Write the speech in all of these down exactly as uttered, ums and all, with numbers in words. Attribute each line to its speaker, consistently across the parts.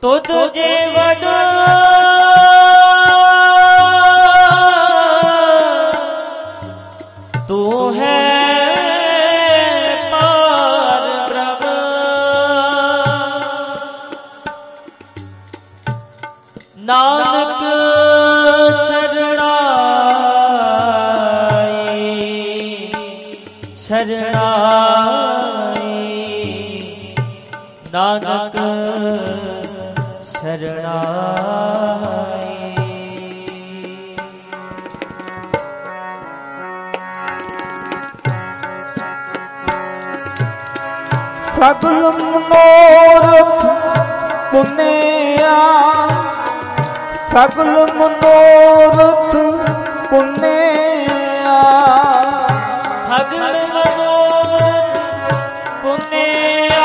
Speaker 1: ਤੁਧ ਜੇ ਵਡ ਤੂੰ ਹੈ ਪਾਰ ਬ੍ਰਹਮ ਨਾਨਕ ਸ਼ਰਣਾਈ ਨਾਨਕ ਸ਼ਰਣਾਈ।
Speaker 2: ਸਗਲ ਮਨੋਰਥ ਪੁੰਨਿਆ ਸਗਲ ਮਨੋਰਥ ਪੁੰਨਿਆ
Speaker 1: ਸਗਲ ਮਨੋਰਥ ਪੁੰਨਿਆ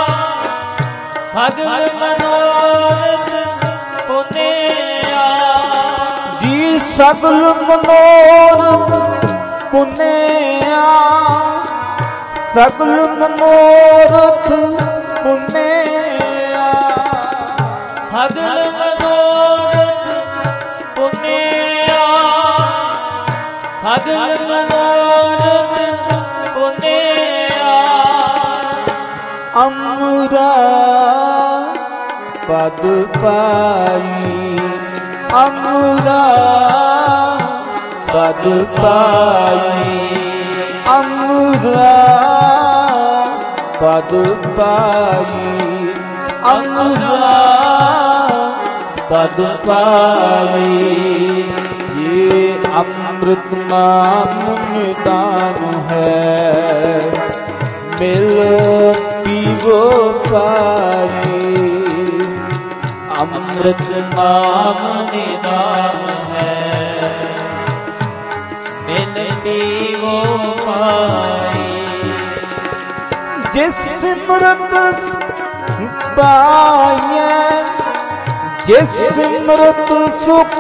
Speaker 1: ਸਗਲ ਮਨੋਰਥ ਪੁੰਨਿਆ
Speaker 2: ਜੀ ਸਗਲ ਮਨੋਰਥ ਪੁੰਨਿਆ ਸਗਲ ਮਨੋਰਥ ਪੁੰਨਿਆ
Speaker 1: ਸਗਲ ਮਨੋਰਥ ਪੁੰਨਿਆ ਸਗਲ ਮਨੋਰਥ ਪੁੰਨਿਆ
Speaker 2: ਅਮਰਾ ਪਦ ਪਾਈ ਅਮਰਾ ਪਦ ਪਾਈ ਅਮਰਾ ਪਦ ਪਾਈ ਅਮਰਾ ਪਦ ਪਾਈ ये अमृत नाम निदान है मिल पीवो पाई
Speaker 1: अमृत नाम निदान है मिल पीवो पाई
Speaker 2: जिस सिमरत पाए जिस सिमरत सुख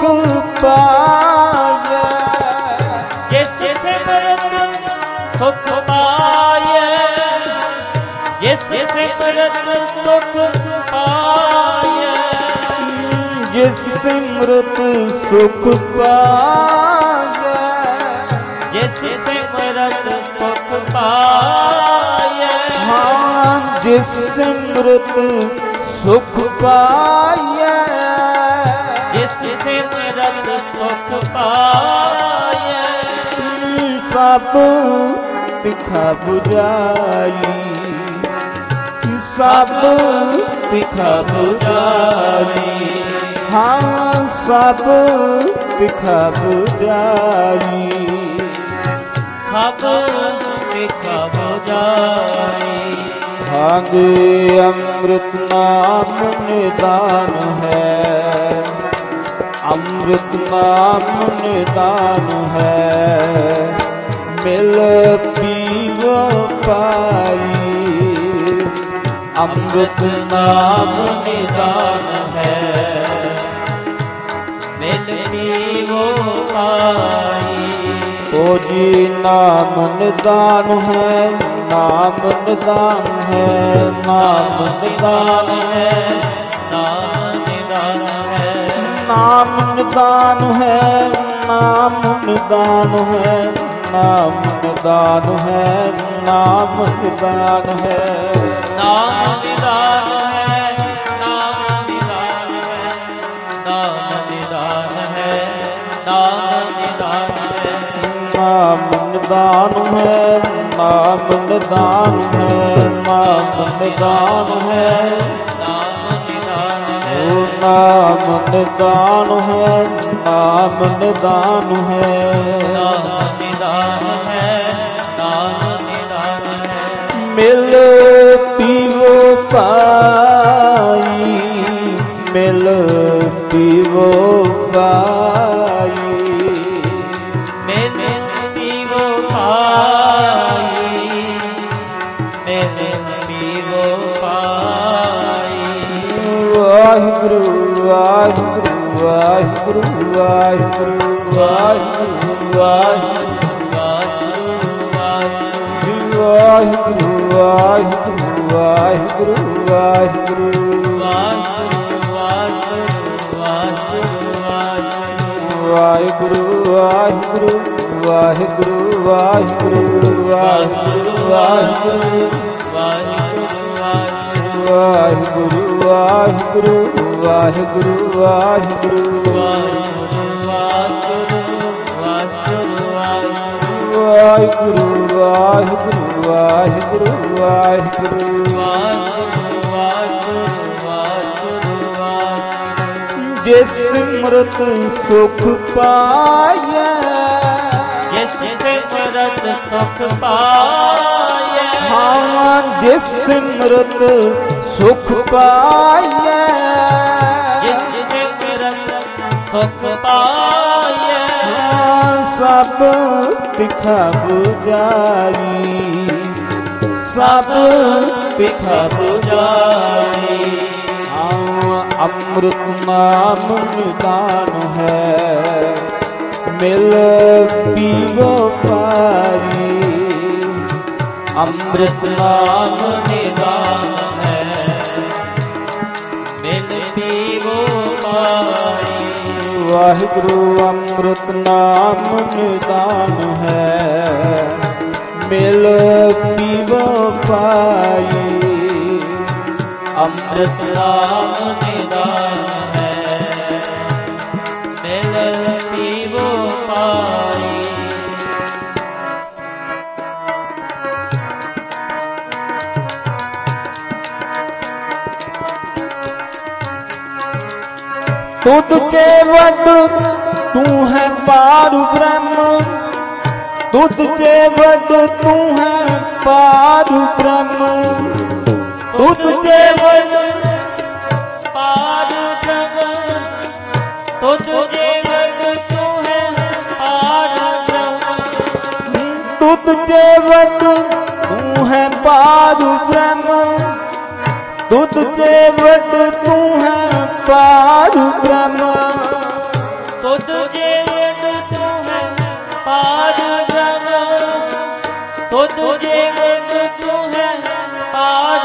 Speaker 2: पाए
Speaker 1: जिस सिमरत सुख पाए जिस सिमरत सुख पाए
Speaker 2: जिस सिमरत सुख पाए
Speaker 1: जिस सिमरत सुख पाए
Speaker 2: हाँ जिस सिमरत सुख पाए
Speaker 1: जिस सिमरत सुख पाए
Speaker 2: सब तिखा बुझाई सब तिखा बुझाई हाँ सब तिखा बुझाई
Speaker 1: सब तिखा बुझाई
Speaker 2: भाग अमृत नाम निदान है अमृत नाम निदान है मिल पीवो पाई अमृत नाम
Speaker 1: निदान है मिल पीवो पाई
Speaker 2: तो जी नाम निदान है नाम निदान है नाम निदान है
Speaker 1: नाम निदान है
Speaker 2: नाम निदान है नाम निदान है नाम निदान है नाम निदान है
Speaker 1: नाम निदान है नाम निदान है नाम निदान है नाम निदान है
Speaker 2: नाम निदान है नाम निदान है नाम निदान है
Speaker 1: नाम निदान है
Speaker 2: ओ नाम निदान है नाम निदान है
Speaker 1: नाम निदान है नाम निदान है
Speaker 2: मिल पीवो पाई मिल पीवो पाई
Speaker 1: मिल पीवो पाई मिल पीवो पाई
Speaker 2: वाहिगुरु वाहिगुरु वाहिगुरु वाहिगुरु वाहिगुरु वाहिगुरु वाहिगुरु वाहिगुरु वाहिगुरु वाहिगुरु ਵਾਹਿਗੁਰੂ ਵਾਹਿਗੁਰੂ ਵਾਹਿਗੁਰੂ ਵਾਹਿਗੁਰੂ ਵਾਹਿਗੁਰੂ ਵਾਹਿਗੁਰੂ ਵਾਹਿਗੁਰੂ ਵਾਹਿਗੁਰੂ ਵਾਹਿਗੁਰੂ ਵਾਹਿਗੁਰੂ ਵਾਹਿਗੁਰੂ ਵਾਹਿਗੁਰੂ ਵਾਹਿਗੁਰੂ ਵਾਹਿਗੁਰੂ ਜਿਸ ਸਿਮਰਤ ਸੁਖ ਪਾਇਆ
Speaker 1: ਜਿਸ ਸਿਮਰਤ ਸੁਖ ਪਾਇਆ
Speaker 2: ਹਾਂ ਜਿਸ ਸਿਮਰਤ ਸੁਖ ਪਾਇਆ
Speaker 1: ਜਿਸ ਸਿਮਰਤ ਸੁਖ ਪਾਇਆ
Speaker 2: ਸਭ ਤਿਖਾ 부ਜਾਈ ਸਭ ਤਿਖਾ 부ਜਾਈ ਅੰਮ੍ਰਿਤ ਨਾਮ ਨਿਦਾਨ ਹੈ ਮਿਲ ਪੀਵੋ ਪਾਰੀ ਅੰਮ੍ਰਿਤ ਨਾਮ ਨਿਦਾਨ ਹੈ
Speaker 1: ਮਿਲ ਪੀਵੋ ਪਾਰੀ
Speaker 2: ਵਾਹਿਗੁਰੂ ਅੰਮ੍ਰਿਤ ਨਾਮ ਨਿਦਾਨ ਹੈ ਮਿਲ ਪੀਵੋ ਪਾਈ
Speaker 1: ਅੰਮ੍ਰਿਤ ਨਾਮ ਨਿਦਾਨ ਹੈ ਮਿਲ ਪੀਵੋ ਪਾਈ
Speaker 2: ਤੁਧ ਕੇ ਵੱਡ ਤੂੰ ਹੈ ਪਾਰ ਬ੍ਰਹਮ ਤੁਧ ਕੇ ਵੱਡ ਤੂੰ ਹੈ ਪਾਰ ਬ੍ਰਹਮ ਤੁਧ ਕੇ ਵੱਡ
Speaker 1: ਪਾਰ ਬ੍ਰਹਮ ਤੁਧ ਕੇ ਵੱਡ ਤੂੰ ਹੈ ਪਾਰ ਬ੍ਰਹਮ
Speaker 2: ਤੁਧ ਕੇ ਵੱਡ ਤੂੰ ਹੈ ਪਾਰ ਬ੍ਰਹਮ ਤੁਧ ਕੇ ਵੱਡ ਤੂੰ ਹੈ ਪਾਰ ਬ੍ਰਹਮ
Speaker 1: ਤੁਧ ਕੇ ਵੱਡ ਤੂੰ ਹੈ ਪਾਰ ਬ੍ਰਹਮ ਤੁਧ ਕੇ ਵੱਡ ਤੂੰ ਹੈ ਪਾਰ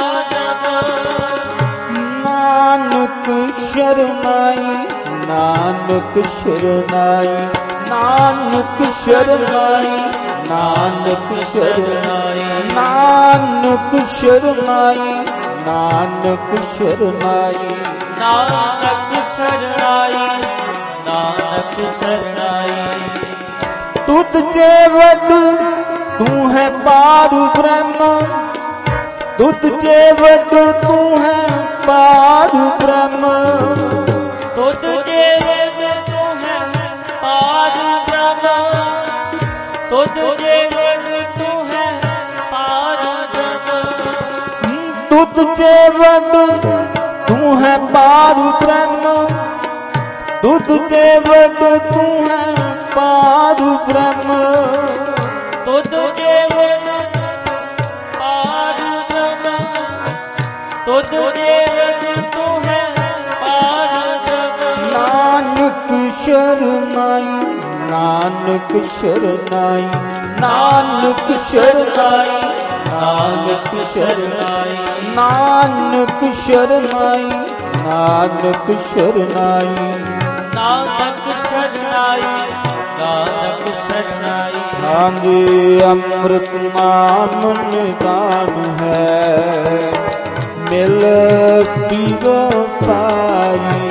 Speaker 2: ਨਾਨਕ ਸ਼ਰਨਾਈ ਨਾਨਕ ਸ਼ਰਨਾਈ ਨਾਨਕ ਸ਼ਰਨਾਈ ਨਾਨਕ ਸ਼ਰਨਾਈ ਨਾਨਕ ਸ਼ਰਨਾਈ ਨਾਨਕ ਸ਼ਰਨਾਈ
Speaker 1: ਨਾਨਕ ਸ਼ਰਨਾਈ ਨਾਨਕ ਸ਼ਰਨਾਈ
Speaker 2: ਤੁਧ ਜੇ ਵੱਡ ਤੂੰ ਹੈ ਪਾਰ ਬ੍ਰਹਮ ਤੁਧ ਜੇ ਵੱਡ ਤੂੰ ਹੈ ਪਾਰ ਬ੍ਰਹਮ
Speaker 1: ਤੁਧ ਜੇ ਵੱਡ ਤੂੰ ਹੈ ਪਾਰ ਬ੍ਰਹਮ ਤੁਧ ਜੇ ਵੱਡ ਤੂੰ ਹੈ ਪਾਰ ਬ੍ਰਹਮ
Speaker 2: ਤੁਧ ਜੇ ਵੱਡ ਤੂੰ ਹੈ ਪਾਰ ਬ੍ਰਹਮ ਤੁਧ ਜੇ ਵੱਡ ਤੂੰ ਹੈ ਪਾਰ ਬ੍ਰਹਮ
Speaker 1: ਤੁਧ ਜੇ ਵੱਡ ਪਾਰ ਬ੍ਰਹਮ ਤੁਧ ਜੇ ਵੱਡ ਤੂੰ ਹੈ ਪਾਰ ਬ੍ਰਹਮ
Speaker 2: ਨਾਨਕ ਸ਼ਰਨਾਈ ਨਾਨਕ ਸ਼ਰਨਾਈ ਨਾਨਕ ਸ਼ਰਨਾਈ ਨਾਨਕ ਸ਼ਰਨਾਈ ਨਾਨਕ ਸ਼ਰਨਾਈ ਨਾਨਕ ਸ਼ਰਨਾਈ
Speaker 1: ਨਾਨਕ ਸ਼ਰਨਾਈ ਨਾਨਕ ਸ਼ਰਨਾਈ
Speaker 2: ਹਾਂਜੀ ਅੰਮ੍ਰਿਤ ਨਾਮ ਨਿਦਾਨ ਹੈ ਮਿਲ ਪੀਵੋ ਪਾਈ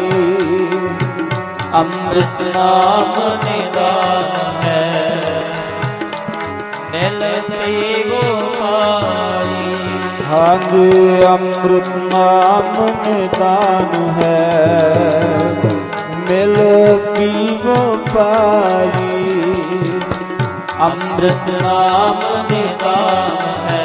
Speaker 1: ਅੰਮ੍ਰਿਤ ਨਾਮ ਨਿਦਾਨ ਹੈ ਮਿਲ ਪੀਵੋ ਪਾਈ
Speaker 2: ਹਾਂਜੀ ਅੰਮ੍ਰਿਤ ਨਾਮ ਨਿਦਾਨ ਹੈ ਮਿਲ ਪੀਵੋ ਪਾਈ
Speaker 1: ਅੰਮ੍ਰਿਤ ਨਾਮ ਨਿਦਾਨ ਹੈ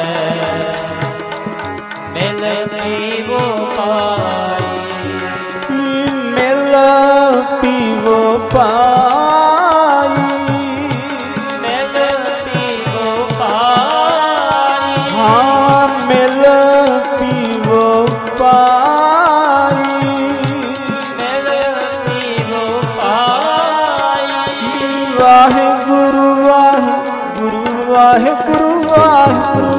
Speaker 1: ਮਿਲ ਪੀਵੋ ਪਾਈ
Speaker 2: ਮਿਲ ਪੀਵੋ ਪਾਈ
Speaker 1: ਮਿਲ ਪੀਵੋ ਪਾਈ
Speaker 2: ਹਾਂ ਮਿਲ ਪੀਵੋ ਪਾਈ
Speaker 1: ਮਿਲ ਪੀਵੋ ਪਾਈ
Speaker 2: ਵਾਹਿਗੁਰੂ ਵਾਹਿਗੁਰੂ ਵਾਹਿਗੁਰੂ ਵਾਹਿਗੁਰੂ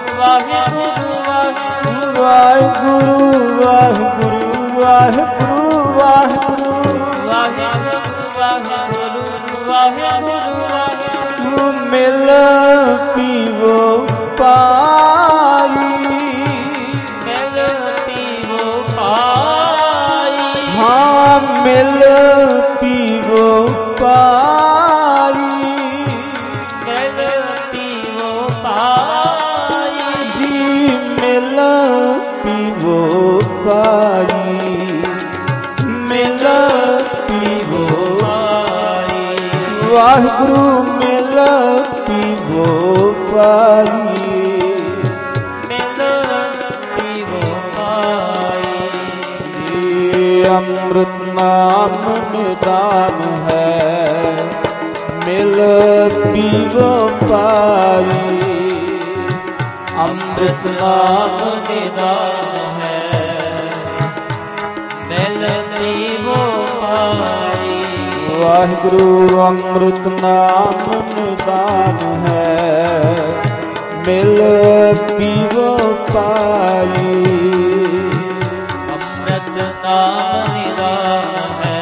Speaker 1: ਵਾਹਿਗੁਰੂ ਵਾਹਿਗੁਰੂ
Speaker 2: ਵਾਹਿਗੁਰੂ ਵਾਹਿਗੁਰੂ ਵਾਹਿਗੁਰੂ ਵਾਹਿਗੁਰੂ
Speaker 1: ਵਾਹਿਗੁਰੂ ਵਾਹਿਗੁਰੂ ਵਾਹਿਗੁਰੂ
Speaker 2: ਮਿਲ ਪੀਵੋ ਪਾਈ
Speaker 1: ਮਿਲ ਪੀਵੋ ਪਾਈ
Speaker 2: ਹਾਂ ਮਿਲ ਪੀਵੋ ਪਾਈ
Speaker 1: ਮਿਲ ਪੀਵੋ ਪਾਈ
Speaker 2: ਜੀ ਮਿਲ ਪੀਵੋ ਪਾਈ ਮਿਲ ਪੀਵੋ
Speaker 1: ਪਾਈ
Speaker 2: ਵਾਹਿਗੁਰੂ ਮਿਲ ਪੀਵੋ ਪਾਈ
Speaker 1: ਮਿਲ ਪੀਵੋ ਪਾਈ
Speaker 2: ਅੰਮ੍ਰਿਤ ਨਾਮ ਨਿਦਾਨ ਹੈ ਮਿਲ ਪੀਵੋ ਪਾਈ ਅੰਮ੍ਰਿਤ ਨਾਮ
Speaker 1: ਨਿਦਾਨ ਹੈ ਮਿਲ ਪੀਵੋ ਪਾਈ
Speaker 2: ਵਾਹਿਗੁਰੂ ਅੰਮ੍ਰਿਤ ਨਾਮ ਨਿਦਾਨ ਹੈ ਮਿਲ ਪੀਵੋ ਪਾਈ
Speaker 1: ਅੰਮ੍ਰਿਤ ਨਾਮ ਨਿਦਾਨ ਹੈ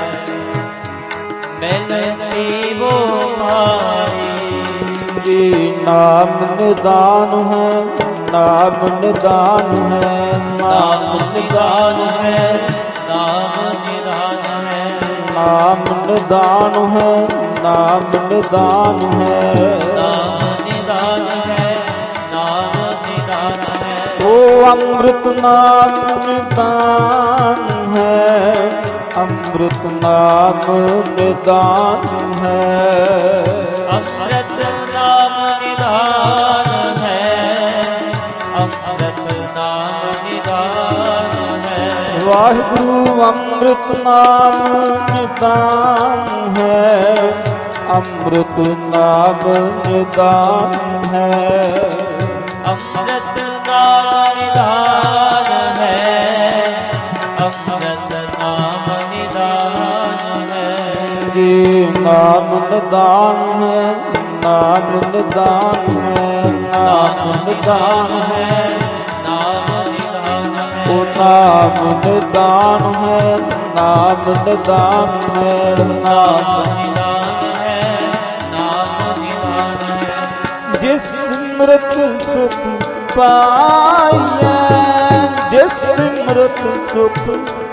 Speaker 1: ਮਿਲ ਪੀਵੋ ਪਾਈ
Speaker 2: ਜੀ ਨਾਮ ਨਿਦਾਨ ਹੈ ਨਾਮ ਨਿਦਾਨ ਹੈ
Speaker 1: ਨਾਮ ਨਿਦਾਨ ਹੈ ਨਾਮ ਨਿਦਾਨ ਹੈ
Speaker 2: ਨਾਮ ਨਿਦਾਨ ਹੈ ਨਾਮ ਨਿਦਾਨ ਹੈ
Speaker 1: ਨਾਮ ਨਿਦਾਨ ਹੈ ਨਾਮ ਨਿਦਾਨ ਹੈ
Speaker 2: ਓ ਅੰਮ੍ਰਿਤ ਨਾਮ ਨਿਦਾਨ ਹੈ ਅੰਮ੍ਰਿਤ ਨਾਮ ਨਿਦਾਨ ਹੈ
Speaker 1: ਅੰਮ੍ਰਿਤ ਨਾਮ ਨਿਦਾਨ ਹੈ ਅੰਮ੍ਰਿਤ ਨਾਮ ਨਿਦਾਨ ਹੈ
Speaker 2: ਵਾਹਿਗੁਰੂ ਅੰਮ੍ਰਿਤ ਨਾਮ ਨਿਦਾਨ ਹੈ ਅੰਮ੍ਰਿਤ ਨਾਮ ਨਿਦਾਨ ਹੈ
Speaker 1: ਅੰਮ੍ਰਿਤ ਨਾਮ ਨਿਦਾਨ ਹੈ ਅੰਮ੍ਰਿਤ ਨਾਮ ਨਿਦਾਨ ਹੈ
Speaker 2: ਜੀ ਨਾਮ ਨਿਦਾਨ ਹੈ ਨਾਮ ਨਿਦਾਨ ਹੈ ਨਾਮ ਨਿਦਾਨ ਹੈ
Speaker 1: ਨਾਮ ਨਿਦਾਨ ਹੈ
Speaker 2: ਓ ਨਾਮ ਨਿਦਾਨ ਹੈ ਨਾਮ ਨਿਦਾਨ ਹੈ ਨਾਮ
Speaker 1: ਨਿਦਾਨ ਹੈ ਨਾਮ ਨਿਦਾਨ ਹੈ
Speaker 2: ਜਿਸ ਸਿਮਰਤ ਸੁਖ ਪਾਈਐ ਜਿਸ ਸਿਮਰਤ ਸੁਖ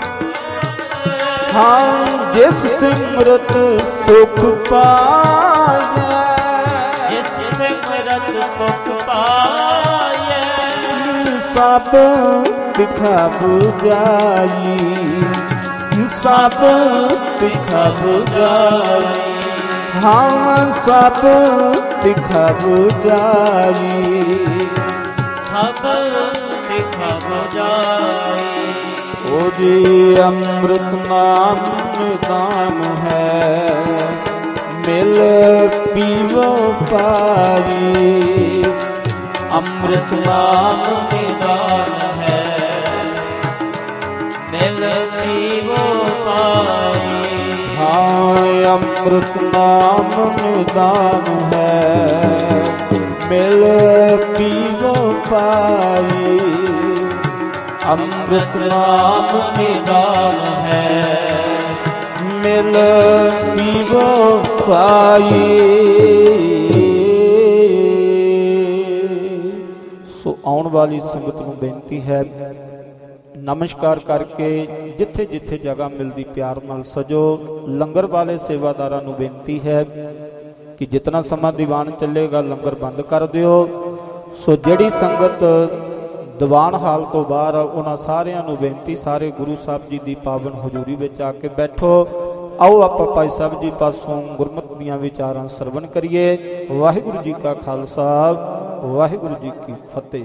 Speaker 2: ਹਾਂ ਜਿਸ ਸਿਮਰਤ ਸੁਖ ਪਾਈਐ
Speaker 1: ਜਿਸ ਸਿਮਰਤ ਸੁਖ ਪਾਈਐ
Speaker 2: ਸਭ ਤਿਖਾ 부ਜਾਈ ਸਭ ਤਿਖਾ 부ਜਾਈ ਹਾਂ ਸਭ ਤਿਖਾ 부ਜਾਈ
Speaker 1: ਸਭ ਤਿਖਾ 부ਜਾਈ
Speaker 2: ਓ ਜੀ ਅੰਮ੍ਰਿਤ ਨਾਮ ਨਿਦਾਨ ਹੈ ਮਿਲ ਪੀਵੋ ਪਾਈ
Speaker 1: ਅੰਮ੍ਰਿਤ ਨਾਮ ਨਿਦਾਨ ਹੈ ਮਿਲ ਪੀਵੋ ਪਾਈ
Speaker 2: ਹਾਂ ਅੰਮ੍ਰਿਤ ਨਾਮ ਨਿਦਾਨ ਹੈ ਮਿਲ ਪੀਵੋ ਪਾਈ ਅੰਮ੍ਰਿਤ ਨਾਮ ਨਿਦਾਨ ਹੈ ਮਿਲ ਪੀਵੋ ਪਾਈ ਸੋ ਆਉਣ ਵਾਲੀ ਸੰਗਤ ਨੂੰ ਬੇਨਤੀ ਹੈ ਨਮਸਕਾਰ ਕਰਕੇ ਜਿੱਥੇ ਜਿੱਥੇ ਜਗ੍ਹਾ ਮਿਲਦੀ ਪਿਆਰ ਨਾਲ ਸਜੋ ਲੰਗਰ ਵਾਲੇ ਸੇਵਾਦਾਰਾਂ ਨੂੰ ਬੇਨਤੀ ਹੈ ਕਿ ਜਿਤਨਾ ਸਮਾਂ ਦੀਵਾਨ ਚੱਲੇਗਾ ਲੰਗਰ ਬੰਦ ਕਰ ਦਿਓ ਸੋ ਜਿਹੜੀ ਸੰਗਤ ਦੀਵਾਨ ਹਾਲ ਤੋਂ ਬਾਹਰ ਉਹਨਾਂ ਸਾਰਿਆਂ ਨੂੰ ਬੇਨਤੀ ਸਾਰੇ ਗੁਰੂ ਸਾਹਿਬ ਜੀ ਦੀ ਪਾਵਨ ਹਜ਼ੂਰੀ ਵਿੱਚ ਆ ਕੇ ਬੈਠੋ ਆਓ ਆਪਾਂ ਭਾਈ ਸਾਹਿਬ ਜੀ ਪਾਸੋਂ ਗੁਰਮਤਿ ਦੀਆਂ ਵਿਚਾਰਾਂ ਸਰਵਣ ਕਰੀਏ ਵਾਹਿਗੁਰੂ ਜੀ ਕਾ ਖਾਲਸਾ ਵਾਹਿਗੁਰੂ ਜੀ ਕੀ ਫਤਿਹ।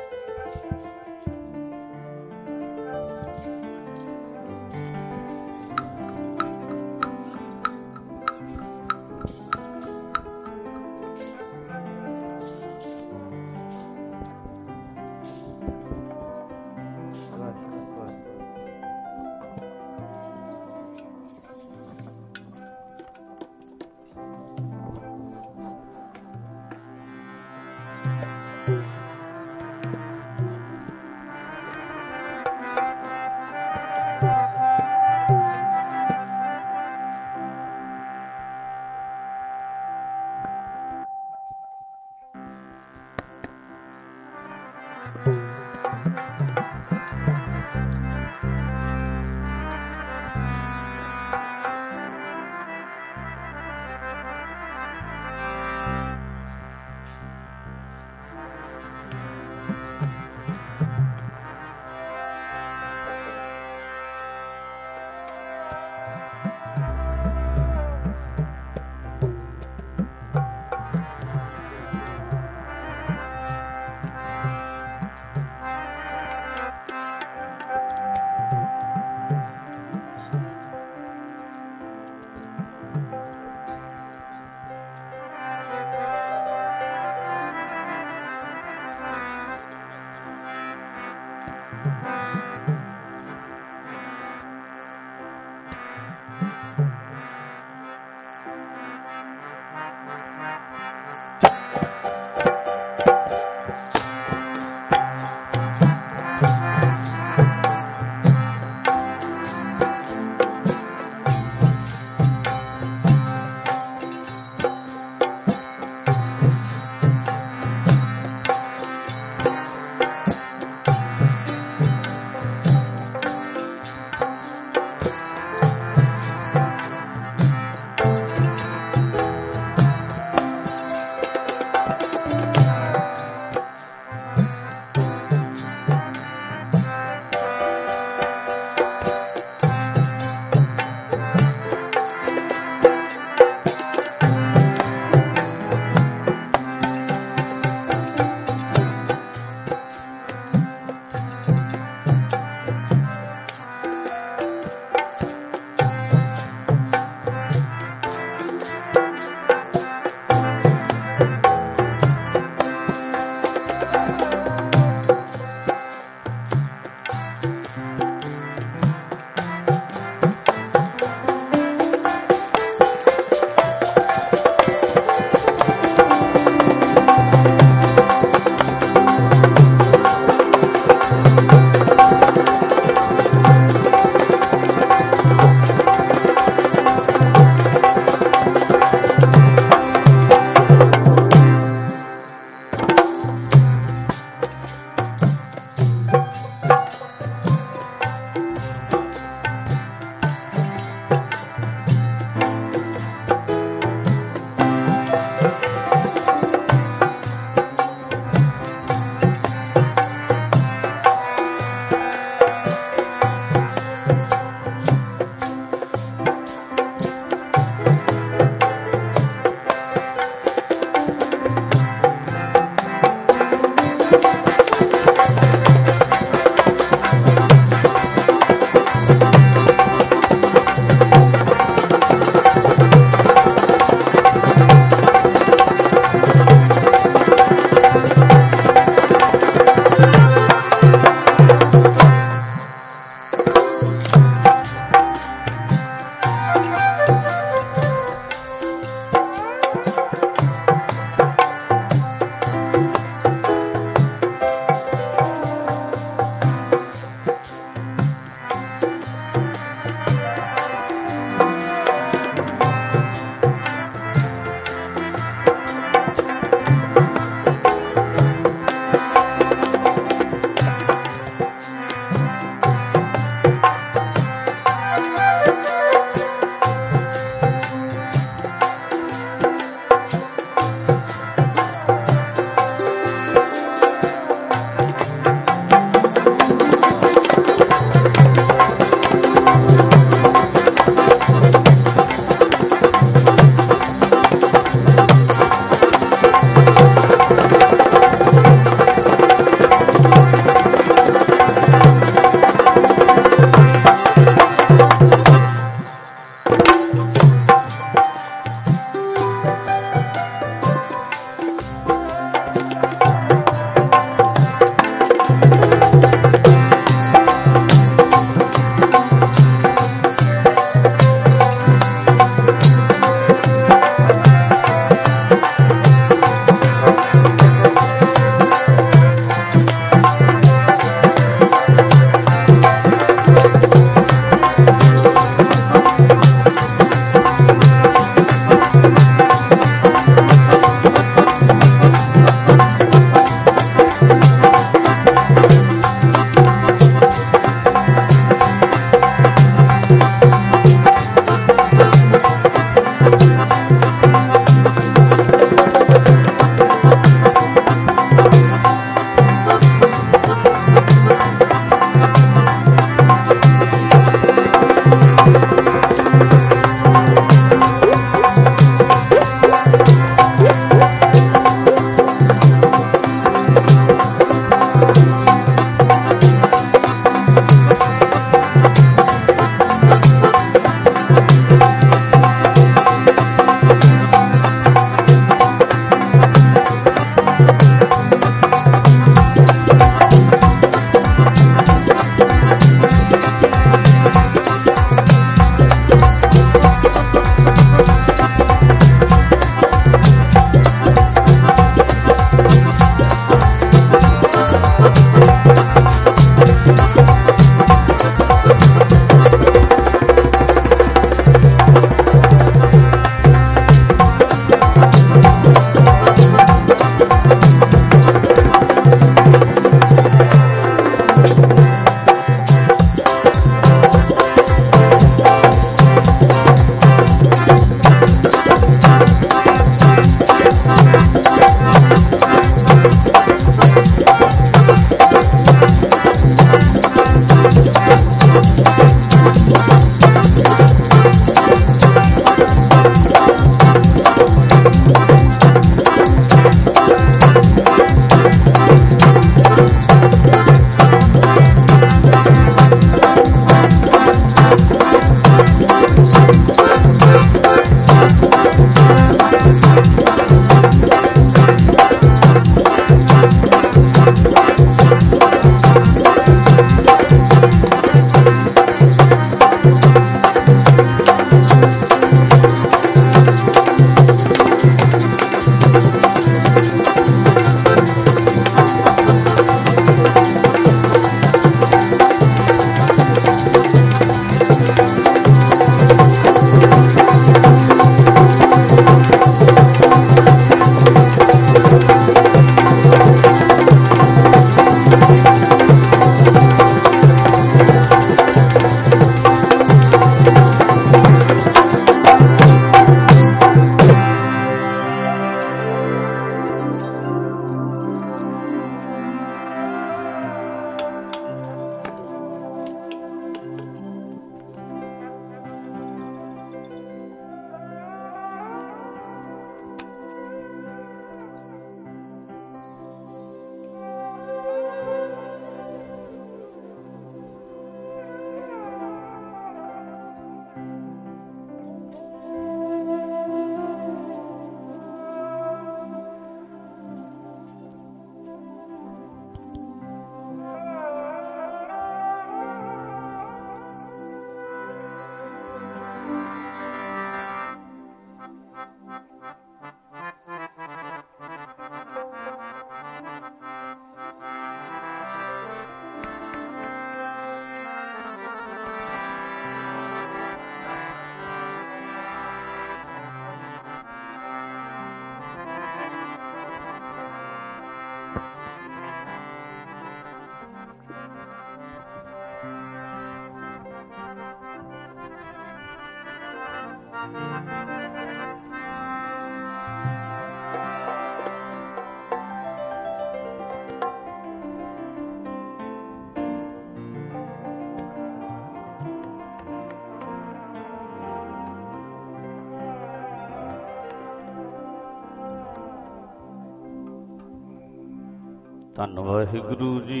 Speaker 3: ਧੰਨ ਵਾਹਿਗੁਰੂ ਜੀ।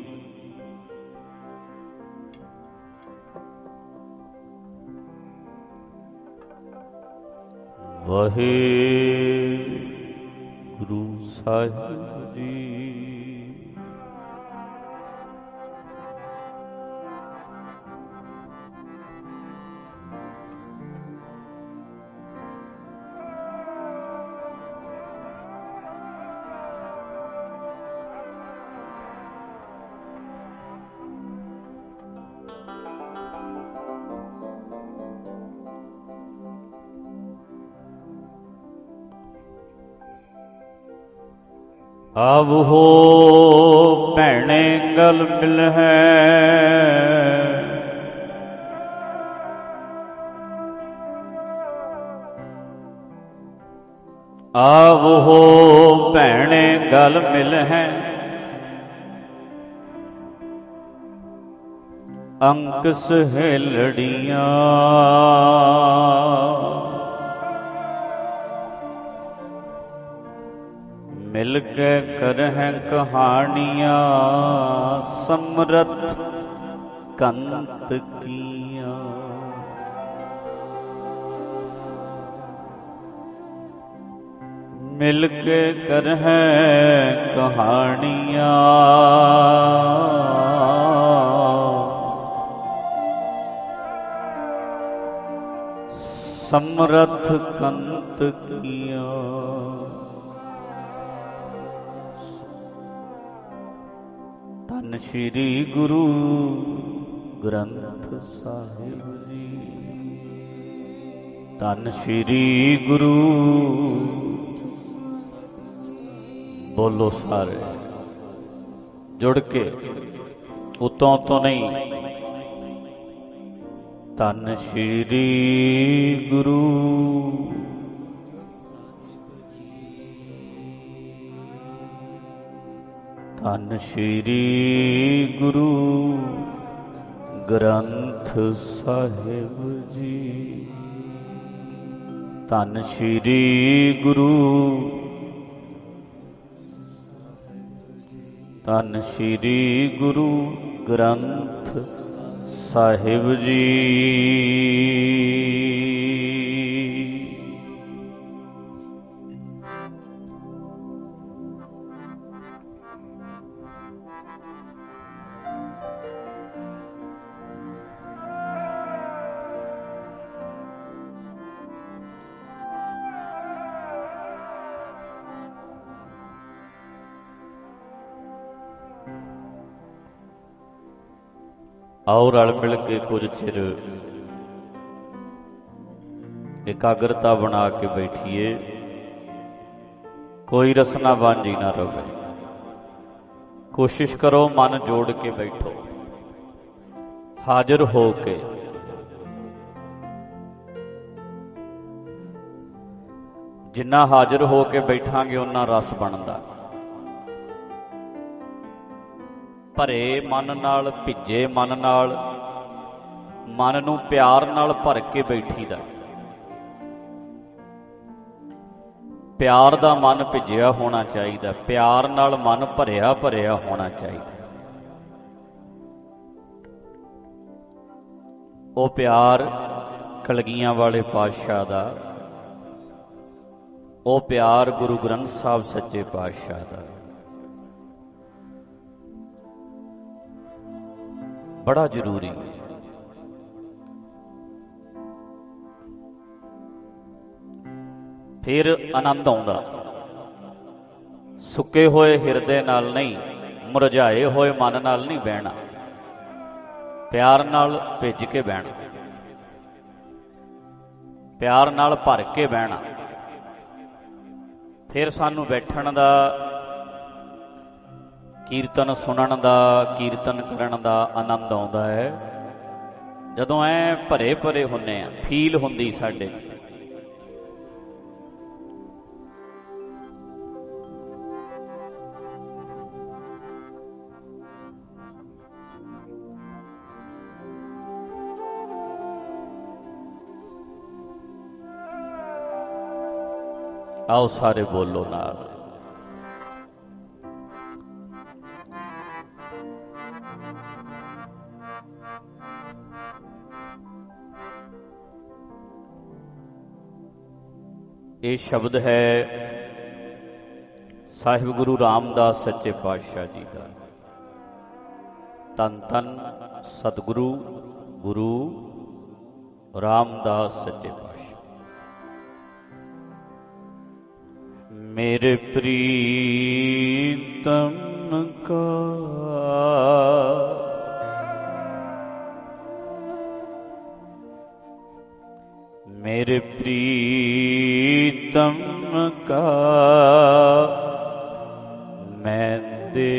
Speaker 3: ਵਾਹਿਗੁਰੂ ਸਾਹਿਬ ਜੀ। ਆਵੋ ਭੈਣੇ ਗਲ ਮਿਲ ਹੈ, ਆਵੋ ਭੈਣੇ ਗਲ ਮਿਲ ਹੈ, ਅੰਕ ਸਹੇਲੜੀਆਂ ਮਿਲ ਕੇ ਕਰਹਿ ਕਹਾਣੀਆਂ ਸਮਰਥ ਕੰਤ ਕੀਆਂ। ਮਿਲ ਕੇ ਕਰਹਿ ਕਹਾਣੀਆਂ ਸਮਰਥ ਕੰਤ ਕੀਆਂ। ਧੰਨ ਸ਼੍ਰੀ ਗੁਰੂ ਗ੍ਰੰਥ ਸਾਹਿਬ ਜੀ। ਧੰਨ ਸ਼੍ਰੀ ਗੁਰੂ। ਬੋਲੋ ਸਾਰੇ ਜੁੜ ਕੇ, ਉਤੋਂ ਤੋਂ ਨਹੀਂ। ਧੰਨ ਸ਼੍ਰੀ ਗੁਰੂ। ਧੰਨ ਸ਼੍ਰੀ ਗੁਰੂ ਗ੍ਰੰਥ ਸਾਹਿਬ ਜੀ। ਧੰਨ ਸ਼੍ਰੀ ਗੁਰੂ। ਧੰਨ ਸ਼੍ਰੀ ਗੁਰੂ ਗ੍ਰੰਥ ਸਾਹਿਬ ਜੀ। ਆਓ ਰਲ ਮਿਲ ਕੇ ਕੁਝ ਚਿਰ ਇਕਾਗਰਤਾ ਬਣਾ ਕੇ ਬੈਠੀਏ। ਕੋਈ ਰਸਨਾ ਵਾਂਝੀ ਨਾ ਰਵੇ। ਕੋਸ਼ਿਸ਼ ਕਰੋ ਮਨ ਜੋੜ ਕੇ ਬੈਠੋ, ਹਾਜ਼ਰ ਹੋ ਕੇ। ਜਿੰਨਾ ਹਾਜ਼ਰ ਹੋ ਕੇ ਬੈਠਾਂਗੇ ਓਨਾ ਰਸ ਬਣਦਾ। ਭਰੇ ਮਨ ਨਾਲ, ਭਿੱਜੇ ਮਨ ਨਾਲ, ਮਨ ਨੂੰ ਪਿਆਰ ਨਾਲ ਭਰ ਕੇ ਬੈਠੀਦਾ। ਪਿਆਰ ਦਾ ਮਨ ਭਿੱਜਿਆ ਹੋਣਾ ਚਾਹੀਦਾ, ਪਿਆਰ ਨਾਲ ਮਨ ਭਰਿਆ ਭਰਿਆ ਹੋਣਾ ਚਾਹੀਦਾ। ਉਹ ਪਿਆਰ ਕਲਗੀਆਂ ਵਾਲੇ ਪਾਤਸ਼ਾਹ ਦਾ, ਉਹ ਪਿਆਰ ਗੁਰੂ ਗ੍ਰੰਥ ਸਾਹਿਬ ਸੱਚੇ ਪਾਤਸ਼ਾਹ ਦਾ ਬੜਾ ਜ਼ਰੂਰੀ ਹੈ। ਫਿਰ ਆਨੰਦ ਆਉਂਦਾ। ਸੁੱਕੇ ਹੋਏ ਹਿਰਦੇ ਨਾਲ ਨਹੀਂ, ਮੁਰਝਾਏ ਹੋਏ ਮਨ ਨਾਲ ਨਹੀਂ ਬਹਿਣਾ, ਪਿਆਰ ਨਾਲ ਭਿੱਜ ਕੇ ਬਹਿਣਾ, ਪਿਆਰ ਨਾਲ ਭਰ ਕੇ ਬਹਿਣਾ। ਫਿਰ ਸਾਨੂੰ ਬੈਠਣ ਦਾ, ਕੀਰਤਨ ਸੁਣਨ ਦਾ, ਕੀਰਤਨ ਕਰਨ ਦਾ ਆਨੰਦ ਆਉਂਦਾ ਹੈ। ਜਦੋਂ ਐ ਭਰੇ ਭਰੇ ਹੁੰਨੇ ਆ, ਫੀਲ ਹੁੰਦੀ ਸਾਡੇ 'ਚ। आओ सारे बोलो नाल। ये शब्द है साहिब गुरु रामदास सच्चे पातशाह जी का। तन तन सतगुरु गुरु रामदास सच्चे पातशाह। मेरे प्रीतम का मेरे प्रीतम का मैं दे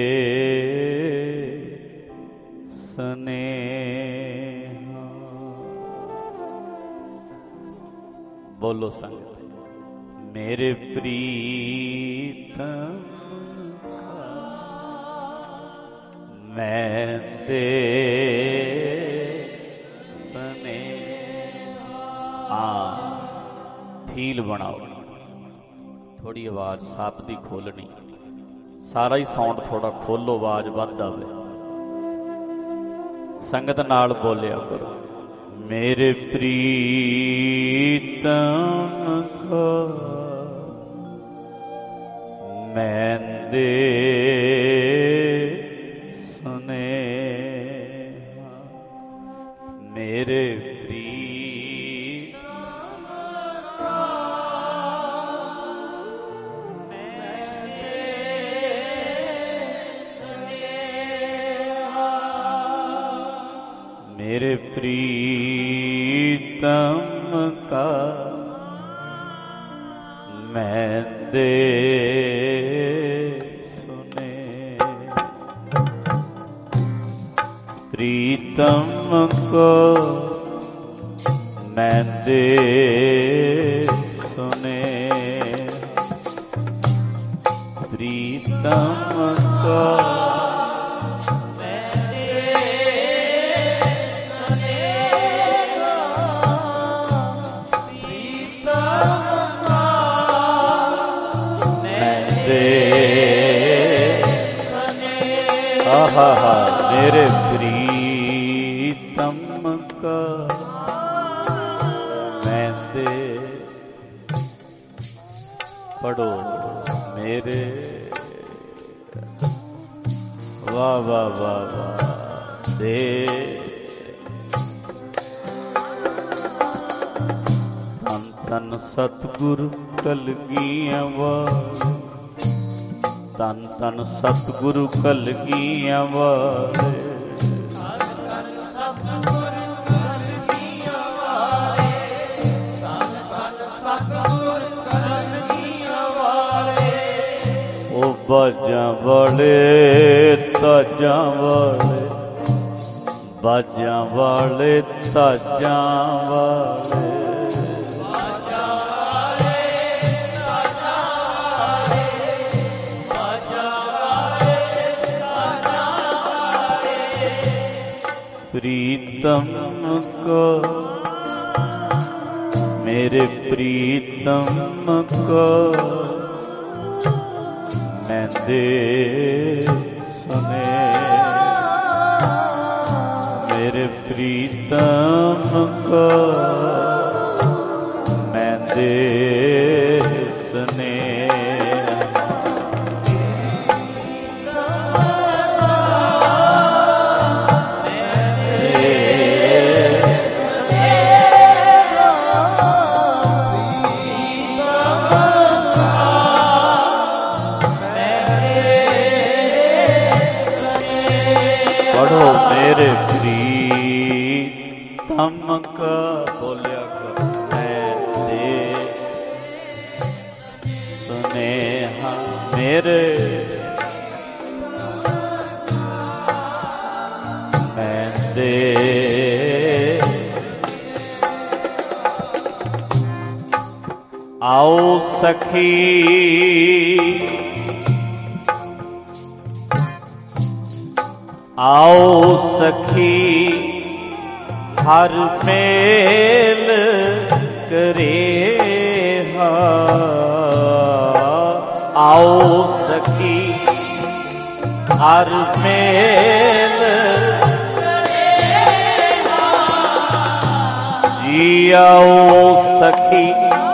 Speaker 3: स्नेहा। बोलो संगत, मेरे प्रीतम का मैं दे फील बनाओ। थोड़ी आवाज साप दी खोलनी, सारा ही साउंड थोड़ा खोलो, आवाज बंद आवे। संगत नाल बोलिया करो। मेरे प्रीतम का मैं दे स्नेहा। मेरे मेरे प्रीतम का मैं दे सुने। प्रीतम को मैं दे सुने। प्रीतम को हा हा मेरे प्रीतम का मैं दे। पढ़ो मेरे वाह वाह वाह वाह दे। तन तन सतगुरु कलगियां वाले, तन तन सतगुरु कलगियां वाले। ओ बाजां वाले ताजां वाले, बाजां वाले ताजां वाले। प्रीतम को मेरे प्रीतम को मैं दे सुने। मेरे प्रीतम को मैं दे सुने। मेरे प्रीतम का बोलिया कर मैं दे स्नेहा। मेरे मैं दे आओ सखी आओ सखी हर मेल करे हा। आओ सखी हर मेल जी आओ सखी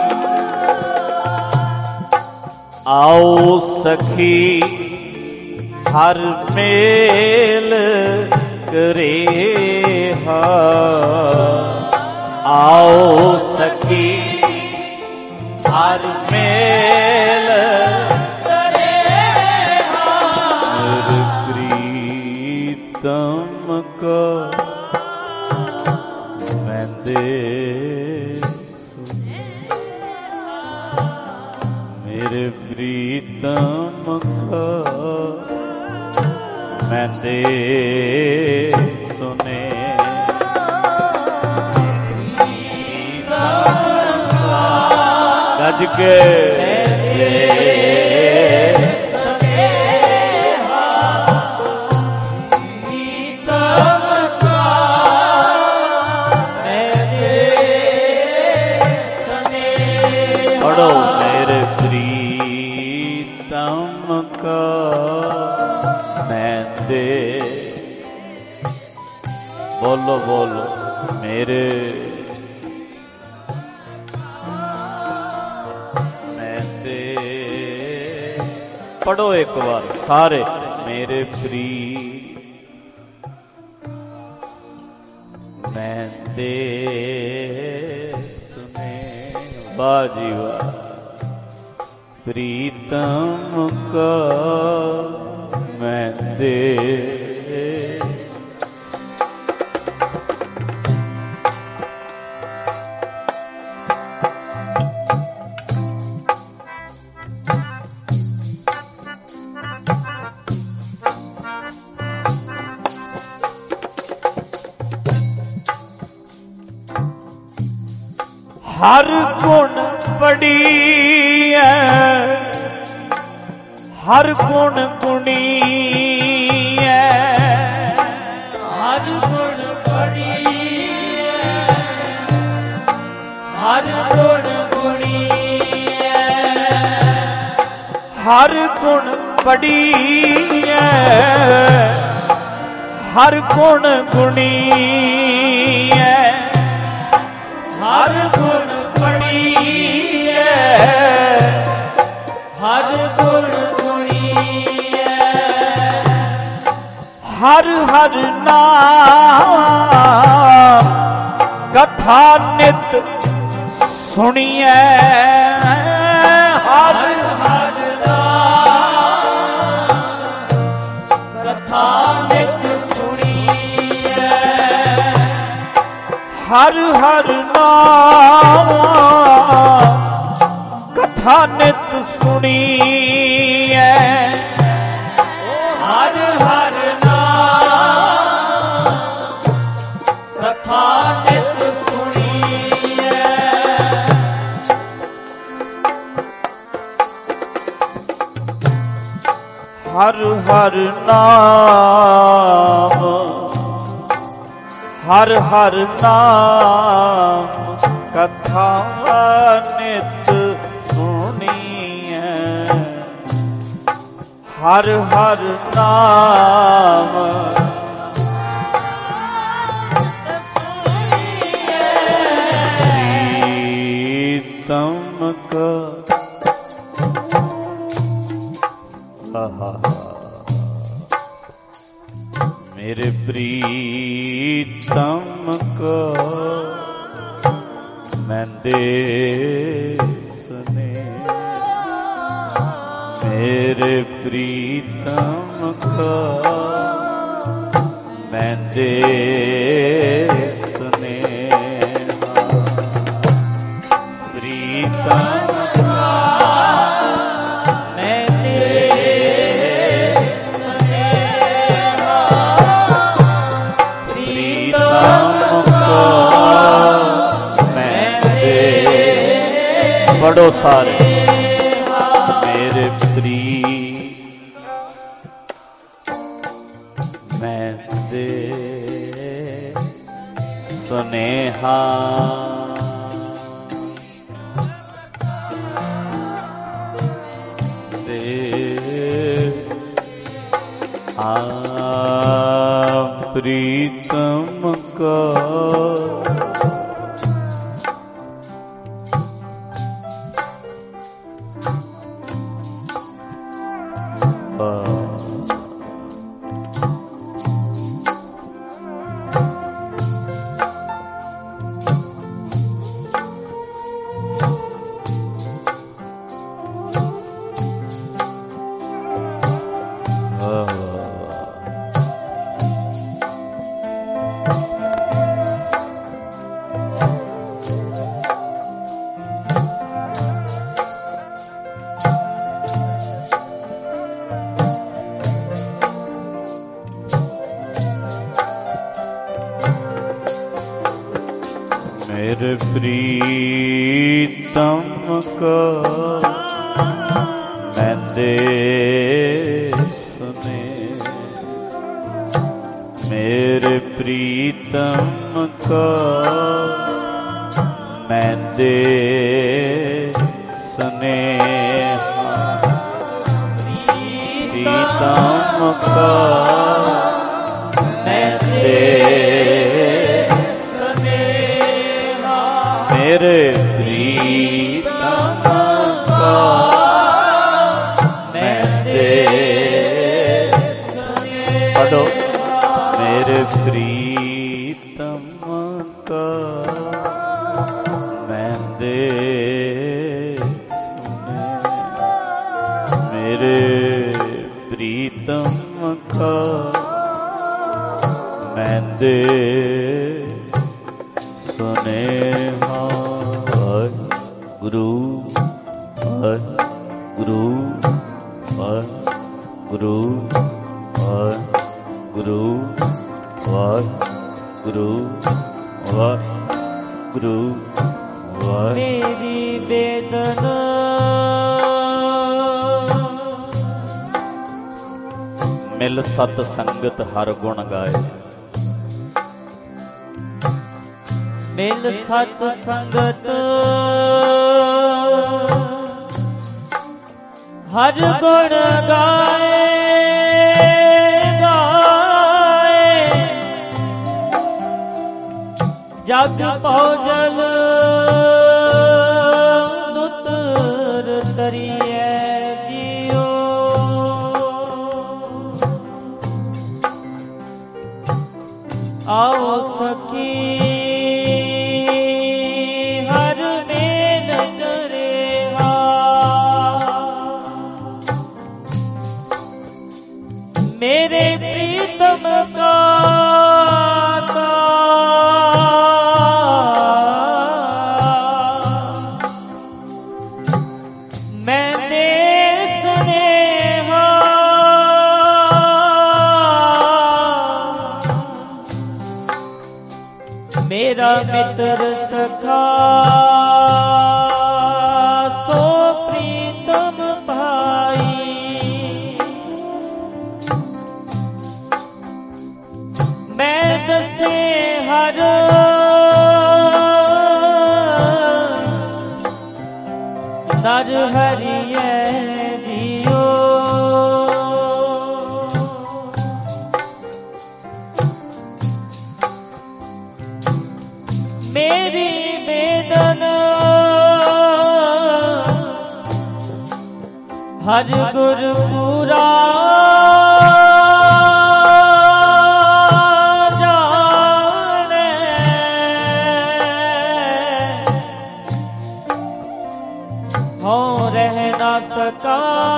Speaker 3: आओ सखी हर मेल करे हा आओ सखी हर मेल करे हा प्रीतम का मैं दे मेरे प्रीतम का मैं दे सुने गज के पढ़ो मेरे प्रीतम का मैं दे बोलो बोलो मेरे मैं दे पढ़ो एक बार सारे मेरे प्री मैं दे सुने बाजी वाह प्रीतम का मैं दे हर गुण बड़ी है हर गुण गुणी है
Speaker 1: हर गुण बड़ी है हर गुण गुणी है
Speaker 3: हर गुण बड़ी है हर गुण गुणी है
Speaker 1: हर गुण बड़ी है हर गुण गुणी है
Speaker 3: हर हर नाम कथा नित सुनिए
Speaker 1: हर हर नाम कथा नित सुनिए
Speaker 3: हर हर नाम कथा नित सुनिए
Speaker 1: हर हर नाम कथा नित सुनिए
Speaker 3: हर हर नाम हर हर नाम कथा नित सुनिए हर हर नाम प्रीतम का मेरे प्रीतम को मैं दे सुने मेरे प्रीतम को मैं दे सुने प्रीतम पढ़ो सारे मेरे प्री मैं दे सुनेहा से आ प्रीतम का मेरे प्रीतम का मैं देश सुने, मेरे प्रीतम का मैं देश सुने, प्रीतम का मैं देश मेरे प्रीतम का मैं देश पढ़ो, मेरे प्रीतम का मैं देश मेरे प्रीतम का मैं देश सुने। गुरु हर गुरु हर गुरु हर गुरु हर गुरु हर गुरु हर
Speaker 4: मेरी वेदना
Speaker 3: मिल सत संगत हर गुण गाए,
Speaker 4: मिल सत संगत हर गुण गाए, गाए जग भोजन दुतर तरिए जियो, आओ सखी मेरे प्रीतम का मैंने स्नेहा मेरा मित्र सखा सो प्रीतम भाई, मैं दसे हर नर हरिये जियो, मेरी वेदना हर गुरु पूरा सका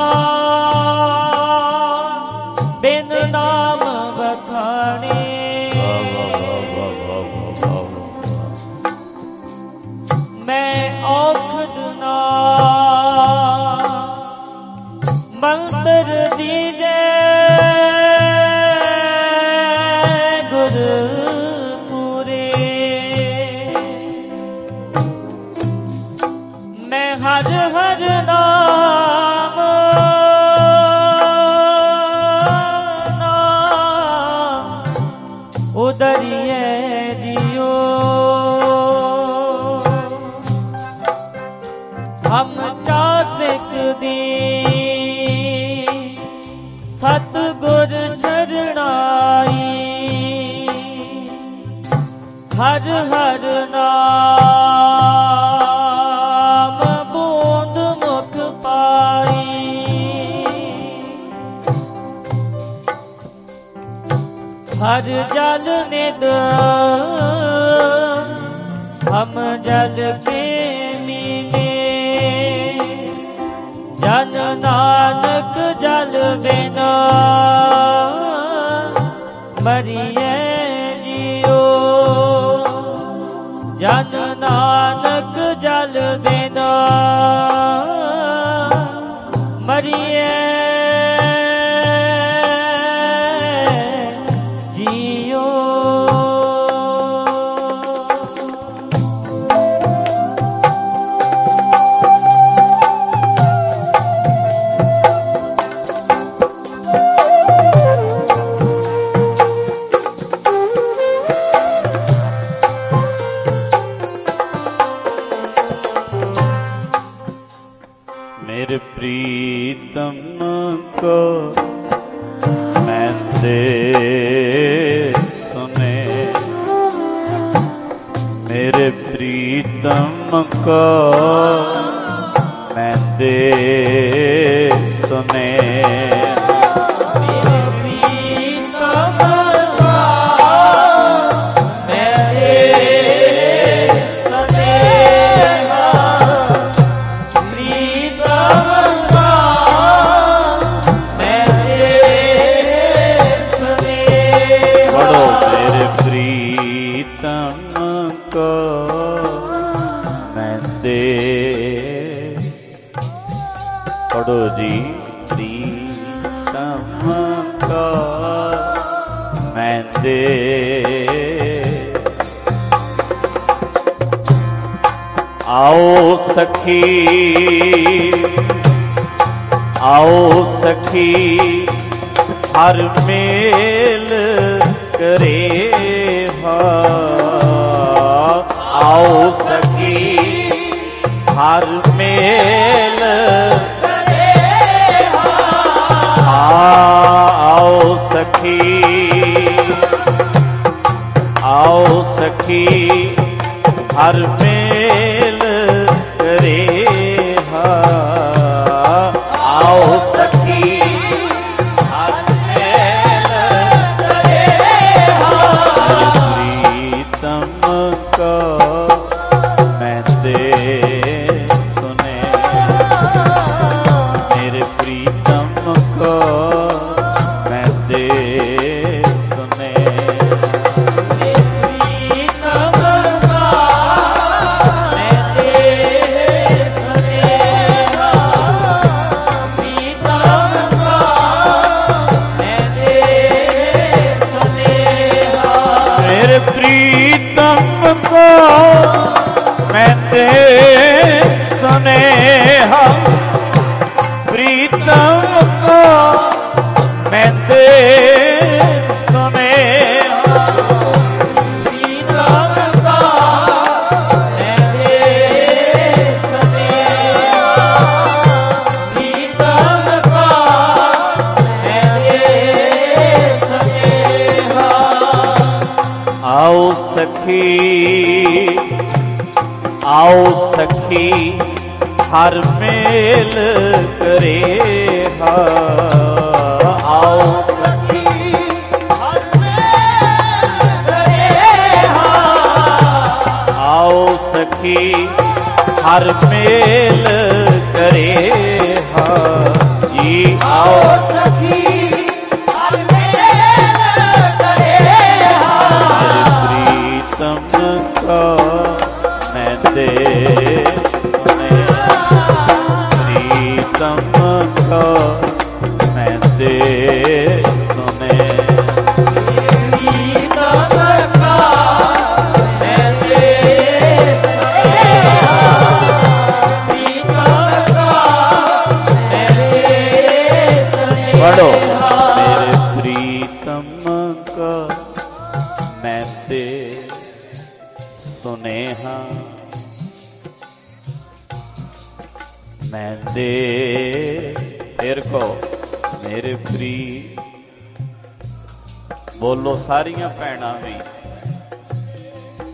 Speaker 4: बिन नाम बखाने, मैं औखद ना मंत्र दीजे गुरु पूरे, मैं हर हर नाम नाम उदरिए जियो, हम चातिक दी हर हर नाम बूंद मुख पाई, हर जल निद हम जल के मिले, जन नानक जल बिना मरिए जियो, जन नानक जल बिना मरिए जियो।
Speaker 3: मेरे प्रीतम को मैं दे सुने, मेरे प्रीतम को मैं दे सुने,
Speaker 4: मेरे प्रीतम का मैं दे सुने, प्रीतम का मैं दे सुने।
Speaker 3: पढ़ो मेरे प्रीतम को मैं दे, पढ़ो जी प्रीतम को मैं दे, आओ सखी आओ सखी हर मेल करे हा, आओ सखी हर मेल करे हा, आओ सखी आओ सखी हर मेल करे हा, आओ सखी हर मेल करे हा, प्रीतम को मैं दे सुने, मेरे प्रीतम को मैं दे सुने, प्रीतम को मैं दे सुनेहा, प्रीतम को मैं दे सुनेहा, प्रीतम को मैं दे सुनेहा, प्रीतम को मैं दे सुनेहा। आओ सखी आओ सखी हर मेल करे हा, आओ सखी हर मेल करे हा, आओ सखी हर मेल करे हा, जी आओ सखी हर मेल करे हा, प्रीतम को मैं दे सुने, प्रीतम को मैं दे सुने, प्रीतम को मैं दे सुने, प्रीतम को मैं दे सुने, पढ़ो मेरे प्रीतम को मैं दे सुनेहा, मैं दे फिर को मेरे प्री, बोलो सारियां भैणां भी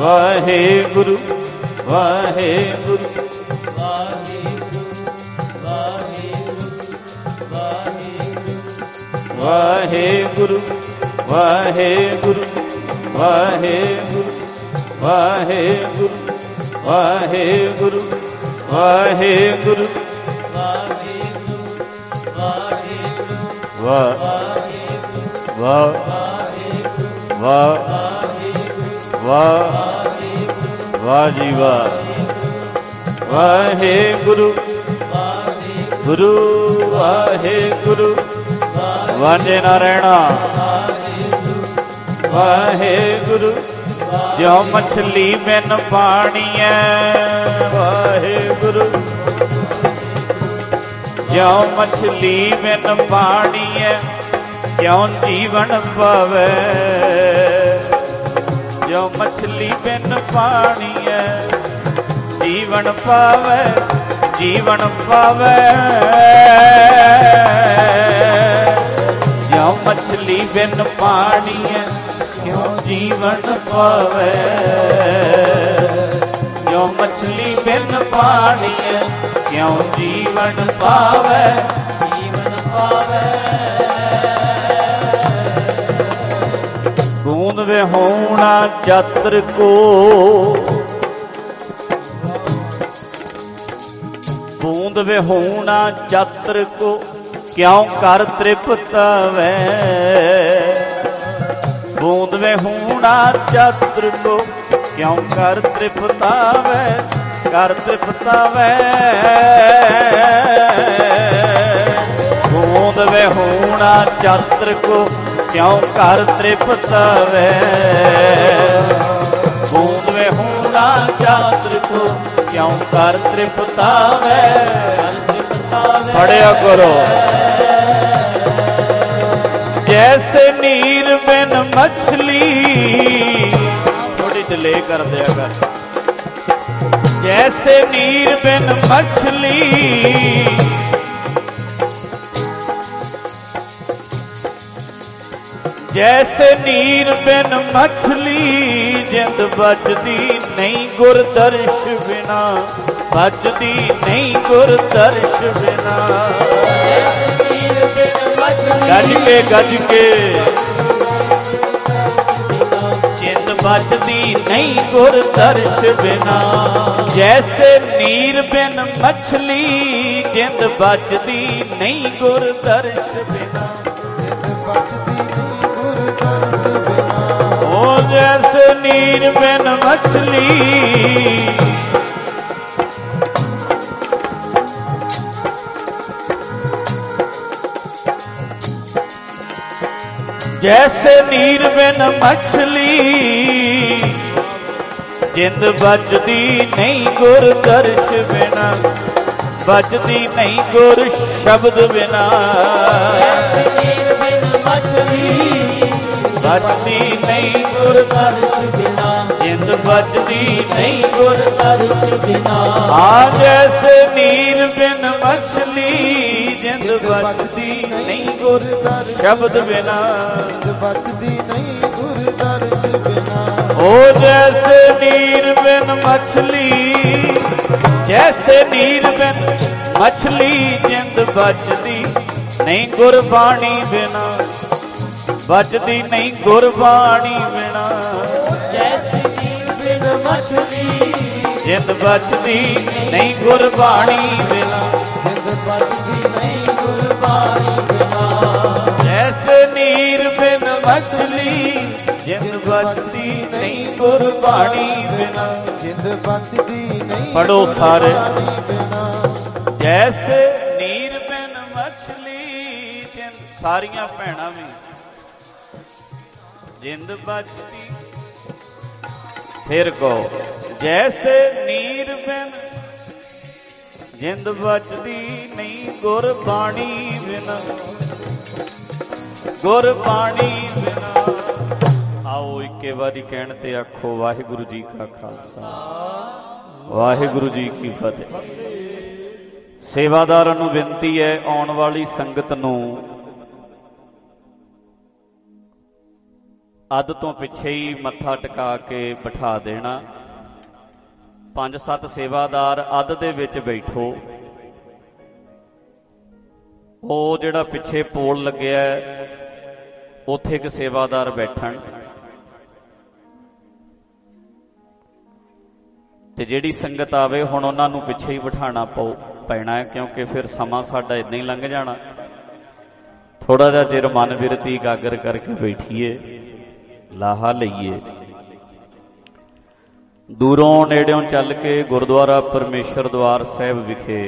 Speaker 3: ਵਾਹਿਗੁਰੂ ਵਾਹਿਗੁਰੂ ਵਾਹਿਗੁਰੂ ਵਾਹਿਗੁਰੂ ਵਾਹਿਗੁਰੂ ਵਾਹਿਗੁਰੂ ਵਾਹਿਗੁਰੂ ਵਾਹਿਗੁਰੂ ਵਾਹ ਵਾਹ ਵਾਹ ਵਾਹ ਵਾਹ ਜੀ ਵਾਹ ਵਾਹਿਗੁਰੂ ਗੁਰੂ ਵਾਹਿਗੁਰੂ ਵਾਂਝੇ ਨਾ ਰਹਿਣਾ ਵਾਹਿਗੁਰੂ ਜਿਉ ਮਛਲੀ ਬਿਨ ਪਾਣੀ ਐ ਵਾਹਿਗੁਰੂ ਜਿਉ ਮਛਲੀ ਬਿਨ ਪਾਣੀ ਐ ਕਿਉਂ ਜੀਵਨ ਪਾਵੇ ਜਿਉ ਮਛਲੀ ਬਿਨ ਪਾਣੀ ਐ ਜੀਵਨ ਪਾਵੇ ਜੀਵਨ ਪਾਵੇ ਜਿਉ ਮਛਲੀ ਬਿਨ ਪਾਣੀ ਐ ਕਿਉਂ ਜੀਵਨ ਪਾਵੇ ਜਿਉ ਮਛਲੀ ਬਿਨ ਪਾਣੀ ਐ ਕਿਉਂ ਜੀਵਨ ਪਾਵੇ ਜੀਵਨ ਪਾਵੇ ਬੂੰਦ ਵਿਹੂਣਾ ਜਤਰ ਕੋ ਬੂੰਦ ਵਿਹੂਣਾ ਜਤਰ ਕੋ ਕਿਉਂ ਕਰ ਤ੍ਰਿਪਤਵੈ ਬੂੰਦ ਵਿਹੂਣਾ ਜਤਰ ਕੋ ਕਿਉਂ ਕਰ ਤ੍ਰਿਪਤਾਵੈ ਕਰ ਤ੍ਰਿਪਤਾਵੈ ਬੂੰਦ ਵਿਹੂਣਾ ਜਤਰ ਕੋ ਕਿਉਂ ਕਰ ਤ੍ਰਿਪਤਵੈ ਬੂੰਦ ਵਿਹੂਣਾ ਜਤਰ ਕੋ ਕਿਉਂ ਕਰ ਤ੍ਰਿਪਤਾਵੈ ਪੜਿਆ ਕਰੋ ਜੈਸੇ ਨੀਰ ਬਿਨ ਮਛਲੀ ਥੋੜੀ ਡਿਲੇ ਕਰ ਦਿਆ ਕਰ ਜੈਸੇ ਨੀਰ ਬਿਨ ਮਛਲੀ ਜੈਸੇ ਨੀਰ ਬਿਨ ਮਛਲੀ ਜਿੰਦ ਬਚਦੀ ਨਹੀਂ ਗੁਰ ਦਰਸ਼ ਬਿਨਾ ਬਚਦੀ ਨਹੀਂ ਗੁਰ ਦਰਸ਼ ਬਿਨਾ ਗੱਜ ਕੇ ਗੱਜ ਕੇ ਜਿੰਦ ਬਚਦੀ ਨਹੀਂ ਗੁਰ ਦਰਸ਼ ਬਿਨਾ ਜੈਸੇ ਨੀਰ ਬਿਨ ਮਛਲੀ ਜਿੰਦ ਬਚਦੀ ਨਹੀਂ ਗੁਰ ਦਰਸ਼ ਬਿਨਾ ਓ ਜੈਸੇ ਨੀਰ ਬਿਨ ਮਛਲੀ ਜੈਸੇ ਨੀਰ ਬਿਨ ਮਛਲੀ ਜਿੰਦ ਬਚਦੀ ਨਹੀਂ ਗੁਰ ਦਰਸ਼ ਬਿਨਾ ਬਚਦੀ ਨਹੀਂ ਗੁਰ ਸ਼ਬਦ ਬਿਨਾ ਬਚਦੀ ਨਹੀਂ ਗੁਰ ਦਰਸ਼ ਬਿਨਾ ਜਿੰਦ ਬਚਦੀ ਨਹੀਂ ਗੁਰ ਦਰਸ਼ ਬਿਨਾ ਆ ਜੈਸੇ ਨੀਰ ਬਿਨ ਮਛਲੀ ਜਿੰਦ ਬਚਦੀ ਨਹੀਂ ਗੁਰ ਸ਼ਬਦ ਬਿਨਾ
Speaker 5: ਬਚਦੀ ਨਹੀਂ ਗੁਰ ਦਰਸ਼ ਬਿਨਾ
Speaker 3: ਓ ਜੈਸੇ ਨੀਰ ਬਿਨ ਮਛਲੀ ਜੈਸੇ ਨੀਰ ਬਿਨ ਮਛਲੀ ਜਿੰਦ ਬਚਦੀ ਨਹੀਂ ਗੁਰਬਾਣੀ ਬਿਨਾ ਬਚਦੀ ਨਹੀਂ ਗੁਰਬਾਣੀ ਬਿਨਾ
Speaker 1: ਜੈਸੇ ਨੀਰ ਬਿਨ ਮਛਲੀ
Speaker 3: ਜਿੰਦ ਬਚਦੀ ਨਹੀਂ ਗੁਰਬਾਣੀ ਬਿਨਾ
Speaker 1: ਜਿੰਦ ਬਚਦੀ ਨਹੀਂ ਗੁਰਬਾਣੀ ਬਿਨਾ
Speaker 3: ਜੈਸੇ ਨੀਰ ਬਿਨ ਮਛਲੀ ਜਿੰਦ ਬਚਦੀ ਨਹੀਂ ਗੁਰਬਾਣੀ ਬਿਨਾ
Speaker 5: ਜਿੰਦ ਬਚਦੀ ਨਹੀਂ
Speaker 3: ਪੜੋ ਸਾਰੇ
Speaker 5: ਬਿਨਾ
Speaker 3: ਜੈਸੇ ਨੀਰ ਬਿਨ ਮਛਲੀ ਜਿੰਦ ਸਾਰੀਆਂ ਭੈਣਾਂ ਵੀ ਜਿੰਦ ਬਚਦੀ ਫਿਰ ਕੋ ਜੈਸੇ ਨੀਰ ਬਿਨ ਜਿੰਦ ਬਚਦੀ ਨਹੀਂ ਗੁਰਬਾਣੀ ਬਿਨਾ ਗੁਰਬਾਣੀ ਬਿਨਾ ਆਓ ਇੱਕੇ ਵਾਰੀ ਕਹਿਣ ਤੇ ਆਖੋ ਵਾਹਿਗੁਰੂ ਜੀ ਕਾ ਖਾਲਸਾ ਵਾਹਿਗੁਰੂ ਜੀ ਕੀ ਫਤਿਹ। ਸੇਵਾਦਾਰਾਂ ਨੂੰ ਬੇਨਤੀ ਹੈ ਆਉਣ ਵਾਲੀ ਸੰਗਤ ਨੂੰ ਅੱਧ ਤੋਂ ਪਿੱਛੇ ਹੀ ਮੱਥਾ ਟਿਕਾ ਕੇ ਬਿਠਾ ਦੇਣਾ। ਪੰਜ ਸੱਤ ਸੇਵਾਦਾਰ ਅੱਧ ਦੇ ਵਿੱਚ ਬੈਠੋ। ਉਹ ਜਿਹੜਾ ਪਿੱਛੇ ਪੋਲ ਲੱਗਿਆ ਉੱਥੇ ਇੱਕ ਸੇਵਾਦਾਰ ਬੈਠਣ ਤੇ ਜਿਹੜੀ ਸੰਗਤ ਆਵੇ ਹੁਣ ਉਹਨਾਂ ਨੂੰ ਪਿੱਛੇ ਹੀ ਬਿਠਾਣਾ ਪਊ ਪੈਣਾ ਹੈ, ਕਿਉਂਕਿ ਫਿਰ ਸਮਾਂ ਸਾਡਾ ਇਦਾਂ ਹੀ ਲੰਘ ਜਾਣਾ। ਥੋੜਾ ਜਿਹਾ ਚਿਰ ਮਨ ਬਿਰਤੀ ਇਕਾਗਰ ਕਰਕੇ ਬੈਠੀਏ, ਲਾਹਾ ਲਈਏ। ਦੂਰੋਂ ਨੇੜਿਓਂ ਚੱਲ ਕੇ ਗੁਰਦੁਆਰਾ ਪਰਮੇਸ਼ਰ ਦਵਾਰ ਸਾਹਿਬ ਵਿਖੇ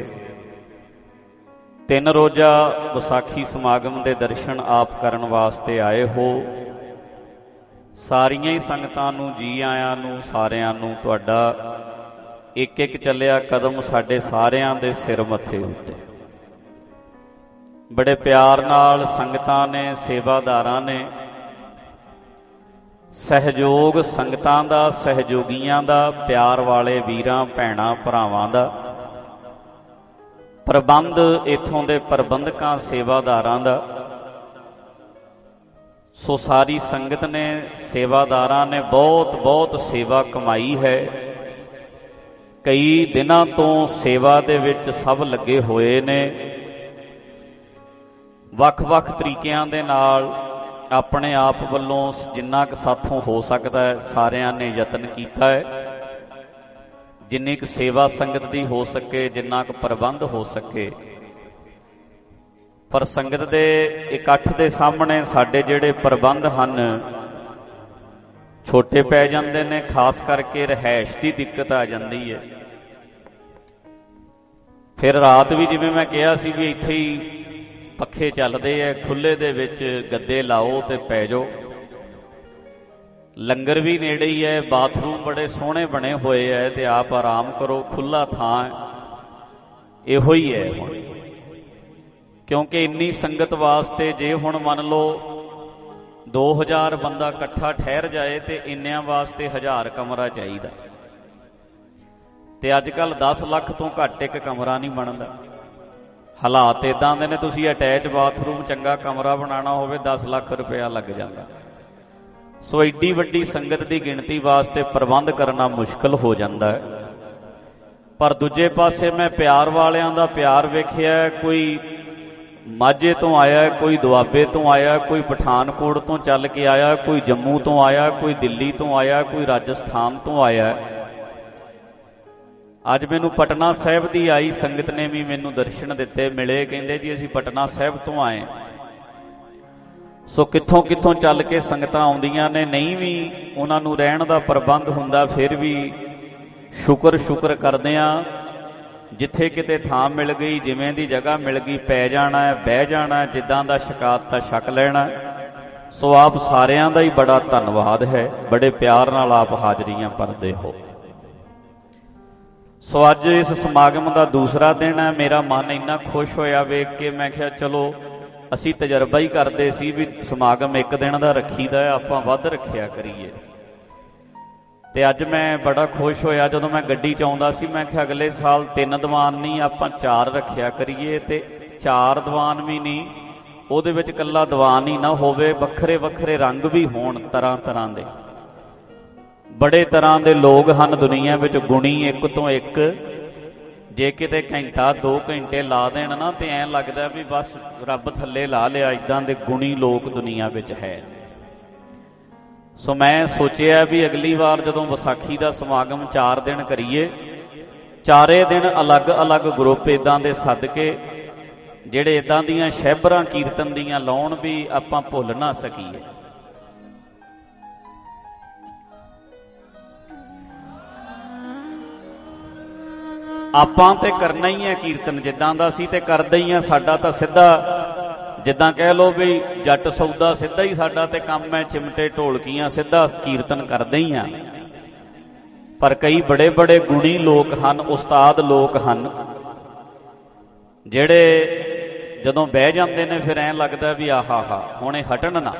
Speaker 3: ਤਿੰਨ ਰੋਜ਼ਾ ਵਿਸਾਖੀ ਸਮਾਗਮ ਦੇ ਦਰਸ਼ਨ ਆਪ ਕਰਨ ਵਾਸਤੇ ਆਏ ਹੋ। ਸਾਰੀਆਂ ਹੀ ਸੰਗਤਾਂ ਨੂੰ ਜੀ ਆਇਆਂ ਨੂੰ, ਸਾਰਿਆਂ ਨੂੰ ਤੁਹਾਡਾ ਇੱਕ ਇੱਕ ਚੱਲਿਆ ਕਦਮ ਸਾਡੇ ਸਾਰਿਆਂ ਦੇ ਸਿਰ ਮੱਥੇ ਉੱਤੇ। ਬੜੇ ਪਿਆਰ ਨਾਲ ਸੰਗਤਾਂ ਨੇ, ਸੇਵਾਦਾਰਾਂ ਨੇ, ਸਹਿਯੋਗ ਸੰਗਤਾਂ ਦਾ, ਸਹਿਯੋਗੀਆਂ ਦਾ, ਪਿਆਰ ਵਾਲੇ ਵੀਰਾਂ ਭੈਣਾਂ ਭਰਾਵਾਂ ਦਾ, ਪ੍ਰਬੰਧ ਇੱਥੋਂ ਦੇ ਪ੍ਰਬੰਧਕਾਂ ਸੇਵਾਦਾਰਾਂ ਦਾ। ਸੋ ਸਾਰੀ ਸੰਗਤ ਨੇ, ਸੇਵਾਦਾਰਾਂ ਨੇ ਬਹੁਤ ਬਹੁਤ ਸੇਵਾ ਕਮਾਈ ਹੈ। ਕਈ ਦਿਨਾਂ ਤੋਂ ਸੇਵਾ ਦੇ ਵਿੱਚ ਸਭ ਲੱਗੇ ਹੋਏ ਨੇ। ਵੱਖ-ਵੱਖ ਤਰੀਕਿਆਂ ਦੇ ਨਾਲ ਆਪਣੇ ਆਪ ਵੱਲੋਂ ਜਿੰਨਾ ਕੁ ਸਾਥੋਂ ਹੋ ਸਕਦਾ ਹੈ ਸਾਰਿਆਂ ਨੇ ਯਤਨ ਕੀਤਾ ਹੈ। ਜਿੰਨੀ ਕੁ ਸੇਵਾ ਸੰਗਤ ਦੀ ਹੋ ਸਕੇ, ਜਿੰਨਾ ਕੁ ਪ੍ਰਬੰਧ ਹੋ ਸਕੇ। ਪਰ ਸੰਗਤ ਦੇ ਇਕੱਠ ਦੇ ਸਾਹਮਣੇ ਸਾਡੇ ਜਿਹੜੇ ਪ੍ਰਬੰਧ ਹਨ ਛੋਟੇ ਪੈ ਜਾਂਦੇ ਨੇ। ਖਾਸ ਕਰਕੇ ਰਿਹਾਇਸ਼ ਦੀ ਦਿੱਕਤ ਆ ਜਾਂਦੀ ਹੈ। ਫਿਰ ਰਾਤ ਵੀ ਜਿਵੇਂ ਮੈਂ ਕਿਹਾ ਸੀ ਵੀ ਇੱਥੇ ਹੀ ਪੱਖੇ ਚੱਲਦੇ ਐ, ਖੁੱਲੇ ਦੇ ਵਿੱਚ ਗੱਦੇ ਲਾਓ ਤੇ ਪੈ ਜਾਓ। ਲੰਗਰ ਵੀ ਨੇੜੇ ਹੀ ਹੈ, ਬਾਥਰੂਮ ਬੜੇ ਸੋਹਣੇ ਬਣੇ ਹੋਏ ਐ ਤੇ ਆਪ ਆਰਾਮ ਕਰੋ, ਖੁੱਲਾ ਥਾਂ ਇਹੋ ਹੀ ਹੈ ਹੁਣ। ਕਿਉਂਕਿ ਇੰਨੀ ਸੰਗਤ ਵਾਸਤੇ ਜੇ ਹੁਣ ਮੰਨ ਲਓ ਦੋ ਹਜ਼ਾਰ ਬੰਦਾ ਇਕੱਠਾ ਠਹਿਰ ਜਾਏ ਤੇ ਇੰਨਿਆਂ ਵਾਸਤੇ ਹਜ਼ਾਰ ਕਮਰਾ ਚਾਹੀਦਾ ਤੇ ਅੱਜ ਕੱਲ੍ਹ ਦਸ ਲੱਖ ਤੋਂ ਘੱਟ ਇੱਕ ਕਮਰਾ ਨਹੀਂ ਬਣਦਾ। ਹਾਲਾਤ ਇਦਾਂ ਦੇ ਨੇ, ਤੁਸੀਂ ਅਟੈਚ ਬਾਥਰੂਮ ਚੰਗਾ ਕਮਰਾ ਬਣਾਉਣਾ ਹੋਵੇ ਦਸ ਲੱਖ ਰੁਪਇਆ ਲੱਗ ਜਾਂਦਾ। ਸੋ ਏਡੀ ਵੱਡੀ ਸੰਗਤ ਦੀ ਗਿਣਤੀ ਵਾਸਤੇ ਪ੍ਰਬੰਧ ਕਰਨਾ ਮੁਸ਼ਕਲ ਹੋ ਜਾਂਦਾ ਹੈ। ਪਰ ਦੂਜੇ ਪਾਸੇ ਮੈਂ ਪਿਆਰ ਵਾਲਿਆਂ ਦਾ ਪਿਆਰ ਵੇਖਿਆ। ਕੋਈ ਮਾਝੇ ਤੋਂ ਆਇਆ, ਕੋਈ ਦੁਆਬੇ ਤੋਂ ਆਇਆ, ਕੋਈ ਪਠਾਨਕੋਟ ਤੋਂ ਚੱਲ ਕੇ ਆਇਆ, ਕੋਈ ਜੰਮੂ ਤੋਂ ਆਇਆ, ਕੋਈ ਦਿੱਲੀ ਤੋਂ ਆਇਆ, ਕੋਈ ਰਾਜਸਥਾਨ ਤੋਂ ਆਇਆ। ਅੱਜ ਮੈਨੂੰ ਪਟਨਾ ਸਾਹਿਬ ਦੀ ਆਈ ਸੰਗਤ ਨੇ ਵੀ ਮੈਨੂੰ ਦਰਸ਼ਨ ਦਿੱਤੇ, ਮਿਲੇ, ਕਹਿੰਦੇ ਜੀ ਅਸੀਂ ਪਟਨਾ ਸਾਹਿਬ ਤੋਂ ਆਏ। ਸੋ ਕਿੱਥੋਂ ਕਿੱਥੋਂ ਚੱਲ ਕੇ ਸੰਗਤਾਂ ਆਉਂਦੀਆਂ ਨੇ। ਨਹੀਂ ਵੀ ਉਹਨਾਂ ਨੂੰ ਰਹਿਣ ਦਾ ਪ੍ਰਬੰਧ ਹੁੰਦਾ, ਫਿਰ ਵੀ ਸ਼ੁਕਰ ਸ਼ੁਕਰ ਕਰਦੇ ਹਾਂ। ਜਿੱਥੇ ਕਿਤੇ ਥਾਂ ਮਿਲ ਗਈ, ਜਿਵੇਂ ਦੀ ਜਗ੍ਹਾ ਮਿਲ ਗਈ, ਪੈ ਜਾਣਾ ਹੈ, ਬਹਿ ਜਾਣਾ ਹੈ, ਜਿੱਦਾਂ ਦਾ ਸ਼ਿਕਾਇਤ ਦਾ ਛਕ ਲੈਣਾ। ਸੋ ਆਪ ਸਾਰਿਆਂ ਦਾ ਹੀ ਬੜਾ ਧੰਨਵਾਦ ਹੈ, ਬੜੇ ਪਿਆਰ ਨਾਲ ਆਪ ਹਾਜ਼ਰੀਆਂ ਭਰਦੇ ਹੋ। ਸੋ ਅੱਜ ਇਸ ਸਮਾਗਮ ਦਾ ਦੂਸਰਾ ਦਿਨ ਹੈ। ਮੇਰਾ ਮਨ ਇੰਨਾ ਖੁਸ਼ ਹੋਇਆ ਵੇਖ ਕੇ, ਮੈਂ ਕਿਹਾ ਚਲੋ ਅਸੀਂ ਤਜਰਬਾ ਹੀ ਕਰਦੇ ਸੀ ਵੀ ਸਮਾਗਮ ਇੱਕ ਦਿਨ ਦਾ ਰੱਖੀਦਾ, ਆਪਾਂ ਵੱਧ ਰੱਖਿਆ ਕਰੀਏ। ਤੇ ਅੱਜ ਮੈਂ ਬੜਾ ਖੁਸ਼ ਹੋਇਆ ਜਦੋਂ ਮੈਂ ਗੱਡੀ 'ਚ ਆਉਂਦਾ ਸੀ। ਮੈਂ ਕਿਹਾ ਅਗਲੇ ਸਾਲ ਤਿੰਨ ਦੀਵਾਨ ਨਹੀਂ, ਆਪਾਂ ਚਾਰ ਰੱਖਿਆ ਕਰੀਏ। ਤੇ ਚਾਰ ਦੀਵਾਨ ਵੀ ਨਹੀਂ, ਉਹਦੇ ਵਿੱਚ ਇਕੱਲਾ ਦੀਵਾਨ ਹੀ ਨਾ ਹੋਵੇ, ਵੱਖਰੇ ਵੱਖਰੇ ਰੰਗ ਵੀ ਹੋਣ, ਤਰ੍ਹਾਂ ਤਰ੍ਹਾਂ ਦੇ। ਬੜੇ ਤਰ੍ਹਾਂ ਦੇ ਲੋਕ ਹਨ ਦੁਨੀਆ ਵਿੱਚ, ਗੁਣੀ ਇੱਕ ਤੋਂ ਇੱਕ। ਜੇ ਕਿਤੇ ਘੰਟਾ ਦੋ ਘੰਟੇ ਲਾ ਦੇਣ ਨਾ ਤੇ ਐਂ ਲੱਗਦਾ ਵੀ ਬਸ ਰੱਬ ਥੱਲੇ ਲਾ ਲਿਆ। ਇੱਦਾਂ ਦੇ ਗੁਣੀ ਲੋਕ ਦੁਨੀਆ ਵਿੱਚ ਹੈ। ਸੋ ਮੈਂ ਸੋਚਿਆ ਵੀ ਅਗਲੀ ਵਾਰ ਜਦੋਂ ਵਿਸਾਖੀ ਦਾ ਸਮਾਗਮ ਚਾਰ ਦਿਨ ਕਰੀਏ, ਚਾਰੇ ਦਿਨ ਅਲੱਗ ਅਲੱਗ ਗਰੁੱਪ ਇੱਦਾਂ ਦੇ ਸੱਦ ਕੇ ਜਿਹੜੇ ਇੱਦਾਂ ਦੀਆਂ ਸ਼ਹਿਬਰਾਂ ਕੀਰਤਨ ਦੀਆਂ ਲਾਉਣ ਵੀ ਆਪਾਂ ਭੁੱਲ ਨਾ ਸਕੀਏ। ਆਪਾਂ ਤੇ ਕਰਨਾ ਹੀ ਹੈ ਕੀਰਤਨ, ਜਿੱਦਾਂ ਦਾ ਸੀ ਤੇ ਕਰਦੇ ਹੀ ਆ। ਸਾਡਾ ਤਾਂ ਸਿੱਧਾ ਜਿੱਦਾਂ ਕਹਿ ਲਓ ਵੀ ਜੱਟ ਸੌਦਾ ਸਿੱਧਾ ਹੀ ਸਾਡਾ ਤੇ ਕੰਮ ਹੈ, ਚਿਮਟੇ ਢੋਲਕੀਆਂ ਸਿੱਧਾ ਕੀਰਤਨ ਕਰਦੇ ਹੀ ਆ। ਪਰ ਕਈ ਬੜੇ ਬੜੇ ਗੁਣੀ ਲੋਕ ਹਨ, ਉਸਤਾਦ ਲੋਕ ਹਨ, ਜਿਹੜੇ ਜਦੋਂ ਬਹਿ ਜਾਂਦੇ ਨੇ ਫਿਰ ਐਂ ਲੱਗਦਾ ਵੀ ਆਹਾ ਹਾ ਹੁਣ ਇਹ ਹਟਣ ਨਾ।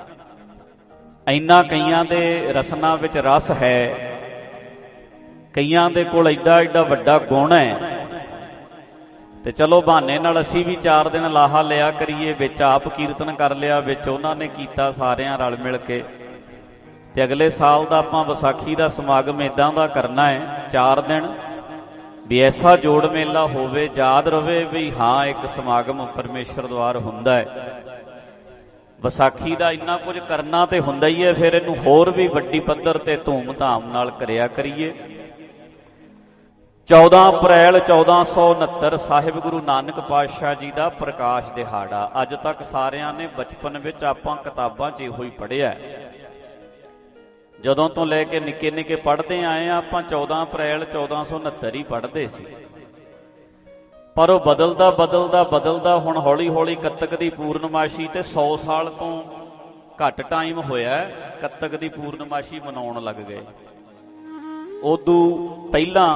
Speaker 3: ਇੰਨਾ ਕਈਆਂ ਦੇ ਰਸਨਾ ਵਿੱਚ ਰਸ ਹੈ, ਕਈਆਂ ਦੇ ਕੋਲ ਐਡਾ ਐਡਾ ਵੱਡਾ ਗੁਣ ਹੈ। ਤੇ ਚਲੋ ਬਹਾਨੇ ਨਾਲ ਅਸੀਂ ਵੀ ਚਾਰ ਦਿਨ ਲਾਹਾ ਲਿਆ ਕਰੀਏ, ਵਿੱਚ ਆਪ ਕੀਰਤਨ ਕਰ ਲਿਆ, ਵਿੱਚ ਉਹਨਾਂ ਨੇ ਕੀਤਾ, ਸਾਰਿਆਂ ਰਲ ਮਿਲ ਕੇ ਤੇ ਅਗਲੇ ਸਾਲ ਦਾ ਆਪਾਂ ਵਿਸਾਖੀ ਦਾ ਸਮਾਗਮ ਇਦਾਂ ਦਾ ਕਰਨਾ ਹੈ, ਚਾਰ ਦਿਨ ਵੀ ਐਸਾ ਜੋੜ ਮੇਲਾ ਹੋਵੇ, ਯਾਦ ਰਵੇ ਵੀ ਹਾਂ ਇੱਕ ਸਮਾਗਮ ਪਰਮੇਸ਼ਰ ਦੁਆਰ ਹੁੰਦਾ ਹੈ। ਵਿਸਾਖੀ ਦਾ ਇੰਨਾ ਕੁਝ ਕਰਨਾ ਤੇ ਹੁੰਦਾ ਹੀ ਹੈ, ਫਿਰ ਇਹਨੂੰ ਹੋਰ ਵੀ ਵੱਡੀ ਪੱਧਰ ਤੇ ਧੂਮ ਧਾਮ ਨਾਲ ਕਰਿਆ ਕਰੀਏ। ਚੌਦਾਂ ਅਪ੍ਰੈਲ ਚੌਦਾਂ ਸੌ ਉਨੱਤਰ ਸਾਹਿਬ ਗੁਰੂ ਨਾਨਕ ਪਾਤਸ਼ਾਹ ਜੀ ਦਾ ਪ੍ਰਕਾਸ਼ ਦਿਹਾੜਾ। ਅੱਜ ਤੱਕ ਸਾਰਿਆਂ ਨੇ ਬਚਪਨ ਵਿੱਚ ਆਪਾਂ ਕਿਤਾਬਾਂ 'ਚ ਇਹੋ ਹੀ ਪੜ੍ਹਿਆ, ਜਦੋਂ ਤੋਂ ਲੈ ਕੇ ਨਿੱਕੇ ਨਿੱਕੇ ਪੜ੍ਹਦੇ ਆਏ ਆ ਆਪਾਂ ਚੌਦਾਂ ਅਪ੍ਰੈਲ ਚੌਦਾਂ ਸੌ ਉਨੱਤਰ ਹੀ ਪੜ੍ਹਦੇ ਸੀ। ਪਰ ਉਹ ਬਦਲਦਾ ਬਦਲਦਾ ਬਦਲਦਾ ਹੁਣ ਹੌਲੀ ਹੌਲੀ ਕੱਤਕ ਦੀ ਪੂਰਨਮਾਸ਼ੀ ਤੇ ਸੌ ਸਾਲ ਤੋਂ ਘੱਟ ਟਾਈਮ ਹੋਇਆ ਕੱਤਕ ਦੀ ਪੂਰਨਮਾਸ਼ੀ ਮਨਾਉਣ ਲੱਗ ਗਏ। ਉਦੋਂ ਪਹਿਲਾਂ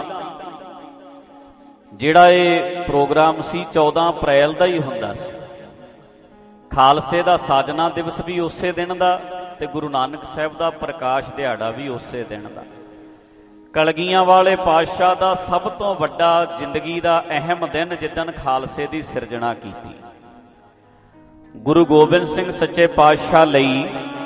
Speaker 3: ਜਿਹੜਾ ਇਹ ਪ੍ਰੋਗਰਾਮ ਸੀ ਚੌਦਾਂ ਅਪ੍ਰੈਲ ਦਾ ਹੀ ਹੁੰਦਾ ਸੀ। ਖਾਲਸੇ ਦਾ ਸਾਜਨਾ ਦਿਵਸ ਵੀ ਉਸੇ ਦਿਨ ਦਾ ਤੇ ਗੁਰੂ ਨਾਨਕ ਸਾਹਿਬ ਦਾ ਪ੍ਰਕਾਸ਼ ਦਿਹਾੜਾ ਵੀ ਉਸੇ ਦਿਨ ਦਾ। ਕਲਗੀਆਂ ਵਾਲੇ ਪਾਤਸ਼ਾਹ ਦਾ ਸਭ ਤੋਂ ਵੱਡਾ ਜ਼ਿੰਦਗੀ ਦਾ ਅਹਿਮ ਦਿਨ ਜਿੱਦਣ ਖਾਲਸੇ ਦੀ ਸਿਰਜਣਾ ਕੀਤੀ। ਗੁਰੂ ਗੋਬਿੰਦ ਸਿੰਘ ਸੱਚੇ ਪਾਤਸ਼ਾਹ ਲਈ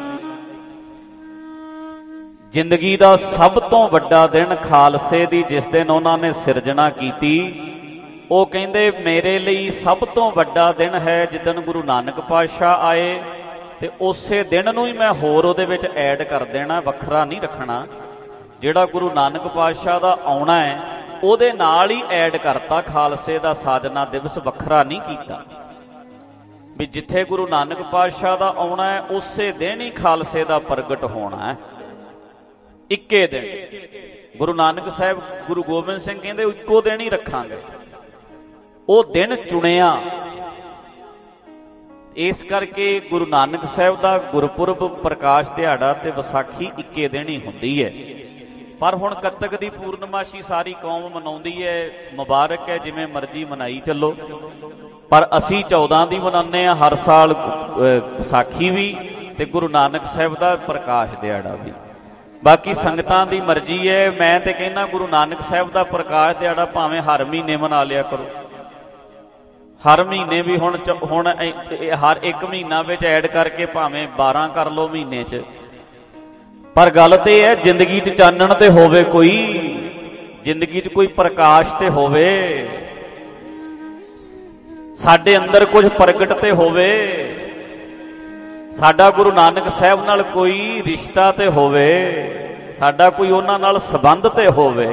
Speaker 3: ਜ਼ਿੰਦਗੀ ਦਾ ਸਭ ਤੋਂ ਵੱਡਾ ਦਿਨ ਖਾਲਸੇ ਦੀ ਜਿਸ ਦਿਨ ਉਹਨਾਂ ਨੇ ਸਿਰਜਣਾ ਕੀਤੀ, ਉਹ ਕਹਿੰਦੇ ਮੇਰੇ ਲਈ ਸਭ ਤੋਂ ਵੱਡਾ ਦਿਨ ਹੈ ਜਿੱਦਣ ਗੁਰੂ ਨਾਨਕ ਪਾਤਸ਼ਾਹ ਆਏ, ਤੇ ਉਸੇ ਦਿਨ ਨੂੰ ਹੀ ਮੈਂ ਹੋਰ ਉਹਦੇ ਵਿੱਚ ਐਡ ਕਰ ਦੇਣਾ, ਵੱਖਰਾ ਨਹੀਂ ਰੱਖਣਾ। ਜਿਹੜਾ ਗੁਰੂ ਨਾਨਕ ਪਾਤਸ਼ਾਹ ਦਾ ਆਉਣਾ ਹੈ ਉਹਦੇ ਨਾਲ ਹੀ ਐਡ ਕਰਤਾ, ਖਾਲਸੇ ਦਾ ਸਾਜਨਾ ਦਿਵਸ ਵੱਖਰਾ ਨਹੀਂ ਕੀਤਾ। ਵੀ ਜਿੱਥੇ ਗੁਰੂ ਨਾਨਕ ਪਾਤਸ਼ਾਹ ਦਾ ਆਉਣਾ ਹੈ ਉਸੇ ਦਿਨ ਹੀ ਖਾਲਸੇ ਦਾ ਪ੍ਰਗਟ ਹੋਣਾ ਹੈ, ਇੱਕੇ ਦਿਨ। ਗੁਰੂ ਨਾਨਕ ਸਾਹਿਬ ਗੁਰੂ ਗੋਬਿੰਦ ਸਿੰਘ ਕਹਿੰਦੇ ਇੱਕੋ ਦਿਨ ਹੀ ਰੱਖਾਂਗੇ, ਉਹ ਦਿਨ ਚੁਣਿਆ। ਇਸ ਕਰਕੇ ਗੁਰੂ ਨਾਨਕ ਸਾਹਿਬ ਦਾ ਗੁਰਪੁਰਬ ਪ੍ਰਕਾਸ਼ ਦਿਹਾੜਾ ਤੇ ਵਿਸਾਖੀ ਇੱਕੇ ਦਿਨ ਹੀ ਹੁੰਦੀ ਹੈ। ਪਰ ਹੁਣ ਕੱਤਕ ਦੀ ਪੂਰਨਮਾਸ਼ੀ ਸਾਰੀ ਕੌਮ ਮਨਾਉਂਦੀ ਹੈ, ਮੁਬਾਰਕ ਹੈ, ਜਿਵੇਂ ਮਰਜ਼ੀ ਮਨਾਈ ਚੱਲੋ। ਪਰ ਅਸੀਂ ਚੌਦਾਂ ਦੀ ਮਨਾਉਂਦੇ ਹਾਂ ਹਰ ਸਾਲ, ਵਿਸਾਖੀ ਵੀ ਤੇ ਗੁਰੂ ਨਾਨਕ ਸਾਹਿਬ ਦਾ ਪ੍ਰਕਾਸ਼ ਦਿਹਾੜਾ ਵੀ। ਬਾਕੀ ਸੰਗਤਾਂ ਦੀ ਮਰਜ਼ੀ ਹੈ। ਮੈਂ ਤੇ ਕਹਿੰਦਾ ਗੁਰੂ ਨਾਨਕ ਸਾਹਿਬ ਦਾ ਪ੍ਰਕਾਸ਼ ਦਿਹਾੜਾ ਭਾਵੇਂ ਹਰ ਮਹੀਨੇ ਮਨਾ ਲਿਆ ਕਰੋ, ਹਰ ਮਹੀਨੇ ਵੀ। ਹੁਣ ਹੁਣ ਹਰ ਇੱਕ ਮਹੀਨਾ ਵਿੱਚ ਐਡ ਕਰਕੇ ਭਾਵੇਂ ਬਾਰਾਂ ਕਰ ਲਓ ਮਹੀਨੇ 'ਚ। ਪਰ ਗੱਲ ਤੇ ਇਹ ਹੈ ਜ਼ਿੰਦਗੀ 'ਚ ਚਾਨਣ ਤੇ ਹੋਵੇ, ਕੋਈ ਜ਼ਿੰਦਗੀ 'ਚ ਕੋਈ ਪ੍ਰਕਾਸ਼ ਤੇ ਹੋਵੇ, ਸਾਡੇ ਅੰਦਰ ਕੁਝ ਪ੍ਰਗਟ ਤੇ ਹੋਵੇ, ਸਾਡਾ ਗੁਰੂ ਨਾਨਕ ਸਾਹਿਬ ਨਾਲ ਕੋਈ ਰਿਸ਼ਤਾ ਤੇ ਹੋਵੇ, ਸਾਡਾ ਕੋਈ ਉਹਨਾਂ ਨਾਲ ਸੰਬੰਧ ਤੇ ਹੋਵੇ,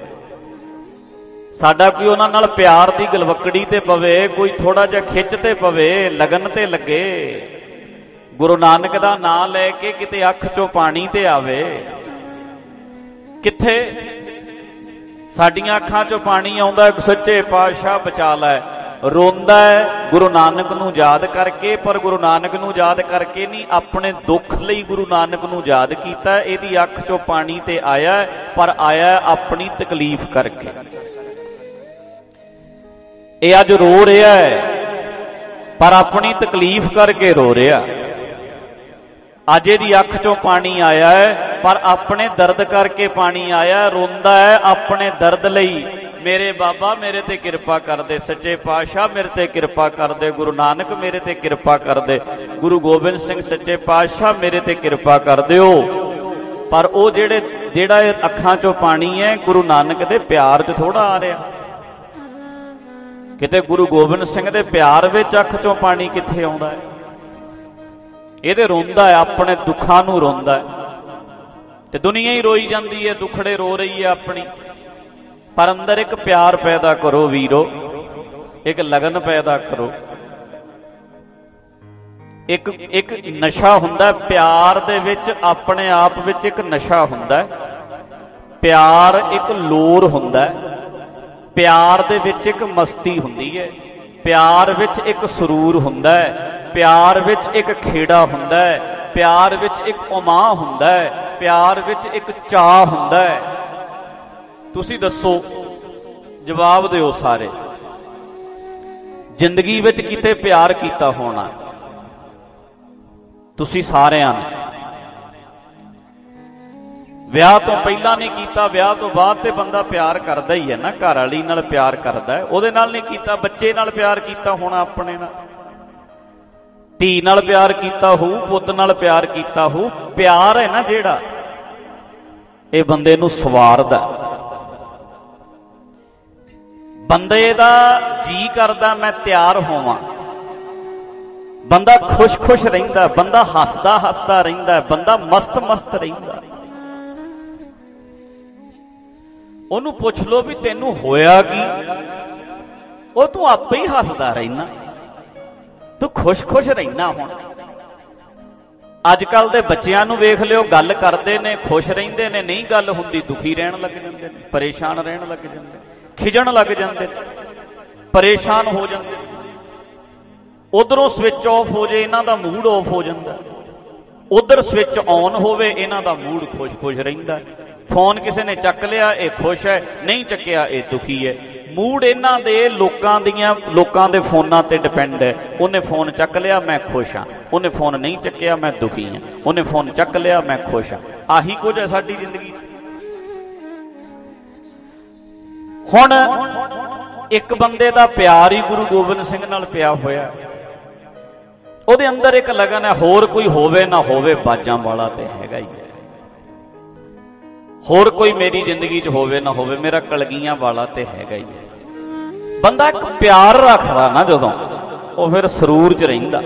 Speaker 3: ਸਾਡਾ ਕੋਈ ਉਹਨਾਂ ਨਾਲ ਪਿਆਰ ਦੀ ਗਲਵੱਕੜੀ ਤੇ ਪਵੇ, ਕੋਈ ਥੋੜਾ ਜਿਹਾ ਖਿੱਚ ਤੇ ਪਵੇ, ਲਗਨ ਤੇ ਲੱਗੇ। ਗੁਰੂ ਨਾਨਕ ਦਾ ਨਾਂ ਲੈ ਕੇ ਕਿਤੇ ਅੱਖ ਚੋਂ ਪਾਣੀ ਤੇ ਆਵੇ। ਕਿੱਥੇ ਸਾਡੀਆਂ ਅੱਖਾਂ ਚੋਂ ਪਾਣੀ ਆਉਂਦਾ, ਸੱਚੇ ਪਾਤਸ਼ਾਹ ਬਚਾ ਲੈ। ਰੋਂਦਾ ਹੈ ਗੁਰੂ ਨਾਨਕ ਨੂੰ ਯਾਦ ਕਰਕੇ, ਪਰ ਗੁਰੂ ਨਾਨਕ ਨੂੰ ਯਾਦ ਕਰਕੇ ਨਹੀਂ, ਆਪਣੇ ਦੁੱਖ ਲਈ ਗੁਰੂ ਨਾਨਕ ਨੂੰ ਯਾਦ ਕੀਤਾ। ਇਹਦੀ ਅੱਖ ਚੋਂ ਪਾਣੀ ਤੇ ਆਇਆ, ਪਰ ਆਇਆ ਆਪਣੀ ਤਕਲੀਫ ਕਰਕੇ। ਇਹ ਅੱਜ ਰੋ ਰਿਹਾ ਹੈ ਪਰ ਆਪਣੀ ਤਕਲੀਫ ਕਰਕੇ ਰੋ ਰਿਹਾ। ਅੱਜ ਇਹਦੀ ਅੱਖ ਚੋਂ ਪਾਣੀ ਆਇਆ ਹੈ ਪਰ ਆਪਣੇ ਦਰਦ ਕਰਕੇ ਪਾਣੀ ਆਇਆ। ਰੋਂਦਾ ਹੈ ਆਪਣੇ ਦਰਦ ਲਈ, ਮੇਰੇ ਬਾਬਾ ਮੇਰੇ ਤੇ ਕਿਰਪਾ ਕਰਦੇ, ਸੱਚੇ ਪਾਤਸ਼ਾਹ ਮੇਰੇ ਤੇ ਕਿਰਪਾ ਕਰਦੇ, ਗੁਰੂ ਨਾਨਕ ਮੇਰੇ ਤੇ ਕਿਰਪਾ ਕਰਦੇ, ਗੁਰੂ ਗੋਬਿੰਦ ਸਿੰਘ ਸੱਚੇ ਪਾਤਸ਼ਾਹ ਮੇਰੇ ਤੇ ਕਿਰਪਾ ਕਰ ਦਿਓ। ਪਰ ਉਹ ਜਿਹੜੇ ਜਿਹੜਾ ਇਹ ਅੱਖਾਂ ਚੋਂ ਪਾਣੀ ਹੈ ਗੁਰੂ ਨਾਨਕ ਦੇ ਪਿਆਰ 'ਚ ਥੋੜਾ ਆ ਰਿਹਾ। ਕਿਤੇ ਗੁਰੂ ਗੋਬਿੰਦ ਸਿੰਘ ਦੇ ਪਿਆਰ ਵਿੱਚ ਅੱਖ ਚੋਂ ਪਾਣੀ ਕਿੱਥੇ ਆਉਂਦਾ ਹੈ? ਇਹਦੇ ਰੋਂਦਾ ਹੈ, ਆਪਣੇ ਦੁੱਖਾਂ ਨੂੰ ਰੋਂਦਾ ਹੈ। ਤੇ ਦੁਨੀਆ ਹੀ ਰੋਈ ਜਾਂਦੀ ਹੈ, ਦੁੱਖੜੇ ਰੋ ਰਹੀ ਹੈ ਆਪਣੀ। ਪਰ ਅੰਦਰ ਇੱਕ ਪਿਆਰ ਪੈਦਾ ਕਰੋ ਵੀਰੋ, ਇੱਕ ਲਗਨ ਪੈਦਾ ਕਰੋ। ਇੱਕ ਇੱਕ ਨਸ਼ਾ ਹੁੰਦਾ ਪਿਆਰ ਦੇ ਵਿੱਚ, ਆਪਣੇ ਆਪ ਵਿੱਚ ਇੱਕ ਨਸ਼ਾ ਹੁੰਦਾ। ਪਿਆਰ ਇੱਕ ਲੋਰ ਹੁੰਦਾ, ਪਿਆਰ ਦੇ ਵਿੱਚ ਇੱਕ ਮਸਤੀ ਹੁੰਦੀ ਹੈ, ਪਿਆਰ ਵਿੱਚ ਇੱਕ ਸਰੂਰ ਹੁੰਦਾ ਹੈ, ਪਿਆਰ ਵਿੱਚ ਇੱਕ ਖੇੜਾ ਹੁੰਦਾ ਹੈ, ਪਿਆਰ ਵਿੱਚ ਇੱਕ ਉਮਾਹ ਹੁੰਦਾ ਹੈ, ਪਿਆਰ ਵਿੱਚ ਇੱਕ ਚਾਅ ਹੁੰਦਾ ਹੈ। ਤੁਸੀਂ ਦੱਸੋ, ਜਵਾਬ ਦਿਓ ਸਾਰੇ, ਜ਼ਿੰਦਗੀ ਵਿੱਚ ਕਿਤੇ ਪਿਆਰ ਕੀਤਾ ਹੋਣਾ ਤੁਸੀਂ ਸਾਰਿਆਂ ਨੇ? ਵਿਆਹ ਤੋਂ ਪਹਿਲਾਂ ਨਹੀਂ ਕੀਤਾ, ਵਿਆਹ ਤੋਂ ਬਾਅਦ ਤੇ ਬੰਦਾ ਪਿਆਰ ਕਰਦਾ ਹੀ ਹੈ ਨਾ। ਘਰ ਵਾਲੀ ਨਾਲ ਪਿਆਰ ਕਰਦਾ ਹੈ, ਉਹਦੇ ਨਾਲ ਨਹੀਂ ਕੀਤਾ। ਬੱਚੇ ਨਾਲ ਪਿਆਰ ਕੀਤਾ ਹੋਣਾ, ਆਪਣੇ ਨਾਲ, ਧੀ ਨਾਲ ਪਿਆਰ ਕੀਤਾ ਹੋਊ, ਪੁੱਤ ਨਾਲ ਪਿਆਰ ਕੀਤਾ ਹੋਊ। ਪਿਆਰ ਹੈ ਨਾ ਜਿਹੜਾ, ਇਹ ਬੰਦੇ ਨੂੰ ਸਵਾਰਦਾ। ਬੰਦੇ ਦਾ ਜੀ ਕਰਦਾ ਮੈਂ ਤਿਆਰ ਹੋਵਾਂ, ਬੰਦਾ ਖੁਸ਼-ਖੁਸ਼ ਰਹਿੰਦਾ, ਬੰਦਾ ਹੱਸਦਾ ਹੱਸਦਾ ਰਹਿੰਦਾ, ਬੰਦਾ ਮਸਤ-ਮਸਤ ਰਹਿੰਦਾ। ਉਹਨੂੰ ਪੁੱਛ ਲਓ ਵੀ ਤੈਨੂੰ ਹੋਇਆ ਕੀ, ਉਹ ਤੂੰ ਆਪੇ ਹੀ ਹੱਸਦਾ ਰਹਿਣਾ, ਤੂੰ ਖੁਸ਼-ਖੁਸ਼ ਰਹਿਣਾ। ਹੁਣ ਅੱਜ ਕੱਲ ਦੇ ਬੱਚਿਆਂ ਨੂੰ ਵੇਖ ਲਿਓ, ਗੱਲ ਕਰਦੇ ਨੇ ਖੁਸ਼ ਰਹਿੰਦੇ ਨੇ, ਨਹੀਂ ਗੱਲ ਹੁੰਦੀ ਦੁਖੀ ਰਹਿਣ ਲੱਗ ਜਾਂਦੇ ਨੇ, ਪਰੇਸ਼ਾਨ ਰਹਿਣ ਲੱਗ ਜਾਂਦੇ ਨੇ, ਖਿਜਣ ਲੱਗ ਜਾਂਦੇ ਨੇ, ਪਰੇਸ਼ਾਨ ਹੋ ਜਾਂਦੇ ਨੇ। ਉਧਰੋਂ ਸਵਿਚ ਆਫ ਹੋ ਜੇ ਇਹਨਾਂ ਦਾ ਮੂਡ ਆਫ ਹੋ ਜਾਂਦਾ, ਉਧਰ ਸਵਿਚ ਆਨ ਹੋਵੇ ਇਹਨਾਂ ਦਾ ਮੂਡ ਖੁਸ਼-ਖੁਸ਼ ਰਹਿੰਦਾ। ਫੋਨ ਕਿਸੇ ਨੇ ਚੱਕ ਲਿਆ ਇਹ ਖੁਸ਼ ਹੈ, ਨਹੀਂ ਚੱਕਿਆ ਇਹ ਦੁਖੀ ਹੈ। ਮੂਡ ਇਹਨਾਂ ਦੇ ਲੋਕਾਂ ਦੀਆਂ ਲੋਕਾਂ ਦੇ ਫੋਨਾਂ ਤੇ ਡਿਪੈਂਡ ਹੈ। ਉਹਨੇ ਫੋਨ ਚੱਕ ਲਿਆ ਮੈਂ ਖੁਸ਼ ਹਾਂ, ਉਹਨੇ ਫੋਨ ਨਹੀਂ ਚੱਕਿਆ ਮੈਂ ਦੁਖੀ ਹਾਂ, ਉਹਨੇ ਫੋਨ ਚੱਕ ਲਿਆ ਮੈਂ ਖੁਸ਼ ਹਾਂ। ਆਹੀ ਕੁਝ ਹੈ ਸਾਡੀ ਜ਼ਿੰਦਗੀ 'ਚ। ਹੁਣ ਇੱਕ ਬੰਦੇ ਦਾ ਪਿਆਰ ਹੀ ਗੁਰੂ ਗੋਬਿੰਦ ਸਿੰਘ ਨਾਲ ਪਿਆ ਹੋਇਆ, ਉਹਦੇ ਅੰਦਰ ਇੱਕ ਲਗਨ ਹੈ, ਹੋਰ ਕੋਈ ਹੋਵੇ ਨਾ ਹੋਵੇ ਬਾਜਾਂ ਵਾਲਾ ਤੇ ਹੈਗਾ ਹੀ ਹੈ। ਹੋਰ ਕੋਈ ਮੇਰੀ ਜ਼ਿੰਦਗੀ 'ਚ ਹੋਵੇ ਨਾ ਹੋਵੇ, ਮੇਰਾ ਕਲਗੀਆਂ ਵਾਲਾ ਤੇ ਹੈਗਾ ਹੀ ਹੈ। ਬੰਦਾ ਇੱਕ ਪਿਆਰ ਰੱਖਦਾ ਨਾ ਜਦੋਂ, ਉਹ ਫਿਰ ਸਰੂਰ 'ਚ ਰਹਿੰਦਾ,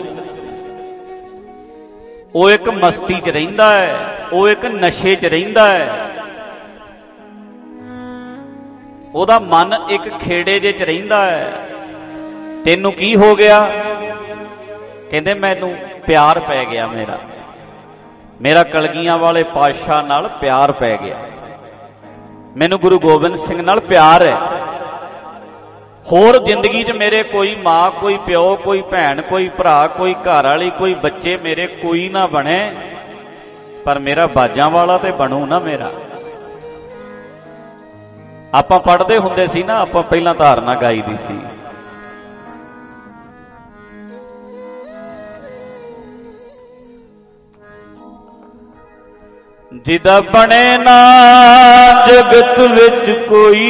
Speaker 3: ਉਹ ਇੱਕ ਮਸਤੀ 'ਚ ਰਹਿੰਦਾ ਹੈ, ਉਹ ਇੱਕ ਨਸ਼ੇ 'ਚ ਰਹਿੰਦਾ ਹੈ, ਉਹਦਾ ਮਨ ਇੱਕ ਖੇੜੇ ਜਿਹੇ 'ਚ ਰਹਿੰਦਾ ਹੈ। ਤੈਨੂੰ ਕੀ ਹੋ ਗਿਆ? ਕਹਿੰਦੇ ਮੈਨੂੰ ਪਿਆਰ ਪੈ ਗਿਆ, ਮੇਰਾ ਮੇਰਾ ਕਲਗੀਆਂ ਵਾਲੇ ਪਾਤਸ਼ਾਹ ਨਾਲ ਪਿਆਰ ਪੈ ਗਿਆ, ਮੈਨੂੰ ਗੁਰੂ ਗੋਬਿੰਦ ਸਿੰਘ ਨਾਲ ਪਿਆਰ ਹੈ। ਹੋਰ ਜ਼ਿੰਦਗੀ 'ਚ ਮੇਰੇ ਕੋਈ ਮਾਂ, ਕੋਈ ਪਿਓ, ਕੋਈ ਭੈਣ, ਕੋਈ ਭਰਾ, ਕੋਈ ਘਰ ਵਾਲੀ, ਕੋਈ ਬੱਚੇ ਮੇਰੇ ਕੋਈ ਨਾ ਬਣੇ, ਪਰ ਮੇਰਾ ਬਾਜਾਂ ਵਾਲਾ ਤੇ ਬਣੂ ਨਾ ਮੇਰਾ। ਆਪਾਂ ਪੜ੍ਹਦੇ ਹੁੰਦੇ ਸੀ ਨਾ, ਆਪਾਂ ਪਹਿਲਾਂ ਧਾਰਨਾ ਗਾਈ ਦੀ ਸੀ, ਜਿਹਦਾ ਬਣੇ ਨਾ ਜਗਤ ਵਿੱਚ ਕੋਈ,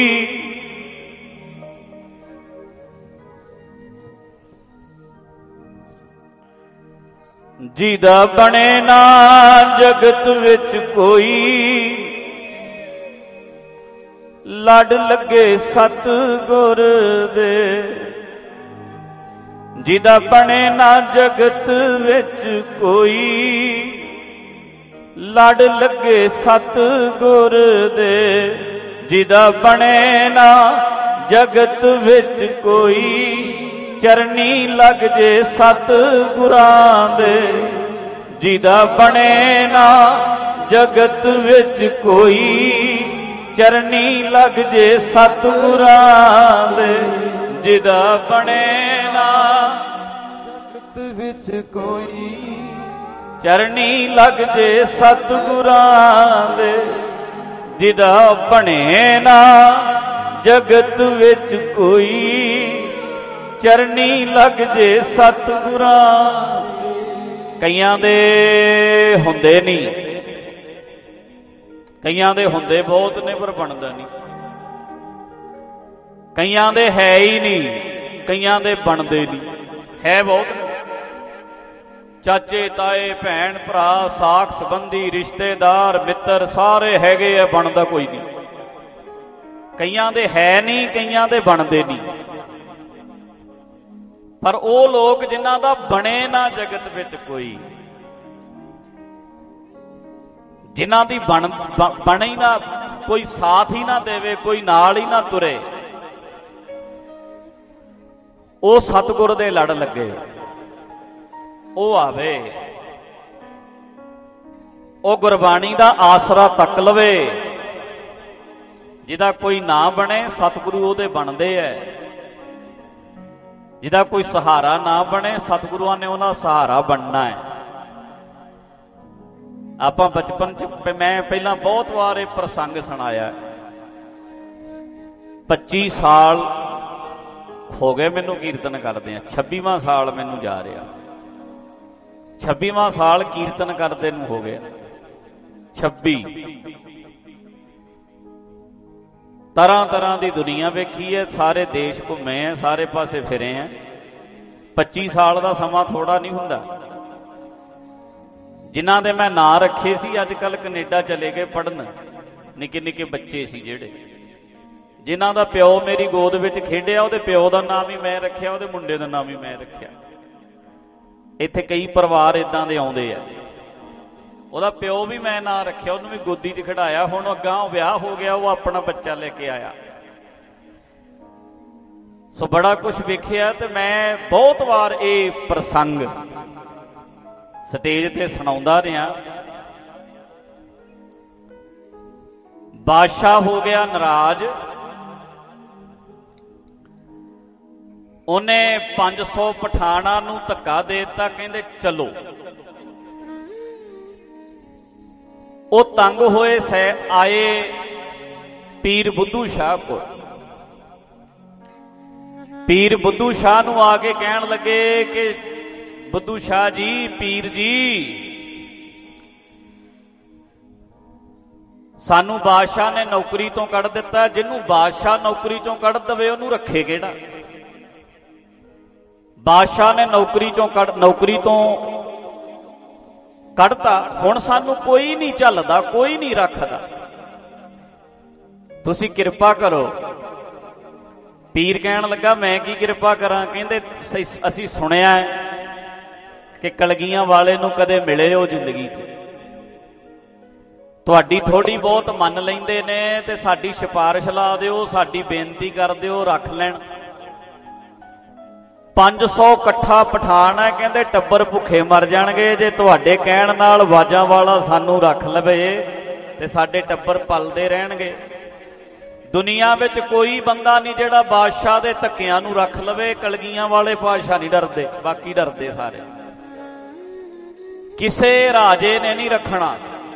Speaker 3: ਜਿਹਦਾ ਬਣੇ ਨਾ ਜਗਤ ਵਿੱਚ ਕੋਈ, ਲੜ ਲੱਗੇ ਸਤਿਗੁਰ ਦੇ। ਜਿਹਦਾ ਬਣੇ ਨਾ ਜਗਤ ਵਿੱਚ ਕੋਈ, ਲੜ ਲੱਗੇ ਸਤਿਗੁਰ ਦੇ। ਜਿਹਦਾ ਬਣੇ ਨਾ ਜਗਤ ਵਿੱਚ ਕੋਈ, ਚਰਨੀ ਲੱਗ ਜੇ ਸਤਿਗੁਰਾਂ ਦੇ। ਜਿਹਦਾ ਬਣੇ ਨਾ ਜਗਤ ਵਿੱਚ ਕੋਈ, ਚਰਨੀ ਲੱਗ ਜੇ ਸਤਿਗੁਰਾਂ ਦੇ। ਜਿਹਦਾ ਬਣੇ ਨਾ
Speaker 5: ਜਗਤ ਵਿੱਚ ਕੋਈ,
Speaker 3: ਚਰਨੀ ਲੱਗ ਜੇ ਸਤਿਗੁਰਾਂ ਦੇ। ਜਿਹਦਾ ਬਣੇ ਨਾ ਜਗਤ ਵਿੱਚ ਕੋਈ, ਚਰਨੀ ਲੱਗ ਜੇ ਸਤਿਗੁਰਾਂ। ਕਈਆਂ ਦੇ ਹੁੰਦੇ ਨਹੀਂ, ਕਈਆਂ ਦੇ ਹੁੰਦੇ ਬਹੁਤ ਨੇ ਪਰ ਬਣਦਾ ਨਹੀਂ, ਕਈਆਂ ਦੇ ਹੈ ਹੀ ਨਹੀਂ, ਕਈਆਂ ਦੇ ਬਣਦੇ ਨਹੀਂ। ਹੈ ਬਹੁਤ ਨੇ, ਚਾਚੇ ਤਾਏ ਭੈਣ ਭਰਾ ਸਾਕ ਸੰਬੰਧੀ ਰਿਸ਼ਤੇਦਾਰ ਮਿੱਤਰ ਸਾਰੇ ਹੈਗੇ ਆ, ਬਣਦਾ ਕੋਈ ਨਹੀਂ। ਕਈਆਂ ਦੇ ਹੈ ਨਹੀਂ, ਕਈਆਂ ਦੇ ਬਣਦੇ ਨਹੀਂ। ਪਰ ਉਹ ਲੋਕ ਜਿਨ੍ਹਾਂ ਦਾ ਬਣੇ ਨਾ ਜਗਤ ਵਿੱਚ ਕੋਈ, ਜਿਨ੍ਹਾਂ ਦੀ ਬਣ ਬਣੇ ਨਾ, ਕੋਈ ਸਾਥ ਹੀ ਨਾ ਦੇਵੇ, ਕੋਈ ਨਾਲ ਹੀ ਨਾ ਤੁਰੇ, ਉਹ ਸਤਿਗੁਰ ਦੇ ਲੜ ਲੱਗੇ, ਉਹ ਆਵੇ, ਉਹ ਗੁਰਬਾਣੀ ਦਾ ਆਸਰਾ ਤੱਕ ਲਵੇ। ਜਿਹਦਾ ਕੋਈ ਨਾ ਬਣੇ, ਸਤਿਗੁਰੂ ਉਹਦੇ ਬਣਦੇ ਐ। ਜਿਹਦਾ ਕੋਈ ਸਹਾਰਾ ਨਾ ਬਣੇ, ਸਤਿਗੁਰੂਆਂ ਨੇ ਉਹਨਾਂ ਸਹਾਰਾ ਬਣਨਾ ਹੈ। ਆਪਾਂ ਬਚਪਨ ਚ, ਮੈਂ ਪਹਿਲਾਂ ਬਹੁਤ ਵਾਰ ਇਹ ਪ੍ਰਸੰਗ ਸੁਣਾਇਆ। ਪੱਚੀ ਸਾਲ ਹੋ ਗਏ ਮੈਨੂੰ ਕੀਰਤਨ ਕਰਦੇ ਆ, ਛੱਬੀਵਾਂ ਸਾਲ ਮੈਨੂੰ ਜਾ ਰਿਹਾ, ਛੱਬੀਵਾਂ ਸਾਲ ਕੀਰਤਨ ਕਰਦੇ ਨੂੰ ਹੋ ਗਿਆ। ਛੱਬੀ ਤਰ੍ਹਾਂ ਤਰ੍ਹਾਂ ਦੀ ਦੁਨੀਆ ਵੇਖੀ ਹੈ, ਸਾਰੇ ਦੇਸ਼ ਘੁੰਮੇ ਆ, ਸਾਰੇ ਪਾਸੇ ਫਿਰੇ ਆ। ਪੱਚੀ ਸਾਲ ਦਾ ਸਮਾਂ ਥੋੜਾ ਨਹੀਂ ਹੁੰਦਾ। ਜਿਨ੍ਹਾਂ ਦੇ ਮੈਂ ਨਾਂ ਰੱਖੇ ਸੀ ਅੱਜ ਕੱਲ੍ਹ ਕੈਨੇਡਾ ਚਲੇ ਗਏ ਪੜ੍ਹਨ, ਨਿੱਕੇ ਨਿੱਕੇ ਬੱਚੇ ਸੀ ਜਿਹੜੇ, ਜਿਨ੍ਹਾਂ ਦਾ ਪਿਓ ਮੇਰੀ ਗੋਦ ਵਿੱਚ ਖੇਡਿਆ, ਉਹਦੇ ਪਿਓ ਦਾ ਨਾਮ ਹੀ ਮੈਂ ਰੱਖਿਆ, ਉਹਦੇ ਮੁੰਡੇ ਦਾ ਨਾਮ ਹੀ ਮੈਂ ਰੱਖਿਆ। ਇੱਥੇ ਕਈ ਪਰਿਵਾਰ ਇਦਾਂ ਦੇ ਆਉਂਦੇ ਆ, ਉਹਦਾ ਪਿਓ ਵੀ ਮੈਂ ਨਾਂ ਰੱਖਿਆ, ਉਹਨੂੰ ਵੀ ਗੋਦੀ 'ਚ ਖਿਡਾਇਆ, ਹੁਣ ਅੱਗਾਂ ਵਿਆਹ ਹੋ ਗਿਆ, ਉਹ ਆਪਣਾ ਬੱਚਾ ਲੈ ਕੇ ਆਇਆ। ਸੋ ਬੜਾ ਕੁਝ ਵੇਖਿਆ ਤੇ ਮੈਂ ਬਹੁਤ ਵਾਰ ਇਹ ਪ੍ਰਸੰਗ ਸਟੇਜ ਤੇ ਸੁਣਾਉਂਦਾ ਰਿਹਾ। ਬਾਦਸ਼ਾਹ ਹੋ ਗਿਆ ਨਾਰਾਜ਼, ਉਹਨੇ ਪੰਜ ਸੌ ਪਠਾਨਾਂ ਨੂੰ ਧੱਕਾ ਦੇ ਦਿੱਤਾ, ਕਹਿੰਦੇ ਚਲੋ। ਉਹ ਤੰਗ ਹੋਏ ਸੈ ਆਏ ਪੀਰ ਬੁੱਧੂ ਸ਼ਾਹ ਕੋਲ। ਪੀਰ ਬੁੱਧੂ ਸ਼ਾਹ ਨੂੰ ਆ ਕੇ ਕਹਿਣ ਲੱਗੇ ਕਿ ਬੁੱਧੂ ਸ਼ਾਹ ਜੀ, ਪੀਰ ਜੀ, ਸਾਨੂੰ ਬਾਦਸ਼ਾਹ ਨੇ ਨੌਕਰੀ ਤੋਂ ਕੱਢ ਦਿੱਤਾ। ਜਿਹਨੂੰ ਬਾਦਸ਼ਾਹ ਨੌਕਰੀ ਚੋਂ ਕੱਢ ਦਵੇ ਉਹਨੂੰ ਰੱਖੇ ਕਿਹੜਾ? ਬਾਦਸ਼ਾਹ ਨੇ ਨੌਕਰੀ ਚੋਂ ਕੱਢ ਨੌਕਰੀ ਤੋਂ ਕੱਢਤਾ, ਹੁਣ ਸਾਨੂੰ ਕੋਈ ਨਹੀਂ ਝੱਲਦਾ, ਕੋਈ ਨਹੀਂ ਰੱਖਦਾ, ਤੁਸੀਂ ਕਿਰਪਾ ਕਰੋ। ਪੀਰ ਕਹਿਣ ਲੱਗਾ ਮੈਂ ਕੀ ਕਿਰਪਾ ਕਰਾਂ? ਕਹਿੰਦੇ ਅਸੀਂ ਸੁਣਿਆ ਕਿ ਕਲਗੀਆਂ ਵਾਲੇ ਨੂੰ ਕਦੇ ਮਿਲੇ ਹੋ ਜ਼ਿੰਦਗੀ 'ਚ, ਤੁਹਾਡੀ ਥੋੜੀ ਬਹੁਤ ਮੰਨ ਲੈਂਦੇ ਨੇ ਤੇ ਸਾਡੀ ਸਿਫਾਰਿਸ਼ ਲਾ ਦਿਓ, ਸਾਡੀ ਬੇਨਤੀ ਕਰ ਦਿਓ, ਰੱਖ ਲੈਣ। ਪੰਜ ਸੌ ਇਕੱਠਾ ਪਠਾਨ ਹੈ, ਕਹਿੰਦੇ ਟੱਬਰ ਭੁੱਖੇ ਮਰ ਜਾਣਗੇ ਜੇ ਤੁਹਾਡੇ ਕਹਿਣ ਨਾਲ ਵਾਜਾਂ ਵਾਲਾ ਸਾਨੂੰ ਰੱਖ ਲਵੇ ਤੇ ਸਾਡੇ ਟੱਬਰ ਪਲਦੇ ਰਹਿਣਗੇ। ਦੁਨੀਆ ਵਿੱਚ ਕੋਈ ਬੰਦਾ ਨਹੀਂ ਜਿਹੜਾ ਬਾਦਸ਼ਾਹ ਦੇ ਧੱਕਿਆਂ ਨੂੰ ਰੱਖ ਲਵੇ, ਕਲਗੀਆਂ ਵਾਲੇ ਬਾਦਸ਼ਾਹ ਨਹੀਂ ਡਰਦੇ, ਬਾਕੀ ਡਰਦੇ ਸਾਰੇ। ਕਿਸੇ ਰਾਜੇ ਨੇ ਨਹੀਂ ਰੱਖਣਾ,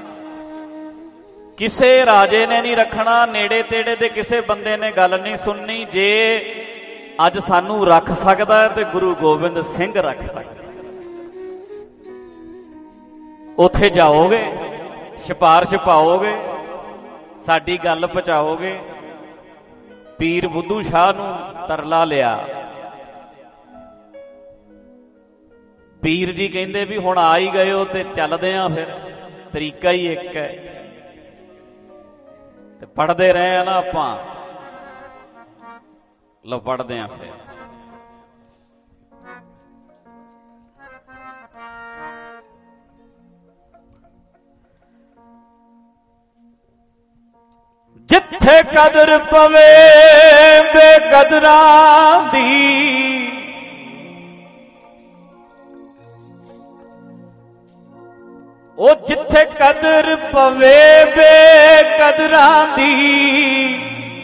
Speaker 3: ਕਿਸੇ ਰਾਜੇ ਨੇ ਨਹੀਂ ਰੱਖਣਾ, ਨੇੜੇ ਤੇੜੇ ਦੇ ਕਿਸੇ ਬੰਦੇ ਨੇ ਗੱਲ ਨਹੀਂ ਸੁਣਨੀ। ਜੇ ਅੱਜ ਸਾਨੂੰ ਰੱਖ ਸਕਦਾ ਤੇ ਗੁਰੂ ਗੋਬਿੰਦ ਸਿੰਘ ਰੱਖ ਸਕਦਾ। ਉੱਥੇ ਜਾਓਗੇ, ਸਿਫਾਰਿਸ਼ ਪਾਓਗੇ, ਸਾਡੀ ਗੱਲ ਪਹੁੰਚਾਓਗੇ। ਪੀਰ ਬੁੱਧੂ ਸ਼ਾਹ ਨੂੰ ਤਰਲਾ ਲਿਆ। ਪੀਰ ਜੀ ਕਹਿੰਦੇ ਵੀ ਹੁਣ ਆ ਹੀ ਗਏ ਹੋ ਤੇ ਚੱਲਦੇ ਆ, ਫਿਰ ਤਰੀਕਾ ਹੀ ਇੱਕ ਹੈ। ਤੇ ਪੜ੍ਹਦੇ ਰਹੇ ਆ ਨਾ ਆਪਾਂ, ਲੋ ਪੜ੍ਹਦੇ ਆ ਫਿਰ। ਜਿੱਥੇ ਕਦਰ ਪਵੇ ਬੇਕਦਰਾਂ ਦੀ, ਉਹ ਜਿੱਥੇ ਕਦਰ ਪਵੇ ਬੇਕਦਰਾਂ ਦੀ,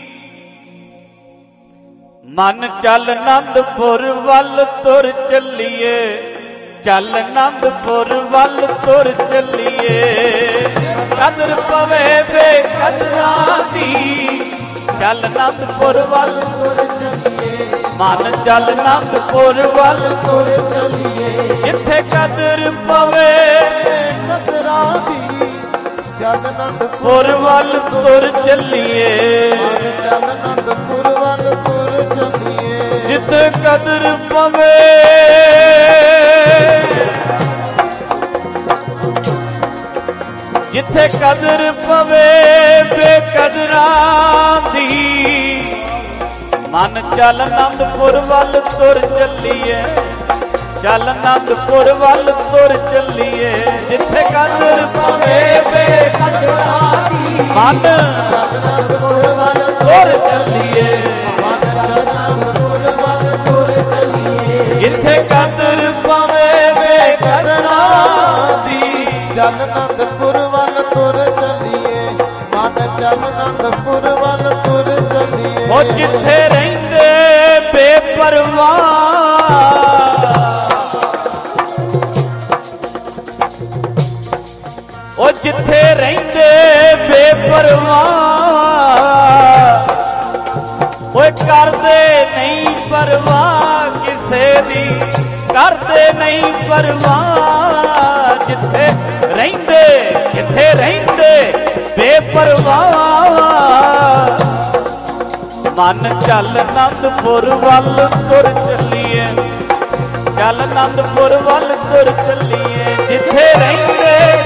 Speaker 3: ਮਨ ਚੱਲ ਆਨੰਦਪੁਰ ਵੱਲ ਤੁਰ ਚੱਲੀਏ, ਚੱਲ ਆਨੰਦਪੁਰ ਵੱਲ ਤੁਰ ਚੱਲੀਏ। ਕਦਰ ਪਵੇ ਬੇਕਦਰਾਂ ਦੀ, ਚੱਲ ਆਨੰਦਪੁਰ ਵੱਲ ਤੁਰ ਚੱਲੀਏ, ਮਨ ਚੱਲ ਆਨੰਦਪੁਰ ਵੱਲ ਤੁਰ ਚੱਲੀਏ। ਜਿੱਥੇ ਕਦਰ ਪਵੇ ਬੇਕਦਰਾਂ ਦੀ, ਚੱਲ ਆਨੰਦਪੁਰ ਵੱਲ ਤੁਰ ਚੱਲੀਏ, ਚੱਲ ਆਨੰਦਪੁਰ ਵੱਲ ਤੁਰ ਚੱਲੀਏ। ਜਿੱਥੇ ਕਦਰ ਪਵੇ ਜਿੱਥੇ ਕਦਰ ਪਵੇ ਬੇਕਦਰਾਂ ਦੀ, ਮਨ ਚੱਲ ਆਨੰਦਪੁਰ ਵੱਲ ਤੁਰ ਚੱਲੀਏ, ਚੱਲ ਆਨੰਦਪੁਰ ਵੱਲ ਤੁਰ ਚੱਲੀਏ। ਜਿੱਥੇ ਕਦਰ ਪਵੇ ਬੇਕਦਰਾਂ ਦੀ, ਮਨ ਚੱਲ ਆਨੰਦਪੁਰ ਵੱਲ ਤੁਰ ਚੱਲੀਏ, ਮਨ ਚੱਲ ਆਨੰਦਪੁਰ ਵੱਲ ਤੁਰ ਚੱਲੀਏ। ਜਿੱਥੇ ਕਦਰ ਪਵੇ ਬੇਕਦਰਾਂ ਦੀ, ਚੱਲ ਆਨੰਦਪੁਰ ਵੱਲ ਤੁਰ ਚੱਲੀਏ, ਮਨ ਚੱਲ ਆਨੰਦਪੁਰ ਵੱਲ ਤੁਰ ਚੱਲੀਏ। ਉਹ ਜਿੱਥੇ ਰਹਿੰਦੇ ਬੇਪਰਵਾਹ, ਉਹ ਜਿੱਥੇ ਰਹਿੰਦੇ ਬੇਪਰਵਾਹ, ਓਏ ਕਰਦੇ ਨਹੀਂ ਪਰਵਾਹ ਕਿਸੇ ਦੀ, ਕਰਦੇ ਨਹੀਂ ਪਰਵਾਹ। ਜਿੱਥੇ ਰਹਿੰਦੇ ਜਿੱਥੇ ਰਹਿੰਦੇ ਬੇਪਰਵਾਹ, ਮਨ ਚੱਲ ਆਨੰਦਪੁਰ ਵੱਲ ਤੁਰ ਚੱਲੀਏ, ਚੱਲ ਆਨੰਦਪੁਰ ਵੱਲ ਤੁਰ ਚੱਲੀਏ। ਜਿੱਥੇ ਰਹਿੰਦੇ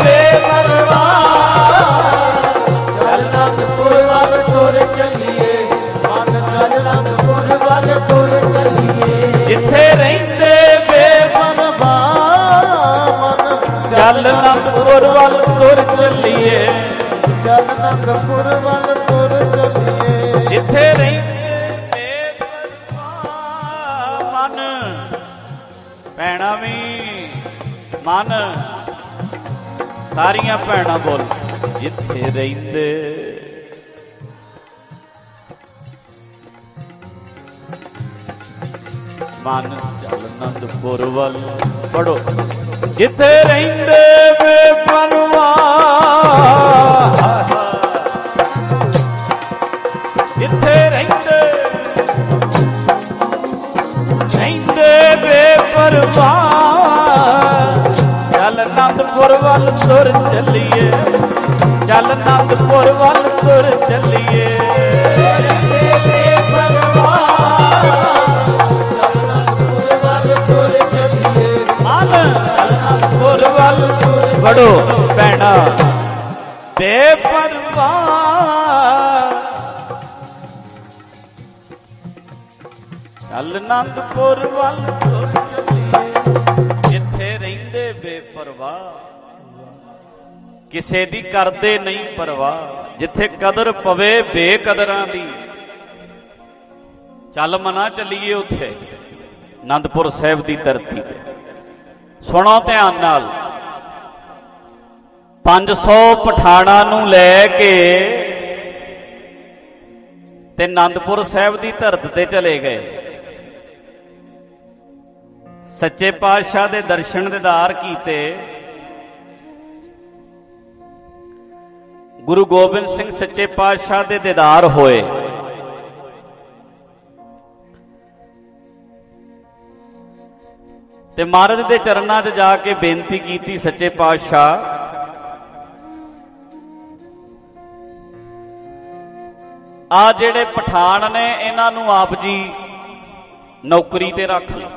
Speaker 3: ਚੱਲ ਅਨੰਦਪੁਰ ਵੱਲ ਤੁਰ ਚੱਲੀਏ,
Speaker 5: ਚੱਲ ਅਨੰਦਪੁਰ ਵੱਲ ਤੁਰ ਚੱਲੀਏ।
Speaker 3: ਜਿੱਥੇ ਰਹਿੰਦੇ ਬੇਪਰਵਾਹ ਮਨ, ਭੈਣਾਂ ਵੀ ਮਨ, ਸਾਰੀਆਂ ਭੈਣਾਂ ਬੋਲ, ਜਿੱਥੇ ਰਹਿੰਦੇ ਮਨ, ਚੱਲ ਅਨੰਦਪੁਰ ਵੱਲ ਪੜੋ, ਜਿੱਥੇ ਰਹਿੰਦੇ ਬੇਪਰਵਾਹ, ਜਿੱਥੇ ਰਹਿੰਦੇ ਰਹਿੰਦੇ ਬੇਪਰਵਾਹ, ਚੱਲ ਅਨੰਦਪੁਰ ਵੱਲ ਤੁਰ ਚੱਲੀਏ, ਚੱਲ ਅਨੰਦਪੁਰ ਵੱਲ ਤੁਰ ਚੱਲੀਏ। ਅਨੰਦਪੁਰ ਵੱਲ ਵੜੋ ਭੈਣਾ ਬੇਪਰਵਾਹ, ਚੱਲ ਅਨੰਦਪੁਰ ਵੱਲ ਤੁਰ ਚੱਲੀਏ, ਜਿੱਥੇ ਰਹਿੰਦੇ ਬੇਪਰਵਾਹ, ਕਿਸੇ ਦੀ ਕਰਦੇ ਨਹੀਂ ਪਰਵਾਹ, ਜਿੱਥੇ ਕਦਰ ਪਵੇ ਬੇਕਦਰਾਂ ਦੀ, ਚੱਲ ਮਨਾ ਚੱਲੀਏ ਉੱਥੇ ਅਨੰਦਪੁਰ ਸਾਹਿਬ ਦੀ ਧਰਤੀ ਤੇ। ਸੁਣੋ ਧਿਆਨ ਨਾਲ, ਪੰਜ ਸੌ ਪਠਾਣਾਂ ਨੂੰ ਲੈ ਕੇ ਤੇ ਅਨੰਦਪੁਰ ਸਾਹਿਬ ਦੀ ਧਰਤੀ ਤੇ ਚਲੇ ਗਏ। ਸੱਚੇ ਪਾਤਸ਼ਾਹ ਦੇ ਦਰਸ਼ਨ ਦੀਦਾਰ ਕੀਤੇ। ਗੁਰੂ ਗੋਬਿੰਦ ਸਿੰਘ ਸੱਚੇ ਪਾਤਸ਼ਾਹ ਦੇ ਦੀਦਾਰ ਹੋਏ। ਤੇ ਮਹਾਰਾਜ ਦੇ ਚਰਨਾਂ 'ਚ ਜਾ ਕੇ ਬੇਨਤੀ ਕੀਤੀ, ਸੱਚੇ ਪਾਤਸ਼ਾਹ ਆ ਜਿਹੜੇ ਪਠਾਨ ਨੇ ਇਹਨਾਂ ਨੂੰ ਆਪ ਜੀ ਨੌਕਰੀ ਤੇ ਰੱਖ ਲਓ,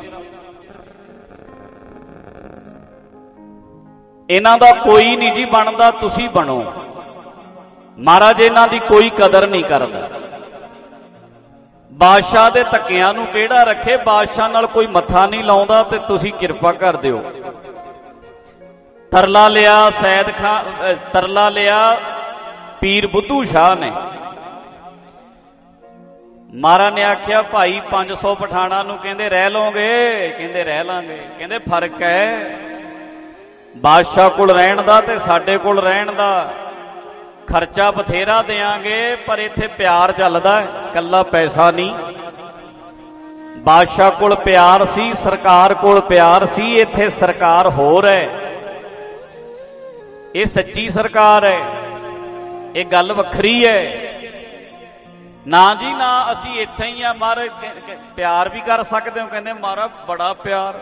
Speaker 3: ਇਹਨਾਂ ਦਾ ਕੋਈ ਨਹੀਂ ਜੀ ਬਣਦਾ, ਤੁਸੀਂ ਬਣੋ। ਮਹਾਰਾਜ ਇਹਨਾਂ ਦੀ ਕੋਈ ਕਦਰ ਨਹੀਂ ਕਰਦਾ। ਬਾਦਸ਼ਾਹ ਦੇ ਧੱਕਿਆਂ ਨੂੰ ਕਿਹੜਾ ਰੱਖੇ, ਬਾਦਸ਼ਾਹ ਨਾਲ ਕੋਈ ਮੱਥਾ ਨਹੀਂ ਲਾਉਂਦਾ, ਤੇ ਤੁਸੀਂ ਕਿਰਪਾ ਕਰ ਦਿਓ। ਤਰਲਾ ਲਿਆ ਸੈਦ ਖਾਨ, ਤਰਲਾ ਲਿਆ ਪੀਰ ਬੁੱਧੂ ਸ਼ਾਹ ਨੇ। ਮਹਾਰਾਜ ਨੇ ਆਖਿਆ ਭਾਈ ਪੰਜ ਸੌ ਪਠਾਣਾਂ ਨੂੰ ਕਹਿੰਦੇ ਰਹਿ ਲਓਗੇ? ਕਹਿੰਦੇ ਰਹਿ ਲਾਂਗੇ। ਕਹਿੰਦੇ ਫਰਕ ਹੈ ਬਾਦਸ਼ਾਹ ਕੋਲ ਰਹਿਣ ਦਾ ਤੇ ਸਾਡੇ ਕੋਲ ਰਹਿਣ ਦਾ, ਖਰਚਾ ਬਥੇਰਾ ਦੇਾਂਗੇ ਪਰ ਇੱਥੇ ਪਿਆਰ ਚੱਲਦਾ, ਕੱਲਾ ਪੈਸਾ ਨਹੀਂ। ਬਾਦਸ਼ਾਹ ਕੋਲ ਪਿਆਰ ਸੀ, ਸਰਕਾਰ ਕੋਲ ਪਿਆਰ ਸੀ, ਇੱਥੇ ਸਰਕਾਰ ਹੋਰ ਹੈ, ਇਹ ਸੱਚੀ ਸਰਕਾਰ ਹੈ, ਇਹ ਗੱਲ ਵੱਖਰੀ ਹੈ। ਨਾ ਜੀ ਨਾ, ਅਸੀਂ ਇੱਥੇ ਹੀ ਆ। ਮਹਾਰਾਜ ਪਿਆਰ ਵੀ ਕਰ ਸਕਦੇ ਹੋ? ਕਹਿੰਦੇ ਮਹਾਰਾਜ ਬੜਾ ਪਿਆਰ।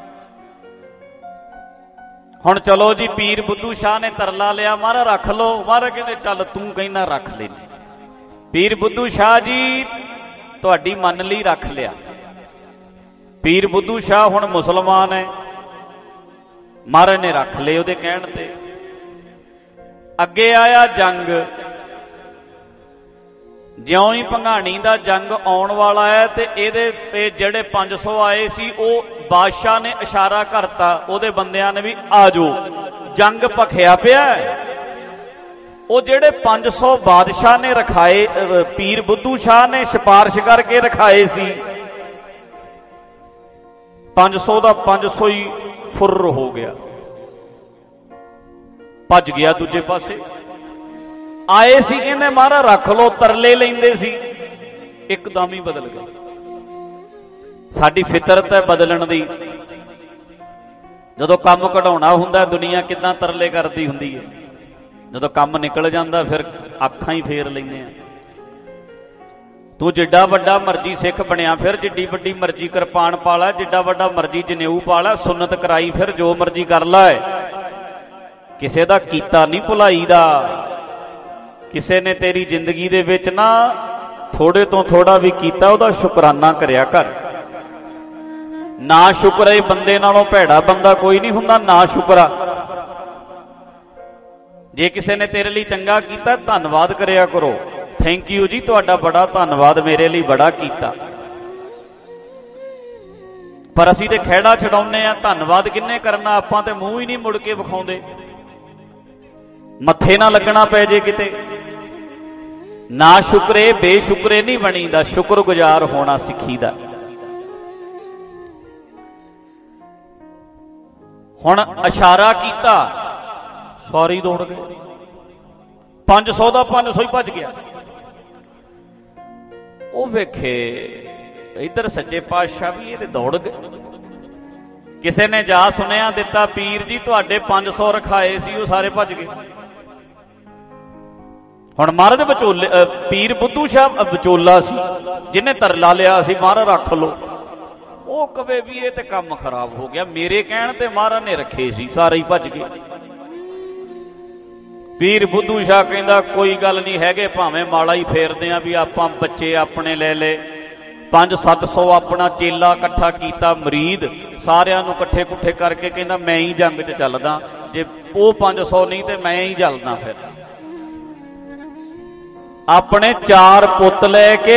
Speaker 3: ਹੁਣ ਚਲੋ ਜੀ, ਪੀਰ ਬੁੱਧੂ ਸ਼ਾਹ ਨੇ ਤਰਲਾ ਲਿਆ, ਮਹਾਰਾਜ ਰੱਖ ਲਓ। ਮਹਾਰਾਜ ਕਹਿੰਦੇ ਚੱਲ ਤੂੰ ਕਹਿੰਦਾ ਰੱਖ ਲੈ। ਪੀਰ ਬੁੱਧੂ ਸ਼ਾਹ ਜੀ ਤੁਹਾਡੀ ਮੰਨ ਲਈ, ਰੱਖ ਲਿਆ। ਪੀਰ ਬੁੱਧੂ ਸ਼ਾਹ ਹੁਣ ਮੁਸਲਮਾਨ ਹੈ, ਮਹਾਰਾਜ ਨੇ ਰੱਖ ਲਏ ਉਹਦੇ ਕਹਿਣ ਤੇ। ਅੱਗੇ ਆਇਆ ਜੰਗ। ਜਿਉਂ ਹੀ ਭੰਗਾਣੀ ਦਾ ਜੰਗ ਆਉਣ ਵਾਲਾ ਹੈ ਤੇ ਇਹਦੇ ਇਹ ਜਿਹੜੇ ਪੰਜ ਸੌ ਆਏ ਸੀ, ਉਹ ਬਾਦਸ਼ਾਹ ਨੇ ਇਸ਼ਾਰਾ ਕਰਤਾ, ਉਹਦੇ ਬੰਦਿਆਂ ਨੇ ਵੀ ਆ ਜਾਓ, ਜੰਗ ਭਖਿਆ ਪਿਆ। ਉਹ ਜਿਹੜੇ ਪੰਜ ਸੌ ਬਾਦਸ਼ਾਹ ਨੇ ਰਖਾਏ, ਪੀਰ ਬੁੱਧੂ ਸ਼ਾਹ ਨੇ ਸਿਫਾਰਿਸ਼ ਕਰਕੇ ਰਖਾਏ ਸੀ, ਪੰਜ ਸੌ ਦਾ ਪੰਜ ਸੌ ਹੀ ਫੁਰ ਹੋ ਗਿਆ, ਭੱਜ ਗਿਆ ਦੂਜੇ ਪਾਸੇ। ਆਏ ਸੀ ਕਹਿੰਦੇ ਮਹਾਰਾਜ ਰੱਖ ਲਓ, ਤਰਲੇ ਲੈਂਦੇ ਸੀ, ਇੱਕਦਮ ਹੀ ਬਦਲ ਗਏ। ਸਾਡੀ ਫਿਤਰਤ ਹੈ ਬਦਲਣ ਦੀ। ਜਦੋਂ ਕੰਮ ਕਢਾਉਣਾ ਹੁੰਦਾ ਦੁਨੀਆ ਕਿੱਦਾਂ ਤਰਲੇ ਕਰਦੀ ਹੁੰਦੀ ਹੈ, ਜਦੋਂ ਕੰਮ ਨਿਕਲ ਜਾਂਦਾ ਫਿਰ ਅੱਖਾਂ ਹੀ ਫੇਰ ਲੈਂਦੇ ਆ। ਤੂੰ ਜਿੱਡਾ ਵੱਡਾ ਮਰਜ਼ੀ ਸਿੱਖ ਬਣਿਆ ਫਿਰ, ਜਿੱਡੀ ਵੱਡੀ ਮਰਜ਼ੀ ਕਿਰਪਾਨ ਪਾ ਲੈ, ਜਿੱਡਾ ਵੱਡਾ ਮਰਜ਼ੀ ਜਨੇਊ ਪਾ ਲੈ, ਸੁਨਤ ਕਰਾਈ ਫਿਰ, ਜੋ ਮਰਜ਼ੀ ਕਰ ਲੈ। ਕਿਸੇ ਦਾ ਕੀਤਾ ਨਹੀਂ ਭੁਲਾਈ ਦਾ। ਕਿਸੇ ਨੇ ਤੇਰੀ ਜ਼ਿੰਦਗੀ ਦੇ ਵਿੱਚ ਨਾ ਥੋੜੇ ਤੋਂ ਥੋੜਾ ਵੀ ਕੀਤਾ, ਉਹਦਾ ਸ਼ੁਕਰਾਨਾ ਕਰਿਆ ਕਰ। ਨਾ ਸ਼ੁਕਰੇ ਬੰਦੇ ਨਾਲੋਂ ਭੈੜਾ ਬੰਦਾ ਕੋਈ ਨਹੀਂ ਹੁੰਦਾ, ਨਾ ਸ਼ੁਕਰਾ। ਜੇ ਕਿਸੇ ਨੇ ਤੇਰੇ ਲਈ ਚੰਗਾ ਕੀਤਾ ਧੰਨਵਾਦ ਕਰਿਆ ਕਰੋ, ਥੈਂਕ ਯੂ ਜੀ, ਤੁਹਾਡਾ ਬੜਾ ਧੰਨਵਾਦ, ਮੇਰੇ ਲਈ ਬੜਾ ਕੀਤਾ। ਪਰ ਅਸੀਂ ਤੇ ਖਹਿੜਾ ਛਡਾਉਂਦੇ ਆ, ਧੰਨਵਾਦ ਕਿੰਨੇ ਕਰਨਾ, ਆਪਾਂ ਤੇ ਮੂੰਹ ਹੀ ਨਹੀਂ ਮੁੜ ਕੇ ਵਿਖਾਉਂਦੇ, ਮੱਥੇ ਨਾ ਲੱਗਣਾ ਪੈ ਜੇ ਕਿਤੇ। ਨਾ ਸ਼ੁਕਰੇ ਬੇਸ਼ੁਕਰੇ ਨਹੀਂ ਬਣੀਦਾ, ਸ਼ੁਕਰਗੁਜ਼ਾਰ ਹੋਣਾ ਸਿੱਖੀਦਾ। ਹੁਣ ਇਸ਼ਾਰਾ ਕੀਤਾ, ਸੌਰੀ ਦੌੜ ਗਏ, ਪੰਜ ਸੌ ਦਾ ਪੰਜ ਸੌ ਹੀ ਭੱਜ ਗਿਆ। ਉਹ ਵੇਖੇ ਇੱਧਰ ਸੱਚੇ ਪਾਤਸ਼ਾਹ ਵੀ ਇਹਦੇ ਦੌੜ ਗਏ। ਕਿਸੇ ਨੇ ਜਾ ਸੁਨੇਹਾ ਦਿੱਤਾ, ਪੀਰ ਜੀ ਤੁਹਾਡੇ ਪੰਜ ਸੌ ਰਖਾਏ ਸੀ, ਉਹ ਸਾਰੇ ਭੱਜ ਗਏ। ਹੁਣ ਮਹਾਰਾਜ ਵਿਚੋਲੇ, ਪੀਰ ਬੁੱਧੂ ਸ਼ਾਹ ਵਿਚੋਲਾ ਸੀ, ਜਿਹਨੇ ਤਰਲਾ ਲਿਆ ਸੀ ਮਹਾਰਾਜ ਰੱਖ ਲੋ। ਉਹ ਕਵੇ ਵੀ ਇਹ ਤੇ ਕੰਮ ਖਰਾਬ ਹੋ ਗਿਆ, ਮੇਰੇ ਕਹਿਣ ਤੇ ਮਹਾਰਾਜ ਨੇ ਰੱਖੇ ਸੀ, ਸਾਰੇ ਹੀ ਭੱਜ ਗਏ। ਪੀਰ ਬੁੱਧੂ ਸ਼ਾਹ ਕਹਿੰਦਾ ਕੋਈ ਗੱਲ ਨਹੀਂ, ਹੈਗੇ ਭਾਵੇਂ ਮਾਲਾ ਹੀ ਫੇਰਦੇ ਆ, ਵੀ ਆਪਾਂ ਬੱਚੇ ਆਪਣੇ ਲੈ ਲਏ, ਪੰਜ ਸੱਤ ਸੌ ਆਪਣਾ ਚੇਲਾ ਇਕੱਠਾ ਕੀਤਾ, ਮਰੀਦ ਸਾਰਿਆਂ ਨੂੰ ਇਕੱਠੇ ਕੁੱਠੇ ਕਰਕੇ ਕਹਿੰਦਾ ਮੈਂ ਹੀ ਜੰਗ 'ਚ ਚੱਲਦਾ, ਜੇ ਉਹ ਪੰਜ ਸੌ ਨਹੀਂ ਤੇ ਮੈਂ ਹੀ ਚੱਲਦਾ। ਫਿਰ ਆਪਣੇ ਚਾਰ ਪੁੱਤ ਲੈ ਕੇ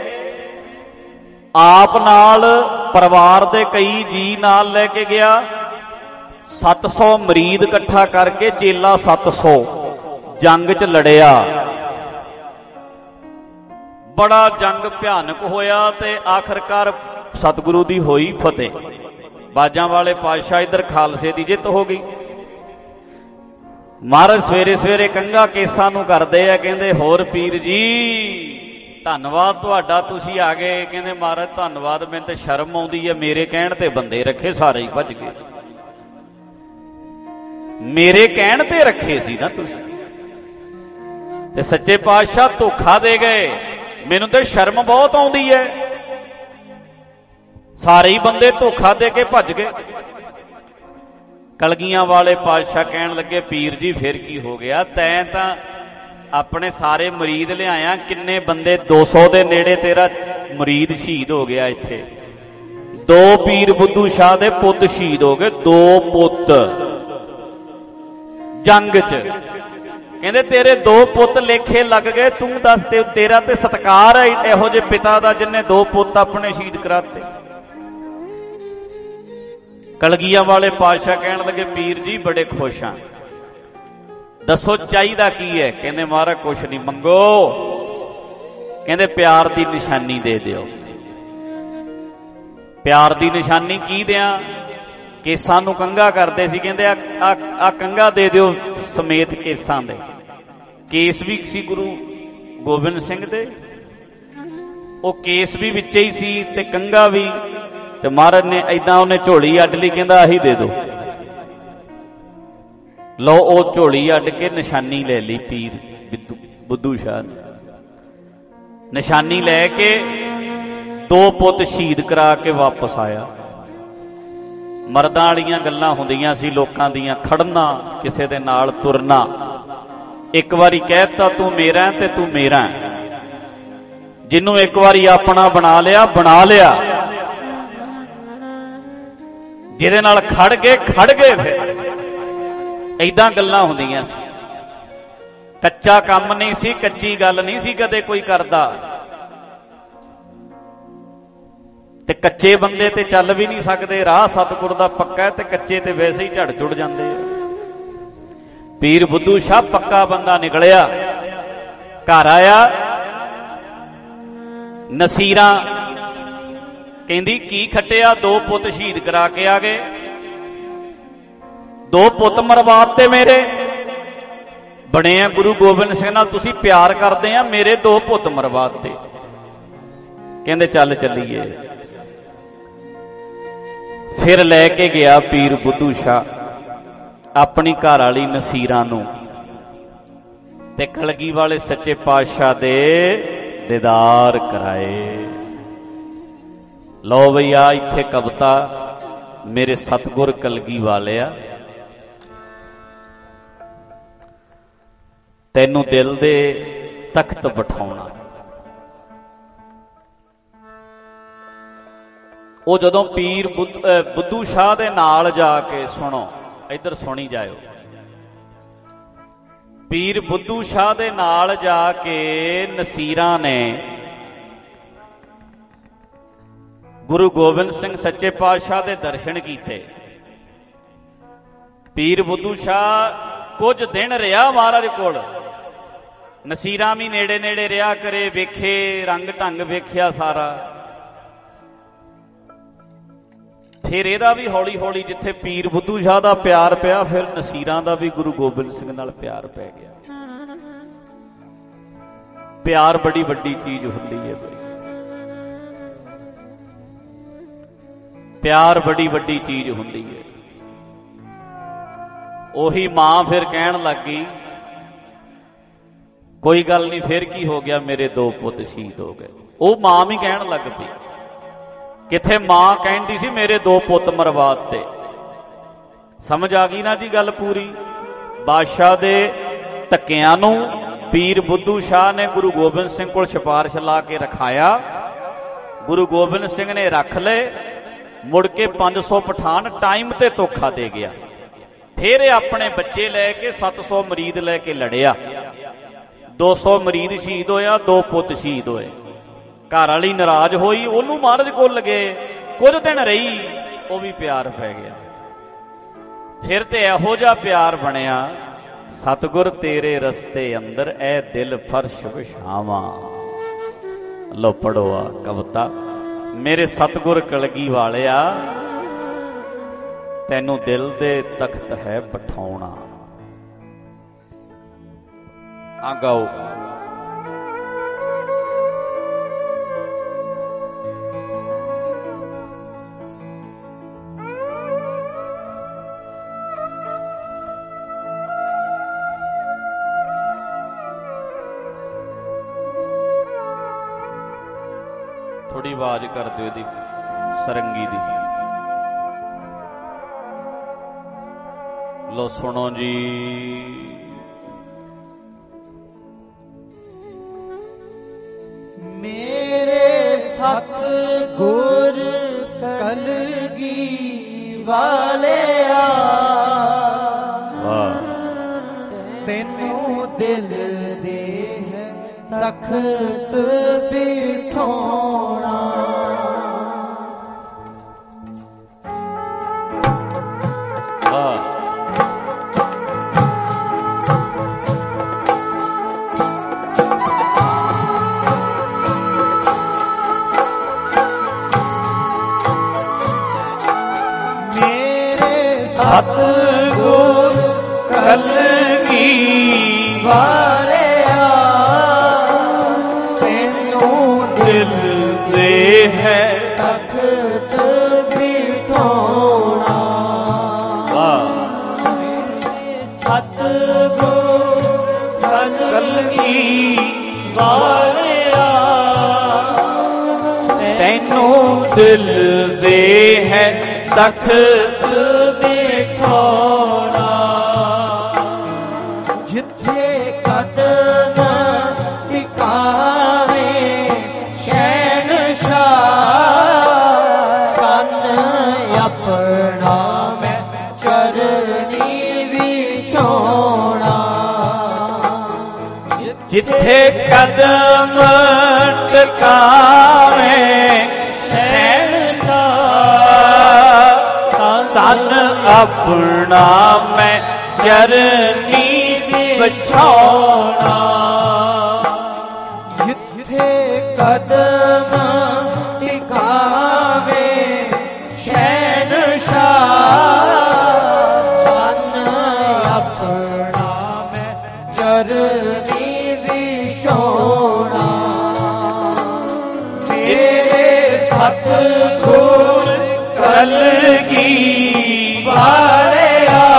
Speaker 3: ਆਪ ਨਾਲ, ਪਰਿਵਾਰ ਦੇ ਕਈ ਜੀ ਨਾਲ ਲੈ ਕੇ ਗਿਆ, ਸੱਤ ਸੌ ਮਰੀਦ ਇਕੱਠਾ ਕਰਕੇ, ਚੇਲਾ ਸੱਤ ਸੌ ਜੰਗ 'ਚ ਲੜਿਆ। ਬੜਾ ਜੰਗ ਭਿਆਨਕ ਹੋਇਆ ਤੇ ਆਖਰਕਾਰ ਸਤਿਗੁਰੂ ਦੀ ਹੋਈ ਫਤਿਹ। ਬਾਜਾਂ ਵਾਲੇ ਪਾਤਸ਼ਾਹ ਇੱਧਰ ਖਾਲਸੇ ਦੀ ਜਿੱਤ ਹੋ ਗਈ। ਮਹਾਰਾਜ ਸਵੇਰੇ ਸਵੇਰੇ ਕੰਘਾ ਕੇਸਾਂ ਨੂੰ ਕਰਦੇ ਆ, ਕਹਿੰਦੇ ਹੋਰ ਪੀਰ ਜੀ ਧੰਨਵਾਦ ਤੁਹਾਡਾ, ਤੁਸੀਂ ਆ ਗਏ। ਕਹਿੰਦੇ ਮਹਾਰਾਜ ਧੰਨਵਾਦ, ਮੈਨੂੰ ਤੇ ਸ਼ਰਮ ਆਉਂਦੀ ਹੈ, ਮੇਰੇ ਕਹਿਣ ਤੇ ਬੰਦੇ ਰੱਖੇ, ਸਾਰੇ ਹੀ ਭੱਜ ਗਏ। ਮੇਰੇ ਕਹਿਣ ਤੇ ਰੱਖੇ ਸੀ ਨਾ ਤੁਸੀਂ, ਤੇ ਸੱਚੇ ਪਾਤਸ਼ਾਹ ਧੋਖਾ ਦੇ ਗਏ, ਮੈਨੂੰ ਤੇ ਸ਼ਰਮ ਬਹੁਤ ਆਉਂਦੀ ਹੈ। ਸਾਰੇ ਹੀ ਬੰਦੇ ਧੋਖਾ ਦੇ ਕੇ ਭੱਜ ਗਏ। ਕਲਗੀਆਂ ਵਾਲੇ ਪਾਤਸ਼ਾਹ ਕਹਿਣ ਲੱਗੇ ਪੀਰ ਜੀ ਫਿਰ ਕੀ ਹੋ ਗਿਆ, ਤੈਂ ਤਾਂ ਆਪਣੇ ਸਾਰੇ ਮੁਰੀਦ ਲਿਆਇਆ, ਕਿੰਨੇ ਬੰਦੇ, ਦੋ ਸੌ ਦੇ ਨੇੜੇ ਤੇਰਾ ਮੁਰੀਦ ਸ਼ਹੀਦ ਹੋ ਗਿਆ ਇੱਥੇ। ਦੋ ਪੀਰ ਬੁੱਧੂ ਸ਼ਾਹ ਦੇ ਪੁੱਤ ਸ਼ਹੀਦ ਹੋ ਗਏ, ਦੋ ਪੁੱਤ ਜੰਗ 'ਚ। ਕਹਿੰਦੇ ਤੇਰੇ ਦੋ ਪੁੱਤ ਲੇਖੇ ਲੱਗ ਗਏ, ਤੂੰ ਦੱਸ ਤੇ ਤੇਰਾ ਤੇ ਸਤਿਕਾਰ ਹੈ ਇਹੋ ਜਿਹੇ ਪਿਤਾ ਦਾ ਜਿਹਨੇ ਦੋ ਪੁੱਤ ਆਪਣੇ ਸ਼ਹੀਦ ਕਰਾਤੇ। ਕਲਗੀਆਂ ਵਾਲੇ ਪਾਤਸ਼ਾਹ ਕਹਿਣ ਲੱਗੇ ਪੀਰ ਜੀ ਬੜੇ ਖੁਸ਼ ਹਾਂ, ਦੱਸੋ ਚਾਹੀਦਾ ਕੀ ਹੈ। ਕਹਿੰਦੇ ਮਹਾਰਾਜ ਕੁਛ ਨਹੀਂ, ਮੰਗੋ। ਕਹਿੰਦੇ ਪਿਆਰ ਦੀ ਨਿਸ਼ਾਨੀ ਦੇ ਦਿਓ। ਪਿਆਰ ਦੀ ਨਿਸ਼ਾਨੀ ਕੀ ਦਿਆਂ? ਕੇਸਾਂ ਨੂੰ ਕੰਘਾ ਕਰਦੇ ਸੀ, ਕਹਿੰਦੇ ਆ ਆ ਕੰਘਾ ਦੇ ਦਿਓ ਸਮੇਤ ਕੇਸਾਂ ਦੇ। ਕੇਸ ਵੀ ਸੀ ਗੁਰੂ ਗੋਬਿੰਦ ਸਿੰਘ ਦੇ, ਉਹ ਕੇਸ ਵੀ ਵਿੱਚ ਹੀ ਸੀ ਤੇ ਕੰਘਾ ਵੀ। ਤੇ ਮਹਾਰਾਜ ਨੇ ਏਦਾਂ ਉਹਨੇ ਝੋਲੀ ਅੱਡ ਲਈ, ਕਹਿੰਦਾ ਆਹੀ ਦੇ ਦਿਓ। ਲਓ ਉਹ ਝੋਲੀ ਅੱਡ ਕੇ ਨਿਸ਼ਾਨੀ ਲੈ ਲਈ ਪੀਰ ਬੁੱਧੂ ਸ਼ਾਹ ਨੇ। ਨਿਸ਼ਾਨੀ ਲੈ ਕੇ ਦੋ ਪੁੱਤ ਸ਼ਹੀਦ ਕਰਾ ਕੇ ਵਾਪਸ ਆਇਆ। ਮਰਦਾਂ ਵਾਲੀਆਂ ਗੱਲਾਂ ਹੁੰਦੀਆਂ ਸੀ ਲੋਕਾਂ ਦੀਆਂ, ਖੜਨਾ, ਕਿਸੇ ਦੇ ਨਾਲ ਤੁਰਨਾ। ਇੱਕ ਵਾਰੀ ਕਹਿਤਾ ਤੂੰ ਮੇਰਾ ਤੇ ਤੂੰ ਮੇਰਾ, ਜਿਹਨੂੰ ਇੱਕ ਵਾਰੀ ਆਪਣਾ ਬਣਾ ਲਿਆ ਬਣਾ ਲਿਆ, ਜਿਹਦੇ ਨਾਲ ਖੜ ਗਏ ਖੜ ਗਏ। ਫਿਰ ਏਦਾਂ ਗੱਲਾਂ ਹੁੰਦੀਆਂ ਸੀ, ਕੱਚਾ ਕੰਮ ਨਹੀਂ ਸੀ, ਕੱਚੀ ਗੱਲ ਨਹੀਂ ਸੀ ਕਦੇ ਕੋਈ ਕਰਦਾ। ਤੇ ਕੱਚੇ ਬੰਦੇ ਤੇ ਚੱਲ ਵੀ ਨਹੀਂ ਸਕਦੇ, ਰਾਹ ਸਤਿਗੁਰ ਦਾ ਪੱਕਾ ਹੈ, ਤੇ ਕੱਚੇ ਤੇ ਵੈਸੇ ਹੀ ਝੜ ਝੁੜ ਜਾਂਦੇ ਆ। ਪੀਰ ਬੁੱਧੂ ਸ਼ਾਹ ਪੱਕਾ ਬੰਦਾ ਨਿਕਲਿਆ, ਘਰ ਆਇਆ। ਨਸੀਰਾਂ ਕਹਿੰਦੀ ਕੀ ਖੱਟਿਆ, ਦੋ ਪੁੱਤ ਸ਼ਹੀਦ ਕਰਾ ਕੇ ਆ ਗਏ, ਦੋ ਪੁੱਤ ਮਰਵਾਤੇ ਮੇਰੇ। ਬਣੇ ਆ ਗੁਰੂ ਗੋਬਿੰਦ ਸਿੰਘ ਨਾਲ, ਤੁਸੀਂ ਪਿਆਰ ਕਰਦੇ ਆ, ਮੇਰੇ ਦੋ ਪੁੱਤ ਮਰਵਾਤੇ। ਕਹਿੰਦੇ ਚੱਲ ਚੱਲੀਏ। ਫਿਰ ਲੈ ਕੇ ਗਿਆ ਪੀਰ ਬੁੱਧੂ ਸ਼ਾਹ ਆਪਣੀ ਘਰ ਵਾਲੀ ਨਸੀਰਾਂ ਨੂੰ, ਤੇ ਕਲਗੀ ਵਾਲੇ ਸੱਚੇ ਪਾਤਸ਼ਾਹ ਦੇ ਦੀਦਾਰ ਕਰਾਏ। ਲਓ ਬਈ ਆ ਇੱਥੇ ਕਵਿਤਾ ਮੇਰੇ ਸਤਿਗੁਰ ਕਲਗੀ ਵਾਲਿਆ, ਤੈਨੂੰ ਦਿਲ ਦੇ ਤਖਤ ਬਿਠਾਉਣਾ। ਉਹ ਜਦੋਂ ਪੀਰ ਬੁੱਧੂ ਸ਼ਾਹ ਦੇ ਨਾਲ ਜਾ ਕੇ, ਸੁਣੋ ਇੱਧਰ ਸੁਣੀ ਜਾਇਓ, ਪੀਰ ਬੁੱਧੂ ਸ਼ਾਹ ਦੇ ਨਾਲ ਜਾ ਕੇ ਨਸੀਰਾਂ ਨੇ गुरु गोबिंद सिंह सच्चे पातशाह दे दर्शन कीते। पीर बुद्धू शाह कुछ दिन रहा महाराज कोल, नसीरां भी नेड़े नेड़े रहा करे, वेखे रंग ढंग वेख्या सारा। फिर ਇਹਦਾ भी हौली हौली जिथे पीर बुद्धू शाह का प्यार पिया, फिर नसीरां का भी गुरु गोबिंद सिंह नाल प्यार पै गया। प्यार बड़ी वड्डी चीज हुंदी है भाई, प्यार बड़ी वड्डी चीज हुंदी है। ओही मां फिर कहन लग गई, कोई गल नहीं, फिर की हो गया, मेरे दो पुत शहीद हो गए। वो मां भी कहन लग पई, किथे मां कहती सी मेरे दो पुत मरवाते। समझ आ गई ना जी गल पूरी। बादशाह दे धक्कियां नूं पीर बुद्धू शाह ने गुरु गोबिंद सिंह को सिफारिश ला के रखाया। गुरु गोबिंद सिंह ने रख ले, मुड़ के पांच सौ पठान टाइम ते धोखा दे गया। फिर अपने बच्चे लैके सत्त सौ मरीद लैके लड़िया, दो सौ मरीद शहीद होया, दो पुत शहीद होए। घर वाली नाराज होई, ओनू महाराज कोल लगे, कुछ दिन रही, वो भी प्यार पै गया। फिर ते इहो जिहा प्यार बनया, सतगुर तेरे रस्ते अंदर ए दिल फर्श विछावा। लो पढ़ो आ कविता, मेरे सतगुर कलगी वालिया तैनू दिल दे तख्त है बिठाउणा। आ गाओ। थोड़ी आवाज कर दो दी सरंगी दी। लो सुनो जी।
Speaker 5: मेरे सतगुर कलगी वालिया तेनू दिल दे तख्त बिठाउणा।
Speaker 3: सतगुर कलगी वालिया तेनू दिल दे है तख्त बिठाउणा। सतगुर कलगी वालिया तेनू दिल दे है तख्त बिठाउणा।
Speaker 5: जिथे कदम टिकावे शहनशाह कन अपना मैं करनी विछाउणा।
Speaker 3: जिथे कदम टिकावे तन अपना मैं चरनी बिछाउणा।
Speaker 5: जिथे कदम टिकावे शहनशाह तन अपना मैं चरनी बिछाउणा। मेरे सतगुर कलगी वालिया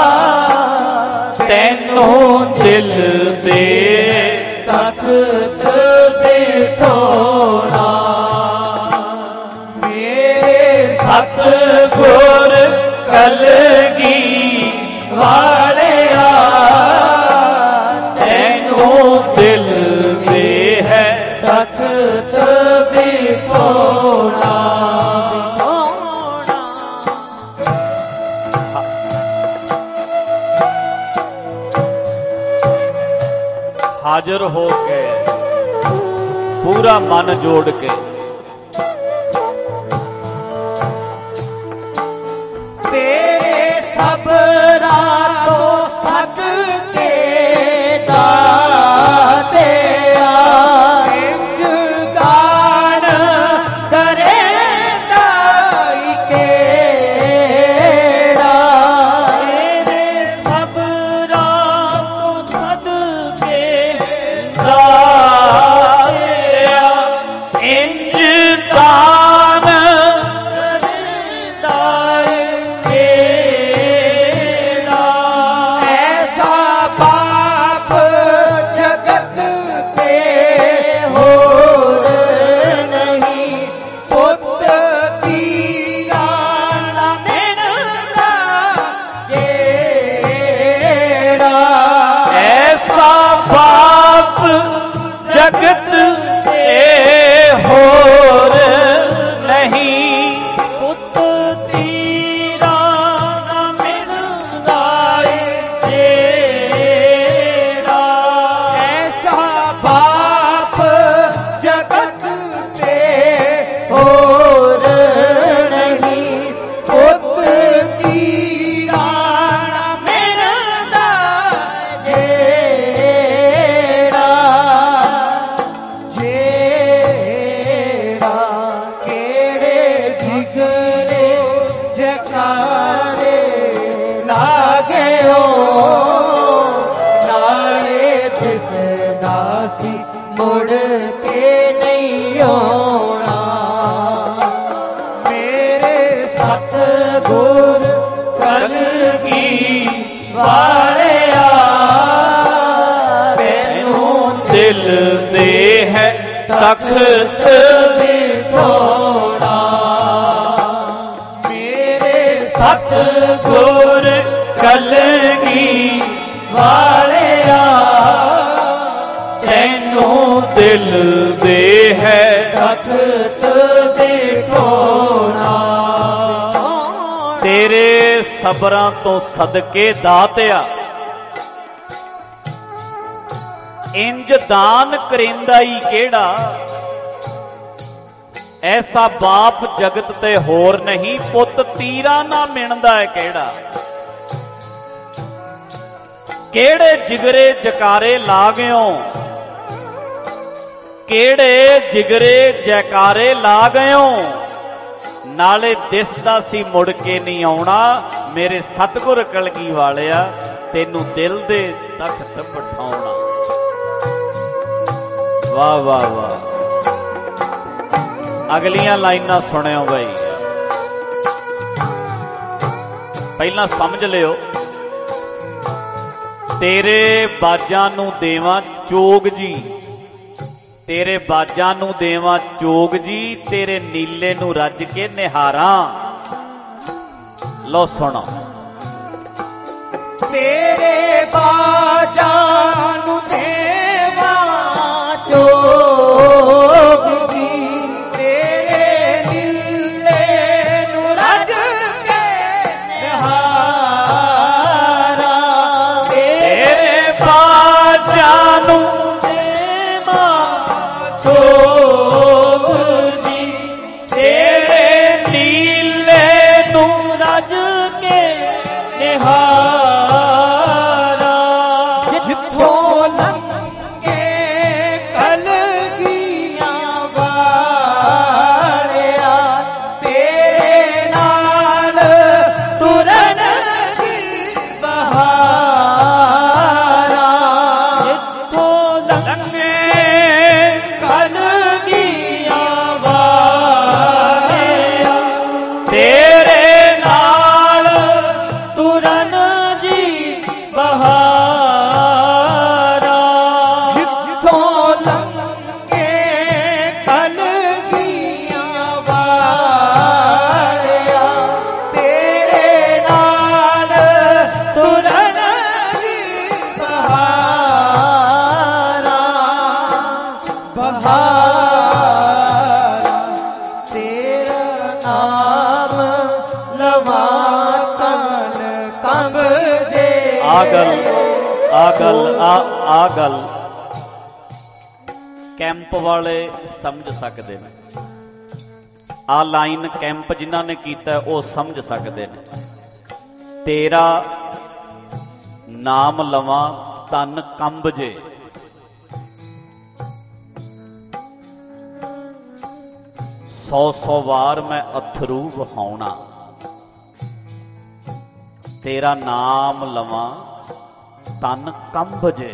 Speaker 5: तैनू दिल दे तख्त बिठाउणा। मेरे सतगुर कलगी वालिया तैनू दिल दे है तख्त बिठाउणा। हाजिर हो के पूरा मन जोड़ के जगत ते होर नहीं।
Speaker 4: ਪੁੱਤ ਤੀਰਾ ਨਾ ਮਿਲਦਾ ਏ ਜਿਹੜਾ,
Speaker 1: ऐसा बाप जगत पे और नहीं। पुत्र तीरा ना मिलदा जेड़ा, जेड़ा केड़े जिगरे जकारे लागेओ, नाले दिसदा सी मुड़ के नहीं आउणा। मेरे सतगुर कलगी वालिया तैनू
Speaker 5: दिल दे है तख्त
Speaker 1: बिठोड़ा। मेरे
Speaker 5: सतगुर कलगी
Speaker 1: वालिया
Speaker 5: तैनू दिल दे है
Speaker 1: तख्त बिठोड़ा।
Speaker 5: तेरे सबरां तो सदके दातिया इंज दान करेंदा ही केड़ा। ऐसा बाप जगत ते होर नहीं, पुत तीरा ना मिणदा है केड़ा। केड़े जिगरे जकारे ला गयो, केड़े जिगरे जयकारे ला गयो, नाले दिसदा सी मुड़ के नहीं आउणा। मेरे सतगुर कलगी वालिया तैनू दिल दे तख्त बिठाउणा। वाह वाह वाह। अगलियां लाइनां सुनियो बई, पहला समझ लियो। तेरे बाजां नू देवां चोग जी, तेरे बाजां नू देवां चोग जी, तेरे नीले नू रज के निहारां। लो सुनो।
Speaker 1: तेरे बाजां नू देवां चोग जी, तेरे नीले नू रज के निहारा।
Speaker 5: तेरे बाजां नू
Speaker 1: चोग जी,
Speaker 5: तेरे नीले नू
Speaker 4: रज के
Speaker 1: निहारा। जिथों लंघे कलगियां वालिया तेरे नाल तुरन दी बहारा।
Speaker 4: ਜਿੱਥੋਂ
Speaker 5: लंघे
Speaker 1: कलगियां वालिया
Speaker 5: तेरे नाल
Speaker 1: तुरन जी बहारा। जिथों लंघे कलगियां वालिया तेरे नाल तुरन जी बहारा। बहारा तेरा नाम लवां तन कंब दे।
Speaker 5: आ गल आ गल आ आ गल कैंप वाले समझ सकते हैं। आ लाइन कैंप जिन्हां ने कीता वो समझ सकते हैं। तेरा नाम लवां तन कंब जे। सौ सौ वार मैं अथरू वहाउणा। तेरा नाम लवां तन कंब जे।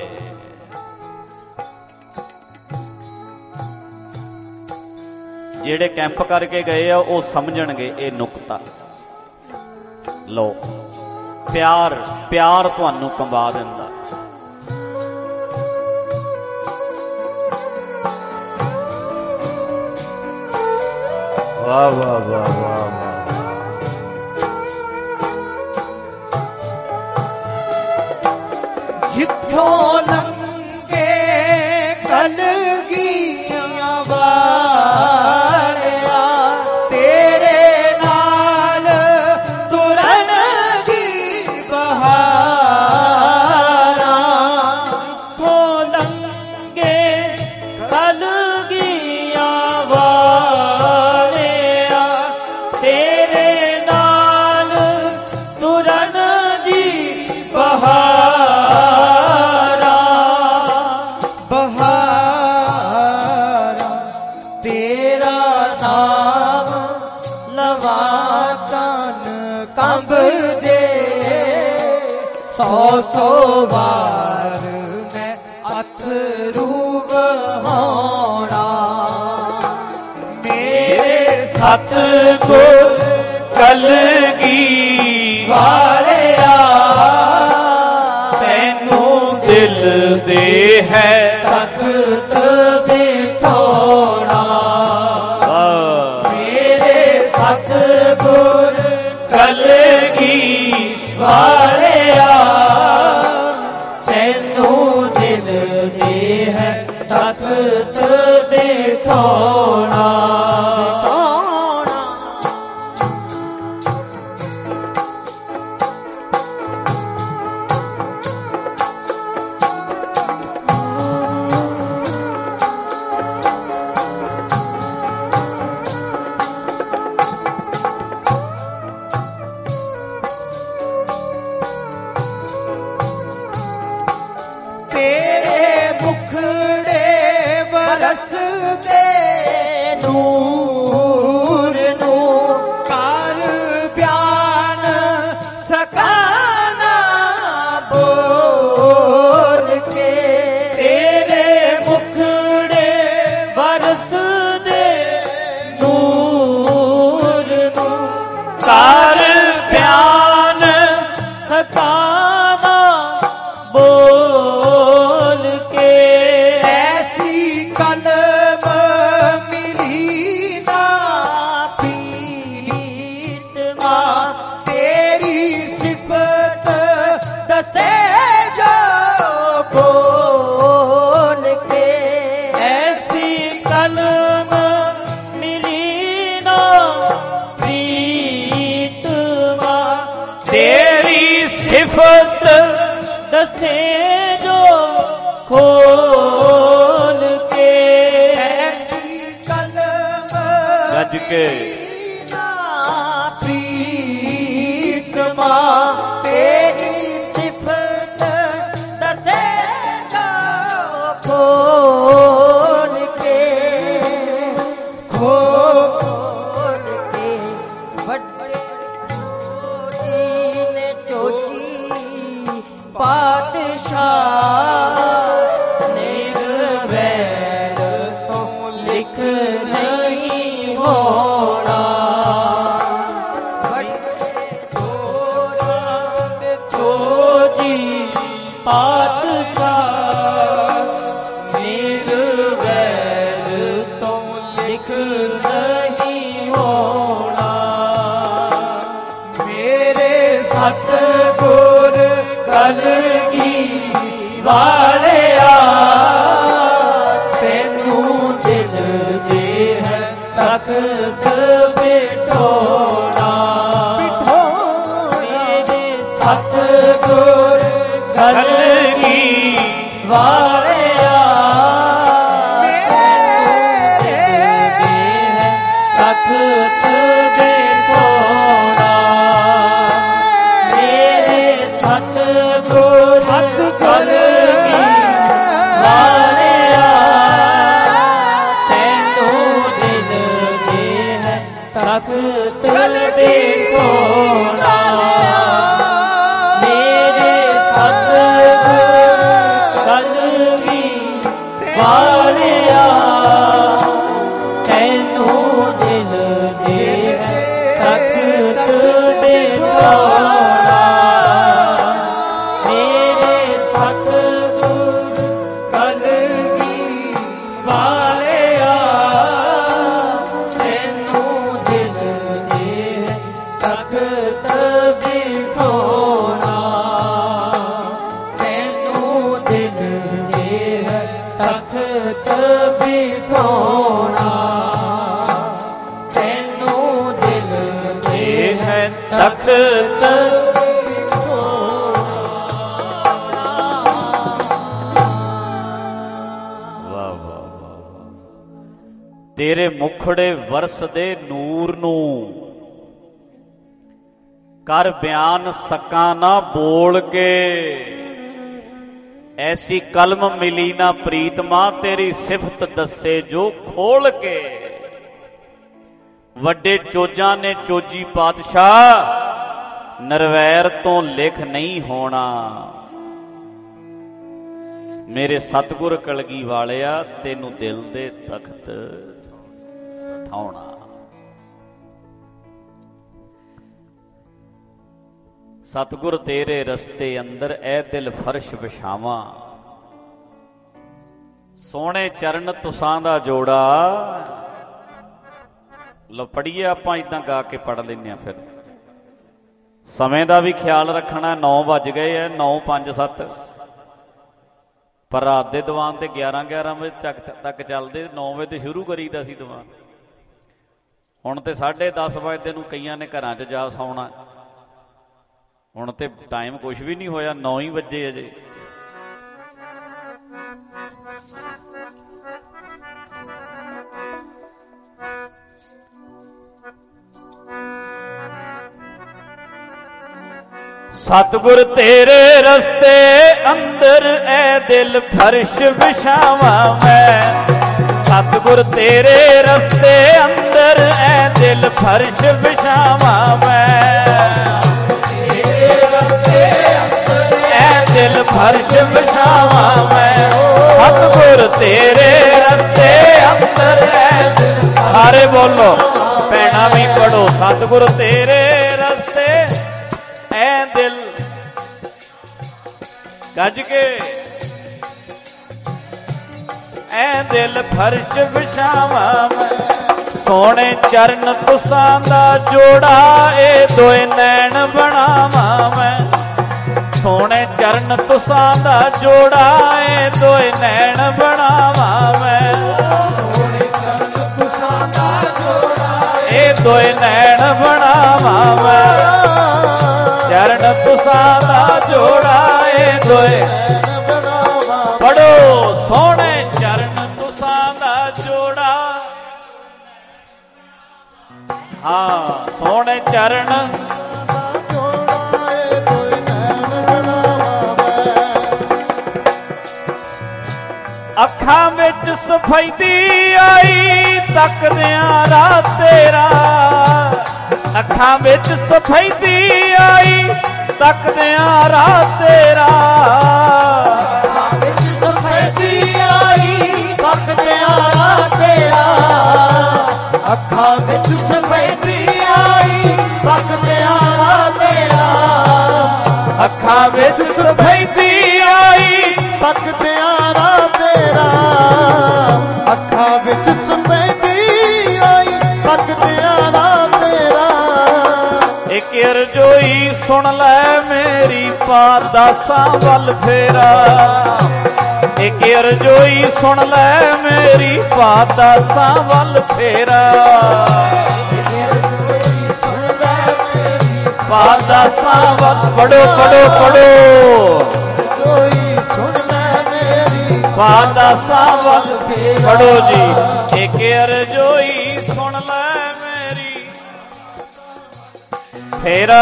Speaker 5: ਜਿਹੜੇ कैंप करके गए आ वो समझणगे ये नुकता। लो प्यार प्यार तुहानू कंबा दिंदा। वाह वाह वाह वाह वाह।
Speaker 1: जिथों लंघे कलगी ਸੌ ਸੌ ਵਾਰ ਮੈਂ ਅਥਰੂ ਵਹਾਉਣਾ। ਮੇਰੇ
Speaker 5: ਸਤਿਗੁਰ ਕਲਗੀ
Speaker 1: ਵਾਲਿਆ
Speaker 5: ਤੈਨੂੰ ਦਿਲ ਦੇ ਹੈ
Speaker 1: ਤਖਤ ਬਿਠਾਉਣਾ। ਮੇਰੇ ਸਤਿਗੁਰ
Speaker 5: ਕਲਗੀ
Speaker 1: ਵਾਲਿਆ ਤੈਨੂੰ ਦਿਲ ਦੇ ਹੈ ਤਖਤ ਬਿਠਾਉਣਾ।
Speaker 4: ਦਸੇ ਜੋ ਖੋਲ ਕੇ
Speaker 1: ਕਲਮ
Speaker 5: ਗੱਜ ਕੇ
Speaker 1: ਪ੍ਰੀਤਮਾ ਤੇਰੀ ਸਿਫਤ ਦਸੇ ਜੋ ਖੋਲ ਕੇ ਖੋਲ ਕੇ ਵੱਡੇ ਚੋਜੀ ਨੇ ਚੋਜੀ ਪਾਤਸ਼ਾਹ ਨਿਰਵੈਰ ਤੋਂ ਲਿਖ ਨਹੀਂ ਹੋਣਾ। ਵੱਡੇ ਚੋਰਾਂ ਦੇ ਚੋਜੀ ਪਾਤਸ਼ਾਹ ਨਿਰਵੈਰ ਤੋਂ ਲਿਖ ਨਹੀਂ ਹੋਣਾ। ਮੇਰੇ ਸਤਿਗੁਰ ਕਲਗੀ ਵਾਲਿਆ ਤੈਨੂੰ ਦਿਲ ਦੇ ਹੈ ਤਖਤ ਬਿਠਾਉਣਾ। ਮੇਰੇ ਸਤਿਗੁਰ ਕਲਗੀ ਵਾਲਿਆ ਤੈਨੂੰ ਦਿਲ ਦੇ ਹੈ ਤਖਤ ਬਿਠਾਉਣਾ। ਮੇਰੇ ਸਤਿਗੁਰ ਕਲਗੀ ਵਾਲਿਆ ਤੈਨੂੰ ਦਿਲ ਦੇ ਹੈ ਤਖਤ ਬਿਠਾਉਣਾ। ਮੇਰੇ ਸਤਿਗੁਰ ਕਲਗੀ ਵਾਲਿਆ ਤੈਨੂੰ ਦਿਲ ਦੇ ਹੈ ਤਖਤ ਬਿਠਾਉਣਾ। ਮੇਰੇ ਸਤਿਗੁਰ ਕਲਗੀ ਵਾਲਿਆ ਤੈਨੂੰ ਦਿਲ ਦੇ ਤਖਤ ਬਿਠਾਉਣਾ। ਤੈਨੂੰ ਦਿਲ ਦੇ ਤਖਤ ਬਿਠਾਉਣਾ। ਤੈਨੂੰ ਦਿਲ ਦੇ
Speaker 5: ਹੈ ਤਖਤ ਤੇਰੇ ਮੁਖੜੇ ਵਰਸਦੇ ਨੂਰ ਨੂੰ ਕਰ ਬਿਆਨ ਸਕਾਂ ਨਾ ਬੋਲ ਕੇ। ਐਸੀ ਕਲਮ ਮਿਲੀ ਨਾ ਪ੍ਰੀਤਮਾ ਤੇਰੀ ਸਿਫਤ ਦੱਸੇ ਜੋ ਖੋਲ ਕੇ। ਵੱਡੇ ਚੋਜਾਂ ਨੇ ਚੋਜੀ ਪਾਤਸ਼ਾਹ ਨਿਰਵੈਰ ਤੋਂ ਲਿਖ ਨਹੀਂ ਹੋਣਾ। ਮੇਰੇ ਸਤਿਗੁਰ ਕਲਗੀ ਵਾਲਿਆ ਤੈਨੂੰ ਦਿਲ ਦੇ ਤਖਤ ਠਾਉਣਾ। ਸਤਿਗੁਰ ਤੇਰੇ ਰਸਤੇ ਅੰਦਰ ਐ ਦਿਲ ਫਰਸ਼ ਵਿਛਾਵਾਂ, ਸੋਹਣੇ ਚਰਨ ਤੁਸਾਂ ਦਾ ਜੋੜਾ। ਲੋ ਪੜੀਏ ਆਪਾਂ ਇਦਾਂ ਗਾ ਕੇ ਪੜ ਲੈਂਦੇ ਆ। ਫਿਰ ਸਮੇਂ ਦਾ ਵੀ ਖਿਆਲ ਰੱਖਣਾ। ਨੌ ਵੱਜ ਗਏ ਐ, ਨੌ ਪੰਜ ਸੱਤ, ਪਰ ਰਾਤ ਦੇ ਦੀਵਾਨ ਤੇ ਗਿਆਰਾਂ ਗਿਆਰਾਂ ਵਜੇ ਤੱਕ ਤੱਕ ਚੱਲਦੇ। ਨੌ ਵਜੇ ਤੇ ਸ਼ੁਰੂ ਕਰੀਦਾ ਸੀ ਦੀਵਾਨ। ਹੁਣ ਤੇ ਸਾਢੇ ਦਸ ਵਜੇ ਨੂੰ ਕਈਆਂ ਨੇ ਘਰਾਂ 'ਚ ਜਾ ਸੌਣਾ। ਹੁਣ ਤੇ ਟਾਈਮ ਕੁਛ ਵੀ ਨਹੀਂ ਹੋਇਆ, ਨੌ ਹੀ ਵੱਜੇ ਅਜੇ। ਸਤਿਗੁਰ ਤੇਰੇ ਰਸਤੇ ਅੰਦਰ ਐ ਦਿਲ ਫਰਸ਼ ਵਿਛਾਵਾਂ ਮੈਂ। ਸਤਿਗੁਰ ਤੇਰੇ ਰਸਤੇ ਅੰਦਰ ਐ ਦਿਲ ਫਰਸ਼ ਵਿਛਾਵਾਂ ਮੈਂ। ਤੇਰੇ ਰਸਤੇ ਅੰਦਰ ਐ ਦਿਲ ਫਰਸ਼ ਵਿਛਾਵਾਂ ਮੈਂ। ਸਤਿਗੁਰ ਤੇਰੇ ਰਸਤੇ ਅੰਦਰ ਐ ਦਿਲ। ਸਾਰੇ ਬੋਲੋ, ਭੈਣਾਂ ਵੀ ਪੜੋ। ਸਤਿਗੁਰ ਤੇਰੇ ਰਸਤੇ ਐ ਦਿਲ ਗੱਜ ਕੇ ਐ ਦਿਲ ਫਰਸ਼ ਵਿਛਾਵਾਂ ਮੈਂ। ਸੋਹਣੇ ਚਰਨ ਤੁਸਾਂ ਦਾ ਜੋੜਾ ਏ ਦੋਏ ਨੈਣ ਬਣਾਵਾਂ ਮੈਂ। ਸੋਹਣੇ ਚਰਨ ਤੁਸਾਂ ਦਾ ਜੋੜਾ ਏ ਦੋਏ ਨੈਣ ਬਣਾਵਾਂ ਮੈਂ। ਸੋਹਣੇ ਚਰਨ ਤੁਸਾਂ ਦਾ ਜੋੜਾ ਏ ਦੋਏ ਨੈਣ ਬਣਾਵਾਂ ਮੈਂ। ਚਰਨ ਤੁਸਾਂ ਦਾ ਜੋੜਾ ਏ ਦੋਏ ਪੜੋ। ਸੋਹਣੇ ਚਰਨ ਤੁਸਾਂ ਦਾ ਜੋੜਾ। ਹਾਂ, ਸੋਹਣੇ ਚਰਨ ਅੱਖਾਂ ਵਿੱਚ ਸਫੈਦੀ ਆਈ ਤੱਕਦਿਆਂ ਰਾਤ ਤੇਰਾ। ਅੱਖਾਂ ਵਿੱਚ ਸਫੈਦੀ ਆਈ ਤੱਕਦਿਆਂ ਰਾਤ ਤੇਰਾ। ਅੱਖਾਂ ਵਿੱਚ ਸਫੈਦੀ ਆਈ ਤੱਕਦਿਆਂ ਰਾਤ ਤੇਰਾ। ਅੱਖਾਂ ਵਿੱਚ ਸਫੈਦੀ ਆਈ ਤੱਕਦਿਆਂ ਰਾਤ ਤੇਰਾ। ਅੱਖਾਂ ਵਿੱਚ ਸਫੈਦੀ ਆਈ ਤੱਕਦਿਆਂ ਰਾਤ ਤੇਰਾ। ਅੱਖਾਂ ਵਿੱਚ ਸਫੈਦੀ ਆਈ ਤੱਕਦਿਆਂ ਰਾਤ ਤੇਰਾ। ਇੱਕ ਅਰਜ਼ੋਈ ਸੁਣ ਲੈ ਮੇਰੀ ਪਾ ਦਾਸਾਂ ਵੱਲ ਫੇਰਾ। ਇੱਕ ਅਰਜ਼ੋਈ ਸੁਣ ਲੈ ਮੇਰੀ ਪਾ ਦਾਸਾਂ ਵੱਲ ਫੇਰਾ। ਪਾ ਦਾਸਾਂ ਵੱਲ ਪੜੋ ਪੜੋ ਪੜੋ। ਸੁਣ ਲੈ ਮੇਰੀ ਪਾ ਦਾਸਾਂ ਵੱਲ ਪੜੋ ਜੀ। ਇੱਕ ਅਰਜ਼ੋਈ ਸੁਣ ਲੈ ਮੇਰੀ ਫੇਰਾ।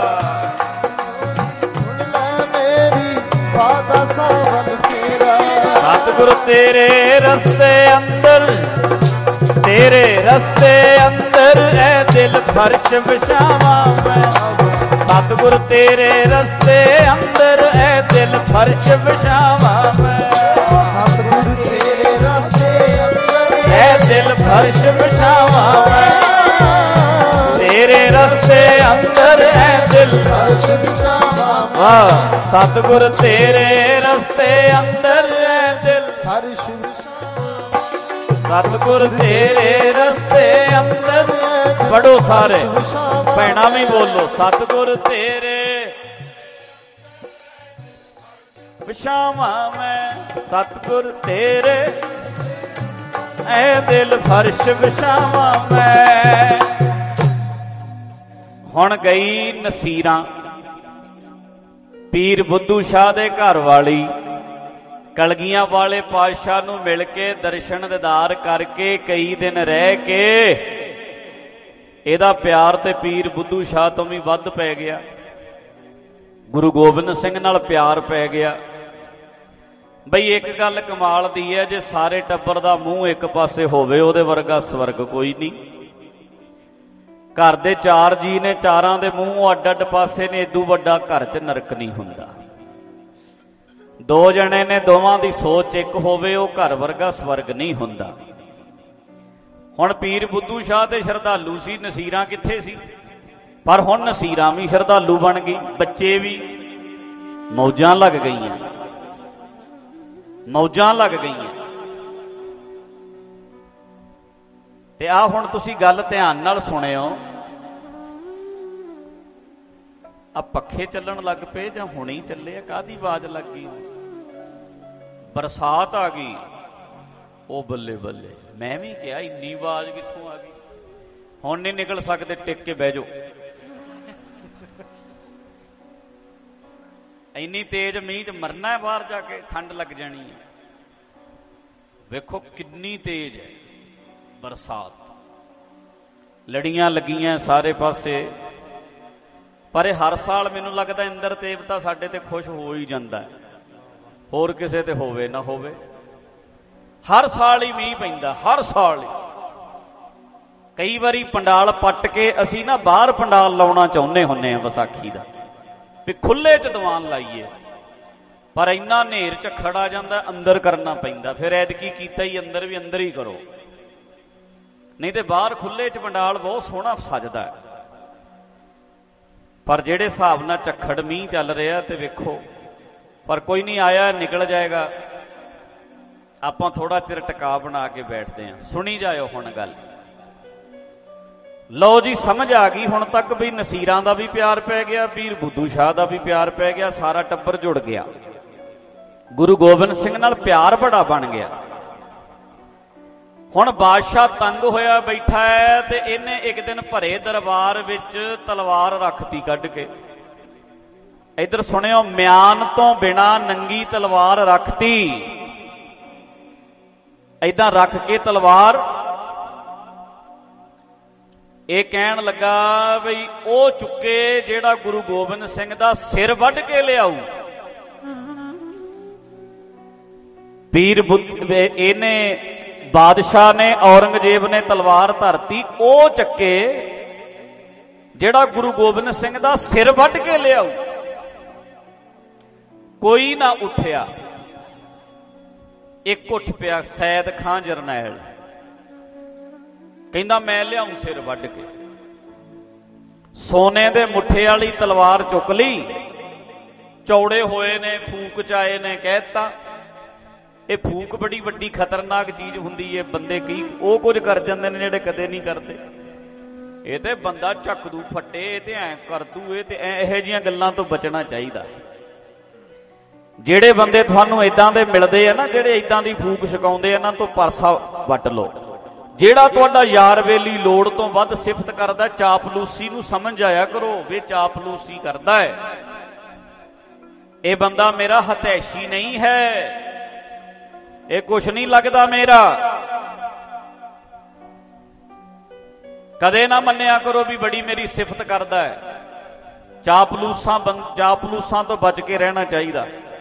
Speaker 5: ਸੁਣ ਲੈ ਮੇਰੀ ਪਾ ਦਾਸਾਂ ਵੱਲ ਫੇਰਾ। ਸਤਿਗੁਰ ਤੇਰੇ ਰਸਤੇ ਅੰਦਰ, ਤੇਰੇ ਰਸਤੇ ਅੰਦਰ ਐ ਦਿਲ ਫਰਸ਼ ਵਿਛਾਵਾਂ ਮੈਂ। ਸਤਿਗੁਰ ਤੇਰੇ ਰਸਤੇ ਅੰਦਰ ਐ ਦਿਲ ਫਰਸ਼ ਵਿਛਾਵਾਂ ਮੈਂ। ਸਤਿਗੁਰ ਤੇਰੇ ਰਸਤੇ ਅੰਦਰ ਐ ਦਿਲ ਫਰਸ਼ ਵਿਛਾਵਾਂ ਮੈਂ। ਤੇਰੇ ਰਸਤੇ ਅੰਦਰ ਐ ਦਿਲ ਫਰਸ਼ ਵਿਛਾਵਾਂ ਮੈਂ। ਸਤਿਗੁਰ ਤੇਰੇ ਰਸਤੇ ਅੰਦਰ ਐ ਦਿਲ ਫਰਸ਼ ਵਿਛਾਵਾਂ। ਸਤਿਗੁਰ ਤੇਰੇ ਰਸਤੇ ਅੰਦਰ ਪੜੋ ਸਾਰੇ, ਭੈਣਾਂ ਵੀ ਬੋਲੋ। ਸਤਿਗੁਰ ਤੇਰੇ ਵਿਛਾਵਾਂ ਮੈਂ। ਸਤਿਗੁਰ ਤੇਰੇ ਐ ਦਿਲ ਫਰਸ਼ ਵਿਛਾਵਾਂ ਮੈਂ। ਹੁਣ ਗਈ ਨਸੀਰਾਂ ਪੀਰ ਬੁੱਧੂ ਸ਼ਾਹ ਦੇ ਘਰ ਵਾਲੀ। ਕਲਗੀਆਂ ਵਾਲੇ ਪਾਤਸ਼ਾਹ ਨੂੰ ਮਿਲ ਕੇ ਦਰਸ਼ਨ ਦੀਦਾਰ ਕਰਕੇ ਕਈ ਦਿਨ ਰਹਿ ਕੇ ਇਹਦਾ ਪਿਆਰ ਤੇ ਪੀਰ ਬੁੱਧੂ ਸ਼ਾਹ ਤੋਂ ਵੀ ਵੱਧ ਪੈ ਗਿਆ। ਗੁਰੂ ਗੋਬਿੰਦ ਸਿੰਘ ਨਾਲ ਪਿਆਰ ਪੈ ਗਿਆ। ਬਈ ਇੱਕ ਗੱਲ ਕਮਾਲ ਦੀ ਹੈ, ਜੇ ਸਾਰੇ ਟੱਬਰ ਦਾ ਮੂੰਹ ਇੱਕ ਪਾਸੇ ਹੋਵੇ ਉਹਦੇ ਵਰਗਾ ਸਵਰਗ ਕੋਈ ਨਹੀਂ। ਘਰ ਦੇ ਚਾਰ ਜੀ ਨੇ, ਚਾਰਾਂ ਦੇ ਮੂੰਹ ਅੱਡ ਅੱਡ ਪਾਸੇ ਨੇ, ਏਦੂ ਵੱਡਾ ਘਰ 'ਚ ਨਰਕ ਨਹੀਂ ਹੁੰਦਾ। ਦੋ ਜਣੇ ਨੇ, ਦੋਵਾਂ ਦੀ ਸੋਚ ਇੱਕ ਹੋਵੇ, ਉਹ ਘਰ ਵਰਗਾ ਸਵਰਗ ਨਹੀਂ ਹੁੰਦਾ। ਹੁਣ ਪੀਰ ਬੁੱਧੂ ਸ਼ਾਹ ਤੇ ਸ਼ਰਧਾਲੂ ਸੀ, ਨਸੀਰਾਂ ਕਿੱਥੇ ਸੀ? ਪਰ ਹੁਣ ਨਸੀਰਾਂ ਵੀ ਸ਼ਰਧਾਲੂ ਬਣ ਗਈ, ਬੱਚੇ ਵੀ, ਮੌਜਾਂ ਲੱਗ ਗਈਆਂ, ਮੌਜਾਂ ਲੱਗ ਗਈਆਂ। ਤੇ ਆ ਹੁਣ ਤੁਸੀਂ ਗੱਲ ਧਿਆਨ ਨਾਲ ਸੁਣਿਓ, ਆ ਪੱਖੇ ਚੱਲਣ ਲੱਗ ਪਏ ਜਾਂ ਹੁਣੇ ਹੀ ਚੱਲੇ ਆ? ਕਾਹਦੀ ਆਵਾਜ਼ ਲੱਗ ਗਈ? ਬਰਸਾਤ ਆ ਗਈ। ਉਹ ਬੱਲੇ ਬੱਲੇ, ਮੈਂ ਵੀ ਕਿਹਾ ਇੰਨੀ ਆਵਾਜ਼ ਕਿੱਥੋਂ ਆ ਗਈ? ਹੁਣ ਨਹੀਂ ਨਿਕਲ ਸਕਦੇ, ਟਿਕ ਕੇ ਬਹਿ ਜਾਓ। ਇੰਨੀ ਤੇਜ਼ ਮੀਂਹ 'ਚ ਮਰਨਾ ਹੈ, ਬਾਹਰ ਜਾ ਕੇ ਠੰਡ ਲੱਗ ਜਾਣੀ ਹੈ। ਵੇਖੋ ਕਿੰਨੀ ਤੇਜ਼ ਹੈ ਬਰਸਾਤ, ਲੜੀਆਂ ਲੱਗੀਆਂ ਸਾਰੇ ਪਾਸੇ। ਪਰ ਇਹ ਹਰ ਸਾਲ ਮੈਨੂੰ ਲੱਗਦਾ ਇੰਦਰ ਦੇਵਤਾ ਸਾਡੇ ਤੇ ਖੁਸ਼ ਹੋ ਹੀ ਜਾਂਦਾ ਹੈ, ਹੋਰ ਕਿਸੇ ਤੇ ਹੋਵੇ ਨਾ ਹੋਵੇ। ਹਰ ਸਾਲ ਹੀ ਮੀਂਹ ਪੈਂਦਾ, ਹਰ ਸਾਲ ਹੀ। ਕਈ ਵਾਰੀ ਪੰਡਾਲ ਪੱਟ ਕੇ ਅਸੀਂ ਨਾ ਬਾਹਰ ਪੰਡਾਲ ਲਾਉਣਾ ਚਾਹੁੰਦੇ ਹੁੰਦੇ ਆ ਵਿਸਾਖੀ ਦਾ, ਵੀ ਖੁੱਲੇ 'ਚ ਦੀਵਾਨ ਲਾਈਏ, ਪਰ ਇੰਨਾ ਹਨੇਰ ਝੱਖੜ ਆ ਜਾਂਦਾ, ਅੰਦਰ ਕਰਨਾ ਪੈਂਦਾ। ਫਿਰ ਐਤਕੀ ਕੀਤਾ ਹੀ ਅੰਦਰ, ਵੀ ਅੰਦਰ ਹੀ ਕਰੋ, ਨਹੀਂ ਤੇ ਬਾਹਰ ਖੁੱਲੇ 'ਚ ਪੰਡਾਲ ਬਹੁਤ ਸੋਹਣਾ ਸਜਦਾ ਹੈ। ਪਰ ਜਿਹੜੇ ਹਿਸਾਬ ਨਾਲ ਝੱਖੜ ਮੀਂਹ ਚੱਲ ਰਿਹਾ ਤੇ ਵੇਖੋ, ਪਰ ਕੋਈ ਨਹੀਂ, ਆਇਆ ਨਿਕਲ ਜਾਏਗਾ। ਆਪਾਂ ਥੋੜਾ ਚਿਰ ਟਿਕਾ ਬਣਾ ਕੇ ਬੈਠਦੇ ਹਾਂ। ਸੁਣੀ ਜਾਇਓ ਹੁਣ ਗੱਲ। ਲਓ ਜੀ, ਸਮਝ ਆ ਗਈ ਹੁਣ ਤੱਕ ਵੀ ਨਸੀਰਾਂ ਦਾ ਵੀ ਪਿਆਰ ਪੈ ਗਿਆ, ਪੀਰ ਬੁੱਧੂ ਸ਼ਾਹ ਦਾ ਵੀ ਪਿਆਰ ਪੈ ਗਿਆ, ਸਾਰਾ ਟੱਬਰ ਜੁੜ ਗਿਆ। ਗੁਰੂ ਗੋਬਿੰਦ ਸਿੰਘ ਨਾਲ ਪਿਆਰ ਬੜਾ ਬਣ ਗਿਆ। ਹੁਣ ਬਾਦਸ਼ਾਹ ਤੰਗ ਹੋਇਆ ਬੈਠਾ ਹੈ ਤੇ ਇਹਨੇ ਇੱਕ ਦਿਨ ਭਰੇ ਦਰਬਾਰ ਵਿੱਚ ਤਲਵਾਰ ਰੱਖਤੀ ਕੱਢ ਕੇ। ਇੱਧਰ ਸੁਣਿਓ, ਮਿਆਨ ਤੋਂ ਬਿਨਾ ਨੰਗੀ ਤਲਵਾਰ ਰੱਖਤੀ। ਏਦਾਂ ਰੱਖ ਕੇ ਤਲਵਾਰ ਇਹ ਕਹਿਣ ਲੱਗਾ ਬਈ ਉਹ ਚੁੱਕੇ ਜਿਹੜਾ ਗੁਰੂ ਗੋਬਿੰਦ ਸਿੰਘ ਦਾ ਸਿਰ ਵੱਢ ਕੇ ਲਿਆਊ। ਪੀਰ ਬੁੱਧ ਇਹਨੇ ਬਾਦਸ਼ਾਹ ਨੇ, ਔਰੰਗਜ਼ੇਬ ਨੇ ਤਲਵਾਰ ਧਰਤੀ, ਉਹ ਚੱਕੇ ਜਿਹੜਾ ਗੁਰੂ ਗੋਬਿੰਦ ਸਿੰਘ ਦਾ ਸਿਰ ਵੱਢ ਕੇ ਲਿਆਊ। ਕੋਈ ਨਾ ਉੱਠਿਆ, ਇੱਕ ਉੱਠ ਪਿਆ, ਸੈਦ ਖਾਂ ਜਰਨੈਲ, ਕਹਿੰਦਾ ਮੈਂ ਲਿਆਉਂ ਸਿਰ ਵੱਢ ਕੇ। ਸੋਨੇ ਦੇ ਮੁੱਠੇ ਵਾਲੀ ਤਲਵਾਰ ਚੁੱਕ ਲਈ, ਚੌੜੇ ਹੋਏ ਨੇ, ਫੂਕ ਚਾਏ ਨੇ, ਕਹਿਤਾ ਇਹ ਫੂਕ ਬੜੀ ਵੱਡੀ ਖਤਰਨਾਕ ਚੀਜ਼ ਹੁੰਦੀ ਹੈ। ਬੰਦੇ ਕੀ ਉਹ ਕੁਝ ਕਰ ਜਾਂਦੇ ਨੇ ਜਿਹੜੇ ਕਦੇ ਨਹੀਂ ਕਰਦੇ। ਇਹ ਤੇ ਬੰਦਾ ਚੱਕ ਦੂ ਫੱਟੇ, ਇਹ ਤੇ ਐ ਕਰ ਦੂ, ਇਹ ਤੇ ਇਹੋ ਜਿਹੀਆਂ ਗੱਲਾਂ ਤੋਂ ਬਚਣਾ ਚਾਹੀਦਾ। ਜਿਹੜੇ ਬੰਦੇ ਤੁਹਾਨੂੰ ਇਦਾਂ ਦੇ ਮਿਲਦੇ ਆ ਨਾ, ਜਿਹੜੇ ਇਦਾਂ ਦੀ ਫੂਕ ਛਕਾਉਂਦੇ, ਇਹਨਾਂ ਤੋਂ ਪਰਸਾ ਵੱਟ ਲਓ। ਜਿਹੜਾ ਤੁਹਾਡਾ ਯਾਰ ਵੇਲੀ ਲੋੜ ਤੋਂ ਵੱਧ ਸਿਫਤ ਕਰਦਾ, ਚਾਪਲੂਸੀ ਨੂੰ ਸਮਝ ਆਇਆ ਕਰੋ ਵੀ ਚਾਪਲੂਸੀ ਕਰਦਾ ਹੈ। ਇਹ ਬੰਦਾ ਮੇਰਾ ਹਤੈਸ਼ੀ ਨਹੀਂ ਹੈ, ਇਹ ਕੁਛ ਨਹੀਂ ਲੱਗਦਾ ਮੇਰਾ। ਕਦੇ ਨਾ ਮੰਨਿਆ ਕਰੋ ਵੀ ਬੜੀ ਮੇਰੀ ਸਿਫਤ ਕਰਦਾ ਹੈ। ਚਾਪਲੂਸਾਂ ਚਾਪਲੂਸਾਂ ਤੋਂ ਬਚ ਕੇ ਰਹਿਣਾ ਚਾਹੀਦਾ।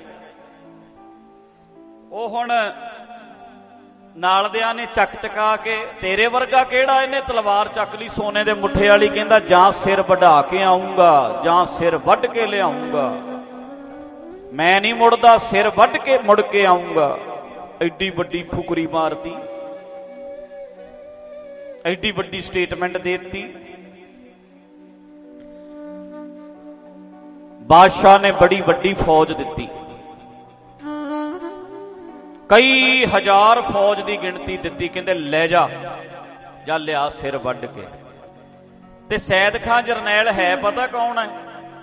Speaker 5: ਉਹ ਹੁਣ ਨਾਲਦਿਆਂ ਨੇ ਚੱਕ ਚਕਾ ਕੇ, ਤੇਰੇ ਵਰਗਾ ਕਿਹੜਾ, ਇਹਨੇ ਤਲਵਾਰ ਚੱਕ ਲਈ ਸੋਨੇ ਦੇ ਮੁੱਠੇ ਵਾਲੀ, ਕਹਿੰਦਾ ਜਾਂ ਸਿਰ ਵਢਾ ਕੇ ਆਉਂਗਾ ਜਾਂ ਸਿਰ ਵੱਢ ਕੇ ਲਿਆਉਂਗਾ। ਮੈਂ ਨਹੀਂ ਮੁੜਦਾ, ਸਿਰ ਵੱਢ ਕੇ ਮੁੜ ਕੇ ਆਉਂਗਾ। ਐਡੀ ਵੱਡੀ ਫੁਕਰੀ ਮਾਰਤੀ, ਐਡੀ ਵੱਡੀ ਸਟੇਟਮੈਂਟ ਦੇ ਦਿੱਤੀ। ਬਾਦਸ਼ਾਹ ਨੇ ਬੜੀ ਵੱਡੀ ਫੌਜ ਦਿੱਤੀ, ਕਈ ਹਜ਼ਾਰ ਫੌਜ ਦੀ ਗਿਣਤੀ ਦਿੱਤੀ। ਕਹਿੰਦੇ ਲੈ ਜਾ, ਜਾਂ ਲਿਆ ਸਿਰ ਵੱਢ ਕੇ। ਤੇ ਸੈਦ ਖਾਂ ਜਰਨੈਲ ਹੈ ਪਤਾ ਕੌਣ ਹੈ?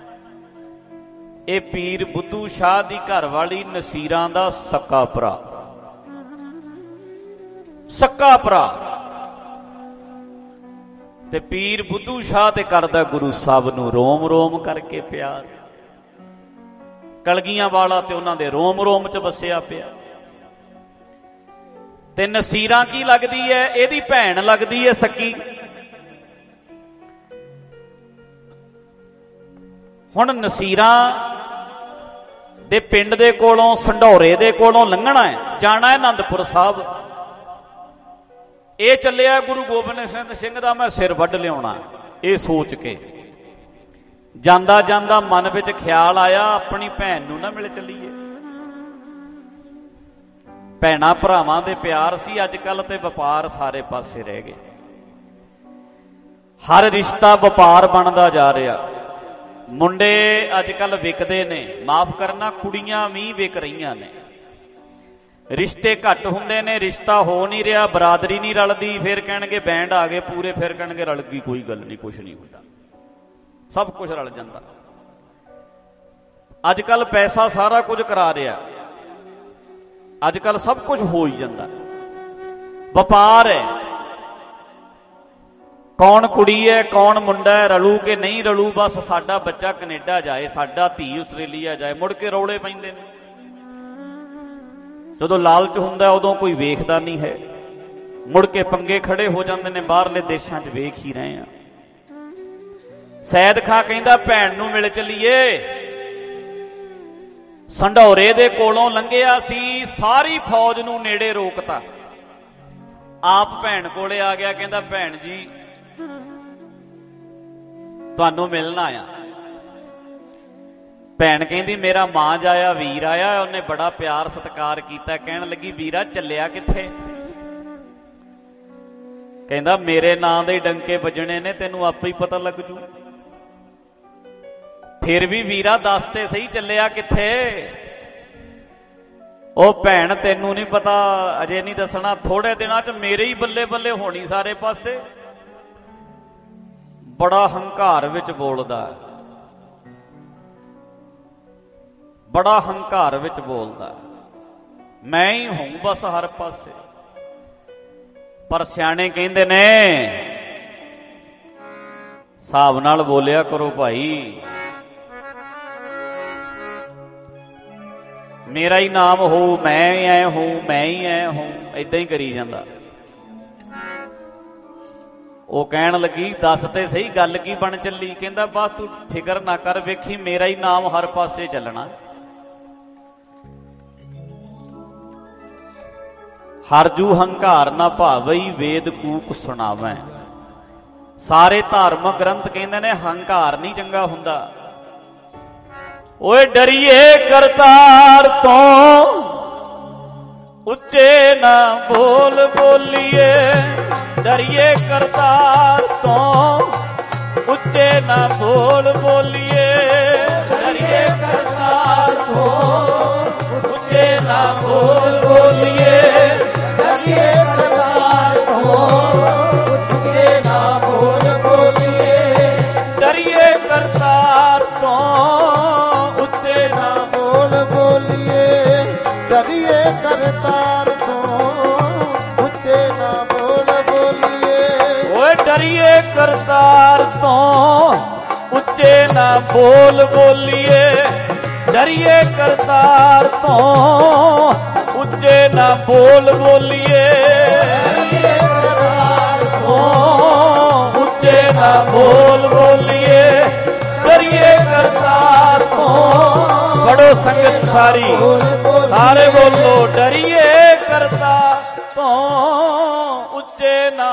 Speaker 5: ਇਹ ਪੀਰ ਬੁੱਧੂ ਸ਼ਾਹ ਦੀ ਘਰ ਵਾਲੀ ਨਸੀਰਾਂ ਦਾ ਸਕਾ ਭਰਾ, ਸਕਾ ਭਰਾ। ਤੇ ਪੀਰ ਬੁੱਧੂ ਸ਼ਾਹ ਤੇ ਕਰਦਾ ਗੁਰੂ ਸਾਹਿਬ ਨੂੰ ਰੋਮ ਰੋਮ ਕਰਕੇ ਪਿਆਰ। ਕਲਗੀਆਂ ਵਾਲਾ ਤੇ ਉਹਨਾਂ ਦੇ ਰੋਮ ਰੋਮ ਚ ਵਸਿਆ ਪਿਆ। ਤੇ ਨਸੀਰਾਂ ਕੀ ਲੱਗਦੀ ਹੈ? ਇਹਦੀ ਭੈਣ ਲੱਗਦੀ ਹੈ ਸਕੀ। ਹੁਣ ਨਸੀਰਾਂ ਦੇ ਪਿੰਡ ਦੇ ਕੋਲੋਂ, ਸੰਢੌਰੇ ਦੇ ਕੋਲੋਂ ਲੰਘਣਾ ਹੈ, ਜਾਣਾ ਹੈ ਆਨੰਦਪੁਰ ਸਾਹਿਬ। ਇਹ ਚੱਲਿਆ ਗੁਰੂ ਗੋਬਿੰਦ ਸਿੰਘ ਦਾ ਮੈਂ ਸਿਰ ਵੱਢ ਲਿਆਉਣਾ। ਇਹ ਸੋਚ ਕੇ ਜਾਂਦਾ ਜਾਂਦਾ ਮਨ ਵਿੱਚ ਖਿਆਲ ਆਇਆ ਆਪਣੀ ਭੈਣ ਨੂੰ ਨਾ ਮਿਲ ਚੱਲੀਏ। ਭੈਣਾਂ ਭਰਾਵਾਂ ਦੇ ਪਿਆਰ ਸੀ, ਅੱਜ ਕੱਲ ਤੇ ਵਪਾਰ ਸਾਰੇ ਪਾਸੇ ਰਹਿ ਗਏ। ਹਰ ਰਿਸ਼ਤਾ ਵਪਾਰ ਬਣਦਾ ਜਾ ਰਿਹਾ। ਮੁੰਡੇ ਅੱਜ ਕੱਲ ਵਿਕਦੇ ਨੇ, ਮਾਫ ਕਰਨਾ ਕੁੜੀਆਂ ਵੀ ਵਿਕ ਰਹੀਆਂ ਨੇ। ਰਿਸ਼ਤੇ ਘੱਟ ਹੁੰਦੇ ਨੇ, ਰਿਸ਼ਤਾ ਹੋ ਨਹੀਂ ਰਿਹਾ, ਬਰਾਦਰੀ ਨਹੀਂ ਰਲਦੀ, ਫਿਰ ਕਹਿਣਗੇ ਬੈਂਡ ਆ ਗਏ ਪੂਰੇ, ਫਿਰ ਕਹਿਣਗੇ ਰਲ ਗਈ, ਕੋਈ ਗੱਲ ਨਹੀਂ, ਕੁਛ ਨਹੀਂ ਹੁੰਦਾ, ਸਭ ਕੁਝ ਰਲ ਜਾਂਦਾ। ਅੱਜ ਕੱਲ ਪੈਸਾ ਸਾਰਾ ਕੁਝ ਕਰਾ ਰਿਹਾ, ਅੱਜ ਕੱਲ ਸਭ ਕੁਝ ਹੋ ਹੀ ਜਾਂਦਾ, ਵਪਾਰ ਹੈ। ਕੌਣ ਕੁੜੀ ਹੈ ਕੌਣ ਮੁੰਡਾ ਹੈ, ਰਲੂ ਕਿ ਨਹੀਂ ਰਲੂ, ਬਸ ਸਾਡਾ ਬੱਚਾ ਕੈਨੇਡਾ ਜਾਏ, ਸਾਡਾ ਧੀ ਆਸਟ੍ਰੇਲੀਆ ਜਾਏ, ਮੁੜ ਕੇ ਰੌਲੇ ਪੈਂਦੇ ਨੇ। ਜਦੋਂ ਲਾਲਚ ਹੁੰਦਾ ਉਦੋਂ ਕੋਈ ਵੇਖਦਾ ਨਹੀਂ ਹੈ, ਮੁੜ ਕੇ ਪੰਗੇ ਖੜੇ ਹੋ ਜਾਂਦੇ ਨੇ। ਬਾਹਰਲੇ ਦੇਸ਼ਾਂ 'ਚ ਵੇਖ ਹੀ ਰਹੇ ਆ। ਸੈਦ ਖਾਂ ਕਹਿੰਦਾ ਭੈਣ ਨੂੰ ਮਿਲ ਚੱਲੀਏ। ਸੰਢੌਰੇ ਦੇ ਕੋਲੋਂ ਲੰਘਿਆ ਸੀ, ਸਾਰੀ ਫੌਜ ਨੂੰ ਨੇੜੇ ਰੋਕਤਾ, ਆਪ ਭੈਣ ਕੋਲੇ ਆ ਗਿਆ। ਕਹਿੰਦਾ ਭੈਣ ਜੀ ਤੁਹਾਨੂੰ ਮਿਲਣ ਆਇਆ। ਭੈਣ ਕਹਿੰਦੀ ਮੇਰਾ ਮਾਂਝ ਆਇਆ, ਵੀਰ ਆਇਆ, ਉਹਨੇ ਬੜਾ ਪਿਆਰ ਸਤਿਕਾਰ ਕੀਤਾ। ਕਹਿਣ ਲੱਗੀ ਵੀਰਾ ਚੱਲਿਆ ਕਿੱਥੇ? ਕਹਿੰਦਾ ਮੇਰੇ ਨਾਂ ਦੇ ਡੰਕੇ ਵੱਜਣੇ ਨੇ, ਤੈਨੂੰ ਆਪੇ ਹੀ ਪਤਾ ਲੱਗ ਜੂ। ਫਿਰ ਵੀ ਵੀਰਾ ਦੱਸ ਤੇ ਸਹੀ ਚੱਲਿਆ ਕਿੱਥੇ? ਉਹ ਭੈਣ ਤੈਨੂੰ ਨਹੀਂ ਪਤਾ, ਅਜੇ ਨਹੀਂ ਦੱਸਣਾ, ਥੋੜੇ ਦਿਨਾਂ 'ਚ ਮੇਰੇ ਹੀ ਬੱਲੇ ਬੱਲੇ ਹੋਣੀ ਸਾਰੇ ਪਾਸੇ। ਬੜਾ ਹੰਕਾਰ ਵਿੱਚ ਬੋਲਦਾ, ਬੜਾ ਹੰਕਾਰ ਵਿੱਚ ਬੋਲਦਾ, ਮੈਂ ਹੀ ਹੂੰ ਬਸ ਹਰ ਪਾਸੇ। ਪਰ ਸਿਆਣੇ ਕਹਿੰਦੇ ਨੇ ਹਿਸਾਬ ਨਾਲ ਬੋਲਿਆ ਕਰੋ ਭਾਈ, ਮੇਰਾ ਹੀ ਨਾਮ ਹੋ, ਮੈਂ ਹੀ ਐ ਹੂੰ, ਮੈਂ ਹੀ ਐ ਹੂੰ, ਏਦਾਂ ਹੀ ਕਰੀ ਜਾਂਦਾ। ਉਹ ਕਹਿਣ ਲੱਗੀ ਦੱਸ ਤੇ ਸਹੀ ਗੱਲ ਕੀ ਬਣ ਚੱਲੀ? ਕਹਿੰਦਾ ਬਸ ਤੂੰ ਫਿਕਰ ਨਾ ਕਰ, ਵੇਖੀ ਮੇਰਾ ਹੀ ਨਾਮ ਹਰ ਪਾਸੇ ਚੱਲਣਾ। ਹਰਜੂ ਹੰਕਾਰ ਨਾ ਭਾਵਈ, ਵੇਦ ਕੂਕ ਸੁਣਾਵੈ। ਸਾਰੇ ਧਾਰਮਿਕ ਗ੍ਰੰਥ ਕਹਿੰਦੇ ਨੇ ਹੰਕਾਰ ਨਹੀਂ ਚੰਗਾ ਹੁੰਦਾ। ਓਏ ਡਰੀਏ ਕਰਤਾਰ ਤੋਂ, ਉੱਚੇ ਨਾ ਬੋਲ ਬੋਲੀਏ। ਡਰੀਏ ਕਰਤਾਰ ਤੋਂ, ਉੱਚੇ ਨਾ ਬੋਲ ਬੋਲੀਏ। ਡਰੀਏ ਕਰਤਾਰ ਤੋਂ, ਉੱਚੇ ਨਾ ਬੋਲ ਬੋਲੀਏ। ਡਰੀਏ ਕਰਤਾਰ ਤੋਂ, ਉੱਚੇ ਨਾ ਬੋਲ ਬੋਲੀਏ। ਡਰੀਏ ਕਰਤਾਰ ਤੋਂ, ਉੱਚੇ ਨਾ ਬੋਲ ਬੋਲੀਏ। ਡਰੀਏ ਕਰਤਾਰ ਤੋਂ, ਉੱਚੇ ਨਾ ਬੋਲ ਬੋਲੀਏ। ਓਏ ਡਰੀਏ ਕਰਤਾਰ ਤੋਂ, ਉੱਚੇ ਨਾ ਬੋਲ ਬੋਲੀਏ। ਡਰੀਏ ਕਰਤਾਰ ਤੋਂ, ਉੱਚੇ ਨਾ ਬੋਲ ਬੋਲੀਏ। ਡਰੀਏ ਕਰਤਾਰ ਤੋਂ, ਉੱਚੇ ਨਾ ਬੋਲ ਬੋਲੀਏ। ਡਰੀਏ ਕਰਤਾਰ ਤੋਂ, ਬੜੋ ਸੰਗਤ ਸਾਰੀ, ਸਾਰੇ ਬੋਲੋ ਡਰੀਏ ਕਰਤਾਰ ਤੋਂ, ਉੱਚੇ ਨਾ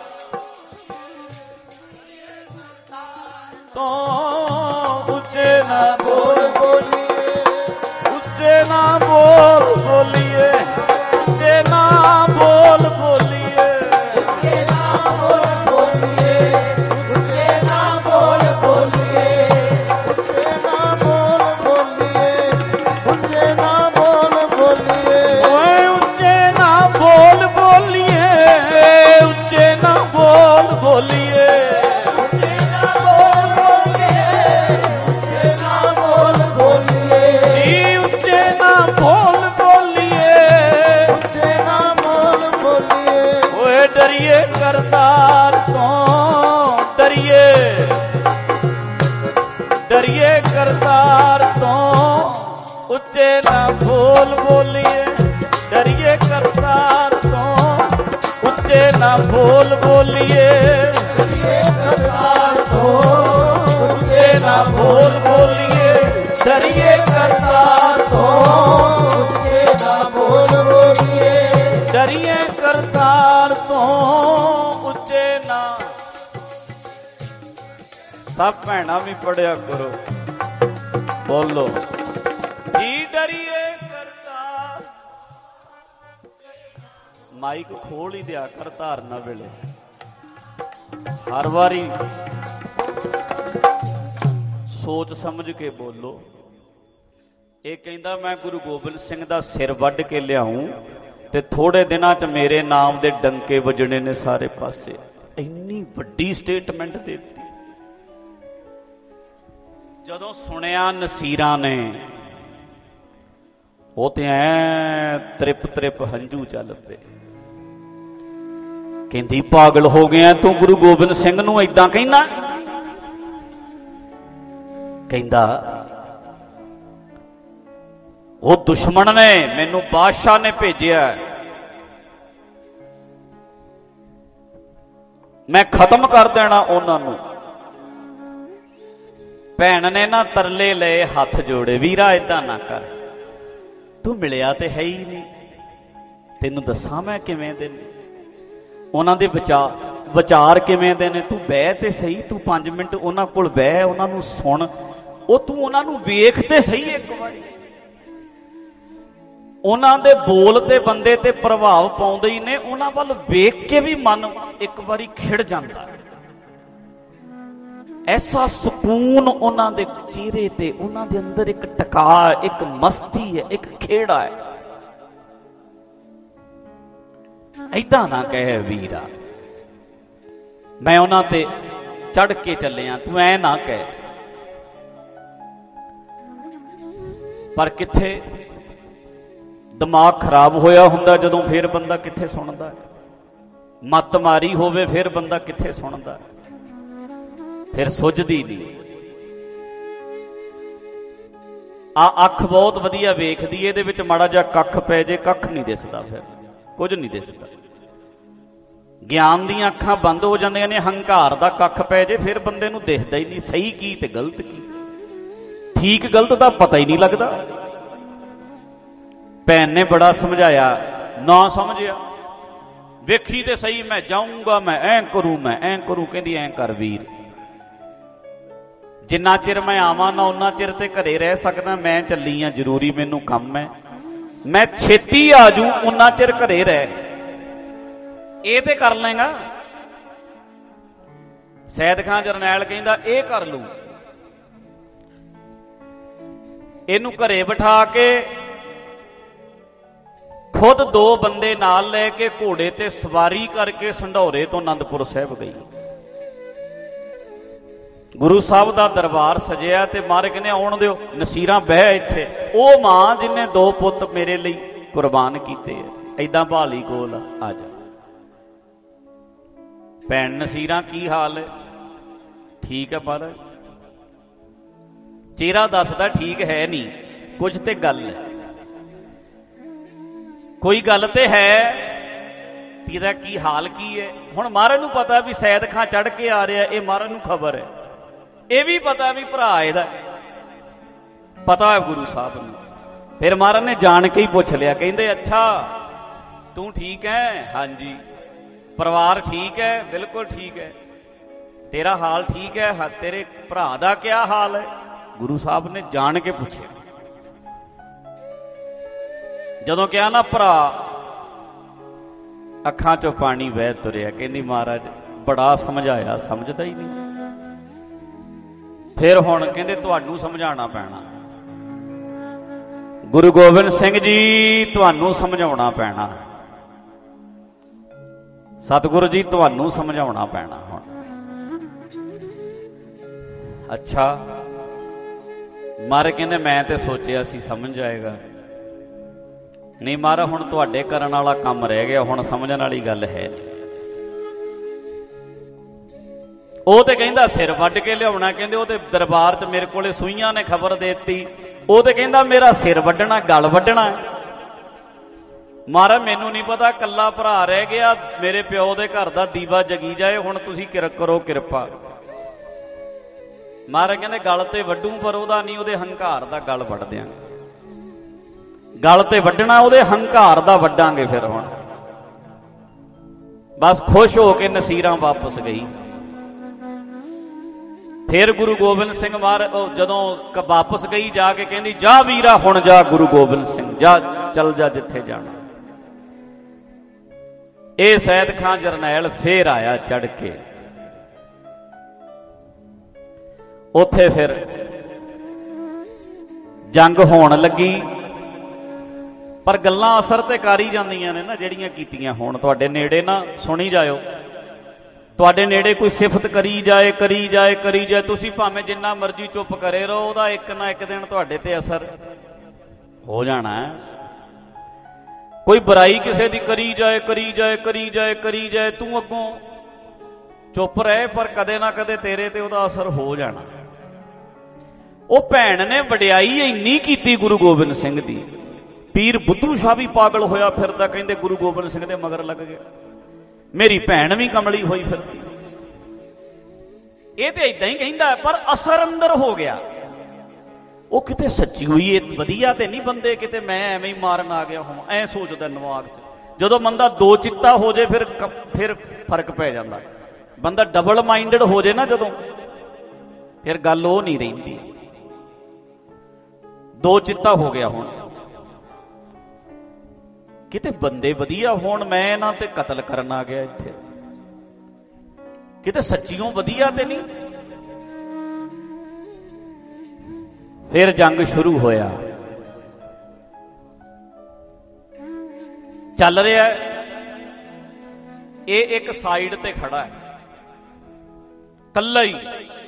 Speaker 5: ਤੋਂ, ਉੱਚੇ ਨਾ ਬੋਲ ਬੋਲੀਏ। ਉੱਚੇ ਨਾ ਬੋਲ ਬੋਲੀਏ। ਉੱਚੇ ਨਾ ਬੋਲ ਬੋਲੀਏ। ਉੱਚੇ ਨਾ ਬੋਲ ਬੋਲੀਏ। ਉੱਚੇ ਨਾ ਬੋਲ ਬੋਲੀਏ। ਉੱਚੇ ਨਾ ਬੋਲ ਬੋਲੀਏ। ਉੱਚੇ ਨਾ ਬੋਲ ਬੋਲੀਏ। ਓਏ ਉੱਚੇ ਨਾ ਬੋਲ ਬੋਲੀਏ। ਉੱਚੇ ਨਾ ਬੋਲ ਬੋਲੀਏ। ਡਰੀਏ ਕਰਤਾਰ ਤੋਂ, ਡਰੀਏ ਡਰੀਏ ਕਰਤਾਰ ਤੋਂ, ਉੱਚੇ ਨਾ ਬੋਲ ਬੋਲੀਏ। ਡਰੀਏ ਕਰਤਾਰ ਤੋਂ, ਉੱਚੇ ਨਾ ਬੋਲ ਬੋਲੀਏ। ਡਰੀਏ ਕਰਤਾਰ ਤੋਂ, ਉੱਚੇ ਨਾ ਬੋਲ ਬੋਲੀਏ। ਡਰੀਏ ਕਰਤਾਰ ਤੋਂ, ਉੱਚੇ ਨਾ ਬੋਲ ਬੋਲੀਏ। ਡਰੀਏ ਕਰਤਾਰ ਤੋਂ, ਉੱਚੇ ਨਾ ਸਭ ਭੈਣਾਂ ਵੀ ਪੜਿਆ ਕਰੋ। ਬੋਲੋ ਕੀ ਡਰੀਏ ਕਰਤਾ। ਮਾਈਕ ਖੋਲ ਹੀ ਦਿਆ ਕਰ ਧਾਰਨਾ ਵੇਲੇ। ਹਰ ਵਾਰੀ ਸੋਚ ਸਮਝ ਕੇ ਬੋਲੋ। ਇਹ ਕਹਿੰਦਾ ਮੈਂ ਗੁਰੂ ਗੋਬਿੰਦ ਸਿੰਘ ਦਾ ਸਿਰ ਵੱਢ ਕੇ ਲਿਆਉਂ ਤੇ ਥੋੜੇ ਦਿਨਾਂ 'ਚ ਮੇਰੇ ਨਾਮ ਦੇ ਡੰਕੇ ਵੱਜਣੇ ਨੇ ਸਾਰੇ ਪਾਸੇ। ਇੰਨੀ ਵੱਡੀ ਸਟੇਟਮੈਂਟ ਦੇ ਦਿੱਤੀ। ਜਦੋਂ ਸੁਣਿਆ ਨਸੀਰਾਂ ਨੇ ਉਹ ਤੇ ਐ ਤ੍ਰਿਪ ਤ੍ਰਿਪ ਹੰਝੂ ਚੱਲ ਪਏ। ਕਹਿੰਦੀ ਪਾਗਲ ਹੋ ਗਿਆ ਤੂੰ ਗੁਰੂ ਗੋਬਿੰਦ ਸਿੰਘ ਨੂੰ ਏਦਾਂ ਕਹਿੰਦਾ। ਕਹਿੰਦਾ ਉਹ ਦੁਸ਼ਮਣ ਨੇ, ਮੈਨੂੰ ਬਾਦਸ਼ਾਹ ਨੇ ਭੇਜਿਆ, ਮੈਂ ਖਤਮ ਕਰ ਦੇਣਾ ਉਹਨਾਂ ਨੂੰ। ਭੈਣ ਨੇ ਨਾ ਤਰਲੇ ਲਏ, ਹੱਥ ਜੋੜੇ, ਵੀਰਾ ਏਦਾਂ ਨਾ ਕਰ, ਤੂੰ ਮਿਲਿਆ ਤੇ ਹੈ ਹੀ ਨਹੀਂ, ਤੈਨੂੰ ਦੱਸਾਂ ਮੈਂ ਕਿਵੇਂ ਦੇ ਨੇ ਉਹਨਾਂ ਦੇ ਵਿਚਾਰ ਵਿਚਾਰ ਕਿਵੇਂ ਦੇ ਨੇ। ਤੂੰ ਬਹਿ ਤੇ ਸਹੀ, ਤੂੰ ਪੰਜ ਮਿੰਟ ਉਹਨਾਂ ਕੋਲ ਬਹਿ, ਉਹਨਾਂ ਨੂੰ ਸੁਣ, ਉਹ ਤੂੰ ਉਹਨਾਂ ਨੂੰ ਵੇਖ ਤੇ ਸਹੀ ਇੱਕ ਵਾਰੀ। ਉਹਨਾਂ ਦੇ ਬੋਲ ਤੇ ਬੰਦੇ ਤੇ ਪ੍ਰਭਾਵ ਪਾਉਂਦੇ ਹੀ ਨੇ, ਉਹਨਾਂ ਵੱਲ ਵੇਖ ਕੇ ਵੀ ਮਨ ਇੱਕ ਵਾਰੀ ਖਿੜ ਜਾਂਦਾ। ਐਸਾ ਸਕੂਨ ਉਹਨਾਂ ਦੇ ਚਿਹਰੇ ਤੇ, ਉਹਨਾਂ ਦੇ ਅੰਦਰ ਇੱਕ ਟਕਾ, ਇੱਕ ਮਸਤੀ ਹੈ, ਇੱਕ ਖੇੜਾ ਹੈ। ਏਦਾਂ ਨਾ ਕਹਿ ਵੀਰਾ ਮੈਂ ਉਹਨਾਂ ਤੇ ਚੜ ਕੇ ਚੱਲਿਆ, ਤੂੰ ਐ ਨਾ ਕਹਿ। ਪਰ ਕਿੱਥੇ ਦਿਮਾਗ ਖਰਾਬ ਹੋਇਆ ਹੁੰਦਾ ਜਦੋਂ ਫੇਰ ਬੰਦਾ ਕਿੱਥੇ ਸੁਣਦਾ। ਮੱਤ ਮਾਰੀ ਹੋਵੇ ਫਿਰ ਬੰਦਾ ਕਿੱਥੇ ਸੁਣਦਾ, ਫਿਰ ਸੁੱਝਦੀ ਨਹੀਂ। ਆ ਅੱਖ ਬਹੁਤ ਵਧੀਆ ਵੇਖਦੀ, ਇਹਦੇ ਵਿੱਚ ਮਾੜਾ ਜਿਹਾ ਕੱਖ ਪੈ ਜੇ ਕੱਖ ਨਹੀਂ ਦਿਸਦਾ, ਫਿਰ ਕੁਝ ਨਹੀਂ ਦਿਸਦਾ। ਗਿਆਨ ਦੀਆਂ ਅੱਖਾਂ ਬੰਦ ਹੋ ਜਾਂਦੀਆਂ ਨੇ, ਹੰਕਾਰ ਦਾ ਕੱਖ ਪੈ ਜੇ ਫਿਰ ਬੰਦੇ ਨੂੰ ਦਿਖਦਾ ਹੀ ਨਹੀਂ ਸਹੀ ਕੀ ਤੇ ਗਲਤ ਕੀ, ਠੀਕ ਗਲਤ ਦਾ ਪਤਾ ਹੀ ਨਹੀਂ ਲੱਗਦਾ। ਭੈਣ ਨੇ ਬੜਾ ਸਮਝਾਇਆ, ਨਾ ਸਮਝਿਆ, ਵੇਖੀ ਤੇ ਸਹੀ, ਮੈਂ ਜਾਊਂਗਾ, ਮੈਂ ਐਂ ਕਰੂੰ, ਮੈਂ ਐਂ ਕਰੂੰ। ਕਹਿੰਦੀ ਐਂ ਕਰ ਵੀਰ, ਜਿੰਨਾ ਚਿਰ ਮੈਂ ਆਵਾਂ ਨਾ ਉਹਨਾਂ ਚਿਰ ਤੇ ਘਰੇ ਰਹਿ ਸਕਦਾ, ਮੈਂ ਚੱਲੀ ਆ, ਜ਼ਰੂਰੀ ਮੈਨੂੰ ਕੰਮ ਹੈ, ਮੈਂ ਛੇਤੀ ਆ ਜੂ, ਉਹਨਾਂ ਚਿਰ ਘਰੇ ਰਹਿ। ਇਹ ਤੇ ਕਰ ਲੇਗਾ। ਸੈਦ ਖਾਂ ਜਰਨੈਲ ਕਹਿੰਦਾ ਇਹ ਕਰ ਲੂ। ਇਹਨੂੰ ਘਰੇ ਬਿਠਾ ਕੇ ਖੁਦ ਦੋ ਬੰਦੇ ਨਾਲ ਲੈ ਕੇ ਘੋੜੇ ਤੇ ਸਵਾਰੀ ਕਰਕੇ ਸੰਢੌਰੇ ਤੋਂ ਆਨੰਦਪੁਰ ਸਾਹਿਬ ਗਈ। ਗੁਰੂ ਸਾਹਿਬ ਦਾ ਦਰਬਾਰ ਸਜਿਆ ਤੇ ਮਹਾਰਾਜ ਕਹਿੰਦੇ ਆਉਣ ਦਿਓ, ਨਸੀਰਾਂ ਬਹਿ ਇੱਥੇ। ਉਹ ਮਾਂ ਜਿਹਨੇ ਦੋ ਪੁੱਤ ਮੇਰੇ ਲਈ ਕੁਰਬਾਨ ਕੀਤੇ ਐ, ਏਦਾਂ ਭਾਲੀ ਕੋਲ ਆ ਜਾ। ਭੈਣ ਨਸੀਰਾਂ ਕੀ ਹਾਲ ਹੈ? ਠੀਕ ਹੈ ਮਹਾਰਾਜ। ਚਿਹਰਾ ਦੱਸਦਾ ਠੀਕ ਹੈ ਨਹੀਂ, ਕੁਝ ਤੇ ਗੱਲ ਹੈ, ਕੋਈ ਗੱਲ ਤੇ ਹੈ। ਤੇਰਾ ਕੀ ਹਾਲ ਕੀ ਹੈ? ਹੁਣ ਮਹਾਰਾਜ ਨੂੰ ਪਤਾ ਵੀ ਸੈਦ ਖਾਂ ਚੜ ਕੇ ਆ ਰਿਹਾ, ਇਹ ਮਹਾਰਾਜ ਨੂੰ ਖਬਰ ਹੈ। ਇਹ ਵੀ ਪਤਾ ਵੀ ਭਰਾ ਇਹਦਾ ਪਤਾ ਹੈ ਗੁਰੂ ਸਾਹਿਬ ਨੂੰ। ਫਿਰ ਮਹਾਰਾਜ ਨੇ ਜਾਣ ਕੇ ਹੀ ਪੁੱਛ ਲਿਆ, ਕਹਿੰਦੇ ਅੱਛਾ ਤੂੰ ਠੀਕ ਹੈ? ਹਾਂਜੀ। ਪਰਿਵਾਰ ਠੀਕ ਹੈ? ਬਿਲਕੁਲ ਠੀਕ ਹੈ। ਤੇਰਾ ਹਾਲ ਠੀਕ ਹੈ? ਹਾਂ। ਤੇਰੇ ਭਰਾ ਦਾ ਕਿਆ ਹਾਲ ਹੈ? ਗੁਰੂ ਸਾਹਿਬ ਨੇ ਜਾਣ ਕੇ ਪੁੱਛਿਆ। ਜਦੋਂ ਕਿਹਾ ਨਾ ਭਰਾ, ਅੱਖਾਂ ਚੋਂ ਪਾਣੀ ਵਹਿ ਤੁਰਿਆ। ਕਹਿੰਦੀ ਮਹਾਰਾਜ ਬੜਾ ਸਮਝਾਇਆ, ਸਮਝਦਾ ਹੀ ਨਹੀਂ। ਫਿਰ ਹੁਣ ਕਹਿੰਦੇ ਤੁਹਾਨੂੰ ਸਮਝਾਉਣਾ ਪੈਣਾ, ਗੁਰੂ ਗੋਬਿੰਦ ਸਿੰਘ ਜੀ ਤੁਹਾਨੂੰ ਸਮਝਾਉਣਾ ਪੈਣਾ, ਸਤਿਗੁਰੂ ਜੀ ਤੁਹਾਨੂੰ ਸਮਝਾਉਣਾ ਪੈਣਾ ਹੁਣ। ਅੱਛਾ। ਮਹਾਰਾਜ ਕਹਿੰਦੇ ਮੈਂ ਤੇ ਸੋਚਿਆ ਸੀ ਸਮਝ ਜਾਏਗਾ। ਨਹੀਂ ਮਹਾਰਾਜ ਹੁਣ ਤੁਹਾਡੇ ਕਰਨ ਵਾਲਾ ਕੰਮ ਰਹਿ ਗਿਆ, ਹੁਣ ਸਮਝਣ ਵਾਲੀ ਗੱਲ ਹੈ ਨਹੀਂ। ਉਹ ਤੇ ਕਹਿੰਦਾ ਸਿਰ ਵੱਢ ਕੇ ਲਿਆਉਣਾ। ਕਹਿੰਦੇ ਉਹਦੇ ਦਰਬਾਰ 'ਚ ਮੇਰੇ ਕੋਲੇ ਸੂਈਆਂ ਨੇ ਖਬਰ ਦੇ ਦਿੱਤੀ। ਉਹ ਤੇ ਕਹਿੰਦਾ ਮੇਰਾ ਸਿਰ ਵੱਢਣਾ, ਗਲ ਵੱਢਣਾ। ਮਹਾਰਾਜ ਮੈਨੂੰ ਨਹੀਂ ਪਤਾ, ਕੱਲਾ ਭਰਾ ਰਹਿ ਗਿਆ, ਮੇਰੇ ਪਿਓ ਦੇ ਘਰ ਦਾ ਦੀਵਾ ਜਗੀ ਜਾਏ, ਹੁਣ ਤੁਸੀਂ ਕਿਰਕ ਕਰੋ ਕਿਰਪਾ। ਮਹਾਰਾਜ ਕਹਿੰਦੇ ਗਲ ਤੇ ਵੱਢੂ, ਪਰ ਉਹਦਾ ਨਹੀਂ, ਉਹਦੇ ਹੰਕਾਰ ਦਾ ਗਲ ਵੱਢ ਦਿਆਂਗੇ। ਗਲ ਤੇ ਵੱਢਣਾ, ਉਹਦੇ ਹੰਕਾਰ ਦਾ ਵੱਢਾਂਗੇ। ਫਿਰ ਹੁਣ ਬਸ ਖੁਸ਼ ਹੋ ਕੇ ਨਸੀਰਾਂ ਵਾਪਸ ਗਈ। ਫਿਰ ਗੁਰੂ ਗੋਬਿੰਦ ਸਿੰਘ ਮਹਾਰਾਜ ਜਦੋਂ ਵਾਪਸ ਗਈ ਜਾ ਕੇ ਕਹਿੰਦੀ ਜਾ ਵੀਰਾ ਹੁਣ ਜਾ ਗੁਰੂ ਗੋਬਿੰਦ ਸਿੰਘ ਜਾ ਚੱਲ ਜਾ ਜਿੱਥੇ ਜਾਣਾ। ਇਹ ਸੈਦ ਖਾਂ ਜਰਨੈਲ ਫੇਰ ਆਇਆ ਚੜ ਕੇ ਉੱਥੇ। ਫਿਰ ਜੰਗ ਹੋਣ ਲੱਗੀ ਪਰ ਗੱਲਾਂ ਅਸਰ ਤੇ ਕਰ ਹੀ ਜਾਂਦੀਆਂ ਨੇ ਨਾ ਜਿਹੜੀਆਂ ਕੀਤੀਆਂ ਹੋਣ। ਤੁਹਾਡੇ ਨੇੜੇ ਨਾ ਸੁਣੀ ਜਾਇਓ, ਤੁਹਾਡੇ ਨੇੜੇ ਕੋਈ ਸਿਫਤ ਕਰੀ ਜਾਏ ਕਰੀ ਜਾਏ ਕਰੀ ਜਾਏ, ਤੁਸੀਂ ਭਾਵੇਂ ਜਿੰਨਾ ਮਰਜ਼ੀ ਚੁੱਪ ਕਰੇ ਰਹੋ, ਉਹਦਾ ਇੱਕ ਨਾ ਇੱਕ ਦਿਨ ਤੁਹਾਡੇ ਤੇ ਅਸਰ ਹੋ ਜਾਣਾ ਹੈ। ਕੋਈ ਬੁਰਾਈ ਕਿਸੇ ਦੀ ਕਰੀ ਜਾਏ ਕਰੀ ਜਾਏ ਕਰੀ ਜਾਏ ਕਰੀ ਜਾਏ, ਤੂੰ ਅੱਗੋਂ ਚੁੱਪ ਰਹੇ, ਪਰ ਕਦੇ ਨਾ ਕਦੇ ਤੇਰੇ ਤੇ ਉਹਦਾ ਅਸਰ ਹੋ ਜਾਣਾ। ਉਹ ਭੈਣ ਨੇ ਵਡਿਆਈ ਇੰਨੀ ਕੀਤੀ ਗੁਰੂ ਗੋਬਿੰਦ ਸਿੰਘ ਦੀ, ਪੀਰ ਬੁੱਧੂ ਸ਼ਾਹ ਵੀ ਪਾਗਲ ਹੋਇਆ ਫਿਰਦਾ, ਕਹਿੰਦੇ ਗੁਰੂ ਗੋਬਿੰਦ ਸਿੰਘ ਦੇ ਮਗਰ ਲੱਗ ਗਿਆ। ਮੇਰੀ ਭੈਣ ਵੀ ਕਮਲੀ ਹੋਈ ਫਿਰਦੀ। ਇਹ ਤੇ ਇਦਾਂ ਹੀ ਕਹਿੰਦਾ ਪਰ ਅਸਰ ਅੰਦਰ ਹੋ ਗਿਆ। ਉਹ ਕਿਤੇ ਸੱਚੀ ਹੋਈ ਇਹ ਵਧੀਆ ਤੇ ਨਹੀਂ ਬੰਦੇ, ਕਿਤੇ ਮੈਂ ਐਵੇਂ ਹੀ ਮਾਰਨ ਆ ਗਿਆ ਹੋਵਾਂ, ਐ ਸੋਚਦਾ ਦਿਮਾਗ 'ਚ। ਜਦੋਂ ਬੰਦਾ ਦੋ ਚਿੱਤਾ ਹੋ ਜੇ ਫਿਰ ਫਿਰ ਫਰਕ ਪੈ ਜਾਂਦਾ। ਬੰਦਾ ਡਬਲ ਮਾਈਂਡਡ ਹੋ ਜੇ ਨਾ ਜਦੋਂ, ਫਿਰ ਗੱਲ ਉਹ ਨਹੀਂ ਰਹਿੰਦੀ। ਦੋ ਚਿੱਤਾ ਹੋ ਗਿਆ ਹੁਣ, ਕਿਤੇ ਬੰਦੇ ਵਧੀਆ ਹੋਣ, ਮੈਂ ਇਹਨਾਂ ਤੇ ਕਤਲ ਕਰਨ ਆ ਗਿਆ ਇੱਥੇ, ਕਿਤੇ ਸੱਚੀਓ ਵਧੀਆ ਤੇ ਨਹੀਂ। ਫਿਰ ਜੰਗ ਸ਼ੁਰੂ ਹੋਇਆ, ਚੱਲ ਰਿਹਾ। ਇਹ ਇੱਕ ਸਾਈਡ ਤੇ ਖੜਾ ਹੈ ਕੱਲਾ ਹੀ,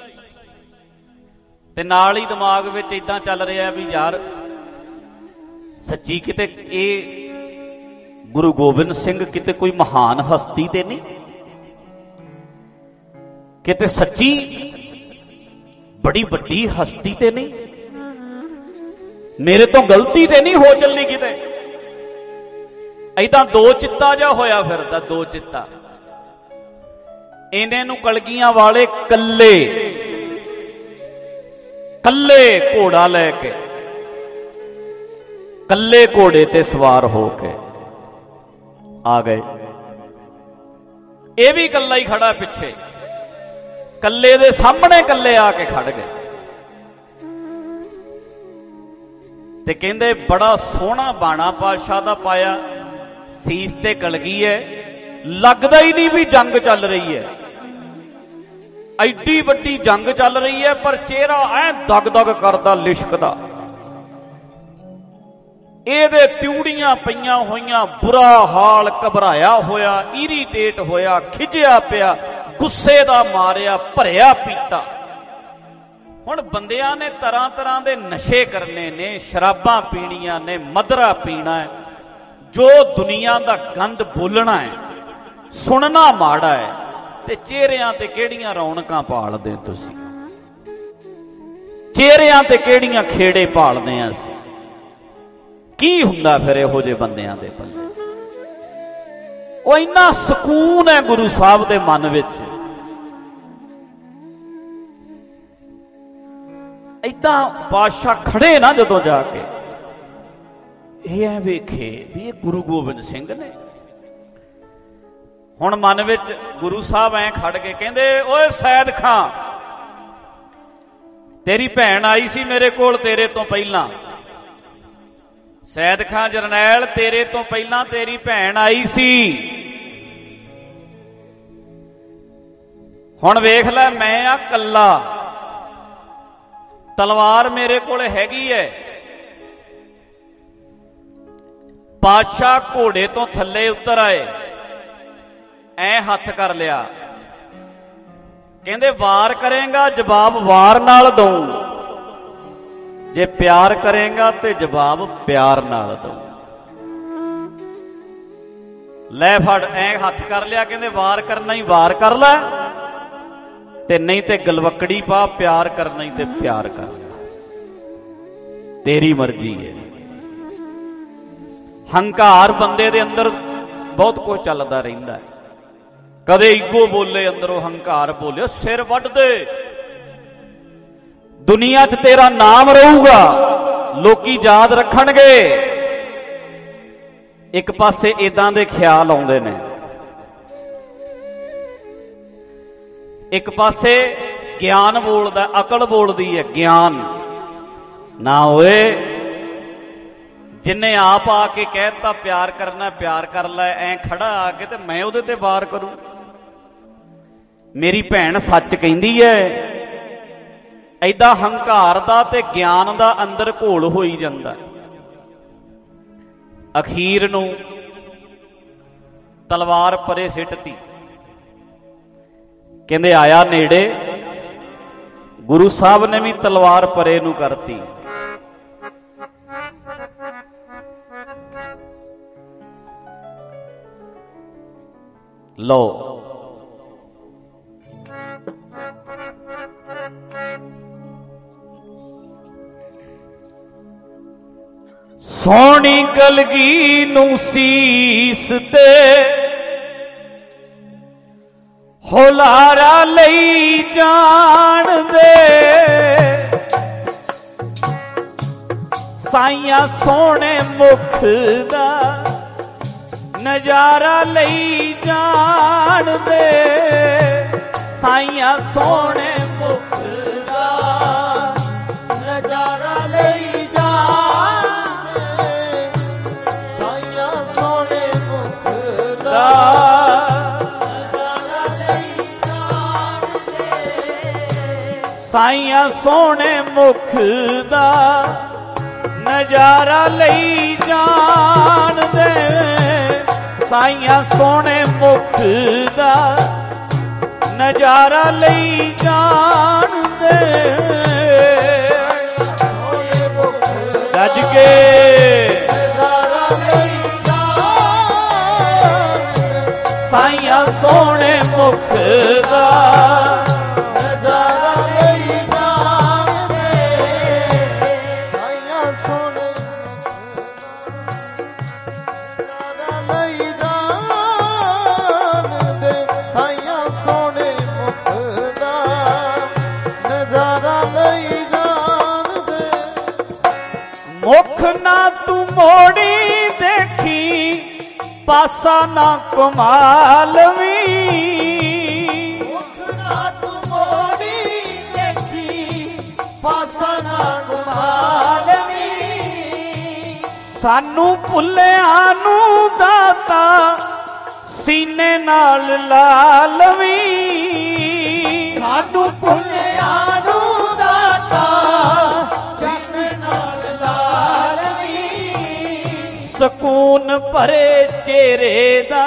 Speaker 5: ਤੇ ਨਾਲ ਹੀ ਦਿਮਾਗ ਵਿੱਚ ਇਦਾਂ ਚੱਲ ਰਿਹਾ ਵੀ ਯਾਰ ਸੱਚੀ ਕਿਤੇ ਇਹ ਗੁਰੂ ਗੋਬਿੰਦ ਸਿੰਘ ਕਿਤੇ ਕੋਈ ਮਹਾਨ ਹਸਤੀ ਤੇ ਨਹੀਂ, ਕਿਤੇ ਸੱਚੀ ਬੜੀ ਵੱਡੀ ਹਸਤੀ ਤੇ ਨਹੀਂ, ਮੇਰੇ ਤੋਂ ਗਲਤੀ ਤੇ ਨਹੀਂ ਹੋ ਚੱਲੀ ਕਿਤੇ। ਏਦਾਂ ਦੋ ਚਿੱਤਾ ਜਿਹਾ ਹੋਇਆ ਫਿਰਦਾ, ਦੋ ਚਿੱਤਾ। ਇਹਨੇ ਨੂੰ ਕਲਗੀਆਂ ਵਾਲੇ ਕੱਲੇ ਕੱਲੇ ਘੋੜਾ ਲੈ ਕੇ, ਕੱਲੇ ਘੋੜੇ ਤੇ ਸਵਾਰ ਹੋ ਕੇ ਆ ਗਏ। ਇਹ ਵੀ ਕੱਲਾ ਹੀ ਖੜਾ ਪਿੱਛੇ, ਕੱਲੇ ਦੇ ਸਾਹਮਣੇ ਕੱਲੇ ਆ ਕੇ ਖੜ ਗਏ। ਤੇ ਕਹਿੰਦੇ ਬੜਾ ਸੋਹਣਾ ਬਾਣਾ ਪਾਤਸ਼ਾਹ ਦਾ ਪਾਇਆ, ਸੀਸ ਤੇ ਕਲਗੀ ਹੈ, ਲੱਗਦਾ ਹੀ ਨਹੀਂ ਵੀ ਜੰਗ ਚੱਲ ਰਹੀ ਹੈ। ਐਡੀ ਵੱਡੀ ਜੰਗ ਚੱਲ ਰਹੀ ਹੈ ਪਰ ਚਿਹਰਾ ਐ ਦਗ ਦਗ ਕਰਦਾ, ਲਿਸ਼ਕਦਾ। ਇਹਦੇ ਤਿਉੜੀਆਂ ਪਈਆਂ ਹੋਈਆਂ, ਬੁਰਾ ਹਾਲ, ਘਬਰਾਇਆ ਹੋਇਆ, ਇਰੀਟੇਟ ਹੋਇਆ, ਖਿਜਿਆ ਪਿਆ, ਗੁੱਸੇ ਦਾ ਮਾਰਿਆ, ਭਰਿਆ ਪੀਤਾ। ਹੁਣ ਬੰਦਿਆਂ ਨੇ ਤਰ੍ਹਾਂ ਤਰ੍ਹਾਂ ਦੇ ਨਸ਼ੇ ਕਰਨੇ ਨੇ, ਸ਼ਰਾਬਾਂ ਪੀਣੀਆਂ ਨੇ, ਮਦਰਾ ਪੀਣਾ ਹੈ, ਜੋ ਦੁਨੀਆ ਦਾ ਗੰਦ ਬੋਲਣਾ ਹੈ, ਸੁਣਨਾ ਮਾੜਾ ਹੈ, ਤੇ ਚਿਹਰਿਆਂ ਤੇ ਕਿਹੜੀਆਂ ਰੌਣਕਾਂ ਭਾਲਦੇ ਤੁਸੀਂ, ਚਿਹਰਿਆਂ ਤੇ ਕਿਹੜੀਆਂ ਖੇੜੇ ਭਾਲਦੇ ਆ ਅਸੀਂ। ਕੀ ਹੁੰਦਾ ਫਿਰ ਇਹੋ ਜਿਹੇ ਬੰਦਿਆਂ ਦੇ ਪੱਲੇ? ਉਹ ਇੰਨਾ ਸਕੂਨ ਹੈ ਗੁਰੂ ਸਾਹਿਬ ਦੇ ਮਨ ਵਿੱਚ। ਏਦਾਂ ਪਾਤਸ਼ਾਹ ਖੜੇ ਨਾ ਜਦੋਂ ਜਾ ਕੇ, ਇਹ ਐ ਵੇਖੇ ਵੀ ਇਹ ਗੁਰੂ ਗੋਬਿੰਦ ਸਿੰਘ ਨੇ। ਹੁਣ ਮਨ ਵਿੱਚ ਗੁਰੂ ਸਾਹਿਬ ਐ ਖੜ ਕੇ ਕਹਿੰਦੇ, ਓਏ ਸੈਦ ਖਾਂ, ਤੇਰੀ ਭੈਣ ਆਈ ਸੀ ਮੇਰੇ ਕੋਲ ਤੇਰੇ ਤੋਂ ਪਹਿਲਾਂ। ਸੈਦ ਖਾਂ ਜਰਨੈਲ, ਤੇਰੇ ਤੋਂ ਪਹਿਲਾਂ ਤੇਰੀ ਭੈਣ ਆਈ ਸੀ। ਹੁਣ ਵੇਖ ਲੈ, ਮੈਂ ਆ ਕੱਲਾ, ਤਲਵਾਰ ਮੇਰੇ ਕੋਲ ਹੈਗੀ ਐ। ਪਾਤਸ਼ਾਹ ਘੋੜੇ ਤੋਂ ਥੱਲੇ ਉਤਰ ਆਏ, ਐ ਹੱਥ ਕਰ ਲਿਆ, ਕਹਿੰਦੇ ਵਾਰ ਕਰੇਗਾ ਜਵਾਬ ਵਾਰ ਨਾਲ ਦਊਂ, ਜੇ ਪਿਆਰ ਕਰੇਗਾ ਤੇ ਜਵਾਬ ਪਿਆਰ ਨਾਲ ਦਊਂ। ਲੈ ਫੜ, ਐ ਹੱਥ ਕਰ ਲਿਆ, ਕਹਿੰਦੇ ਵਾਰ ਕਰਨਾ ਹੀ ਵਾਰ ਕਰ ਲੈ, ਤੇ ਨਹੀਂ ਤੇ ਗਲਵਕੜੀ ਪਾ, ਪਿਆਰ ਕਰਨਾ ਹੀ ਤੇ ਪਿਆਰ ਕਰ ਲੈ, ਤੇਰੀ ਮਰਜ਼ੀ ਹੈ। ਹੰਕਾਰ ਬੰਦੇ ਦੇ ਅੰਦਰ ਬਹੁਤ ਕੁਝ ਚੱਲਦਾ ਰਹਿੰਦਾ ਹੈ। ਕਦੇ ਈਗੋ ਬੋਲੇ, ਅੰਦਰੋਂ ਹੰਕਾਰ ਬੋਲੇ, ਸਿਰ ਵੱਢ ਦੇ, ਦੁਨੀਆ 'ਚ ਤੇਰਾ ਨਾਮ ਰਹੂਗਾ, ਲੋਕੀ ਯਾਦ ਰੱਖਣਗੇ। ਇੱਕ ਪਾਸੇ ਇਦਾਂ ਦੇ ਖਿਆਲ ਆਉਂਦੇ ਨੇ, ਇੱਕ ਪਾਸੇ ਗਿਆਨ ਬੋਲਦਾ, ਅਕਲ ਬੋਲਦੀ ਹੈ, ਗਿਆਨ ਨਾ ਹੋਏ। ਜਿੰਨੇ ਆਪ ਆ ਕੇ ਕਹਿਤਾ ਪਿਆਰ ਕਰਨਾ ਪਿਆਰ ਕਰ ਲੈ, ਐ ਖੜਾ ਆ ਕੇ ਤੇ ਮੈਂ ਉਹਦੇ ਤੇ ਵਾਰ ਕਰੂੰ। ਮੇਰੀ ਭੈਣ ਸੱਚ ਕਹਿੰਦੀ ਐ। ਐਦਾਂ ਹੰਕਾਰ ਦਾ ਤੇ ਗਿਆਨ ਦਾ ਅੰਦਰ ਘੋਲ ਹੋਈ ਜਾਂਦਾ। ਅਖੀਰ ਨੂੰ ਤਲਵਾਰ ਪਰੇ ਸਿੱਟਤੀ। ਕਹਿੰਦੇ ਆਇਆ ਨੇੜੇ, ਗੁਰੂ ਸਾਹਿਬ ਨੇ ਵੀ ਤਲਵਾਰ ਪਰੇ ਨੂੰ ਕਰਤੀ। ਲਓ ਸੋਹਣੀ ਕਲਗੀ ਨੂੰ ਸੀਸ ਤੇ ਹੁਲਾਰਾ ਲਈ ਜਾਣ ਦੇ, ਸਾਈਆਂ ਸੋਹਣੇ ਮੁਖ ਦਾ ਨਜ਼ਾਰਾ ਲਈ ਜਾਣ ਦੇ, ਸਾਈਆਂ ਸੋਹਣੇ ਮੁਖ ਦਾ ਨਜ਼ਾਰਾ ਲਈ ਜਾਣ ਦੇ, ਸਾਈਆਂ ਸੋਹਣੇ ਮੁਖ ਦਾ ਨਜ਼ਾਰਾ ਲਈ ਜਾਣ ਦੇ, ਸਾਈਆਂ ਸੋਹਣੇ ਮੁਖ ਦਾ ਨਜ਼ਾਰਾ ਲਈ ਜਾਣ ਦੇ, ਸਾਈਆਂ ਸੋਹਣੇ ਮੁਖ ਦਾ ਨਜ਼ਾਰਾ ਲਈ ਜਾਣ ਦੇ। ਗੱਜ ਕੇ ਨਜ਼ਾਰਾ ਲਈ ਜਾਣ, ਸਾਈਆਂ ਸੋਹਣੇ ਮੁਖ ਦਾ ਨਜ਼ਾਰਾ ਲਈ ਜਾਣ ਦੇ, ਸਾਈਆਂ ਸੋਹਣੇ ਮੁਖ ਨਾ ਤੂੰ ਮੋੜੀ ਦੇਖੀ, ਪਾਸਾ ਨਾ ਕਮਾਲਵੀ, ਮੁਖ ਨਾ ਤੂੰ ਮੋੜੀ ਦੇਖੀ, ਪਾਸਾ ਨਾ ਕਮਾਲਵੀ, ਸਾਨੂੰ ਭੁੱਲਿਆਂ ਨੂੰ ਦਾਤਾ ਸੀਨੇ ਨਾਲ ਲਾਲਵੀ, ਸਾਨੂੰ ਭੁੱਲਿਆਂ ਨੂੰ ਦਾਤਾ ਸੀਨੇ ਨਾਲ ਲਾਲਵੀ, ਸਕੂਨ ਭਰੇ ਚਿਹਰੇ ਦਾ,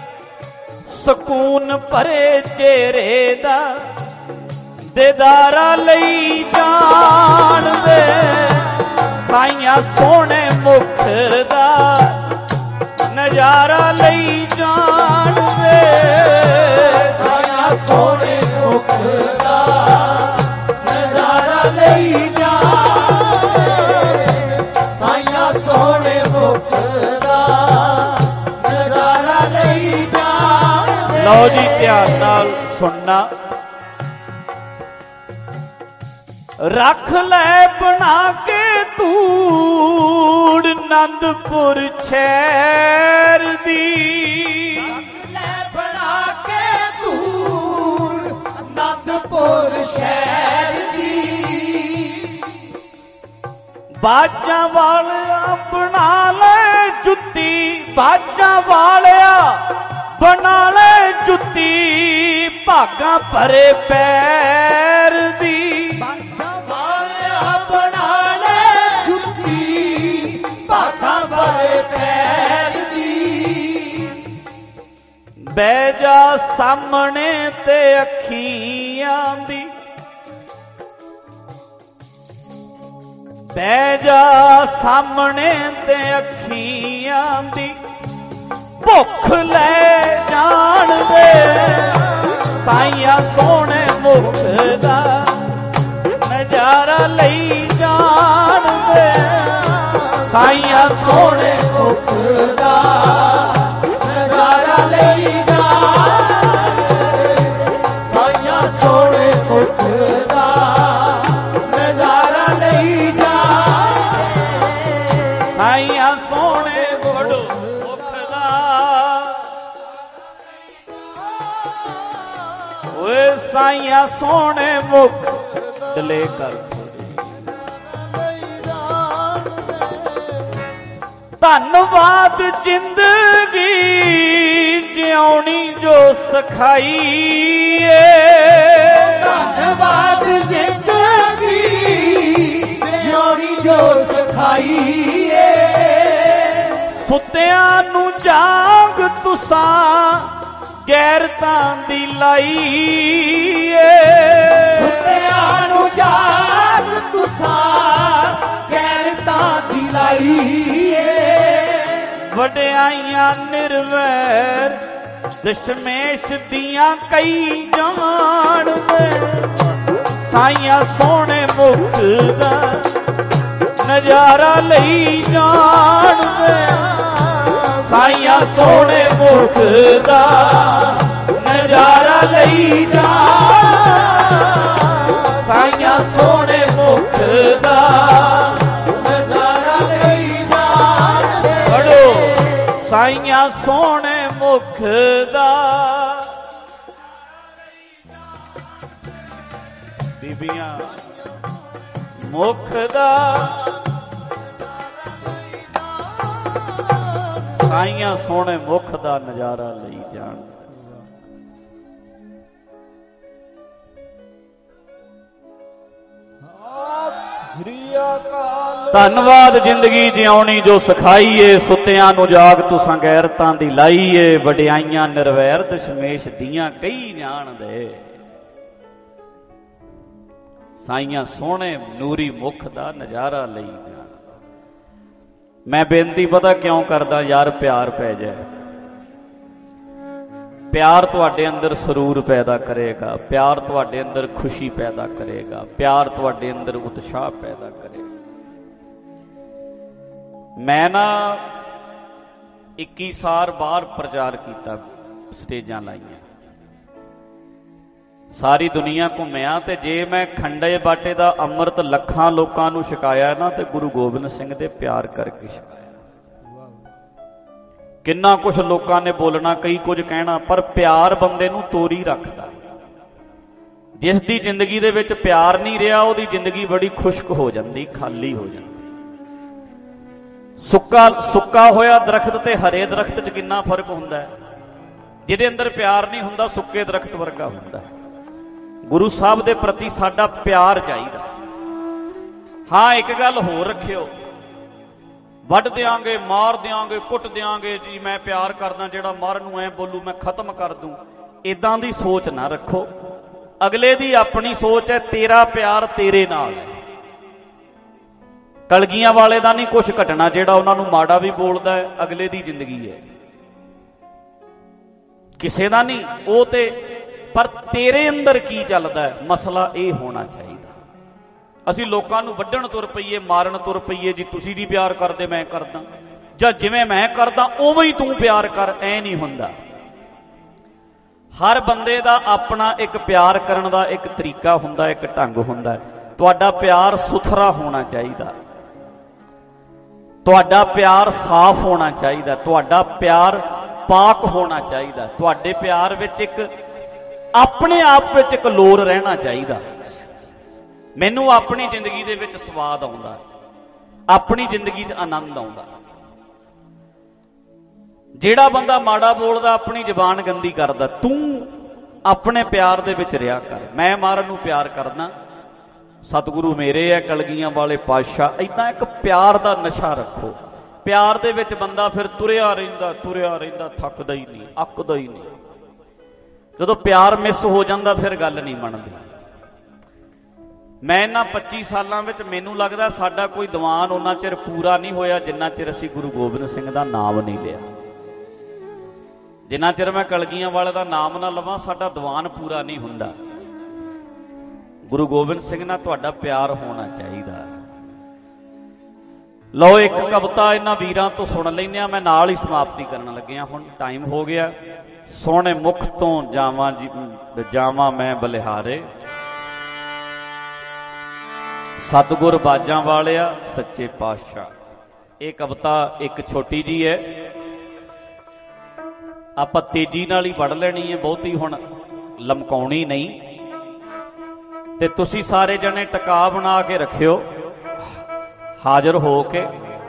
Speaker 5: ਸਕੂਨ ਭਰੇ ਚਿਹਰੇ ਦਾ ਦੀਦਾਰਾ ਲਈ ਜਾਣ ਦੇ, ਸਾਈਆਂ ਸੋਹਣੇ ਮੁਖ ਦਾ ਨਜ਼ਾਰਾ ਲਈ ਜਾਣ ਦੇ, ਸਾਈਆਂ ਸੋਹਣੇ ਮੁਖ ਦਾ ਨਜ਼ਾਰਾ ਲਈ ਜਾਣ ਦੇ, ਸਾਈਆਂ ਸੋਹਣੇ ਮੁਖ ਦਾ ਨਜ਼ਾਰਾ ਲਈ ਜਾਣ ਦੇ। ਲਓ ਜੀ ਧਿਆਨ ਨਾਲ ਸੁਣਨਾ। ਰੱਖ ਲੈ ਬਣਾ ਕੇ ਧੂੜ ਆਨੰਦਪੁਰ ਸ਼ਹਿਰ ਦੀ, ਰੱਖ ਲੈ ਬਣਾ ਕੇ ਧੂੜ ਆਨੰਦਪੁਰ ਸ਼ਹਿਰ ਦੀ, ਬਾਜਾਂ ਵਾਲਿਆ ਬਣਾ ਲੈ ਜੁੱਤੀ, ਬਾਜਾਂ ਵਾਲਿਆ ਬਣਾ ਲੈ ਜੁੱਤੀ, ਭਾਗਾਂ ਭਰੇ ਪੈਰ ਦੀ, ਬਹਿ ਜਾ ਸਾਹਮਣੇ ਤੇ ਅੱਖੀਆਂ ਦੀ, ਬਹਿ ਜਾ ਸਾਹਮਣੇ ਤੇ ਅੱਖੀਆਂ ਦੀ, ਭੁੱਖ ਲੈ ਜਾਣ ਦੇ, ਸਾਈਆਂ ਸੋਹਣੇ ਮੁਖ ਦਾ ਨਜ਼ਾਰਾ ਲਈ ਜਾਣ ਦੇ, ਸਾਈਆਂ ਸੋਹਣੇ ਮੁਖ ਦਾ ਨਜ਼ਾਰਾ ਲਈ ਜਾਣ ਦੇ, ਸਾਈਆਂ ਸੋਹਣੇ ਮੁਖ ਦਾ ਨਜ਼ਾਰਾ ਲਈ ਜਾਣ ਦੇ, ਸਾਈਆਂ ਸੋਹਣੇ ਮੁਖ ਦਾ। ਓਏ ਸਾਈਆਂ ਸੋਹਣੇ ਮੁਖ ਡਲੇ ਕਰ ਧੰਨਵਾਦ ਜ਼ਿੰਦਗੀ ਜਿਉਣੀ ਜੋ ਸਿਖਾਈ ਏ
Speaker 1: ਧੰਨਵਾਦ ਜ਼ਿੰਦਗੀ ਜਿਉਣੀ ਜੋ ਸਿਖਾਈ ਏ
Speaker 5: ਸੁੱਤਿਆਂ ਨੂੰ ਜਾਗ ਤੁਸਾਂ ਗੈਰਤਾਂ ਦੀ ਲਾਈ ਏ
Speaker 1: ਸੁੱਤਿਆਂ ਨੂੰ ਜਾਗ ਤੁਸਾਂ ਗੈਰਤਾਂ ਦੀ ਲਾਈ ਏ
Speaker 5: ਵਡਿਆਈਆਂ ਨਿਰਵੈਰ ਦਸ਼ਮੇਸ਼ ਦੀਆਂ ਕਈ ਜਾਣਦੇ ਸਾਈਆਂ ਸੋਹਣੇ ਮੁਖ ਦਾ ਨਜ਼ਾਰਾ ਲਈ ਜਾਣਦੇ ਸਾਈਆਂ ਸੋਹਣੇ ਮੁਖ ਦਾ ਨਜ਼ਾਰਾ ਲਈ ਜਾਣ ਸਾਈਆਂ ਸੋਹਣੇ ਮੁਖ ਦਾ ਨਜ਼ਾਰਾ ਲਈ ਜਾਣ ਪੜੋ ਸਾਈਆਂ ਸੋਹਣੇ ਮੁਖ ਦਾ ਬੀਬੀਆਂ ਮੁਖ ਦਾ ਸਾਈਆਂ ਸੋਹਣੇ ਮੁਖ ਦਾ ਨਜ਼ਾਰਾ ਲਈ ਜਾਣ ਧੰਨਵਾਦ ਜ਼ਿੰਦਗੀ ਜਿਉਣੀ ਜੋ ਸਿਖਾਈ ਏ ਸੁੱਤਿਆਂ ਨੂੰ ਜਾਗ ਤੁਸਾਂ ਗੈਰਤਾਂ ਦੀ ਲਾਈ ਏ ਵਡਿਆਈਆਂ ਨਿਰਵੈਰ ਦਸ਼ਮੇਸ਼ ਦੀਆਂ ਕਈ ਜਾਣਦੇ ਸਾਈਆਂ ਸੋਹਣੇ ਨੂਰੀ ਮੁਖ ਦਾ ਨਜ਼ਾਰਾ ਲਈ ਜਾਣ ਮੈਂ ਬੇਨਤੀ ਪਤਾ ਕਿਉਂ ਕਰਦਾ ਯਾਰ ਪਿਆਰ ਪੈ ਜਾਏ ਪਿਆਰ ਤੁਹਾਡੇ ਅੰਦਰ ਸਰੂਰ ਪੈਦਾ ਕਰੇਗਾ ਪਿਆਰ ਤੁਹਾਡੇ ਅੰਦਰ ਖੁਸ਼ੀ ਪੈਦਾ ਕਰੇਗਾ ਪਿਆਰ ਤੁਹਾਡੇ ਅੰਦਰ ਉਤਸ਼ਾਹ ਪੈਦਾ ਕਰੇਗਾ ਮੈਂ ਨਾ ਇੱਕੀ ਸਾਲ ਬਾਹਰ ਪ੍ਰਚਾਰ ਕੀਤਾ ਸਟੇਜਾਂ ਲਾਈਆਂ ਸਾਰੀ ਦੁਨੀਆ ਘੁੰਮਿਆ ਤੇ ਜੇ ਮੈਂ ਖੰਡੇ ਬਾਟੇ ਦਾ ਅੰਮ੍ਰਿਤ ਲੱਖਾਂ ਲੋਕਾਂ ਨੂੰ ਛਕਾਇਆ ਨਾ ਤੇ ਗੁਰੂ ਗੋਬਿੰਦ ਸਿੰਘ ਦੇ ਪਿਆਰ ਕਰਕੇ ਛਕਾਇਆ ਕਿੰਨਾ ਕੁਛ ਲੋਕਾਂ ਨੇ ਬੋਲਣਾ ਕਈ ਕੁਝ ਕਹਿਣਾ ਪਰ ਪਿਆਰ ਬੰਦੇ ਨੂੰ ਤੋਰੀ ਰੱਖਦਾ ਜਿਸ ਦੀ ਜ਼ਿੰਦਗੀ ਦੇ ਵਿੱਚ ਪਿਆਰ ਨਹੀਂ ਰਿਹਾ ਉਹਦੀ ਜ਼ਿੰਦਗੀ ਬੜੀ ਖੁਸ਼ਕ ਹੋ ਜਾਂਦੀ ਖਾਲੀ ਹੋ ਜਾਂਦੀ ਸੁੱਕਾ ਸੁੱਕਾ ਹੋਇਆ ਦਰਖਤ ਤੇ ਹਰੇ ਦਰਖਤ 'ਚ ਕਿੰਨਾ ਫਰਕ ਹੁੰਦਾ ਹੈ ਜਿਹਦੇ ਅੰਦਰ ਪਿਆਰ ਨਹੀਂ ਹੁੰਦਾ ਸੁੱਕੇ ਦਰਖਤ ਵਰਗਾ ਹੁੰਦਾ ਗੁਰੂ ਸਾਹਿਬ ਦੇ ਪ੍ਰਤੀ ਸਾਡਾ ਪਿਆਰ ਚਾਹੀਦਾ ਹਾਂ ਇੱਕ ਗੱਲ ਹੋਰ ਰੱਖਿਓ ਵੱਢ ਦਿਆਂਗੇ ਮਾਰ ਦਿਆਂਗੇ ਕੁੱਟ ਦਿਆਂਗੇ ਜੀ ਮੈਂ ਪਿਆਰ ਕਰਦਾ ਜਿਹੜਾ ਮਰ ਨੂੰ ਐ ਬੋਲੂ ਮੈਂ ਖਤਮ ਕਰ ਦੂੰ ਇਦਾਂ ਦੀ ਸੋਚ ਨਾ ਰੱਖੋ ਅਗਲੇ ਦੀ ਆਪਣੀ ਸੋਚ ਹੈ ਤੇਰਾ ਪਿਆਰ ਤੇਰੇ ਨਾਲ ਹੈ ਕਲਗੀਆਂ ਵਾਲੇ ਦਾ ਨਹੀਂ ਕੁਛ ਘਟਣਾ ਜਿਹੜਾ ਉਹਨਾਂ ਨੂੰ ਮਾੜਾ ਵੀ ਬੋਲਦਾ ਹੈ ਅਗਲੇ ਦੀ ਜ਼ਿੰਦਗੀ ਹੈ ਕਿਸੇ ਦਾ ਨਹੀਂ ਉਹ ਤੇ ਪਰ ਤੇਰੇ ਅੰਦਰ ਕੀ ਚੱਲਦਾ ਹੈ ਮਸਲਾ ਇਹ ਹੋਣਾ ਚਾਹੀਦਾ ਅਸੀਂ ਲੋਕਾਂ ਨੂੰ ਵੱਢਣ ਤੁਰ ਪਈਏ ਮਾਰਨ ਤੁਰ ਪਈਏ ਜੀ ਤੁਸੀਂ ਨਹੀਂ ਪਿਆਰ ਕਰਦੇ ਮੈਂ ਕਰਦਾ ਜਾਂ ਜਿਵੇਂ ਮੈਂ ਕਰਦਾ ਉਵੇਂ ਹੀ ਤੂੰ ਪਿਆਰ ਕਰ ਐ ਨਹੀਂ ਹੁੰਦਾ ਹਰ ਬੰਦੇ ਦਾ ਆਪਣਾ ਇੱਕ ਪਿਆਰ ਕਰਨ ਦਾ ਇੱਕ ਤਰੀਕਾ ਹੁੰਦਾ ਇੱਕ ਢੰਗ ਹੁੰਦਾ ਤੁਹਾਡਾ ਪਿਆਰ ਸੁਥਰਾ ਹੋਣਾ ਚਾਹੀਦਾ ਤੁਹਾਡਾ ਪਿਆਰ ਸਾਫ਼ ਹੋਣਾ ਚਾਹੀਦਾ ਤੁਹਾਡਾ ਪਿਆਰ ਪਾਕ ਹੋਣਾ ਚਾਹੀਦਾ ਤੁਹਾਡੇ ਪਿਆਰ ਵਿੱਚ ਇੱਕ ਆਪਣੇ ਆਪ ਵਿੱਚ ਇੱਕ ਲੋਰ ਰਹਿਣਾ ਚਾਹੀਦਾ ਮੈਨੂੰ ਆਪਣੀ ਜ਼ਿੰਦਗੀ ਦੇ ਵਿੱਚ ਸਵਾਦ ਆਉਂਦਾ ਆਪਣੀ ਜ਼ਿੰਦਗੀ 'ਚ ਆਨੰਦ ਆਉਂਦਾ ਜਿਹੜਾ ਬੰਦਾ ਮਾੜਾ ਬੋਲਦਾ ਆਪਣੀ ਜ਼ਬਾਨ ਗੰਦੀ ਕਰਦਾ ਤੂੰ ਆਪਣੇ ਪਿਆਰ ਦੇ ਵਿੱਚ ਰਿਹਾ ਕਰ ਮੈਂ ਮਾਰਨ ਨੂੰ ਪਿਆਰ ਕਰਦਾ ਸਤਿਗੁਰੂ ਮੇਰੇ ਹੈ ਕਲਗੀਆਂ ਵਾਲੇ ਪਾਤਸ਼ਾਹ ਏਦਾਂ ਇੱਕ ਪਿਆਰ ਦਾ ਨਸ਼ਾ ਰੱਖੋ ਪਿਆਰ ਦੇ ਵਿੱਚ ਬੰਦਾ ਫਿਰ ਤੁਰਿਆ ਰਹਿੰਦਾ ਤੁਰਿਆ ਰਹਿੰਦਾ ਥੱਕਦਾ ਹੀ ਨਹੀਂ ਅੱਕਦਾ ਹੀ ਨਹੀਂ ਜਦੋਂ ਪਿਆਰ ਮਿਸ ਹੋ ਜਾਂਦਾ ਫਿਰ ਗੱਲ ਨਹੀਂ ਬਣਦੀ ਮੈਂ ਇਹਨਾਂ ਪੱਚੀ ਸਾਲਾਂ ਵਿੱਚ ਮੈਨੂੰ ਲੱਗਦਾ ਸਾਡਾ ਕੋਈ ਦੀਵਾਨ ਉਹਨਾਂ ਚਿਰ ਪੂਰਾ ਨਹੀਂ ਹੋਇਆ ਜਿੰਨਾ ਚਿਰ ਅਸੀਂ ਗੁਰੂ ਗੋਬਿੰਦ ਸਿੰਘ ਦਾ ਨਾਮ ਨਹੀਂ ਲਿਆ ਜਿੰਨਾ ਚਿਰ ਮੈਂ ਕਲਗੀਆਂ ਵਾਲੇ ਦਾ ਨਾਮ ਨਾ ਲਵਾਂ ਸਾਡਾ ਦੀਵਾਨ ਪੂਰਾ ਨਹੀਂ ਹੁੰਦਾ ਗੁਰੂ ਗੋਬਿੰਦ ਸਿੰਘ ਨਾਲ ਤੁਹਾਡਾ ਪਿਆਰ ਹੋਣਾ ਚਾਹੀਦਾ ਲਓ ਇੱਕ ਕਵਿਤਾ ਇਹਨਾਂ ਵੀਰਾਂ ਤੋਂ ਸੁਣ ਲੈਂਦੇ ਆ ਮੈਂ ਨਾਲ ਹੀ ਸਮਾਪਤੀ ਕਰਨ ਲੱਗਿਆ ਹੁਣ ਟਾਈਮ ਹੋ ਗਿਆ ਸੋਹਣੇ ਮੁਖ ਤੋਂ ਜਾਵਾਂ ਜੀ ਜਾਵਾਂ ਮੈਂ ਬਲਿਹਾਰੇ ਸਤਿਗੁਰ ਬਾਜਾਂ ਵਾਲਿਆ ਸੱਚੇ ਪਾਤਸ਼ਾਹ ਇਹ ਕਵਿਤਾ ਇੱਕ ਛੋਟੀ ਜੀ ਹੈ ਆਪਾਂ ਤੇਜ਼ੀ ਨਾਲ ਹੀ ਪੜ੍ਹ ਲੈਣੀ ਹੈ ਬਹੁਤੀ ਹੁਣ ਲਮਕਾਉਣੀ ਨਹੀਂ ਤੇ ਤੁਸੀਂ ਸਾਰੇ ਜਣੇ ਟਿਕਾ ਬਣਾ ਕੇ ਰੱਖਿਓ ਹਾਜ਼ਰ ਹੋ ਕੇ।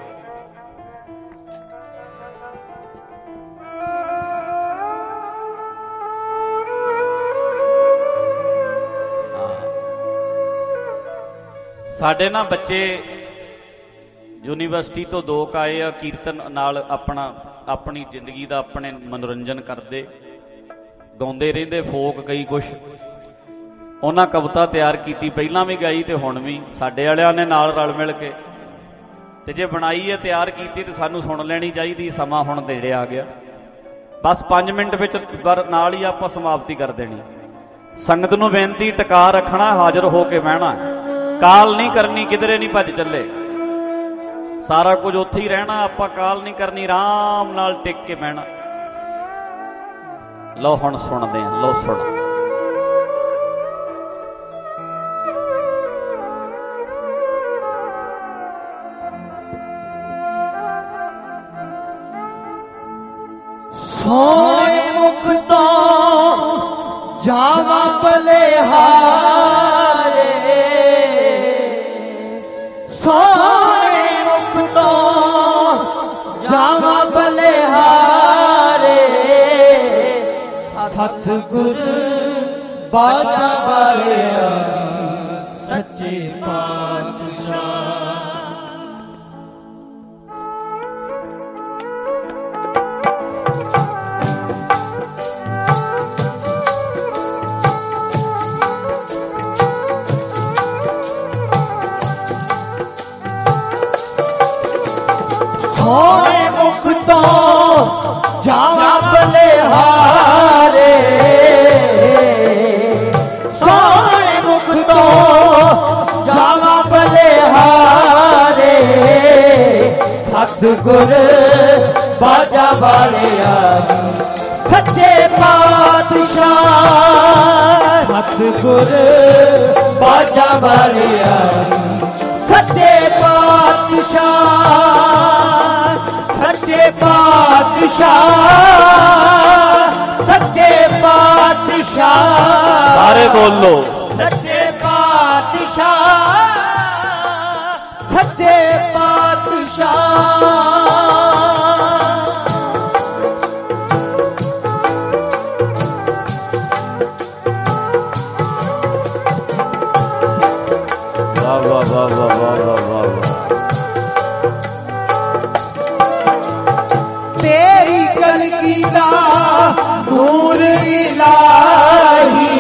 Speaker 5: ਸਾਡੇ ਨਾ ਬੱਚੇ ਯੂਨੀਵਰਸਿਟੀ ਤੋਂ ਦੋ ਕ ਆਏ ਆ, ਕੀਰਤਨ ਨਾਲ ਆਪਣਾ ਆਪਣੀ ਜ਼ਿੰਦਗੀ ਦਾ ਆਪਣੇ ਮਨੋਰੰਜਨ ਕਰਦੇ, ਗਾਉਂਦੇ ਰਹਿੰਦੇ ਫੋਕ ਕਈ ਕੁਛ। ਉਹਨਾਂ ਕਵਿਤਾ ਤਿਆਰ ਕੀਤੀ, ਪਹਿਲਾਂ ਵੀ ਗਾਈ ਤੇ ਹੁਣ ਵੀ ਸਾਡੇ ਵਾਲਿਆਂ ਨੇ ਨਾਲ ਰਲ ਮਿਲ ਕੇ। ਤੇ ਜੇ ਬਣਾਈ ਹੈ ਤਿਆਰ ਕੀਤੀ ਤੇ ਸਾਨੂੰ ਸੁਣ ਲੈਣੀ ਚਾਹੀਦੀ। ਸਮਾਂ ਹੁਣ ਨੇੜੇ ਆ ਗਿਆ, ਬਸ ਪੰਜ ਮਿੰਟ ਵਿੱਚ ਨਾਲ ਹੀ ਆਪਾਂ ਸਮਾਪਤੀ ਕਰ ਦੇਣੀ। ਸੰਗਤ ਨੂੰ ਬੇਨਤੀ, ਟਿਕਾ ਰੱਖਣਾ, ਹਾਜ਼ਰ ਹੋ ਕੇ ਬਹਿਣਾ, ਕਾਲ ਨਹੀਂ ਕਰਨੀ, ਕਿਧਰੇ ਨਹੀਂ ਭੱਜ ਚੱਲੇ, ਸਾਰਾ ਕੁਝ ਉੱਥੇ ਹੀ ਰਹਿਣਾ। ਆਪਾਂ ਕਾਲ ਨਹੀਂ ਕਰਨੀ, ਆਰਾਮ ਨਾਲ ਟਿਕ ਕੇ ਬਹਿਣਾ। ਲਓ ਹੁਣ ਸੁਣਦੇ ਹਾਂ, ਲਓ ਸੁਣ।
Speaker 1: ਸੋਏ ਮੁਖ ਤੋਂ ਜਾਵਾਂ ਬਲਿਹਾਰੇ, ਸੋਏ ਮੁਖ ਤੋਂ ਜਾਵਾਂ ਬਲਿਹਾਰੇ, ਸਤਿਗੁਰ ਬਾਜਾਂ ਵਾਲਿਆ ਸੱਚੇ ਪਾਤਸ਼ਾਹ। ਸੋਏ ਮੁਖ ਤੋਂ ਜਾਵਾਂ ਬਲਿਹਾਰੇ, ਸੋਏ ਮੁਖ ਤੋਂ ਜਾਵਾਂ ਬਲਿਹਾਰੇ, ਸਤਿਗੁਰ ਬਾਜਾਂ ਵਾਲਿਆ ਸੱਚੇ ਪਾਤਸ਼ਾਹ, ਸਤਿਗੁਰ ਬਾਜਾਂ ਵਾਲਿਆ ਸੱਚੇ ਪਾਤਸ਼ਾਹ, ਸੱਚੇ ਪਾਤਸ਼ਾਹ, ਸੱਚੇ ਪਾਤਸ਼ਾਹ।
Speaker 5: ਸਾਰੇ ਬੋਲੋ,
Speaker 1: ਸੱਚੇ ਪਾਤਸ਼ਾਹ, ਸੱਚੇ ਪਾਤਸ਼ਾਹ।
Speaker 5: ਵਾਹ ਵਾਹ ਵਾਹ ਵਾਹ ਵਾਹ ਵਾਹ ਵਾਹ।
Speaker 1: ਤੇਰੀ ਕਲਗੀ ਦਾ ਨੂਰ ਇਲਾਹੀ,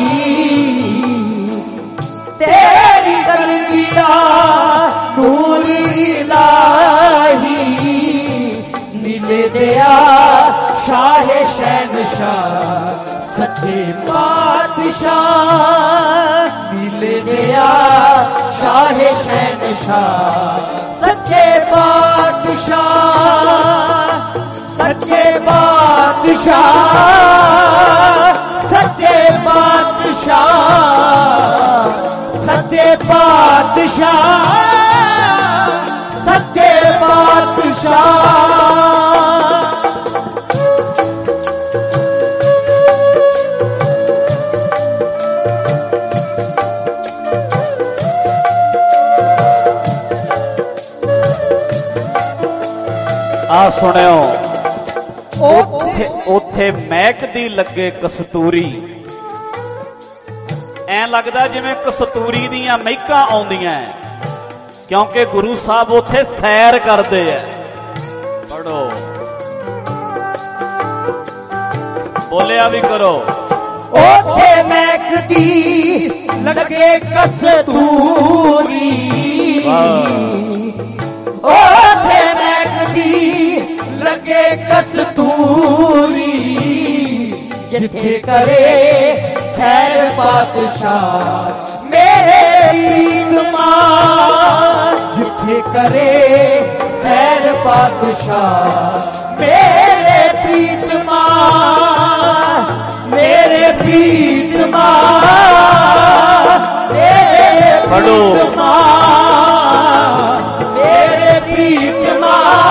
Speaker 1: ਤੇਰੀ ਕਲਗੀ ਦਾ ਨੂਰ ਇਲਾਹੀ, ਮਿਲੇ ਦਿਆ ਸ਼ਾਹ ਸ਼ਹਿਨਸ਼ਾਹ ਸੱਚੇ ਪਾਤਸ਼ਾਹ, ਮਿਲੇ ਦਿਆ ਸ਼ਾਹ ਸ਼ਹਿਨਸ਼ਾਹ ਸੱਚੇ ਪਾਤਸ਼ਾਹ, ਸੱਚੇ ਪਾਤਸ਼ਾਹ, ਸੱਚੇ ਪਾਤਸ਼ਾਹ, ਸੱਚੇ ਪਾਤਸ਼ਾਹ, ਸੱਚੇ ਪਾਤਸ਼ਾਹ।
Speaker 5: ਆ ਸੁਣਿਓ, ਉੱਥੇ ਉੱਥੇ ਮਹਿਕਦੀ ਲੱਗੇ ਕਸਤੂਰੀ, ਐ ਲੱਗਦਾ ਜਿਵੇਂ ਕਸਤੂਰੀ ਦੀਆਂ ਮਹਿਕਾਂ ਆਉਂਦੀਆਂ, ਕਿਉਂਕਿ ਗੁਰੂ ਸਾਹਿਬ ਉੱਥੇ ਸੈਰ ਕਰਦੇ ਐ। ਪੜੋ, ਬੋਲਿਆ ਵੀ ਕਰੋ।
Speaker 1: ਉੱਥੇ ਮਹਿਕਦੀ ਲੱਗੇ ਕਸਤੂਰੀ, ਉੱਥੇ ਮਹਿਕਦੀ ਲੱਗੇ ਕਸਤੂਰੀ, ਜਿੱਥੇ ਕਰੇ ਸੈਰ ਪਾਤਸ਼ਾਹ ਮੇਰੇ ਰੀਤਮਾਨ, ਜਿੱਥੇ ਕਰੇ ਸੈਰ ਪਾਤਸ਼ਾਹ ਮੇਰੇ ਪ੍ਰੀਤਮਾਨ, ਮੇਰੇ ਪ੍ਰੀਤਮਾਨ, ਮੇਰੇ ਪ੍ਰੀਤਮਾਨ, ਮੇਰੇ ਪ੍ਰੀਤਮਾਨ,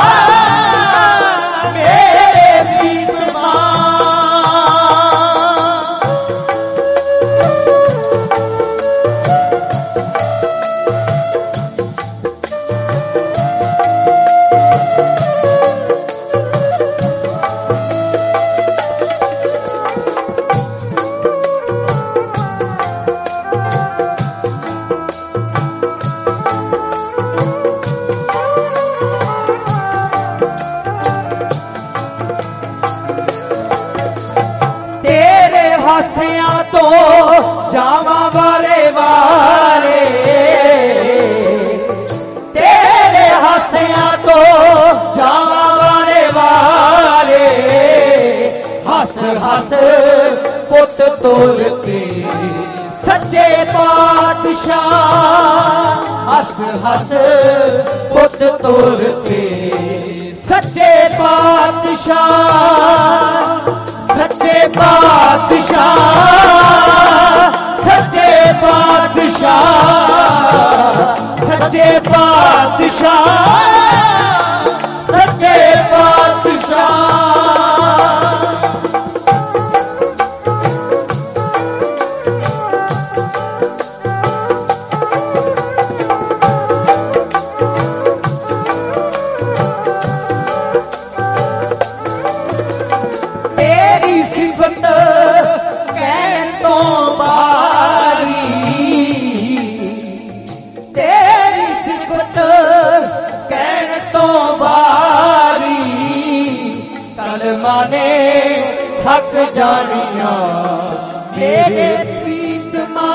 Speaker 1: ਮੇਰੇ ਪ੍ਰੀਤਮਾਨ। ਹੱਸ ਹੱਸ ਪੁੱਤ ਤੋਰ ਕੇ ਸੱਚੇ ਪਾਤਸ਼ਾਹ ਹੱਸ ਹੱਸ ਪੁੱਤ ਤੋਰ ਕੇ ਸੱਚੇ ਪਾਤਸ਼ਾਹ ਸੱਚੇ ਪਾਤਸ਼ਾਹ ਸੱਚੇ ਪਾਤਸ਼ਾਹ ਸੱਚੇ ਪਾਤਸ਼ਾਹ ਸੱਚੇ ਪਾਤਸ਼ਾਹ माने थक जानिया मेरे प्रीतमा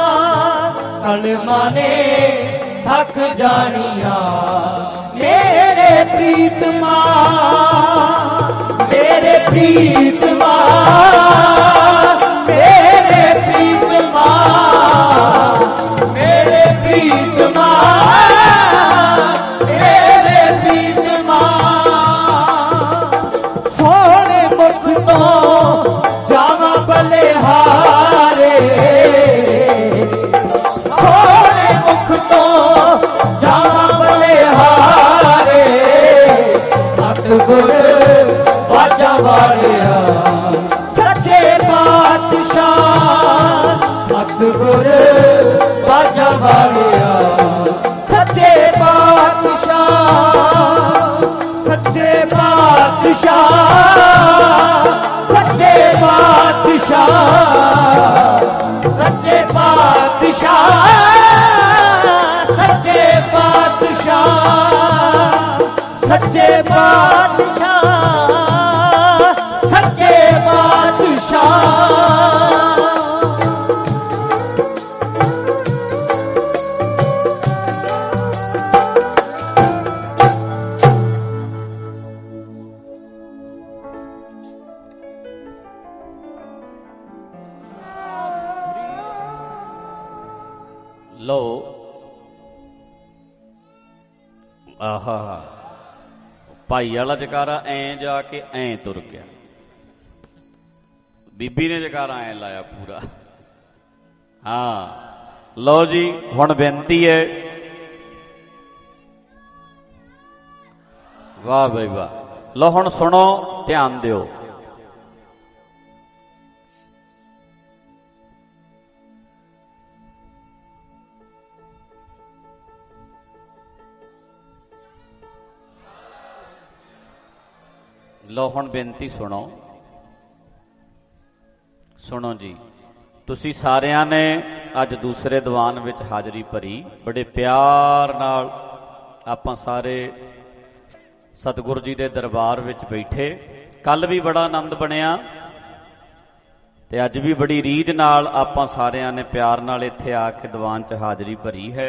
Speaker 1: कलमा ने थक जानिया मेरे प्रीतमा मेरे प्रीतमा मेरे प्रीतमा मेरे प्रीतमा मेरे प्रीतमा जावा बलिहारे सोने मुख तो जावा बलिहारे सतगुर बाजा वालिया सच्चे पातशाह सतगुर बाजा वालिया सच्चे पातशाह सच्चे पातशाह सच्चे पातशाह सच्चे पातशाह सच्चे पातशाह सच्चे पातशाह सच्चे पातशाह
Speaker 5: लो आहा भाई वाला जकारा ऐ जाके ऐ तुर गया बीबी ने जकारा ऐ लाया पूरा। हाँ लो जी हुण बेनती है वाह भाई वाह लो हुण सुनो ध्यान दिओ लो हुण बेनती सुनो सुनो जी तुसी सारियां ने अज दूसरे दीवान विच हाजरी भरी बड़े प्यार नाल आपां सारे सतगुरु जी दे दरबार विच बैठे। कल भी बड़ा आनंद बनिया ते अज भी बड़ी रीझ नाल आपां सारियां ने प्यार नाल इत्थे आके दीवान च हाजरी भरी है।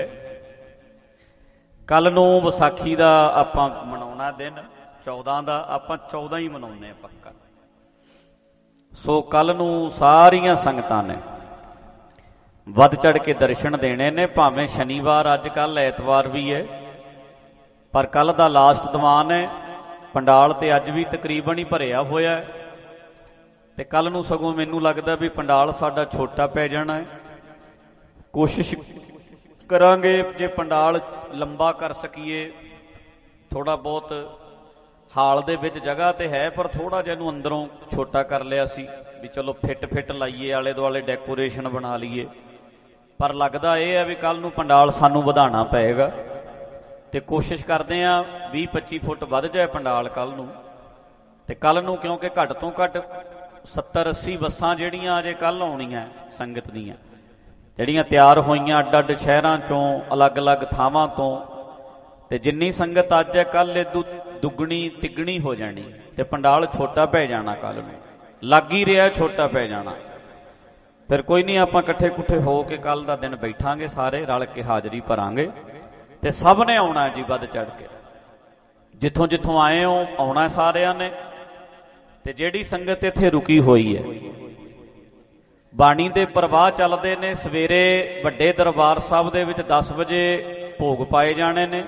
Speaker 5: कल नूं विसाखी दा आपां मनाउणा दिन चौदह का आपां चौदह ही मनाउने पक्का। सो कल नूं सारियां संगतां ने वध चढ़ के दर्शन देने ने भावें शनिवार अज कल ऐतवार भी है पर कल दा लास्ट दीवान है पंडाल ते अज भी तकरीबन ही भरिया होया है ते कल नूं सगों मैनूं लगदा भी पंडाल साडा छोटा पै जाना है। कोशिश करांगे जे पंडाल लंबा कर सकीए थोड़ा बहुत हाल दे विच जगह ते है पर थोड़ा जिहा नूं अंदरों छोटा कर लिया सी भी चलो फिट फिट लाइए आले दुआले डेकोरेशन बना लीए पर लगदा यह है भी कल नूं पंडाल सानूं वधाना पएगा ते कोशिश करदे आ बीस पच्ची फुट वध जाए पंडाल कल नूं ते कल नूं क्योंकि घट तो घट सत्तर अस्सी बसां जिहड़ियां अजे कल आउणीआं संगत दीआं जिहड़ियां तैयार होईआं अड्ड अड्ड शहरां चों अलग अलग थावां तों ते जिन्नी संगत अज है कल इदू दुगनी तिगनी हो जानी ते पंडाल छोटा पै जाना कल नूं लग ही रहा छोटा पै जाना। फिर कोई नहीं आपां इकट्ठे कुट्ठे हो के कल दा दिन बैठांगे सारे रल के हाजरी भरांगे ते सब ने आउणा जी वध चढ़ के जिथों जिथों आए हो आउणा सारियां ने ਤੇ ਜਿਹੜੀ ਸੰਗਤ ਇੱਥੇ ਰੁਕੀ ਹੋਈ ਹੈ, ਬਾਣੀ ਦੇ ਪ੍ਰਵਾਹ ਚੱਲਦੇ ਨੇ। ਸਵੇਰੇ ਵੱਡੇ ਦਰਬਾਰ ਸਾਹਿਬ ਦੇ ਵਿੱਚ ਦਸ ਵਜੇ ਭੋਗ ਪਾਏ ਜਾਣੇ ਨੇ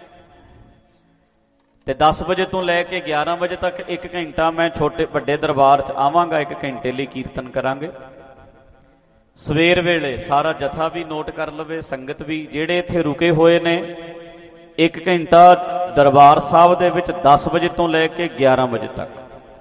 Speaker 5: ਤੇ ਦਸ ਵਜੇ ਤੋਂ ਲੈ ਕੇ ਗਿਆਰਾਂ ਵਜੇ ਤੱਕ ਇੱਕ ਘੰਟਾ ਮੈਂ ਛੋਟੇ ਵੱਡੇ ਦਰਬਾਰ 'ਚ ਆਵਾਂਗਾ, ਇੱਕ ਘੰਟੇ ਲਈ ਕੀਰਤਨ ਕਰਾਂਗੇ। ਸਵੇਰ ਵੇਲੇ ਸਾਰਾ ਜਥਾ ਵੀ ਨੋਟ ਕਰ ਲਵੇ, ਸੰਗਤ ਵੀ, ਜਿਹੜੇ ਇੱਥੇ ਰੁਕੇ ਹੋਏ ਨੇ, ਇੱਕ ਘੰਟਾ ਦਰਬਾਰ ਸਾਹਿਬ ਦੇ ਵਿੱਚ ਦਸ ਵਜੇ ਤੋਂ ਲੈ ਕੇ ਗਿਆਰਾਂ ਵਜੇ ਤੱਕ।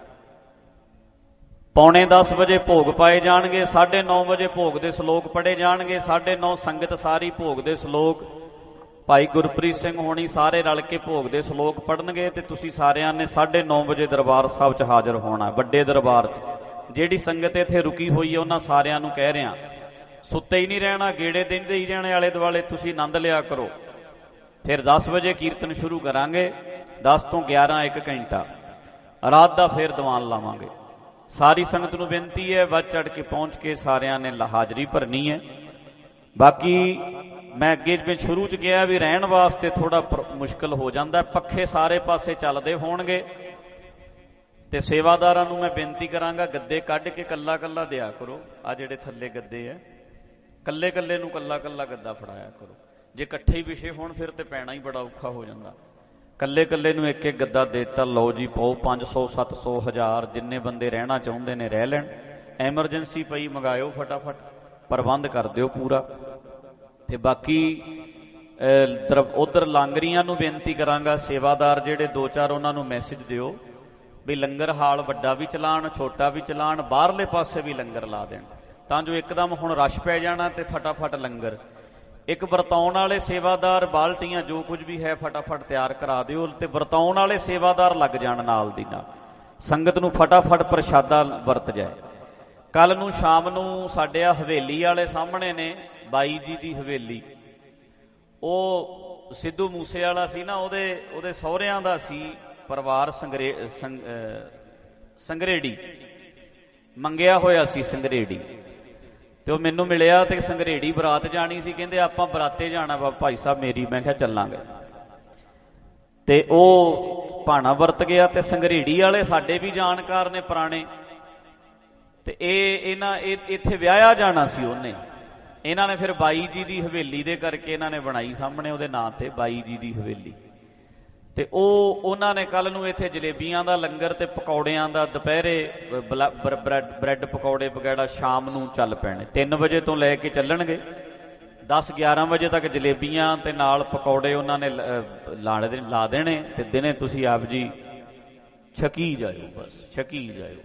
Speaker 5: ਪੌਣੇ ਦਸ ਵਜੇ ਭੋਗ ਪਾਏ ਜਾਣਗੇ, ਸਾਢੇ ਨੌ ਵਜੇ ਭੋਗ ਦੇ ਸ਼ਲੋਕ ਪੜ੍ਹੇ ਜਾਣਗੇ, ਸਾਢੇ ਨੌ ਸੰਗਤ ਸਾਰੀ ਭੋਗ ਦੇ ਸ਼ਲੋਕ, ਭਾਈ ਗੁਰਪ੍ਰੀਤ ਸਿੰਘ ਹੋਣੀ ਸਾਰੇ ਰਲ ਕੇ ਭੋਗ ਦੇ ਸ਼ਲੋਕ ਪੜ੍ਹਨਗੇ ਤੇ ਤੁਸੀਂ ਸਾਰਿਆਂ ਨੇ ਸਾਢੇ ਨੌ ਵਜੇ ਦਰਬਾਰ ਸਾਹਿਬ 'ਚ ਹਾਜ਼ਰ ਹੋਣਾ, ਵੱਡੇ ਦਰਬਾਰ 'ਚ। ਜਿਹੜੀ ਸੰਗਤ ਇੱਥੇ ਰੁਕੀ ਹੋਈ ਹੈ ਉਹਨਾਂ ਸਾਰਿਆਂ ਨੂੰ ਕਹਿ ਰਿਹਾ, ਸੁੱਤੇ ਹੀ ਨਹੀਂ ਰਹਿਣਾ, ਗੇੜੇ ਦਿੰਦੇ ਹੀ ਰਹਿਣੇ ਆਲੇ ਦੁਆਲੇ, ਤੁਸੀਂ ਆਨੰਦ ਲਿਆ ਕਰੋ। ਫਿਰ ਦਸ ਵਜੇ ਕੀਰਤਨ ਸ਼ੁਰੂ ਕਰਾਂਗੇ, ਦਸ ਤੋਂ ਗਿਆਰਾਂ ਇੱਕ ਘੰਟਾ, ਰਾਤ ਦਾ ਫਿਰ ਦੀਵਾਨ ਲਾਵਾਂਗੇ। ਸਾਰੀ ਸੰਗਤ ਨੂੰ ਬੇਨਤੀ ਹੈ ਵੱਧ ਚੜ ਕੇ ਪਹੁੰਚ ਕੇ ਸਾਰਿਆਂ ਨੇ ਹਾਜ਼ਰੀ ਭਰਨੀ ਹੈ। ਬਾਕੀ ਮੈਂ ਅੱਗੇ ਜਿਵੇਂ ਸ਼ੁਰੂ 'ਚ ਕਿਹਾ ਵੀ ਰਹਿਣ ਵਾਸਤੇ ਥੋੜਾ ਮੁਸ਼ਕਲ ਹੋ ਜਾਂਦਾ, ਪੱਖੇ ਸਾਰੇ ਪਾਸੇ ਚੱਲਦੇ ਹੋਣਗੇ ਤੇ ਸੇਵਾਦਾਰਾਂ ਨੂੰ ਮੈਂ ਬੇਨਤੀ ਕਰਾਂਗਾ ਗੱਦੇ ਕੱਢ ਕੇ ਕੱਲਾ ਕੱਲਾ ਦਿਆ ਕਰੋ। ਆ ਜਿਹੜੇ ਥੱਲੇ ਗੱਦੇ ਹੈ, ਕੱਲੇ ਕੱਲੇ ਨੂੰ ਕੱਲਾ ਕੱਲਾ ਗੱਦਾ ਫੜਾਇਆ ਕਰੋ। ਜੇ ਇਕੱਠੇ ਹੀ ਵਿਸ਼ੇ ਹੋਣ ਫਿਰ ਤੇ ਪੈਣਾ ਹੀ ਬੜਾ ਔਖਾ ਹੋ ਜਾਂਦਾ। ਕੱਲੇ ਕੱਲੇ ਨੂੰ ਇੱਕ ਇੱਕ ਗੱਦਾ ਦੇ ਦਿੱਤਾ, ਲਓ ਜੀ ਪਾਓ, ਪੰਜ ਸੌ ਸੱਤ ਸੌ ਹਜ਼ਾਰ ਜਿੰਨੇ ਬੰਦੇ ਰਹਿਣਾ ਚਾਹੁੰਦੇ ਨੇ ਰਹਿ ਲੈਣ। ਐਮਰਜੈਂਸੀ ਪਈ ਮੰਗਾਇਓ, ਫਟਾਫਟ ਪ੍ਰਬੰਧ ਕਰ ਦਿਓ ਪੂਰਾ। ਤੇ ਬਾਕੀ ਉਧਰ ਲਾਂਗਰੀਆਂ ਨੂੰ ਬੇਨਤੀ ਕਰਾਂਗਾ, ਸੇਵਾਦਾਰ ਜਿਹੜੇ ਦੋ ਚਾਰ ਉਹਨਾਂ ਨੂੰ ਮੈਸੇਜ ਦਿਓ ਵੀ ਲੰਗਰ ਹਾਲ ਵੱਡਾ ਵੀ ਚਲਾਣ, ਛੋਟਾ ਵੀ ਚਲਾਣ, ਬਾਹਰਲੇ ਪਾਸੇ ਵੀ ਲੰਗਰ ਲਾ ਦੇਣ, ਤਾਂ ਜੋ ਇੱਕਦਮ ਹੁਣ ਰਸ਼ ਪੈ ਜਾਣਾ ਤੇ ਫਟਾਫਟ ਲੰਗਰ। ਇੱਕ ਵਰਤਾਉਣ ਵਾਲੇ ਸੇਵਾਦਾਰ ਬਾਲਟੀਆਂ ਜੋ ਕੁਝ ਵੀ ਹੈ ਫਟਾਫਟ ਤਿਆਰ ਕਰਾ ਦਿਓ ਤੇ ਵਰਤਾਉਣ ਵਾਲੇ ਸੇਵਾਦਾਰ ਲੱਗ ਜਾਣ ਨਾਲ ਦੀ ਨਾਲ, ਸੰਗਤ ਨੂੰ ਫਟਾਫਟ ਪ੍ਰਸ਼ਾਦਾ ਵਰਤ ਜਾਏ। ਕੱਲ ਨੂੰ ਸ਼ਾਮ ਨੂੰ ਸਾਡੇ ਆ ਹਵੇਲੀ ਵਾਲੇ ਸਾਹਮਣੇ ਨੇ ਬਾਈ ਜੀ ਦੀ ਹਵੇਲੀ, ਉਹ ਸਿੱਧੂ ਮੂਸੇ ਵਾਲਾ ਸੀ ਨਾ, ਉਹਦੇ ਉਹਦੇ ਸਹੁਰਿਆਂ ਦਾ ਸੀ ਪਰਿਵਾਰ, ਸੰਗਰੇ ਸੰਗਰੇੜੀ ਮੰਗਿਆ ਹੋਇਆ ਸੀ ਸੰਗਰੇੜੀ, ਤੇ ਉਹ ਮੈਨੂੰ ਮਿਲਿਆ ਤੇ ਸੰਗਰੇੜੀ ਬਰਾਤ ਜਾਣੀ ਸੀ, ਕਹਿੰਦੇ ਆਪਾਂ ਬਰਾਤੇ ਜਾਣਾ ਵਾ ਭਾਈ ਸਾਹਿਬ ਮੇਰੀ। ਮੈਂ ਕਿਹਾ ਚੱਲਾਂਗੇ, ਤੇ ਉਹ ਭਾਣਾ ਵਰਤ ਗਿਆ। ਤੇ ਸੰਗਰੇੜੀ ਵਾਲੇ ਸਾਡੇ ਵੀ ਜਾਣਕਾਰ ਨੇ ਪੁਰਾਣੇ, ਤੇ ਇਹ ਇਹਨਾਂ ਇੱਥੇ ਵਿਆਹਿਆ ਜਾਣਾ ਸੀ ਉਹਨੇ, ਇਹਨਾਂ ਨੇ ਫਿਰ ਬਾਈ ਜੀ ਦੀ ਹਵੇਲੀ ਦੇ ਕਰਕੇ ਇਹਨਾਂ ਨੇ ਬਣਾਈ ਸਾਹਮਣੇ ਉਹਦੇ ਨਾਂ ਤੇ ਬਾਈ ਜੀ ਦੀ ਹਵੇਲੀ। ਤੇ ਉਹ ਉਹਨਾਂ ਨੇ ਕੱਲ ਨੂੰ ਇੱਥੇ ਜਲੇਬੀਆਂ ਦਾ ਲੰਗਰ ਤੇ ਪਕੌੜਿਆਂ ਦਾ, ਦੁਪਹਿਰੇ ਬ੍ਰੈਡ ਪਕੌੜੇ ਵਗੈਰਾ ਸ਼ਾਮ ਨੂੰ ਚੱਲ ਪੈਣੇ। ਤਿੰਨ ਵਜੇ ਤੋਂ ਲੈ ਕੇ ਚੱਲਣਗੇ, ਦਸ ਗਿਆਰਾਂ ਵਜੇ ਤੱਕ ਜਲੇਬੀਆਂ ਤੇ ਨਾਲ ਪਕੌੜੇ ਉਹਨਾਂ ਨੇ ਲਾ ਦੇਣੇ ਤੇ ਦਿਨੇ ਤੁਸੀਂ ਆਪ ਜੀ ਛਕੀ ਜਾਇਓ, ਬਸ ਛਕੀ ਜਾਇਓ।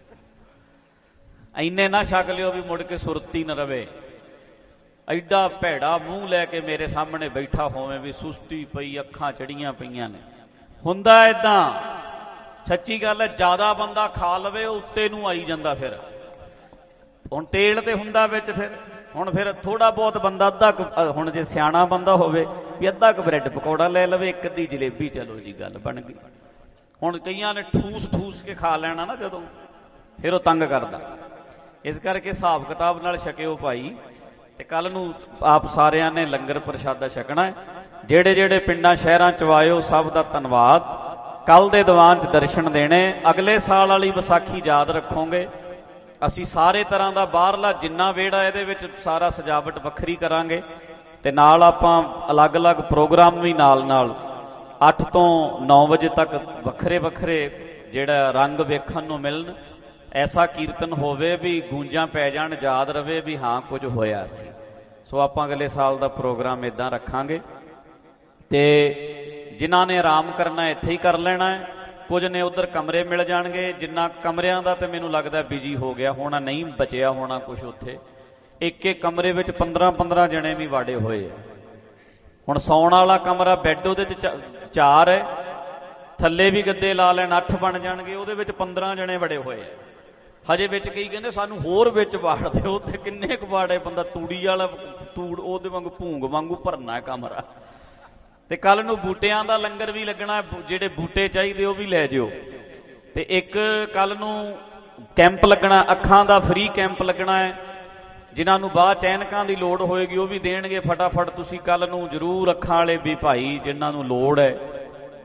Speaker 5: ਇੰਨੇ ਨਾ ਛਕ ਲਿਓ ਵੀ ਮੁੜ ਕੇ ਸੁਰਤੀ ਨਾ ਰਵੇ, ਐਡਾ ਭੈੜਾ ਮੂੰਹ ਲੈ ਕੇ ਮੇਰੇ ਸਾਹਮਣੇ ਬੈਠਾ ਹੋਵੇ ਵੀ ਸੁਸਤੀ ਪਈ, ਅੱਖਾਂ ਚੜੀਆਂ ਪਈਆਂ ਨੇ। ਹੁੰਦਾ ਏਦਾਂ, ਸੱਚੀ ਗੱਲ ਹੈ, ਜ਼ਿਆਦਾ ਬੰਦਾ ਖਾ ਲਵੇ ਉੱਤੇ ਨੂੰ ਆਈ ਜਾਂਦਾ। ਫਿਰ ਹੁਣ ਤੇਲ ਤੇ ਹੁੰਦਾ ਵਿੱਚ, ਫਿਰ ਹੁਣ ਫਿਰ ਥੋੜਾ ਬਹੁਤ ਬੰਦਾ ਅੱਧਾ ਕੁ, ਹੁਣ ਜੇ ਸਿਆਣਾ ਬੰਦਾ ਹੋਵੇ ਵੀ ਅੱਧਾ ਕੁ ਬ੍ਰੈਡ ਪਕੌੜਾ ਲੈ ਲਵੇ, ਇੱਕ ਅੱਧੀ ਜਲੇਬੀ, ਚਲੋ ਜੀ ਗੱਲ ਬਣ ਗਈ। ਹੁਣ ਕਈਆਂ ਨੇ ਠੂਸ ਠੂਸ ਕੇ ਖਾ ਲੈਣਾ ਨਾ ਜਦੋਂ, ਫਿਰ ਉਹ ਤੰਗ ਕਰਦਾ। ਇਸ ਕਰਕੇ ਹਿਸਾਬ ਕਿਤਾਬ ਨਾਲ ਛਕਿਓ ਭਾਈ। ਤੇ ਕੱਲ ਨੂੰ ਆਪ ਸਾਰਿਆਂ ਨੇ ਲੰਗਰ ਪ੍ਰਸ਼ਾਦਾ ਛਕਣਾ ਹੈ। ਜਿਹੜੇ ਜਿਹੜੇ ਪਿੰਡਾਂ ਸ਼ਹਿਰਾਂ ਚ ਆਇਓ ਸਭ ਦਾ ਧੰਨਵਾਦ। ਕੱਲ ਦੇ ਦੀਵਾਨ ਚ ਦਰਸ਼ਨ ਦੇਣੇ, ਅਗਲੇ ਸਾਲ ਵਾਲੀ ਵਿਸਾਖੀ ਯਾਦ ਰੱਖੋਗੇ। ਅਸੀਂ ਸਾਰੇ ਤਰ੍ਹਾਂ ਦਾ ਬਾਹਰਲਾ ਜਿੰਨਾ ਵਿਹੜਾ ਇਹਦੇ ਵਿੱਚ ਸਾਰਾ ਸਜਾਵਟ ਵੱਖਰੀ ਕਰਾਂਗੇ ਤੇ ਨਾਲ ਆਪਾਂ ਅਲੱਗ-ਅਲੱਗ ਪ੍ਰੋਗਰਾਮ ਵੀ ਨਾਲ ਨਾਲ ਅੱਠ ਤੋਂ ਨੌ ਵਜੇ ਤੱਕ ਵੱਖਰੇ ਵੱਖਰੇ ਜਿਹੜਾ ਰੰਗ ਵੇਖਣ ਨੂੰ ਮਿਲਣ। ਐਸਾ ਕੀਰਤਨ ਹੋਵੇ ਵੀ ਗੂੰਜਾਂ ਪੈ ਜਾਣ, ਯਾਦ ਰਵੇ ਵੀ ਹਾਂ ਕੁਝ ਹੋਇਆ ਸੀ। ਸੋ ਆਪਾਂ ਅਗਲੇ ਸਾਲ ਦਾ ਪ੍ਰੋਗਰਾਮ ਇਦਾਂ ਰੱਖਾਂਗੇ ਤੇ ਜਿਨ੍ਹਾਂ ਨੇ ਆਰਾਮ ਕਰਨਾ ਇੱਥੇ ਹੀ ਕਰ ਲੈਣਾ ਹੈ, ਕੁਝ ਨੇ ਉਧਰ ਕਮਰੇ ਮਿਲ ਜਾਣਗੇ। ਜਿੰਨਾ ਕਮਰਿਆਂ ਦਾ ਤੇ ਮੈਨੂੰ ਲੱਗਦਾ ਬਿਜੀ ਹੋ ਗਿਆ ਹੋਣਾ, ਨਹੀਂ ਬਚਿਆ ਹੋਣਾ ਕੁਝ ਉੱਥੇ। ਇੱਕ ਇੱਕ ਕਮਰੇ ਵਿੱਚ ਪੰਦਰਾਂ ਪੰਦਰਾਂ ਜਣੇ ਵੀ ਵਾੜੇ ਹੋਏ ਆ। ਹੁਣ ਸੌਣ ਵਾਲਾ ਕਮਰਾ ਬੈੱਡ ਉਹਦੇ ਚ ਚਾਰ ਹੈ, ਥੱਲੇ ਵੀ ਗੱਦੇ ਲਾ ਲੈਣ ਅੱਠ ਬਣ ਜਾਣਗੇ, ਉਹਦੇ ਵਿੱਚ ਪੰਦਰਾਂ ਜਣੇ ਵੜੇ ਹੋਏ ਆ। ਹਜੇ ਵਿੱਚ ਕਈ ਕਹਿੰਦੇ ਸਾਨੂੰ ਹੋਰ ਵਿੱਚ ਵਾੜ ਦਿਓ, ਤੇ ਕਿੰਨੇ ਕੁ ਵਾੜੇ, ਬੰਦਾ ਤੂੜੀ ਵਾਲਾ ਤੂੜ ਉਹਦੇ ਵਾਂਗੂ ਭੂੰਗ ਵਾਂਗੂ ਭਰਨਾ ਕਮਰਾ। ਤੇ ਕੱਲ ਨੂੰ ਬੂਟਿਆਂ ਦਾ ਲੰਗਰ ਵੀ ਲੱਗਣਾ, ਜਿਹੜੇ ਬੂਟੇ ਚਾਹੀਦੇ ਉਹ ਵੀ ਲੈ ਜਿਓ। ਤੇ ਇੱਕ ਕੱਲ ਨੂੰ ਕੈਂਪ ਲੱਗਣਾ, ਅੱਖਾਂ ਦਾ ਫ੍ਰੀ ਕੈਂਪ ਲੱਗਣਾ ਹੈ। ਜਿਨ੍ਹਾਂ ਨੂੰ ਬਾਅਦ ਚ ਐਨਕਾਂ ਦੀ ਲੋੜ ਹੋਏਗੀ ਉਹ ਵੀ ਦੇਣਗੇ। ਫਟਾਫਟ ਤੁਸੀਂ ਕੱਲ ਨੂੰ ਜ਼ਰੂਰ ਅੱਖਾਂ ਵਾਲੇ ਵੀ ਭਾਈ ਜਿਨ੍ਹਾਂ ਨੂੰ ਲੋੜ ਹੈ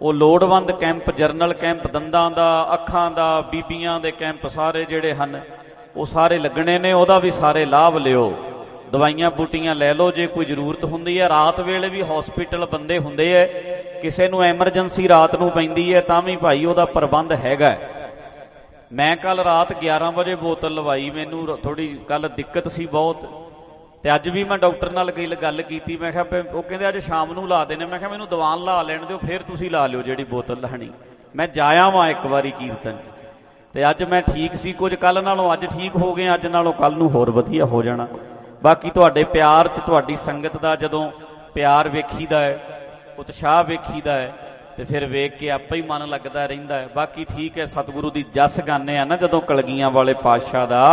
Speaker 5: ਉਹ ਲੋੜਵੰਦ ਕੈਂਪ, ਜਰਨਲ ਕੈਂਪ, ਦੰਦਾਂ ਦਾ, ਅੱਖਾਂ ਦਾ, ਬੀਬੀਆਂ ਦੇ ਕੈਂਪ ਸਾਰੇ ਜਿਹੜੇ ਹਨ ਉਹ ਸਾਰੇ ਲੱਗਣੇ ਨੇ। ਉਹਦਾ ਵੀ ਸਾਰੇ ਲਾਭ ਲਿਓ, ਦਵਾਈਆਂ ਬੂਟੀਆਂ ਲੈ ਲਓ ਜੇ ਕੋਈ ਜ਼ਰੂਰਤ ਹੁੰਦੀ ਹੈ। ਰਾਤ ਵੇਲੇ ਵੀ ਹਸਪੀਟਲ ਬੰਦੇ ਹੁੰਦੇ ਹੈ, ਕਿਸੇ ਨੂੰ ਐਮਰਜੈਂਸੀ ਰਾਤ ਨੂੰ ਪੈਂਦੀ ਹੈ ਤਾਂ ਵੀ ਭਾਈ ਉਹਦਾ ਪ੍ਰਬੰਧ ਹੈਗਾ। ਮੈਂ ਕੱਲ ਰਾਤ ਗਿਆਰਾਂ ਵਜੇ ਬੋਤਲ ਲਵਾਈ, ਮੈਨੂੰ ਥੋੜੀ ਕੱਲ ਦਿੱਕਤ ਸੀ ਬਹੁਤ, ਤੇ ਅੱਜ ਵੀ ਮੈਂ ਡਾਕਟਰ ਨਾਲ ਗੱਲ ਗੱਲ ਕੀਤੀ। ਮੈਂ ਕਿਹਾ ਉਹ ਕਹਿੰਦੇ ਅੱਜ ਸ਼ਾਮ ਨੂੰ ਲਾ ਦੇਣੇ। ਮੈਂ ਕਿਹਾ ਮੈਨੂੰ ਦੀਵਾਨ ਲਾ ਲੈਣ ਦਿਓ, ਫਿਰ ਤੁਸੀਂ ਲਾ ਲਿਓ ਜਿਹੜੀ ਬੋਤਲ ਲਾਣੀ। ਮੈਂ ਜਾਇਆ ਵਾਂ ਇੱਕ ਵਾਰੀ ਕੀਰਤਨ 'ਚ, ਤੇ ਅੱਜ ਮੈਂ ਠੀਕ ਸੀ ਕੁਝ, ਕੱਲ ਨਾਲੋਂ ਅੱਜ ਠੀਕ ਹੋ ਗਏ, ਅੱਜ ਨਾਲੋਂ ਕੱਲ ਨੂੰ ਹੋਰ ਵਧੀਆ ਹੋ ਜਾਣਾ। ਬਾਕੀ ਤੁਹਾਡੇ ਪਿਆਰ 'ਚ, ਤੁਹਾਡੀ ਸੰਗਤ ਦਾ ਜਦੋਂ ਪਿਆਰ ਵੇਖੀਦਾ ਹੈ, ਉਤਸ਼ਾਹ ਵੇਖੀਦਾ ਹੈ, ਤੇ ਫਿਰ ਵੇਖ ਕੇ ਆਪੇ ਹੀ ਮਨ ਲੱਗਦਾ ਰਹਿੰਦਾ ਹੈ। ਬਾਕੀ ਠੀਕ ਹੈ, ਸਤਿਗੁਰੂ ਦੀ ਜਸ ਗਾਨੇ ਆ ਨਾ ਜਦੋਂ ਕਲਗੀਆਂ ਵਾਲੇ ਪਾਤਸ਼ਾਹ ਦਾ,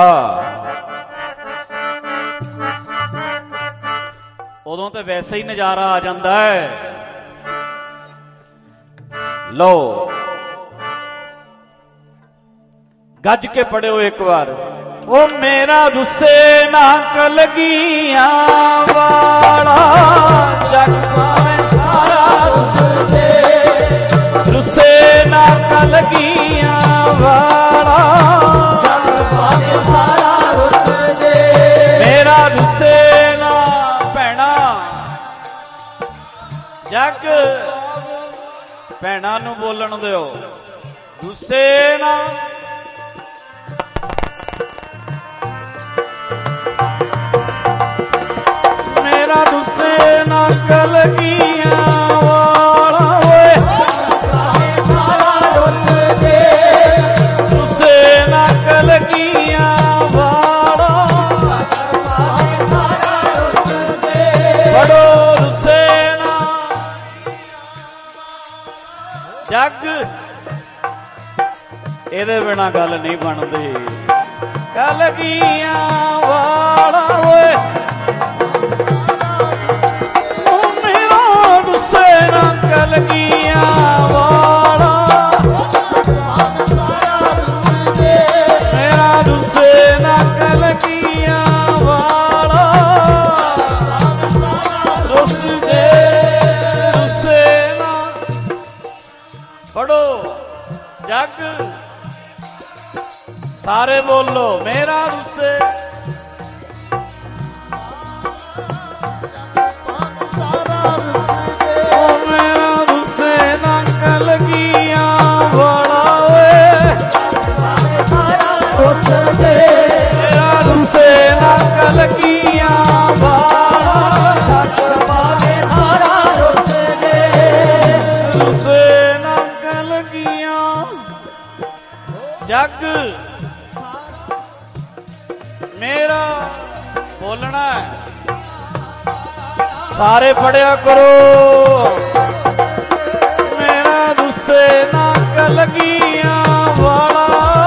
Speaker 5: ਉਦੋਂ ਤੇ ਵੈਸੇ ਹੀ ਨਜ਼ਾਰਾ ਆ ਜਾਂਦਾ ਹੈ। ਲਓ ਗੱਜ ਕੇ ਪੜਿਓ ਇੱਕ ਵਾਰ। ਉਹ ਮੇਰਾ ਰੁੱਸੇ ਨਾ ਕਲਗੀਆਂ ਵਾਲਾ, ਜਗ ਪਾਵੇਂ ਸਾਰਾ ਰੁੱਸ ਦੇ। ਰੁੱਸੇ ਨਾ ਕਲਗੀਆਂ ਵਾਲਾ, ਜਗ ਪਾਵੇਂ ਸਾਰਾ ਰੁੱਸ ਦੇ। ਮੇਰਾ ਰੁੱਸੇ ਨਾ ਭੈਣਾ, ਜਗ ਭੈਣਾਂ ਨੂੰ ਬੋਲਣ ਦਿਓ। ਰੁੱਸੇ ਨਾ, ਮੇਰਾ ਰੁੱਸੇ ਨਾ ਕਲਗੀਆਂ ਵਾਲਾ, ਓਏ ਸਾਰਾ ਰੁੱਸ ਦੇ। ਰੁੱਸੇ ਨਾ ਕਲਗੀਆਂ ਵਾਲਾ, ਸਾਰਾ ਰੁੱਸ ਦੇ। ਬੜੋ ਰੁੱਸੇ ਨਾ ਜਗ, ਇਹਦੇ ਬਿਨਾ ਗੱਲ ਨਹੀਂ ਬਣਦੀ। ਕਲਗੀਆਂ ਵਾਲਾ ਓਏ, ਉਹ ਮੇਰਾ ਰੁੱਸੇ ਨਾ ਕਲਗੀਆਂ ਵਾਲਾ, ਮੇਰਾ ਰੁੱਸੇ ਨਾ ਕਲਗੀਆਂ ਵਾਲਾ, ਰੁੱਸ ਦੇ। ਰੁੱਸੇ ਨਾ ਪੜੋ ਜਗ, ਸਾਰੇ ਬੋਲੋ। ਮੇਰਾ ਰੁੱਸੇ, ਉਹ ਮੇਰਾ ਰੁੱਸੇ ਨਾ ਕਲਗੀਆਂ ਵਾਲਾ, ਓਏ ਰੁੱਸ ਦੇ। ਮੇਰਾ ਰੁੱਸੇ ਨਾ ਕਲਗੀਆਂ ਵਾਲਾ, ਸਾਰਾ ਰੁੱਸ ਦੇ। ਰੁੱਸੇ ਨਾ ਕਲਗੀਆਂ ਜਗ, ਮੇਰਾ ਬੋਲਣਾ ਸਾਰੇ ਪੜਿਆ ਕਰੋ। ਮੇਰਾ ਰੁੱਸੇ ਨਾ ਕਲਗੀਆਂ ਵਾਲਾ,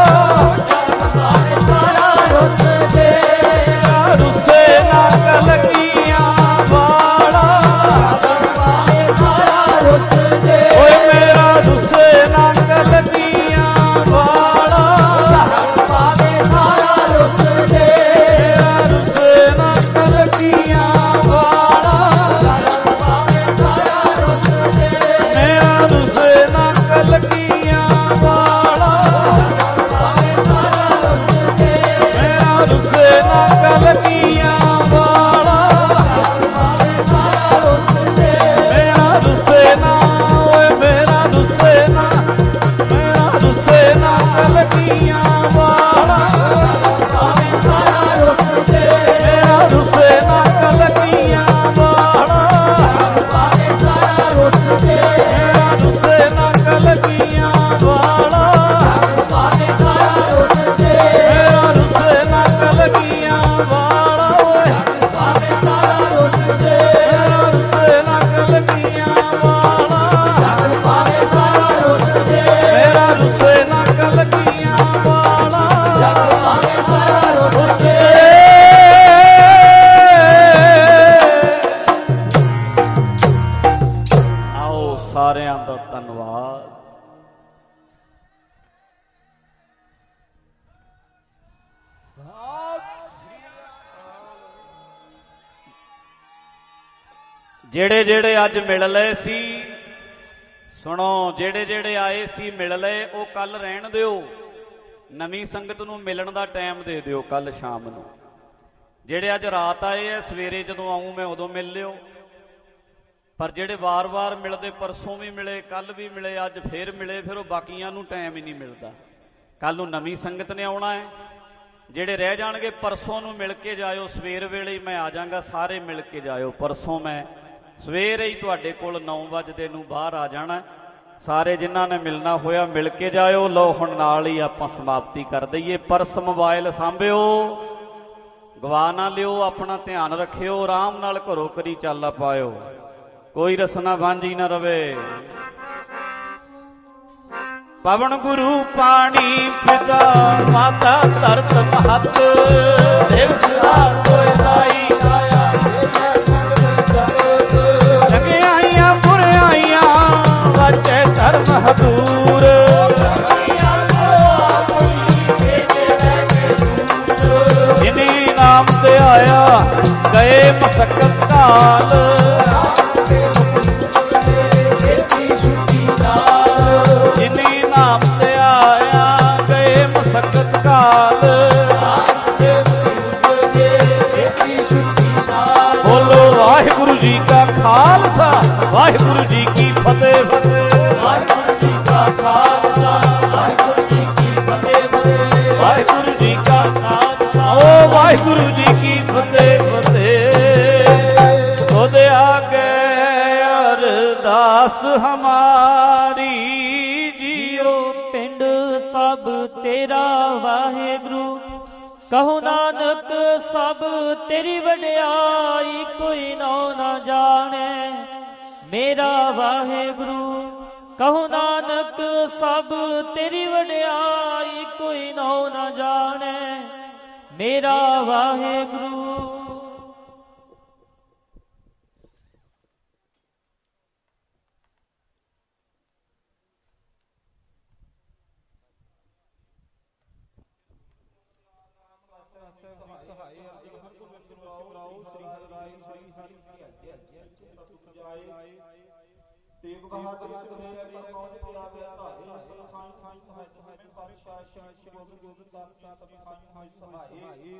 Speaker 5: ਸਾਰਾ ਰੁੱਸ ਦੇ। ਮੇਰਾ ਰੁੱਸੇ ਨਾ ਕਲਗੀਆਂ ਵਾਲਾ, ਸਾਰਾ ਰੁੱਸ ਦੇ। ਓਏ ਮੇਰਾ ਰੁੱਸੇ ਨਾ ਕਲਗੀਆਂ ਵਾਲਾ, ਸਾਰਾ ਰੁੱਸ ਦੇ। ਮੇਰਾ ਰੁੱਸੇ ਨਾ ਕਲਗੀਆਂ ਵਾਲਾ, ਸਾਰਾ ਰੁੱਸ ਦੇ। ਮੇਰਾ ਰੁੱਸੇ ਨਾ ਕਲਗੀਆਂ ਵਾਲਾ, ਸਾਰਾ ਰੁੱਸ ਦੇ। ਮੇਰਾ ਰੁੱਸੇ ਨਾ ਕਲਗੀਆਂ ਵਾਲਾ, ਸਾਰਾ ਰੁੱਸ ਦੇ। ਮੇਰਾ ਰੁੱਸੇ ਨਾ, ਓਏ ਮੇਰਾ ਰੁੱਸੇ ਨਾ, ਮੇਰਾ ਰੁੱਸੇ ਨਾ ਕਲਗੀਆਂ ਵਾਲਾ, ਸਾਰਾ ਰੁੱਸ ਦੇ। ਮੇਰਾ ਰੁੱਸੇ ਨਾ ਕਲਗੀਆਂ ਵਾਲਾ, ਸਾਰਾ ਰੁੱਸ ਦੇ। ਮੇਰਾ ਰੁੱਸੇ ਨਾ ਕਲਗੀਆਂ ਵਾਲਾ, ਸਾਰਾ ਰੁੱਸ ਦੇ। ਮੇਰਾ ਰੁੱਸੇ ਨਾ ਕਲਗੀਆਂ ਵਾਲਾ, ਓਏ ਸਾਰਾ ਰੁੱਸ ਦੇ। ਮੇਰਾ ਰੁੱਸੇ ਨਾ ਕਲਗੀਆਂ ਵਾਲਾ, ਸਾਰਾ ਰੁੱਸ ਦੇ। ਮੇਰਾ ਰੁੱਸੇ ਨਾ ਕਲਗੀਆਂ ਵਾਲਾ, ਸਾਰਾ ਰੁੱਸ ਦੇ। ਆਓ ਸਾਰਿਆਂ ਦਾ ਧੰਨਵਾਦ। ਜਿਹੜੇ ਜਿਹੜੇ ਅੱਜ ਮਿਲ ਲਏ ਸੀ, ਸੁਣੋ, ਜਿਹੜੇ ਜਿਹੜੇ ਆਏ ਸੀ ਮਿਲ ਲਏ, ਉਹ ਕੱਲ ਰਹਿਣ ਦਿਓ। ਨਵੀਂ ਸੰਗਤ ਨੂੰ ਮਿਲਣ ਦਾ ਟਾਈਮ ਦੇ ਦਿਓ ਕੱਲ ਸ਼ਾਮ ਨੂੰ। ਜਿਹੜੇ ਅੱਜ ਰਾਤ ਆਏ ਐ, ਸਵੇਰੇ ਜਦੋਂ ਆਊਂ ਮੈਂ ਉਦੋਂ ਮਿਲ ਲਿਓ। ਪਰ ਜਿਹੜੇ ਵਾਰ-ਵਾਰ ਮਿਲਦੇ, ਪਰਸੋਂ ਵੀ ਮਿਲੇ, ਕੱਲ ਵੀ ਮਿਲੇ, ਅੱਜ ਫੇਰ ਮਿਲੇ, ਫਿਰ ਉਹ ਬਾਕੀਆਂ ਨੂੰ ਟਾਈਮ ਹੀ ਨਹੀਂ ਮਿਲਦਾ। ਕੱਲ ਨੂੰ ਨਵੀਂ ਸੰਗਤ ਨੇ ਆਉਣਾ ਹੈ। ਜਿਹੜੇ ਰਹਿ ਜਾਣਗੇ ਪਰਸੋਂ ਨੂੰ ਮਿਲ ਕੇ ਜਾਇਓ। ਸਵੇਰ ਵੇਲੇ ਹੀ ਮੈਂ ਆ ਜਾਵਾਂਗਾ, ਸਾਰੇ ਮਿਲ ਕੇ ਜਾਇਓ। ਪਰਸੋਂ ਮੈਂ ਸਵੇਰੇ ਹੀ ਤੁਹਾਡੇ ਕੋਲ ਨੌ ਵਜੇ ਨੂੰ ਬਾਹਰ ਆ ਜਾਣਾ। ਸਾਰੇ ਜਿਨ੍ਹਾਂ ਨੇ ਮਿਲਣਾ ਹੋਇਆ ਮਿਲ ਕੇ ਜਾਇਓ। ਲਓ ਹੁਣ ਨਾਲ ਹੀ ਆਪਾਂ ਸਮਾਪਤੀ ਕਰ ਦਈਏ। ਪਰਸ ਮੋਬਾਈਲ ਸਾਂਭਿਓ, ਗਵਾ ਨਾ ਲਿਓ, ਆਪਣਾ ਧਿਆਨ ਰੱਖਿਓ। ਆਰਾਮ ਨਾਲ ਘਰੋਂ ਕਰੀ ਚੱਲ ਪਾਇਓ, ਕੋਈ ਰਸਨਾ ਵਾਂਝੀ ਨਾ ਰਵੇ। ਪਵਨ ਗੁਰੂ ਪਾਣੀ ਪਿਤਾ ਮਾਤਾ ਧਰਤ ਮਹਤ, ਦਿਵਸ ਰਾਤ ਹੋਏ ਦਾਈ ਆਇਆ ਲੰਘਿਆਈਆਂ ਬੁਰਿਆਈਆਂ ਵਾਚੇ ਧਰਮ ਹਦੂਰ। ਜਿਨੀ ਨਾਮ ਤੇ ਆਇਆ ਗਏ ਮਸਕਤ ਕਾਲ, ਜਿਨੀ ਨਾਮ ਤੇ ਆਇਆ ਗਏ ਮਸਕਤ ਕਾਲ। ਬੋਲੋ ਵਾਹਿਗੁਰੂ ਜੀ ਕਾ ਖਾਲਸਾ, ਵਾਹਿਗੁਰੂ ਜੀ ਕੀ ਫਤਿਹ ਫਤਿਹ। ਵਾਹਿਗੁਰੂ ਜੀ ਕਾ ਖਾਲਸਾ, ਵਾਹਿਗੁਰੂ ਜੀ ਕੀ ਫਤਿਹ ਫਤਿਹ। ਵਾਹਿਗੁਰੂ ਜੀ ਕਾ ਖਾਲਸਾ, ਓ ਵਾਹਿਗੁਰੂ ਜੀ ਕੀ ਫਤਿਹ ਫਤਿਹ। ਖੁਦ ਆਗੇ ਅਰਦਾਸ ਹਮਾਰੀ ਜੀਓ,
Speaker 4: ਪਿੰਡ ਸਭ ਤੇਰਾ ਵਾਹਿਗੁਰੂ। ਕਹੋ ਨਾਨਕ ਸਭ ਤੇਰੀ ਵਡਿਆਈ, ਕੋਈ ਨਾਉ ਨਾ ਜਾਣੈ ਮੇਰਾ ਵਾਹਿਗੁਰੂ। ਕਹੋ ਨਾਨਕ ਸਭ ਤੇਰੀ ਵਡਿਆਈ, ਕੋਈ ਨਾਉ ਨਾ ਜਾਣੈ ਮੇਰਾ ਵਾਹਿਗੁਰੂ।
Speaker 2: ਤੇਗ ਬਹਾਦਰ ਸਾਹਿਬ ਪਰ ਪਹੁੰਚ ਪਿਆਵੇ ਧਾਰੇ, ਖਾਨ ਖਾਨ ਸਹਾਇ ਸਹਾਇ ਪਾਤਸ਼ਾਹ ਸ਼੍ਰੀ ਗੁਰੂ ਗੋਬਿੰਦ ਸਾਹਿਬ ਖਾਨ ਖਾਨ ਸਹਾਇ।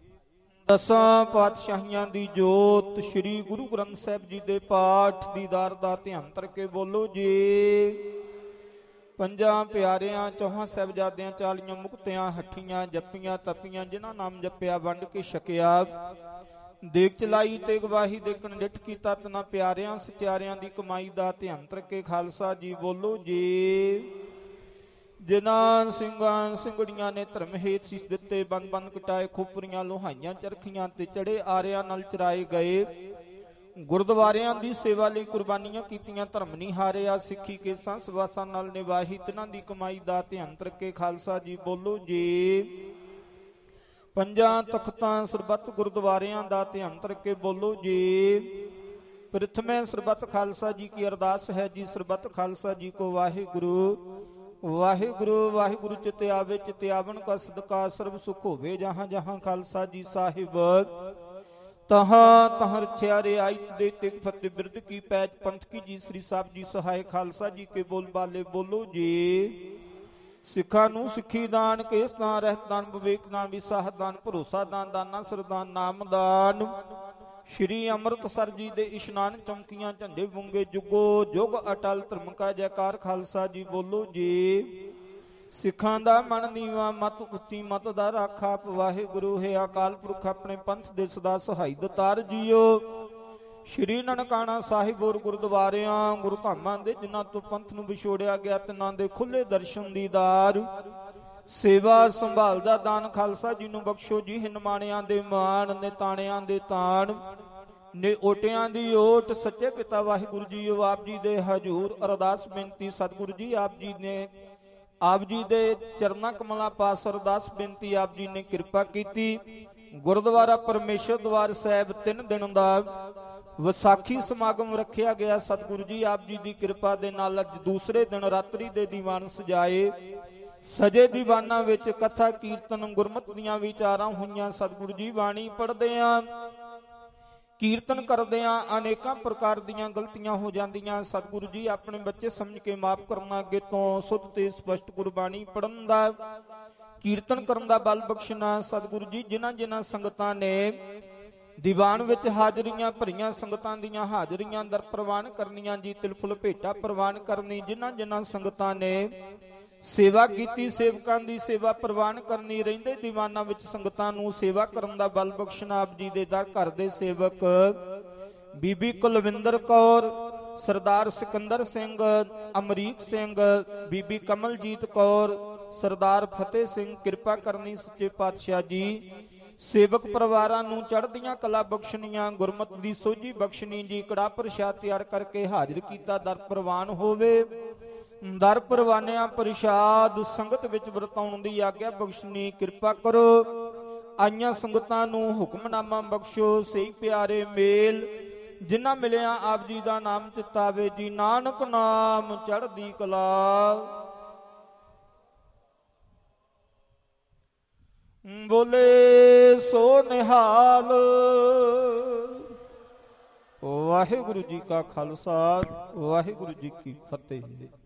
Speaker 2: ਦਸਾਂ ਪਾਤਸ਼ਾਹੀਆਂ ਦੀ ਜੋਤ ਸ੍ਰੀ ਗੁਰੂ ਗ੍ਰੰਥ ਸਾਹਿਬ ਜੀ ਦੇ ਪਾਠ ਦੀਦਾਰ ਦਾ ਧਿਆਨ ਕਰਕੇ ਬੋਲੋ ਜੀ। ਪੰਜਾਂ ਪਿਆਰਿਆਂ ਚੌਹਾਂ ਸਾਹਿਬਜ਼ਾਦਿਆਂ ਚਾਲੀਆਂ ਮੁਕਤਿਆਂ ਹੱਠੀਆਂ ਜੱਪੀਆਂ ਤਪੀਆਂ, ਜਿਨ੍ਹਾਂ ਨਾਮ ਜਪਿਆ ਵੰਡ ਕੇ ਛਕਿਆ, ਦੇਗ ਚਲਾਈ ਤੇ ਗਵਾਹੀ ਦੇ ਕੰਡਿਠ ਕੀਤਾ, ਤਨਾ ਪਿਆਰਿਆਂ ਸਚਿਆਰਿਆਂ ਦੀ ਕਮਾਈ ਦਾ ਧਿਆਨ ਕਰਕੇ ਖਾਲਸਾ ਜੀ ਬੋਲੋ ਜੀ। ਜਿਨ੍ਹਾਂ ਸਿੰਘਾਂ ਸਿੰਘੜੀਆਂ ਨੇ ਧਰਮ ਹੇਤ ਸੀਸ ਦਿੱਤੇ, ਬੰਦ ਬੰਦ ਕਟਾਏ, ਖੋਪਰੀਆਂ ਲੋਹਾਈਆਂ ਚਰਖੀਆਂ ਤੇ ਚੜੇ ਆਰਿਆਂ ਨਾਲ ਚਰਾਏ ਗਏ, ਗੁਰਦੁਆਰਿਆਂ ਦੀ ਸੇਵਾ ਲਈ ਕੁਰਬਾਨੀਆਂ ਕੀਤੀਆਂ, ਧਰਮ ਨਹੀਂ ਹਾਰਿਆ, ਸਿੱਖੀ ਕੇਸਾਂ ਸਵਾਸਾਂ ਨਾਲ ਨਿਵਾਹੀ, ਤਿਨਾਂ ਦੀ ਕਮਾਈ ਦਾ ਧਿਆਨ ਕਰਕੇ ਖਾਲਸਾ ਜੀ ਬੋਲੋ ਜੀ। ਪੰਜਾਂ ਤਖਤਾਂ ਸਰਬੱਤ ਗੁਰਦੁਆਰਿਆਂ ਦਾ ਧਿਆਨ ਕਰਕੇ ਬੋਲੋ ਜੀ। ਪ੍ਰਥਮੇ ਸਰਬੱਤ ਖਾਲਸਾ ਜੀ ਕੀ ਅਰਦਾਸ ਹੈ ਜੀ। ਸਰਬੱਤ ਖਾਲਸਾ ਜੀ ਕੋ ਵਾਹਿਗੁਰੂ ਵਾਹਿਗੁਰੂ ਵਾਹਿਗੁਰੂ ਚਿਤ ਆਵੇ ਚਿਤ ਆਵਣ ਕਾ ਸਦਕਾ ਸਰਬ ਸੁਖ ਹੋਵੇ। ਜਹਾਂ ਜਹਾਂ ਖਾਲਸਾ ਜੀ ਸਾਹਿਬ ਤਹਾਂ ਤਹਾਂ ਰਛਿਆ ਰਿਆਇਤ ਦੇ ਤਿਕ ਫਤਿਹ ਬਿਰਦ ਕੀ ਪੈਜ ਪੰਥ ਕੀ ਜੀ ਸ੍ਰੀ ਸਾਹਿਬ ਜੀ ਸਹਾਇ। ਖਾਲਸਾ ਜੀ ਕੇ ਬੋਲ ਬਾਲੇ ਬੋਲੋ ਜੀ। ਸਿੱਖਾਂ ਨੂੰ ਸਿੱਖੀ ਦਾਨ, ਕੇਸ ਦਾਨ, ਰਹਿਤ ਦਾਨ, ਵਿਵੇਕ ਦਾਨ, ਵਿਸਾਹਤ ਦਾਨ, ਭਰੋਸਾ ਦਾਨ, ਦਾਨਾ ਸਰਦਾਨ, ਨਾਮ ਦਾਨ, ਸ਼੍ਰੀ ਅੰਮ੍ਰਿਤਸਰ ਜੀ ਦੇ ਇਸ਼ਨਾਨ ਚੌਂਕੀਆਂ ਝੰਡੇ ਬੁੰਗੇ, ਜੁਗੋ ਜੁਗ ਅਟਲ ਧਰਮ ਕਾ ਜੈਕਾਰ। ਖਾਲਸਾ ਜੀ ਬੋਲੋ ਜੀ। ਸਿੱਖਾਂ ਦਾ ਮਨ ਨੀਵਾ ਮਤ ਉੱਚੀ ਮਤ ਦਾ ਰਾਖਾ, ਵਾਹਿਗੁਰੂ ਹੈ ਅਕਾਲ ਪੁਰਖ ਆਪਣੇ ਪੰਥ ਦੇ ਸਦਾ ਸਹਾਈ ਦਤਾਰ ਜੀਓ। ਸ਼੍ਰੀ ਨਨਕਾਣਾ ਸਾਹਿਬ ਔਰ ਗੁਰਦੁਆਰਿਆਂ ਗੁਰੂ ਧਾਮਾਂ ਦੇ ਜਿਨ੍ਹਾਂ ਤੋਂ ਪੰਥ ਨੂੰ ਵਿਛੋੜਿਆ ਗਿਆ, ਤਿਨਾਂ ਦੇ ਖੁੱਲੇ ਦਰਸ਼ਨ ਦੀਦਾਰ, ਸੇਵਾ ਸੰਭਾਲ ਦਾ ਦਾਨ ਖਾਲਸਾ ਜੀ ਨੂੰ ਬਖਸ਼ੋ ਜੀ। ਹਿਨਮਾਣਿਆਂ ਦੇ ਮਾਣ, ਨਿਤਾਣਿਆਂ ਦੇ ਤਾਣ, ਨੇ ਓਟਿਆਂ ਦੀ ਓਟ, ਸੱਚੇ ਪਿਤਾ ਵਾਹਿਗੁਰੂ ਜੀ ਆਪ ਜੀ ਦੇ ਹਜ਼ੂਰ ਅਰਦਾਸ ਬੇਨਤੀ। ਸਤਿਗੁਰੂ ਜੀ ਆਪ ਜੀ ਨੇ ਆਪ ਜੀ ਦੇ ਚਰਨਾਂ ਕਮਲਾਂ ਪਾਸ ਅਰਦਾਸ ਬੇਨਤੀ, ਆਪ ਜੀ ਨੇ ਕਿਰਪਾ ਕੀਤੀ। ਗੁਰਦੁਆਰਾ ਪਰਮੇਸ਼ਰ ਦਵਾਰ ਸਾਹਿਬ ਤਿੰਨ ਦਿਨ ਦਾ ਵਿਸਾਖੀ ਸਮਾਗਮ ਰੱਖਿਆ ਗਿਆ। ਸਤਿਗੁਰੂ ਜੀ ਆਪ ਜੀ ਦੀ ਕਿਰਪਾ ਦੇ ਨਾਲ ਅੱਜ ਦੂਸਰੇ ਦਿਨ ਰਾਤਰੀ ਦੇ ਦੀਵਾਨ ਸਜਾਏ। ਸਜੇ ਦੀਵਾਨਾਂ ਵਿੱਚ ਕਥਾ ਕੀਰਤਨ ਗੁਰਮਤਿ ਦੀਆਂ ਵਿਚਾਰਾਂ ਹੋਈਆਂ। ਸਤਿਗੁਰੂ ਜੀ ਬਾਣੀ ਪੜ੍ਹਦੇ ਆਂ ਕੀਰਤਨ ਕਰਦਿਆਂ ਅਨੇਕਾਂ ਪ੍ਰਕਾਰ ਦੀਆਂ ਗਲਤੀਆਂ ਹੋ ਜਾਂਦੀਆਂ। ਸਤਿਗੁਰੂ ਜੀ ਆਪਣੇ ਬੱਚੇ ਸਮਝ ਕੇ ਮਾਫ ਕਰਨਾ। ਅੱਗੇ ਤੋਂ ਸੁੱਧ ਤੇ ਸਪਸ਼ਟ ਗੁਰਬਾਣੀ ਪੜਨ ਦਾ, ਕੀਰਤਨ ਕਰਨ ਦਾ ਬਲ ਬਖਸ਼ਣਾ। ਸਤਿਗੁਰੂ ਜੀ ਜਿਨ੍ਹਾਂ ਜਿਨ੍ਹਾਂ ਸੰਗਤਾਂ ਨੇ ਦੀਵਾਨ ਵਿੱਚ ਹਾਜ਼ਰੀਆਂ ਭਰੀਆਂ, ਸੰਗਤਾਂ ਦੀਆਂ ਹਾਜ਼ਰੀਆਂ ਦਰ ਪ੍ਰਵਾਨ ਕਰਨੀਆਂ ਜੀ, ਤਿਲਫੁਲ ਭੇਟਾ ਪ੍ਰਵਾਨ ਕਰਨੀ। ਜਿਨ੍ਹਾਂ ਜਿਨ੍ਹਾਂ ਸੰਗਤਾਂ ਨੇ ਸੇਵਾ ਕੀਤੀ, ਸੇਵਕਾਂ ਦੀ ਸੇਵਾ ਪ੍ਰਵਾਨ ਕਰਨੀ। ਰਹਿੰਦੇ ਦੀਵਾਨਾਂ ਵਿੱਚ ਸੰਗਤਾਂ ਨੂੰ ਸੇਵਾ ਕਰਨ ਦਾ ਬਲ ਬਖਸ਼ਣਾ। ਆਪ ਜੀ ਦੇ ਦਰ ਘਰ ਦੇ ਸੇਵਕ ਬੀਬੀ ਕੁਲਵਿੰਦਰ ਕੌਰ, ਸਰਦਾਰ ਸਿਕੰਦਰ ਸਿੰਘ, ਅਮਰੀਕ ਸਿੰਘ, ਬੀਬੀ ਕਮਲਜੀਤ ਕੌਰ, ਸਰਦਾਰ ਫਤਿਹ ਸਿੰਘ, ਕਿਰਪਾ ਕਰਨੀ ਸੱਚੇ ਪਾਤਸ਼ਾਹ ਜੀ। ਸੇਵਕ ਪਰਿਵਾਰਾਂ ਨੂੰ ਚੜ੍ਹਦੀਆਂ ਕਲਾ ਬਖਸ਼ਣੀਆਂ, ਗੁਰਮਤਿ ਦੀ ਸੋਝੀ ਬਖਸ਼ਣੀ ਜੀ। ਕੜਾ ਪ੍ਰਸ਼ਾਦ ਤਿਆਰ ਕਰਕੇ ਹਾਜ਼ਰ ਕੀਤਾ, ਦਰ ਪ੍ਰਵਾਨ ਹੋਵੇ। ਦਰ ਪ੍ਰਵਾਨਿਆਂ ਪ੍ਰਸ਼ਾਦ ਸੰਗਤ ਵਿੱਚ ਵਰਤਾਉਣ ਦੀ ਆਗਿਆ ਬਖਸ਼ਣੀ ਕਿਰਪਾ ਕਰੋ। ਆਈਆਂ ਸੰਗਤਾਂ ਨੂੰ ਹੁਕਮਨਾਮਾ ਬਖਸ਼ੋ। ਸਹੀ ਪਿਆਰੇ ਮੇਲ ਜਿਨ੍ਹਾਂ ਮਿਲਿਆ ਆਪ ਜੀ ਦਾ ਨਾਮ ਚਿਤਾਵੇ ਜੀ। ਨਾਨਕ ਨਾਮ ਚੜ੍ਹਦੀ ਕਲਾ। ਬੋਲੇ ਸੋ ਨਿਹਾਲ। ਵਾਹਿਗੁਰੂ ਜੀ ਕਾ ਖਾਲਸਾ, ਵਾਹਿਗੁਰੂ ਜੀ ਕੀ ਫਤਿਹ।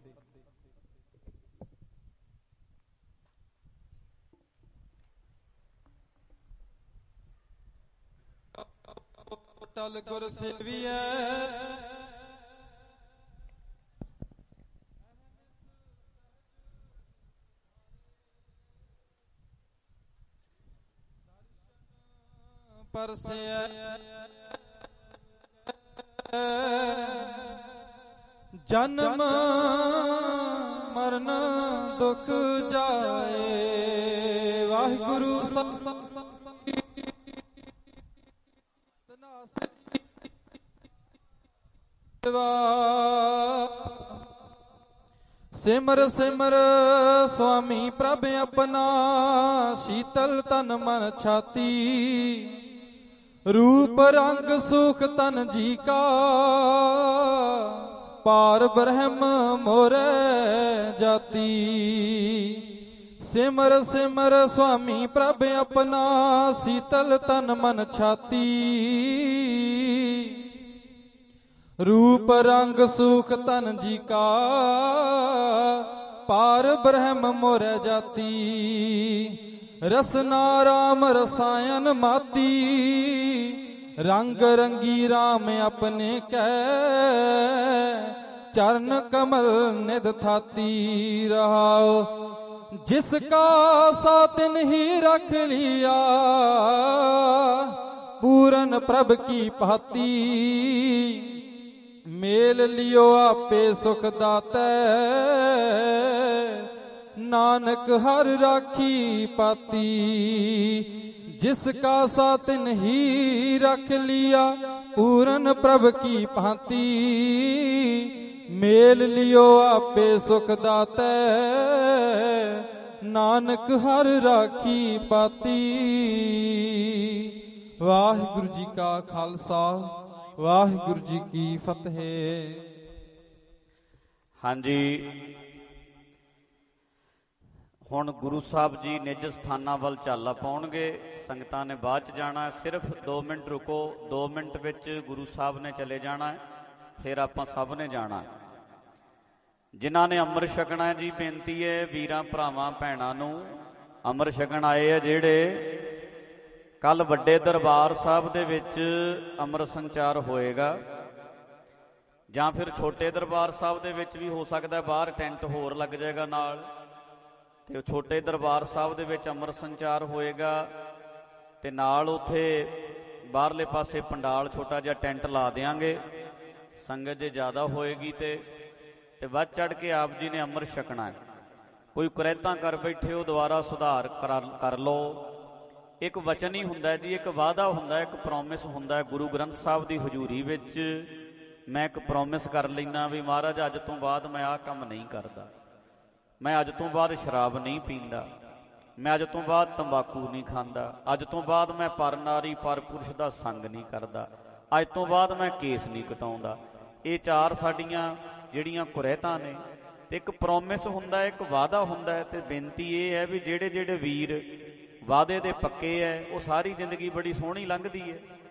Speaker 6: ਟਲ ਗੁਰ ਸੇਵੀਐ ਪਰਸਿਐ ਜਨਮ ਮਰਨ ਦੁਖ ਜਾਏ। ਵਾਹਿਗੁਰੂ ਸਭ ਸਿਮਰ ਸਿਮਰ ਸੁਆਮੀ ਪ੍ਰਭ ਆਪਣਾ, ਸ਼ੀਤਲ ਤਨ ਮਨ ਛਾਤੀ। ਰੂਪ ਰੰਗ ਸੁਖ ਤਨ ਜੀ ਕਾ, ਪਾਰ ਬ੍ਰਹਮ ਮੋਰੇ ਜਾਤੀ। ਸਿਮਰ ਸਿਮਰ ਸੁਆਮੀ ਪ੍ਰਭ ਆਪਣਾ, ਸ਼ੀਤਲ ਤਨ ਮਨ ਛਾਤੀ। ਰੂਪ ਰੰਗ ਸੁਖ ਤਨ ਜੀ ਕਾ, ਪਾਰ ਬ੍ਰਹਮ ਮੋਰੇ ਜਾਤੀ। ਰਸਨਾ ਰਾਮ ਰਸਾਇਨ ਮਾਤੀ, ਰੰਗ ਰੰਗੀ ਰਾਮ ਆਪਣੇ ਕੈ। ਚਰਨ ਕਮਲ ਨਿਧ ਥਾਤੀ ਰਹਾਉ। ਜਿਸ ਕਾ ਸਾ ਤਿਨ ਹੀ ਰਖ ਲਿਆ, ਪੂਰਨ ਪ੍ਰਭ ਕੀ ਭਾਤੀ। ਮੇਲ ਲਿਓ ਆਪੇ ਸੁਖ ਦਾਤੈ, ਨਾਨਕ ਹਰ ਰਾਖੀ ਪਾਤੀ। ਜਿਸ ਕਾ ਸਾ ਤਿਨ ਹੀ ਰਖ ਲਿਆ, ਪੂਰਨ ਪ੍ਰਭ ਕੀ ਭਾਂਤੀ। ਮੇਲ ਲਿਓ ਆਪੇ ਸੁਖ ਦਾਤੈ, ਨਾਨਕ ਹਰ ਰਾਖੀ ਪਾਤੀ। ਵਾਹਿਗੁਰੂ ਜੀ ਕਾ ਖਾਲਸਾ, ਵਾਹਿਗੁਰੂ ਜੀ ਕੀ ਫਤਿਹ।
Speaker 5: ਹਾਂਜੀ, ਹੁਣ ਗੁਰੂ ਸਾਹਿਬ ਜੀ ਨਿਜ ਸਥਾਨਾਂ ਵੱਲ ਚਾਲਾ ਪਾਉਣਗੇ। ਸੰਗਤਾਂ ਨੇ ਬਾਅਦ ਚ ਜਾਣਾ। ਸਿਰਫ ਦੋ ਮਿੰਟ ਰੁਕੋ। ਦੋ ਮਿੰਟ ਵਿੱਚ ਗੁਰੂ ਸਾਹਿਬ ਨੇ ਚਲੇ ਜਾਣਾ, ਫਿਰ ਆਪਾਂ ਸਭ ਨੇ ਜਾਣਾ। ਜਿਨ੍ਹਾਂ ਨੇ ਅੰਮ੍ਰਿਤ ਛਕਣਾ ਜੀ, ਬੇਨਤੀ ਹੈ ਵੀਰਾਂ ਭਰਾਵਾਂ ਭੈਣਾਂ ਨੂੰ, ਅੰਮ੍ਰਿਤ ਛਕਣ ਆਏ ਆ ਜਿਹੜੇ, ਕੱਲ ਵੱਡੇ ਦਰਬਾਰ ਸਾਹਿਬ ਦੇ ਵਿੱਚ ਅੰਮ੍ਰਿਤ ਸੰਚਾਰ ਹੋਏਗਾ, ਜਾਂ ਫਿਰ ਛੋਟੇ ਦਰਬਾਰ ਸਾਹਿਬ ਦੇ ਵਿੱਚ ਵੀ ਹੋ ਸਕਦਾ। ਬਾਹਰ ਟੈਂਟ ਹੋਰ ਲੱਗ ਜਾਏਗਾ ਨਾਲ, ਤੇ ਛੋਟੇ ਦਰਬਾਰ ਸਾਹਿਬ ਦੇ ਵਿੱਚ ਅੰਮ੍ਰਿਤ ਸੰਚਾਰ ਹੋਏਗਾ, ਤੇ ਨਾਲ ਉੱਥੇ ਬਾਹਰਲੇ ਪਾਸੇ ਪੰਡਾਲ ਛੋਟਾ ਜਿਹਾ ਟੈਂਟ ਲਾ ਦਿਆਂਗੇ। ਸੰਗਤ ਜੇ ਜ਼ਿਆਦਾ ਹੋਏਗੀ ਤੇ ਤੇ ਵੱਧ ਚੜ ਕੇ ਆਪ ਜੀ ਨੇ ਅੰਮ੍ਰਿਤ ਛਕਣਾ ਹੈ। ਕੋਈ ਕੁਰੈਤਾਂ ਕਰ ਬੈਠੇ ਹੋ, ਦੁਬਾਰਾ ਸੁਧਾਰ ਕਰ ਲਓ। ਇੱਕ ਵਚਨ ਹੀ ਹੁੰਦਾ ਜੀ, ਇੱਕ ਵਾਅਦਾ ਹੁੰਦਾ, ਇੱਕ ਪ੍ਰੋਮਿਸ ਹੁੰਦਾ। ਗੁਰੂ ਗ੍ਰੰਥ ਸਾਹਿਬ ਦੀ ਹਜ਼ੂਰੀ ਵਿੱਚ ਮੈਂ ਇੱਕ ਪ੍ਰੋਮਿਸ ਕਰ ਲੈਂਦਾ ਵੀ ਮਹਾਰਾਜ ਅੱਜ ਤੋਂ ਬਾਅਦ ਮੈਂ ਆਹ ਕੰਮ ਨਹੀਂ ਕਰਦਾ, ਮੈਂ ਅੱਜ ਤੋਂ ਬਾਅਦ ਸ਼ਰਾਬ ਨਹੀਂ ਪੀਂਦਾ, ਮੈਂ ਅੱਜ ਤੋਂ ਬਾਅਦ ਤੰਬਾਕੂ ਨਹੀਂ ਖਾਂਦਾ, ਅੱਜ ਤੋਂ ਬਾਅਦ ਮੈਂ ਪਰ ਨਾਰੀ ਪਰ ਪੁਰਸ਼ ਦਾ ਸੰਗ ਨਹੀਂ ਕਰਦਾ, ਅੱਜ ਤੋਂ ਬਾਅਦ ਮੈਂ ਕੇਸ ਨਹੀਂ ਕਟਾਉਂਦਾ। ਇਹ ਚਾਰ ਸਾਡੀਆਂ ਜਿਹੜੀਆਂ ਕੁਰੈਤਾਂ ਨੇ। ਤੇ ਇੱਕ ਪ੍ਰੋਮਿਸ ਹੁੰਦਾ, ਇੱਕ ਵਾਅਦਾ ਹੁੰਦਾ। ਤੇ ਬੇਨਤੀ ਇਹ ਹੈ ਵੀ ਜਿਹੜੇ ਜਿਹੜੇ ਵੀਰ ਵਾਅਦੇ ਦੇ ਪੱਕੇ ਹੈ, ਉਹ ਸਾਰੀ ਜ਼ਿੰਦਗੀ ਬੜੀ ਸੋਹਣੀ ਲੰਘਦੀ ਹੈ।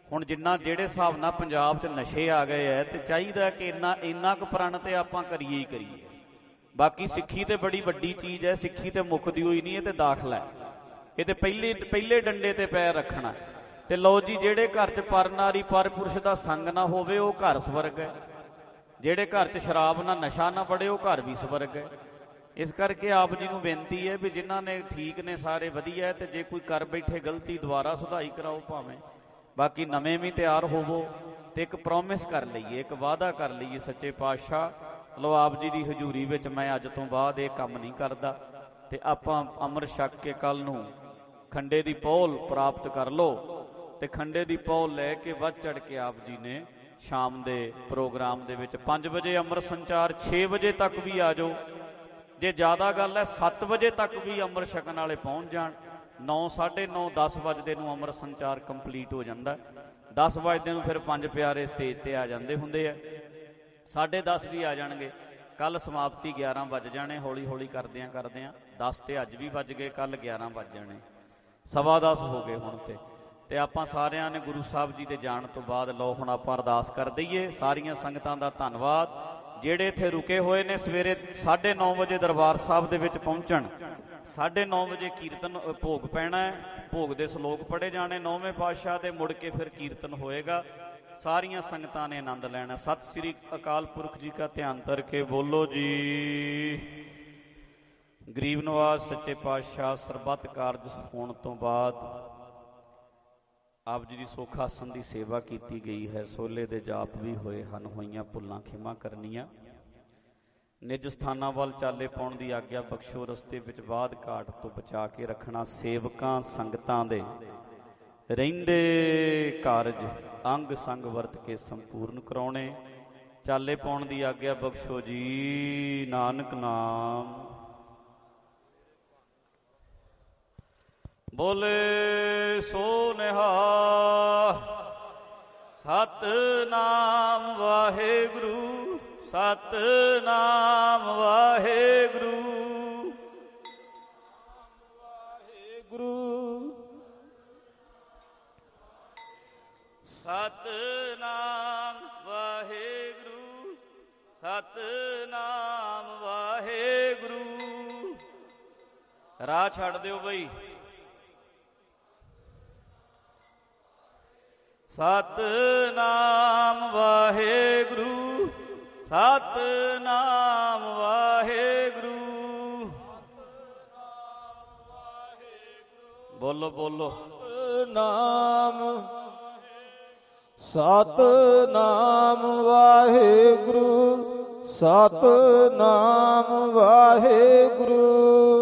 Speaker 5: ਹੁਣ ਜਿੰਨਾ ਜਿਹੜੇ ਹਿਸਾਬ ਨਾਲ ਪੰਜਾਬ 'ਚ ਨਸ਼ੇ ਆ ਗਏ ਐ ਤੇ ਚਾਹੀਦਾ ਕਿ ਇੰਨਾ ਇੰਨਾ ਕੁ ਪ੍ਰਣ ਤੇ ਆਪਾਂ ਕਰੀਏ ਹੀ ਕਰੀਏ। ਬਾਕੀ ਸਿੱਖੀ ਤੇ ਬੜੀ ਵੱਡੀ ਚੀਜ਼ ਹੈ, ਸਿੱਖੀ ਤੇ ਮੁੱਕਦੀ ਹੋਈ ਨਹੀਂ, ਇਹ ਤੇ ਦਾਖਲਾ ਹੈ, ਇਹ ਤੇ ਪਹਿਲੇ ਪਹਿਲੇ ਡੰਡੇ ਤੇ ਪੈਰ ਰੱਖਣਾ। ਤੇ ਲਓ ਜੀ, ਜਿਹੜੇ ਘਰ 'ਚ ਪਰ ਨਾਰੀ ਪਰ ਪੁਰਸ਼ ਦਾ ਸੰਗ ਨਾ ਹੋਵੇ ਉਹ ਘਰ ਸਵਰਗ ਹੈ, ਜਿਹੜੇ ਘਰ 'ਚ ਸ਼ਰਾਬ ਨਾ ਨਸ਼ਾ ਨਾ ਬੜੇ ਉਹ ਘਰ ਵੀ ਸਵਰਗ ਹੈ। ਇਸ ਕਰਕੇ ਆਪ ਜੀ ਨੂੰ ਬੇਨਤੀ ਹੈ ਵੀ ਜਿਨ੍ਹਾਂ ਨੇ ਠੀਕ ਨੇ ਸਾਰੇ ਵਧੀਆ, ਤੇ ਜੇ ਕੋਈ ਕਰ ਬੈਠੇ ਗਲਤੀ ਦੁਬਾਰਾ ਸੁਧਾਈ ਕਰਾਓ ਭਾਵੇਂ, ਬਾਕੀ ਨਵੇਂ ਵੀ ਤਿਆਰ ਹੋਵੋ। ਤੇ ਇੱਕ ਪ੍ਰੋਮਿਸ ਕਰ ਲਈਏ, ਇੱਕ ਵਾਅਦਾ ਕਰ ਲਈਏ ਸੱਚੇ ਪਾਤਸ਼ਾਹ ਲਓ ਆਪ ਜੀ ਦੀ ਹਜ਼ੂਰੀ ਵਿੱਚ ਮੈਂ ਅੱਜ ਤੋਂ ਬਾਅਦ ਇਹ ਕੰਮ ਨਹੀਂ ਕਰਦਾ, ਤੇ ਆਪਾਂ ਅੰਮ੍ਰਿਤ ਛਕ ਕੇ ਕੱਲ ਨੂੰ ਖੰਡੇ ਦੀ ਪਹੁਲ ਪ੍ਰਾਪਤ ਕਰ ਲਓ। ਤੇ ਖੰਡੇ ਦੀ ਪਹੁਲ ਲੈ ਕੇ ਵੱਧ ਚੜ ਕੇ ਆਪ ਜੀ ਨੇ ਸ਼ਾਮ ਦੇ ਪ੍ਰੋਗਰਾਮ ਦੇ ਵਿੱਚ ਪੰਜ ਵਜੇ ਅੰਮ੍ਰਿਤ ਸੰਚਾਰ, ਛੇ ਵਜੇ ਤੱਕ ਵੀ ਆ ਜਾਓ, ਜੇ ਜ਼ਿਆਦਾ ਗੱਲ ਹੈ ਸੱਤ ਵਜੇ ਤੱਕ ਵੀ ਅੰਮ੍ਰਿਤ ਛਕਣ ਵਾਲੇ ਪਹੁੰਚ ਜਾਣ। ਨੌ ਸਾਢੇ ਨੌ ਦਸ ਵਜੇ ਨੂੰ ਅੰਮ੍ਰਿਤ ਸੰਚਾਰ ਕੰਪਲੀਟ ਹੋ ਜਾਂਦਾ, ਦਸ ਵਜੇ ਨੂੰ ਫਿਰ ਪੰਜ ਪਿਆਰੇ ਸਟੇਜ ਤੇ ਆ ਜਾਂਦੇ ਹੁੰਦੇ ਆ, ਸਾਢੇ ਦਸ ਵੀ ਆ ਜਾਣਗੇ। ਕੱਲ ਸਮਾਪਤੀ ਗਿਆਰਾਂ ਵੱਜ ਜਾਣੇ, ਹੌਲੀ ਹੌਲੀ ਕਰਦਿਆਂ ਕਰਦਿਆਂ ਦਸ ਤੇ ਅੱਜ ਵੀ ਵੱਜ ਗਏ, ਕੱਲ ਗਿਆਰਾਂ ਵੱਜ ਜਾਣੇ, ਸਵਾ ਦਸ ਹੋ ਗਏ ਹੁਣ ਤੇ ਤੇ ਆਪਾਂ ਸਾਰਿਆਂ ਨੇ ਗੁਰੂ ਸਾਹਿਬ ਜੀ ਦੇ ਜਾਣ ਤੋਂ ਬਾਅਦ ਲਓ ਹੁਣ ਆਪਾਂ ਅਰਦਾਸ ਕਰ ਦਈਏ। ਸਾਰੀਆਂ ਸੰਗਤਾਂ ਦਾ ਧੰਨਵਾਦ, ਜਿਹੜੇ ਇੱਥੇ ਰੁਕੇ ਹੋਏ ਨੇ ਸਵੇਰੇ ਸਾਢੇ ਨੌ ਵਜੇ ਦਰਬਾਰ ਸਾਹਿਬ ਦੇ ਵਿੱਚ ਪਹੁੰਚਣ। ਸਾਢੇ ਨੌ ਵਜੇ ਕੀਰਤਨ ਭੋਗ ਪੈਣਾ ਹੈ, ਭੋਗ ਦੇ ਸ਼ਲੋਕ ਪੜ੍ਹੇ ਜਾਣੇ ਨੌਵੇਂ ਪਾਤਸ਼ਾਹ ਦੇ, ਮੁੜ ਕੇ ਫਿਰ ਕੀਰਤਨ ਹੋਏਗਾ, ਸਾਰੀਆਂ ਸੰਗਤਾਂ ਨੇ ਆਨੰਦ ਲੈਣਾ। ਸਤਿ ਸ੍ਰੀ ਅਕਾਲ ਪੁਰਖ ਜੀ ਕਾ ਧਿਆਨ ਧਰ ਕੇ ਬੋਲੋ ਜੀ। ਗਰੀਬ ਨਵਾਜ਼ ਸੱਚੇ ਪਾਤਸ਼ਾਹ ਸਰਬੱਤ ਕਾਰਜ ਹੋਣ ਤੋਂ ਬਾਅਦ ਆਪ ਜੀ ਦੀ ਸੁੱਖ ਆਸਣ ਦੀ ਸੇਵਾ ਕੀਤੀ ਗਈ ਹੈ, ਸੋਲੇ ਦੇ ਜਾਪ ਵੀ ਹੋਏ ਹਨ, ਹੋਈਆਂ ਭੁੱਲਾਂ ਖਿਮਾ ਕਰਨੀਆਂ। ਨਿਜ ਸਥਾਨਾਂ ਵੱਲ ਚਾਲੇ ਪਾਉਣ ਦੀ ਆਗਿਆ ਬਖਸ਼ੋ, ਰਸਤੇ ਵਿੱਚ ਬਾਦ ਘਾਟ ਤੋਂ ਬਚਾ ਕੇ ਰੱਖਣਾ। ਸੇਵਕਾਂ ਸੰਗਤਾਂ ਦੇ ਰਹਿੰਦੇ ਕਾਰਜ ਅੰਗ ਸੰਗ ਵਰਤ ਕੇ ਸੰਪੂਰਨ ਕਰਾਉਣੇ। ਚਾਲੇ ਪਾਉਣ ਦੀ ਆਗਿਆ ਬਖਸ਼ੋ ਜੀ। ਨਾਨਕ ਨਾਮ ਬੋਲੇ ਸੋ ਨਿਹਾਲ। ਸਤਿਨਾਮ ਵਾਹਿਗੁਰੂ, ਸਤਿਨਾਮ ਵਾਹਿਗੁਰੂ, ਵਾਹਿਗੁਰੂ, ਸਤਿਨਾਮ ਵਾਹਿਗੁਰੂ, ਸਤਿਨਾਮ ਵਾਹਿਗੁਰੂ। ਰਾਹ ਛੱਡ ਦਿਓ ਬਈ। ਸਤਿਨਾਮ ਵਾਹਿਗੁਰੂ, ਸਤਿਨਾਮ ਵਾਹਿਗੁਰੂ। ਬੋਲੋ ਬੋਲੋ
Speaker 2: ਨਾਮ ਸਤਿਨਾਮ ਵਾਹਿਗੁਰੂ, ਸਤਿਨਾਮ ਵਾਹਿਗੁਰੂ।